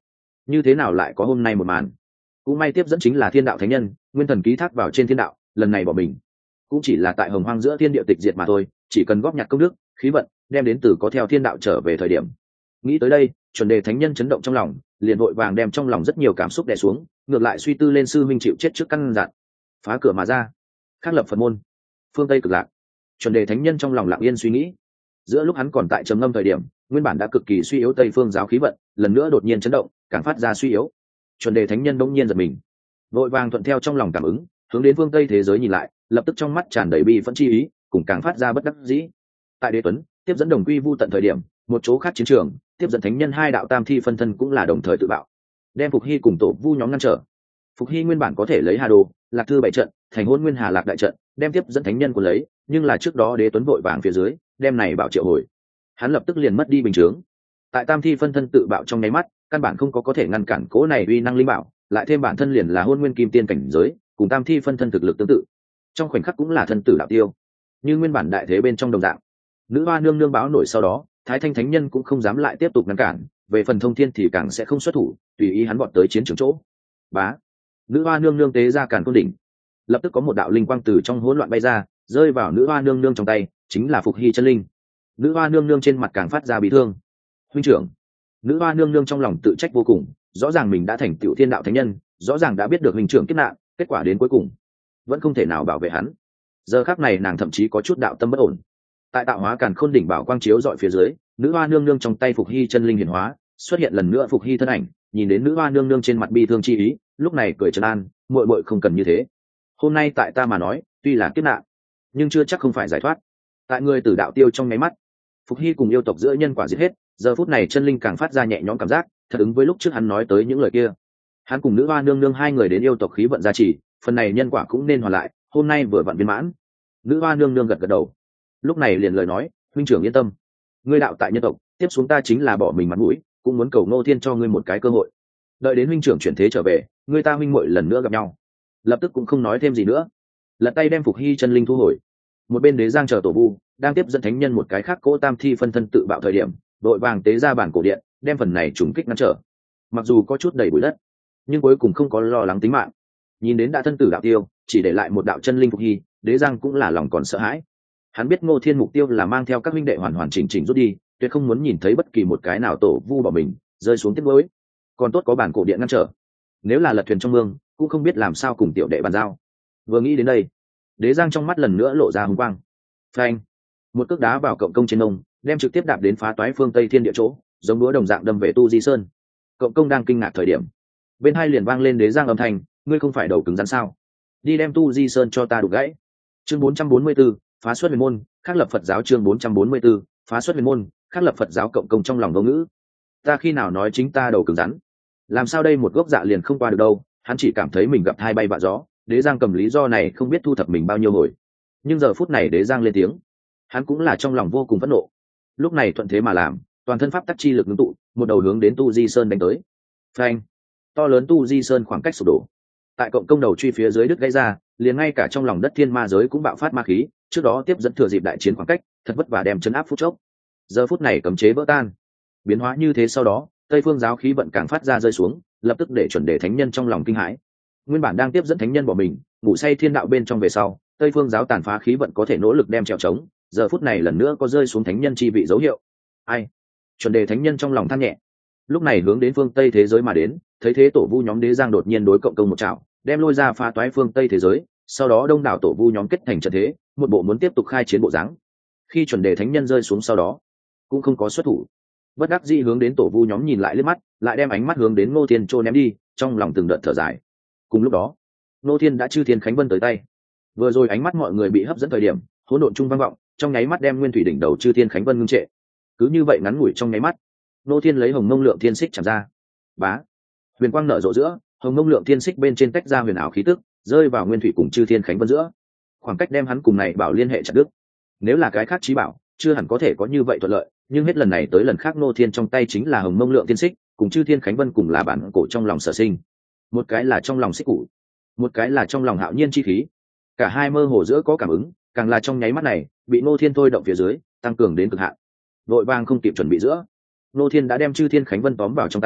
như thế nào lại có hôm nay một màn. Cũng may tiếp dẫn chính là thiên đạo thánh nhân, nguyên thần ký thác vào trên thiên đạo, lần này bỏ mình cũng chỉ là tại hồng hoang giữa thiên địa tịch diệt mà thôi, chỉ cần góp nhặt công đức khí vận đem đến từ có theo thiên đạo trở về thời điểm. Nghĩ tới đây, chuẩn đề thánh nhân chấn động trong lòng, liền vội vàng đem trong lòng rất nhiều cảm xúc đè xuống, ngược lại suy tư lên sư minh chịu chết trước căn dặn. Phá cửa mà ra, khắc lập Phật môn, phương Tây cực lạc. Chuẩn đề thánh nhân trong lòng lặng yên suy nghĩ. Giữa lúc hắn còn tại trầm ngâm thời điểm, nguyên bản đã cực kỳ suy yếu Tây phương giáo khí vận lần nữa đột nhiên chấn động, càng phát ra suy yếu. Chuẩn đề thánh nhân đống nhiên giật mình, vội vàng thuận theo trong lòng cảm ứng, hướng đến phương Tây thế giới nhìn lại, lập tức trong mắt tràn đầy bi phẫn chi ý, cùng càng phát ra bất đắc dĩ. Tại Đế Tuấn tiếp dẫn Đồng Quy Vu tận thời điểm, một chỗ khác chiến trường, tiếp dẫn thánh nhân hai đạo tam thi phân thân cũng là đồng thời tự bạo, đem Phục Hy cùng Tổ Vu nhóm ngăn trở. Phục Hy nguyên bản có thể lấy Hà Đồ, Lạc Thư bảy trận, thành Hôn Nguyên Hà Lạc đại trận, đem tiếp dẫn thánh nhân của lấy, nhưng là trước đó Đế Tuấn vội vàng phía dưới, đem này bảo triệu hồi. Hắn lập tức liền mất đi bình chướng. Tại tam thi phân thân tự bạo trong nháy mắt, căn bản không có có thể ngăn cản cố này uy năng linh bảo, lại thêm bản thân liền là Hôn Nguyên Kim Tiên cảnh giới, cùng tam thi phân thân thực lực tương tự, trong khoảnh khắc cũng là thân tử đạo tiêu. Như nguyên bản đại thế bên trong đồng dạng, nữ hoa nương nương báo nổi sau đó, Thái Thanh thánh nhân cũng không dám lại tiếp tục ngăn cản, về phần Thông Thiên thì càng sẽ không xuất thủ, tùy ý hắn vọt tới chiến trường chỗ. Bá, nữ hoa nương nương tế ra Càn Khôn đỉnh, lập tức có một đạo linh quang từ trong hỗn loạn bay ra, rơi vào nữ hoa nương nương trong tay, chính là Phục Hy chân linh. Nữ hoa nương nương trên mặt càng phát ra bị thương. Huynh trưởng. Nữ hoa nương nương trong lòng tự trách vô cùng, rõ ràng mình đã thành tựu thiên đạo thánh nhân, rõ ràng đã biết được huynh trưởng kiếp nạn, kết quả đến cuối cùng vẫn không thể nào bảo vệ hắn. Giờ khắc này nàng thậm chí có chút đạo tâm bất ổn. Tại tạo hóa Càn Khôn đỉnh bảo quang chiếu dọi phía dưới, nữ hoa nương nương trong tay Phục Hy chân linh hiển hóa, xuất hiện lần nữa Phục Hy thân ảnh, nhìn đến nữ hoa nương nương trên mặt bi thương chi ý, lúc này cười trấn an, muội muội không cần như thế. Hôm nay tại ta mà nói, tuy là kiếp nạn, nhưng chưa chắc không phải giải thoát. Tại người tử đạo tiêu trong nháy mắt, Phục Hy cùng yêu tộc giữa nhân quả giết hết, giờ phút này chân linh càng phát ra nhẹ nhõm cảm giác, thật ứng với lúc trước hắn nói tới những lời kia. Hắn cùng nữ hoa nương nương hai người đến yêu tộc khí vận gia trì, phần này nhân quả cũng nên hoàn lại, hôm nay vừa vặn viên mãn. Nữ hoa nương nương gật gật đầu, lúc này liền lời nói, huynh trưởng yên tâm, ngươi đạo tại nhân tộc, tiếp xuống ta chính là bỏ mình mặt mũi, cũng muốn cầu Ngô Thiên cho ngươi một cái cơ hội. Đợi đến huynh trưởng chuyển thế trở về, ngươi ta huynh muội lần nữa gặp nhau. Lập tức cũng không nói thêm gì nữa, lật tay đem Phục Hy chân linh thu hồi. Một bên Đế Giang chờ Tổ Vu đang tiếp dẫn thánh nhân một cái khác cỗ tam thi phân thân tự bạo thời điểm, đội vàng tế ra bản cổ điện, đem phần này trùng kích ngăn trở. Mặc dù có chút đầy bụi đất, nhưng cuối cùng không có lo lắng tính mạng. Nhìn đến đã thân tử đạo tiêu, chỉ để lại một đạo chân linh Phục Hy, Đế Giang cũng là lòng còn sợ hãi. Hắn biết Ngô Thiên mục tiêu là mang theo các huynh đệ hoàn hoàn chỉnh chỉnh rút đi, tuyệt không muốn nhìn thấy bất kỳ một cái nào Tổ Vu bỏ mình rơi xuống tiếc nuối. Còn tốt có bản cổ điện ngăn trở, nếu là lật thuyền trong mương, cũng không biết làm sao cùng tiểu đệ bàn giao. Vừa nghĩ đến đây, Đế Giang trong mắt lần nữa lộ ra hùng quang. Phanh! Một cước đá vào cộng công trên ông, đem trực tiếp đạp đến phá toái phương Tây thiên địa chỗ, giống đũa đồng dạng đâm về Tu Di Sơn. Cộng công đang kinh ngạc thời điểm, bên hai liền vang lên Đế Giang âm thanh, ngươi không phải đầu cứng rắn sao? Đi đem Tu Di Sơn cho ta đục gãy. Chương bốn trăm bốn mươi 4, phá xuất huyền môn, khắc lập Phật giáo. Chương bốn trăm bốn mươi 4, phá xuất huyền môn, khắc lập Phật giáo. Cộng công trong lòng vô ngữ. Ta khi nào nói chính ta đầu cứng rắn? Làm sao đây một gốc dạ liền không qua được đâu? Hắn chỉ cảm thấy mình gặp hai bay vạ gió. Đế Giang cầm lý do này không biết thu thập mình bao nhiêu hồi. Nhưng giờ phút này Đế Giang lên tiếng, hắn cũng là trong lòng vô cùng phẫn nộ. Lúc này thuận thế mà làm, toàn thân pháp tắc chi lực ngưng tụ, một đầu hướng đến Tu Di Sơn đánh tới. Phanh! To lớn Tu Di Sơn khoảng cách sụp đổ. Tại cộng công đầu truy phía dưới đứt gãy ra, liền ngay cả trong lòng đất thiên ma giới cũng bạo phát ma khí, trước đó tiếp dẫn thừa dịp đại chiến khoảng cách, thật vất vả đem chấn áp phút chốc. Giờ phút này cấm chế vỡ tan. Biến hóa như thế sau đó, Tây Phương giáo khí vận càng phát ra rơi xuống, lập tức để chuẩn đề thánh nhân trong lòng kinh hãi. Nguyên bản đang tiếp dẫn thánh nhân bỏ mình, ngủ say thiên đạo bên trong về sau, Tây Phương giáo tàn phá khí vận có thể nỗ lực đem trèo trống, giờ phút này lần nữa có rơi xuống thánh nhân chi vị dấu hiệu. Ai? Chuẩn đề thánh nhân trong lòng than nhẹ. Lúc này hướng đến phương Tây thế giới mà đến, thấy thế Tổ Vu nhóm Đế Giang đột nhiên đối cộng công một trảo, đem lôi ra phá toái phương Tây thế giới, sau đó đông đảo Tổ Vu nhóm kết thành trận thế, một bộ muốn tiếp tục khai chiến bộ dáng. Khi chuẩn đề thánh nhân rơi xuống sau đó, cũng không có xuất thủ. Bất đắc dĩ hướng đến Tổ Vu nhóm nhìn lại liếc mắt, lại đem ánh mắt hướng đến Ngô Thiên trô ném đi, trong lòng từng đợt thở dài. Cùng lúc đó, Ngô Thiên đã chư thiên khánh vân tới tay. Vừa rồi ánh mắt mọi người bị hấp dẫn thời điểm, hỗn độn trung vang vọng, trong nháy mắt đem nguyên thủy đỉnh đầu chư thiên khánh vân ngưng trệ. Cứ như vậy ngắn ngủi trong nháy mắt, Ngô Thiên lấy hồng mông lượng thiên xích chạm ra. Bá, huyền quang nở rộ giữa, hồng mông lượng thiên xích bên trên tách ra huyền ảo khí tức, rơi vào nguyên thủy cùng chư thiên khánh vân giữa. Khoảng cách đem hắn cùng này bảo liên hệ chặt đứt. Nếu là cái khác chí bảo, chưa hẳn có thể có như vậy thuận lợi, nhưng hết lần này tới lần khác Ngô Thiên trong tay chính là hồng mông lượng thiên xích, cùng chư thiên khánh vân cùng là bản cổ trong lòng sở sinh. Một cái là trong lòng xích củ, một cái là trong lòng hạo nhiên chi khí. Cả hai mơ hồ giữa có cảm ứng, càng là trong nháy mắt này, bị Ngô Thiên thôi động phía dưới, tăng cường đến cực hạn. Vội vàng không kịp chuẩn bị giữa, Ngô Thiên đã đem chư thiên khánh vân tóm vào trong tay,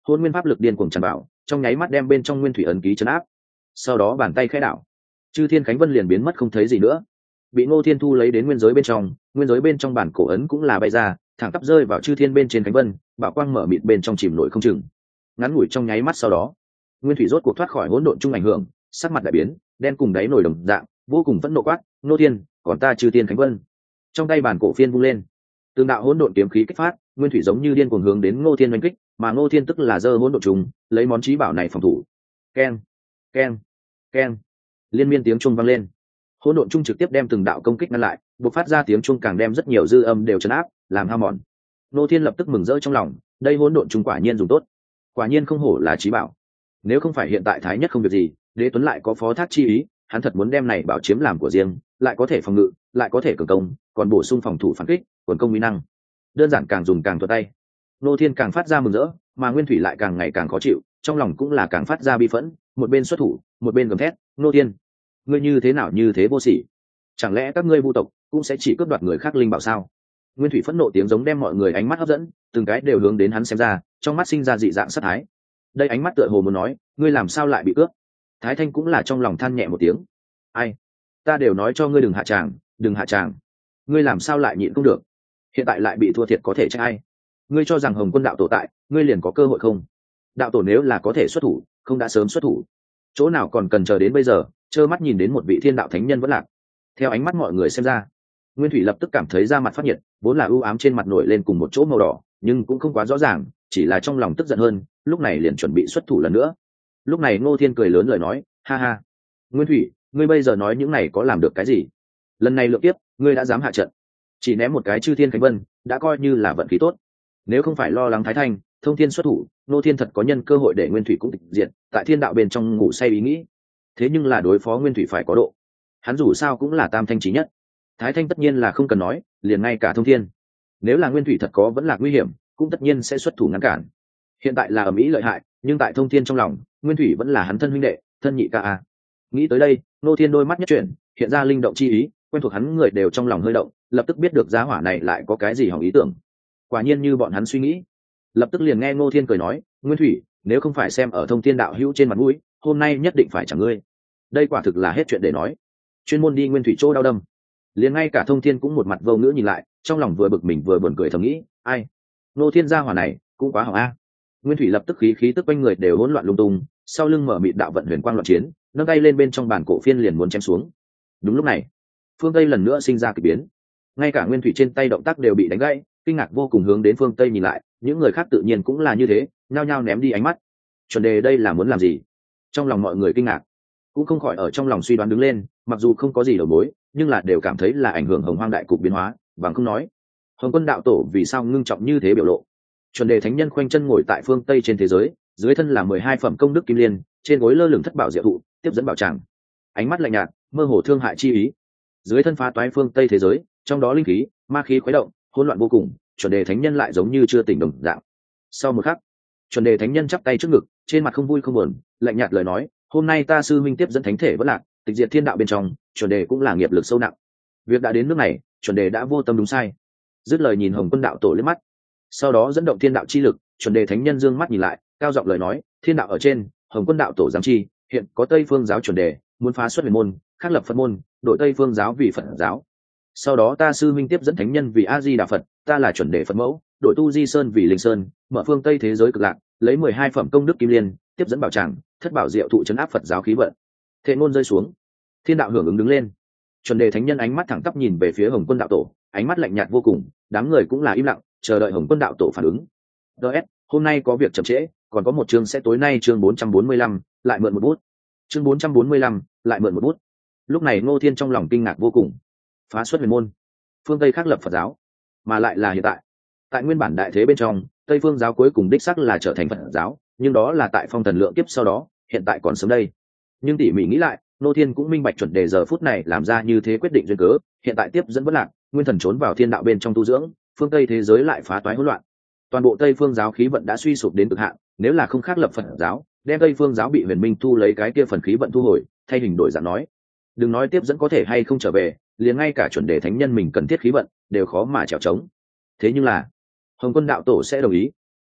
hôn nguyên pháp lực điên cuồng tràn vào, trong nháy mắt đem bên trong nguyên thủy ấn ký chấn áp. Sau đó bàn tay khẽ đảo, chư thiên khánh vân liền biến mất không thấy gì nữa, bị Ngô Thiên thu lấy đến nguyên giới bên trong. Nguyên giới bên trong bản cổ ấn cũng là bay ra, thẳng tắp rơi vào chư thiên bên trên khánh vân, bảo quang mở mịt bên trong chìm nổi không chừng. Ngắn ngủi trong nháy mắt sau đó, nguyên thủy rốt cuộc thoát khỏi hỗn độn chung ảnh hưởng, sắc mặt đại biến, đen cùng đáy nổi đồng dạng, vô cùng phẫn nộ quát: Ngô Thiên, còn ta chư thiên khánh vân! Trong tay bản cổ phiên vung lên, tương đạo hỗn độn kiếm khí kích phát, nguyên thủy giống như điên cuồng hướng đến Ngô Thiên đánh kích, mà Ngô Thiên tức là giơ hỗn độn trùng, lấy món chí bảo này phòng thủ. Keng, keng, keng, liên miên tiếng chuông vang lên, hỗn độn chung trực tiếp đem từng đạo công kích ngăn lại, bộc phát ra tiếng chuông càng đem rất nhiều dư âm đều chấn áp, làm hao mòn. Ngô Thiên lập tức mừng rỡ trong lòng, đây hỗn độn chung quả nhiên dùng tốt, quả nhiên không hổ là chí bảo. Nếu không phải hiện tại thái nhất không việc gì, Đế Tuấn lại có phó thác chi ý, hắn thật muốn đem này bảo chiếm làm của riêng, lại có thể phòng ngự, lại có thể cường công, còn bổ sung phòng thủ phản kích, quần công uy năng, đơn giản càng dùng càng thuận tay. Ngô Thiên càng phát ra mừng rỡ, mà Nguyên Thủy lại càng ngày càng khó chịu, trong lòng cũng là càng phát ra bi phẫn, một bên xuất thủ, một bên gầm thét: Ngô Thiên, ngươi như thế nào như thế vô sỉ? Chẳng lẽ các ngươi vu tộc cũng sẽ chỉ cướp đoạt người khác linh bảo sao? Nguyên Thủy phẫn nộ tiếng giống đem mọi người ánh mắt hấp dẫn, từng cái đều hướng đến hắn xem ra, trong mắt sinh ra dị dạng sát thái. Đây ánh mắt tựa hồ muốn nói, ngươi làm sao lại bị cướp? Thái Thanh cũng là trong lòng than nhẹ một tiếng. Ai? Ta đều nói cho ngươi đừng hạ tràng, đừng hạ tràng. Ngươi làm sao lại nhịn không được? Hiện tại lại bị thua thiệt có thể trách ai? Ngươi cho rằng Hồng Quân đạo tổ tại, ngươi liền có cơ hội không? Đạo tổ nếu là có thể xuất thủ, không đã sớm xuất thủ? Chỗ nào còn cần chờ đến bây giờ, trơ mắt nhìn đến một vị thiên đạo thánh nhân vẫn lạc. Theo ánh mắt mọi người xem ra, Nguyên Thủy lập tức cảm thấy da mặt phát nhiệt, vốn là ưu ám trên mặt nổi lên cùng một chỗ màu đỏ, nhưng cũng không quá rõ ràng, chỉ là trong lòng tức giận hơn, lúc này liền chuẩn bị xuất thủ lần nữa. Lúc này Ngô Thiên cười lớn lời nói: ha ha, Nguyên Thủy, ngươi bây giờ nói những này có làm được cái gì? Lần này lượng tiếp, ngươi đã dám hạ trận, chỉ ném một cái chư thiên khánh vân, đã coi như là vận khí tốt. Nếu không phải lo lắng Thái Thanh, Thông Thiên xuất thủ, Ngô Thiên thật có nhân cơ hội để Nguyên Thủy cũng tịch diệt, tại thiên đạo bên trong ngủ say ý nghĩ. Thế nhưng là đối phó Nguyên Thủy phải có độ, hắn dù sao cũng là tam thanh chí nhất. Thái Thanh tất nhiên là không cần nói, liền ngay cả Thông Thiên, nếu là Nguyên Thủy thật có vẫn là nguy hiểm, cũng tất nhiên sẽ xuất thủ ngăn cản. Hiện tại là ầm ĩ lợi hại, nhưng tại Thông Thiên trong lòng, Nguyên Thủy vẫn là hắn thân huynh đệ, thân nhị ca a. Nghĩ tới đây, Ngô Thiên đôi mắt nhất chuyển, hiện ra linh động chi ý, quen thuộc hắn người đều trong lòng hơi động, lập tức biết được giá hỏa này lại có cái gì hỏng ý tưởng. Quả nhiên như bọn hắn suy nghĩ, lập tức liền nghe Ngô Thiên cười nói: Nguyên Thủy, nếu không phải xem ở Thông Thiên đạo hữu trên mặt mũi, hôm nay nhất định phải chẳng ngươi. Đây quả thực là hết chuyện để nói, chuyên môn đi Nguyên Thủy chỗ đau đâm. Liền ngay cả Thông Thiên cũng một mặt vô ngữ nhìn lại, trong lòng vừa bực mình vừa buồn cười thầm nghĩ: ai, Ngô Thiên gia hỏa này cũng quá hỏng a. Nguyên Thủy lập tức khí khí tức quanh người đều hỗn loạn lung tung, sau lưng mở mịt đạo vận huyền quang loạn chiến, nâng tay lên bên trong bản cổ phiên liền muốn chém xuống. Đúng lúc này, phương Tây lần nữa sinh ra kỳ biến, ngay cả Nguyên Thủy trên tay động tác đều bị đánh gãy, kinh ngạc vô cùng hướng đến phương Tây nhìn lại, những người khác tự nhiên cũng là như thế, nhao nhao ném đi ánh mắt. Chuẩn đề đây là muốn làm gì? Trong lòng mọi người kinh ngạc, cũng không khỏi ở trong lòng suy đoán đứng lên, mặc dù không có gì đầu mối, nhưng là đều cảm thấy là ảnh hưởng Hồng Hoang đại cục biến hóa, bằng không nói, Hồng Quân đạo tổ vì sao ngưng trọng như thế biểu lộ. Chuẩn đề thánh nhân khoanh chân ngồi tại phương Tây trên thế giới, dưới thân là mười hai phẩm công đức kim liên, trên gối lơ lửng thất bảo diệu thụ, tiếp dẫn bảo tràng, ánh mắt lạnh nhạt, mơ hồ thương hại chi ý. Dưới thân phá toái phương Tây thế giới, trong đó linh khí, ma khí khuấy động, hỗn loạn vô cùng, chuẩn đề thánh nhân lại giống như chưa tỉnh đồng dạng. Sau một khắc, chuẩn đề thánh nhân chắp tay trước ngực, trên mặt không vui không buồn, lạnh nhạt lời nói: hôm nay ta sư minh tiếp dẫn thánh thể vẫn lạc, tịch diệt thiên đạo bên trong, chuẩn đề cũng là nghiệp lực sâu nặng. Việc đã đến nước này, chuẩn đề đã vô tâm đúng sai. Dứt lời nhìn Hồng Quân đạo tổ liếc mắt, sau đó dẫn động thiên đạo chi lực, chuẩn đề thánh nhân dương mắt nhìn lại, cao giọng lời nói: thiên đạo ở trên, Hồng Quân đạo tổ giám chi, hiện có Tây Phương giáo chuẩn đề muốn phá xuất huyền môn, khắc lập Phật môn, đội Tây Phương giáo vì Phật giáo. Sau đó ta sư minh tiếp dẫn thánh nhân vì A Di Đà Phật, ta là chuẩn đề Phật mẫu, đội tu Di Sơn vì Linh Sơn, mở phương Tây thế giới cực lạc, lấy mười hai phẩm công đức kim liên, tiếp dẫn bảo tràng, thất bảo diệu thụ trấn áp Phật giáo khí vận. Thệ ngôn rơi xuống, thiên đạo hưởng ứng đứng lên. Chuẩn đề thánh nhân ánh mắt thẳng tắp nhìn về phía Hồng Quân đạo tổ, ánh mắt lạnh nhạt vô cùng, đám người cũng là im lặng, chờ đợi Hồng Quân đạo tổ phản ứng. ds hôm nay có việc chậm trễ, còn có một chương sẽ tối nay chương bốn trăm bốn mươi lăm, lại mượn một bút. Chương bốn trăm bốn mươi lăm, lại mượn một bút. Lúc này Ngô Thiên trong lòng kinh ngạc vô cùng. Phá xuất huyền môn, phương Tây khắc lập Phật giáo, mà lại là hiện tại. Tại nguyên bản đại thế bên trong, Tây Phương giáo cuối cùng đích xác là trở thành Phật giáo, nhưng đó là tại phong thần lượng kiếp sau đó, hiện tại còn sớm đây. Nhưng tỉ mỉ nghĩ lại, Ngô Thiên cũng minh bạch chuẩn đề giờ phút này làm ra như thế quyết định duyên cớ, hiện tại tiếp dẫn bất lạc, nguyên thần trốn vào thiên đạo bên trong tu dưỡng, phương Tây thế giới lại phá toái hỗn loạn. Toàn bộ Tây Phương giáo khí vận đã suy sụp đến cực hạn, nếu là không khắc lập Phật giáo, đem Tây Phương giáo bị Huyền Minh thu lấy cái kia phần khí vận thu hồi, thay hình đổi dạng nói, đừng nói tiếp dẫn có thể hay không trở về, liền ngay cả chuẩn đề thánh nhân mình cần thiết khí vận đều khó mà trèo trống. Thế nhưng là Hồng Quân đạo tổ sẽ đồng ý.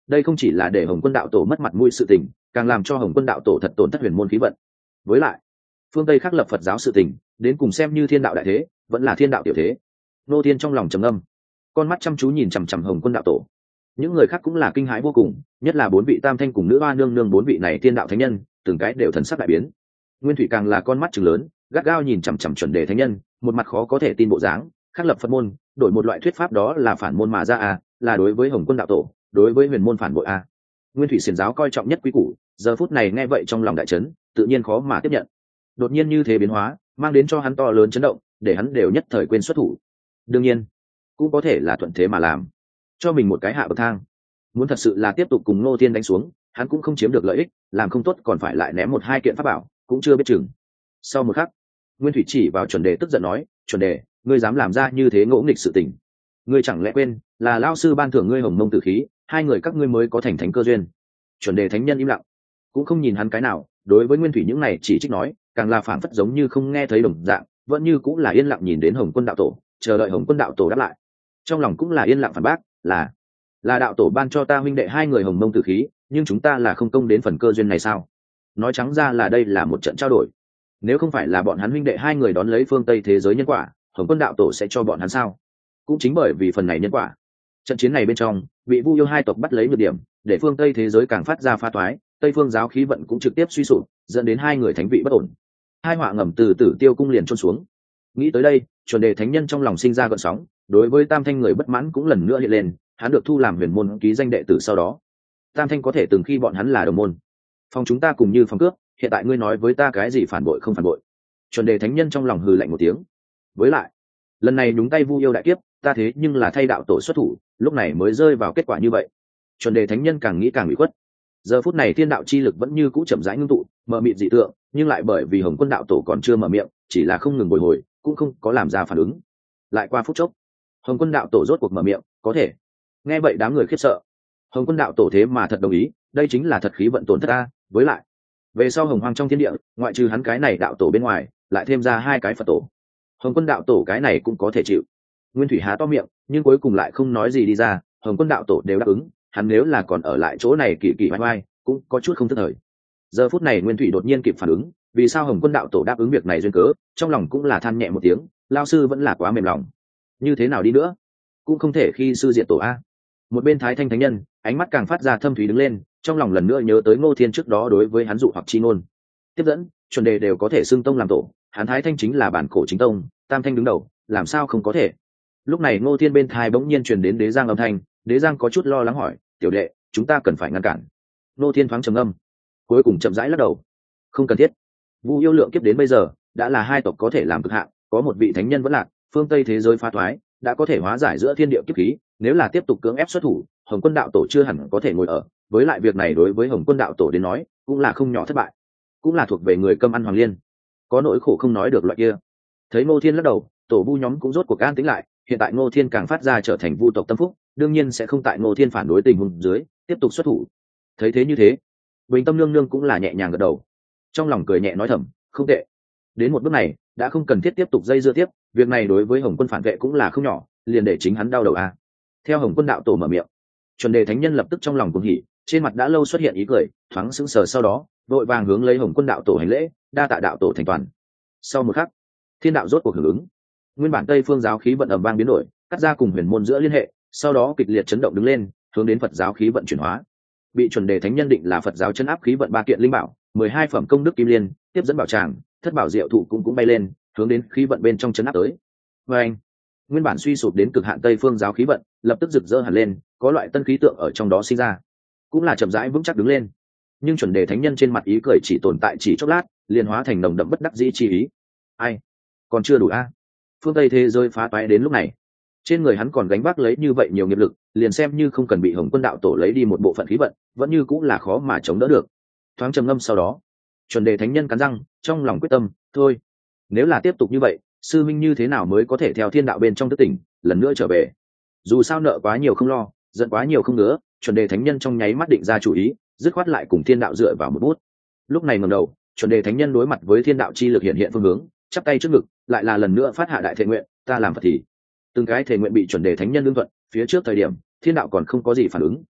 đây không chỉ là để Hồng Quân đạo tổ mất mặt mũi sự tình, càng làm cho Hồng Quân đạo tổ thật tổn thất huyền môn khí vận. Với lại phương Tây khắc lập Phật giáo sự tình, đến cùng xem như thiên đạo đại thế vẫn là thiên đạo tiểu thế. Nô Thiên trong lòng trầm ngâm, con mắt chăm chú nhìn chằm chằm Hồng Quân đạo tổ. Những người khác cũng là kinh hãi vô cùng, nhất là bốn vị tam thanh cùng nữ hoa nương nương, bốn vị này thiên đạo thánh nhân, từng cái đều thần sắc đại biến. Nguyên Thủy càng là con mắt trừng lớn, gắt gao nhìn chằm chằm chuẩn đề thánh nhân, một mặt khó có thể tin bộ dáng. Khắc lập Phật môn, đổi một loại thuyết pháp đó là phản môn mà ra à, là đối với Hồng Quân đạo tổ, đối với huyền môn phản bội à. Nguyên Thủy xiển giáo coi trọng nhất quý củ, giờ phút này nghe vậy trong lòng đại chấn, tự nhiên khó mà tiếp nhận. Đột nhiên như thế biến hóa, mang đến cho hắn to lớn chấn động, để hắn đều nhất thời quên xuất thủ. Đương nhiên, cũng có thể là thuận thế mà làm, cho mình một cái hạ bậc thang. Muốn thật sự là tiếp tục cùng Ngô Thiên đánh xuống, hắn cũng không chiếm được lợi ích, làm không tốt còn phải lại ném một hai kiện pháp bảo, cũng chưa biết chừng. Sau một khắc, Nguyên Thủy chỉ vào chuẩn đề tức giận nói, chuẩn đề, ngươi dám làm ra như thế ngỗ nghịch sự tình, ngươi chẳng lẽ quên là lao sư ban thưởng ngươi hồng mông tử khí, hai người các ngươi mới có thành thánh cơ duyên. Chuẩn đề thánh nhân im lặng, cũng không nhìn hắn cái nào, đối với Nguyên Thủy những này chỉ trích nói, càng là phảng phất giống như không nghe thấy đồng dạng, vẫn như cũng là yên lặng nhìn đến Hồng Quân đạo tổ, chờ đợi Hồng Quân đạo tổ đáp lại. Trong lòng cũng là yên lặng phản bác, là là đạo tổ ban cho ta huynh đệ hai người hồng mông tử khí, nhưng chúng ta là không công đến phần cơ duyên này sao? Nói trắng ra là đây là một trận trao đổi. Nếu không phải là bọn hắn huynh đệ hai người đón lấy phương Tây thế giới nhân quả, Hồng Quân đạo tổ sẽ cho bọn hắn sao? Cũng chính bởi vì phần này nhân quả, trận chiến này bên trong bị Vu yêu hai tộc bắt lấy nhược điểm, để phương Tây thế giới càng phát ra pha toái, Tây phương giáo khí vận cũng trực tiếp suy sụp, dẫn đến hai người thánh vị bất ổn. Hai họa ngầm từ Tử Tiêu cung liền trôn xuống. Nghĩ tới đây, chuẩn đề thánh nhân trong lòng sinh ra gợn sóng, đối với tam thanh người bất mãn cũng lần nữa hiện lên. Hắn được thu làm huyền môn ký danh đệ tử sau đó, tam thanh có thể từng khi bọn hắn là đồng môn, phòng chúng ta cùng như phòng cướp, hiện tại ngươi nói với ta cái gì phản bội không phản bội? Chuẩn đề thánh nhân trong lòng hừ lạnh một tiếng. Với lại lần này đúng tay Vu yêu đại kiếp, ta thế nhưng là thay đạo tổ xuất thủ, lúc này mới rơi vào kết quả như vậy. Chuẩn đề thánh nhân càng nghĩ càng bị khuất. Giờ phút này thiên đạo chi lực vẫn như cũ chậm rãi ngưng tụ, mờ mịt dị tượng, nhưng lại bởi vì Hồng Quân đạo tổ còn chưa mở miệng, chỉ là không ngừng bồi hồi, cũng không có làm ra phản ứng. Lại qua phút chốc, Hồng Quân đạo tổ rốt cuộc mở miệng, có thể. Nghe vậy đám người khiếp sợ. Hồng Quân đạo tổ thế mà thật đồng ý, đây chính là thật khí vận tổn thất ta. Với lại về sau hồng hoang trong thiên địa, ngoại trừ hắn cái này đạo tổ bên ngoài, lại thêm ra hai cái Phật tổ. Hồng Quân đạo tổ cái này cũng có thể chịu. Nguyên Thủy há to miệng, nhưng cuối cùng lại không nói gì đi ra. Hồng Quân đạo tổ đều đáp ứng, hắn nếu là còn ở lại chỗ này kỳ kỳ vai vai, cũng có chút không thức thời. Giờ phút này Nguyên Thủy đột nhiên kịp phản ứng, vì sao Hồng Quân đạo tổ đáp ứng việc này duyên cớ, trong lòng cũng là than nhẹ một tiếng, lao sư vẫn là quá mềm lòng. Như thế nào đi nữa, cũng không thể khi sư diệt tổ a. Một bên Thái Thanh thánh nhân, ánh mắt càng phát ra thâm thúy đứng lên, trong lòng lần nữa nhớ tới Ngô Thiên trước đó đối với hắn dụ hoặc chi ngôn. Tiếp dẫn, chuẩn đề đều có thể xưng tông làm tổ, hắn Thái Thanh chính là bản cổ chính tông, tam thanh đứng đầu, làm sao không có thể? Lúc này Ngô Thiên bên thai bỗng nhiên truyền đến Đế Giang âm thanh, Đế Giang có chút lo lắng hỏi, tiểu đệ, chúng ta cần phải ngăn cản. Ngô Thiên thoáng trầm âm, cuối cùng chậm rãi lắc đầu, không cần thiết. Vu yêu lượng kiếp đến bây giờ, đã là hai tộc có thể làm cực hạn, có một vị thánh nhân vẫn lạc, phương Tây thế giới phá thoái, đã có thể hóa giải giữa thiên địa kiếp khí, nếu là tiếp tục cưỡng ép xuất thủ, Hồng Quân đạo tổ chưa hẳn có thể ngồi ở, với lại việc này đối với Hồng Quân đạo tổ đến nói, cũng là không nhỏ thất bại, cũng là thuộc về người câm ăn hoàng liên, có nỗi khổ không nói được loại kia. Thấy Ngô Thiên lắc đầu, tổ Vu nhóm cũng rốt cuộc an tĩnh lại, hiện tại Ngô Thiên càng phát ra trở thành Vu tộc tâm phúc, đương nhiên sẽ không tại Ngô Thiên phản đối tình huống dưới tiếp tục xuất thủ. Thấy thế như thế, Bình Tâm nương nương cũng là nhẹ nhàng gật đầu, trong lòng cười nhẹ nói thầm, không tệ. Đến một bước này, đã không cần thiết tiếp tục dây dưa tiếp, việc này đối với Hồng Quân phản vệ cũng là không nhỏ, liền để chính hắn đau đầu a. Theo Hồng Quân đạo tổ mở miệng, chuẩn đề thánh nhân lập tức trong lòng cuồng hỉ, trên mặt đã lâu xuất hiện ý cười, thoáng sững sờ sau đó, vội vàng hướng lấy Hồng Quân đạo tổ hành lễ, đa tạ đạo tổ thành toàn. Sau một khắc, thiên đạo rốt cuộc hưởng ứng, nguyên bản Tây phương giáo khí vận ầm vang biến đổi, cắt ra cùng huyền môn giữa liên hệ, sau đó kịch liệt chấn động đứng lên, hướng đến Phật giáo khí vận chuyển hóa. Bị chuẩn đề thánh nhân định là Phật giáo chấn áp khí vận ba kiện linh bảo, mười hai phẩm công đức kim liên, tiếp dẫn bảo tràng, thất bảo diệu thụ cũng cũng bay lên, hướng đến khí vận bên trong chấn áp tới. Và anh, nguyên bản suy sụp đến cực hạn Tây phương giáo khí vận, lập tức rực rỡ hẳn lên, có loại tân khí tượng ở trong đó sinh ra, cũng là chậm rãi vững chắc đứng lên. Nhưng chuẩn đề thánh nhân trên mặt ý cười chỉ tồn tại chỉ chốc lát, liền hóa thành nồng đậm bất đắc dĩ chi ý. Ai, còn chưa đủ a? Phương Tây thế giới phá toái đến lúc này, trên người hắn còn gánh vác lấy như vậy nhiều nghiệp lực, liền xem như không cần bị Hồng Quân đạo tổ lấy đi một bộ phận khí vận, vẫn như cũng là khó mà chống đỡ được. Thoáng trầm ngâm sau đó, chuẩn đề thánh nhân cắn răng, trong lòng quyết tâm, thôi, nếu là tiếp tục như vậy, sư minh như thế nào mới có thể theo thiên đạo bên trong thức tỉnh, lần nữa trở về? Dù sao nợ quá nhiều không lo, giận quá nhiều không ngứa, chuẩn đề thánh nhân trong nháy mắt định ra chủ ý, dứt khoát lại cùng thiên đạo dựa vào một bút. Lúc này ngẩng đầu, chuẩn đề thánh nhân đối mặt với thiên đạo chi lực hiện hiện phương hướng, chắp tay trước ngực, lại là lần nữa phát hạ đại thệ nguyện, ta làm Phật thì. Từng cái thể nguyện bị chuẩn đề thánh nhân lương thuận, phía trước thời điểm thiên đạo còn không có gì phản ứng,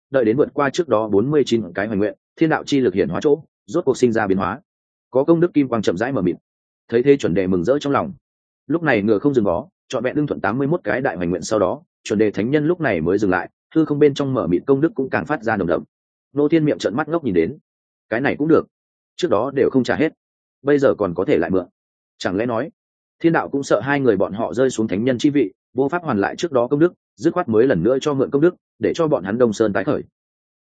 đợi đến vượt qua trước đó bốn mươi chín cái hoành nguyện, thiên đạo chi lực hiển hóa chỗ rốt cuộc sinh ra biến hóa, có công đức kim quang chậm rãi mở mịt. Thấy thế chuẩn đề mừng rỡ trong lòng. Lúc này ngựa không dừng bó, trọn vẹn đương thuận tám mươi mốt cái đại hoành nguyện, sau đó chuẩn đề thánh nhân lúc này mới dừng lại, thư không bên trong mở mịt công đức cũng càng phát ra nồng đậm. Nô Thiên miệng trợn mắt ngốc nhìn đến, cái này cũng được, trước đó đều không trả hết, bây giờ còn có thể lại mượn, chẳng lẽ nói thiên đạo cũng sợ hai người bọn họ rơi xuống thánh nhân chi vị, vô pháp hoàn lại trước đó công đức, dứt khoát mới lần nữa cho mượn công đức để cho bọn hắn đông sơn tái khởi.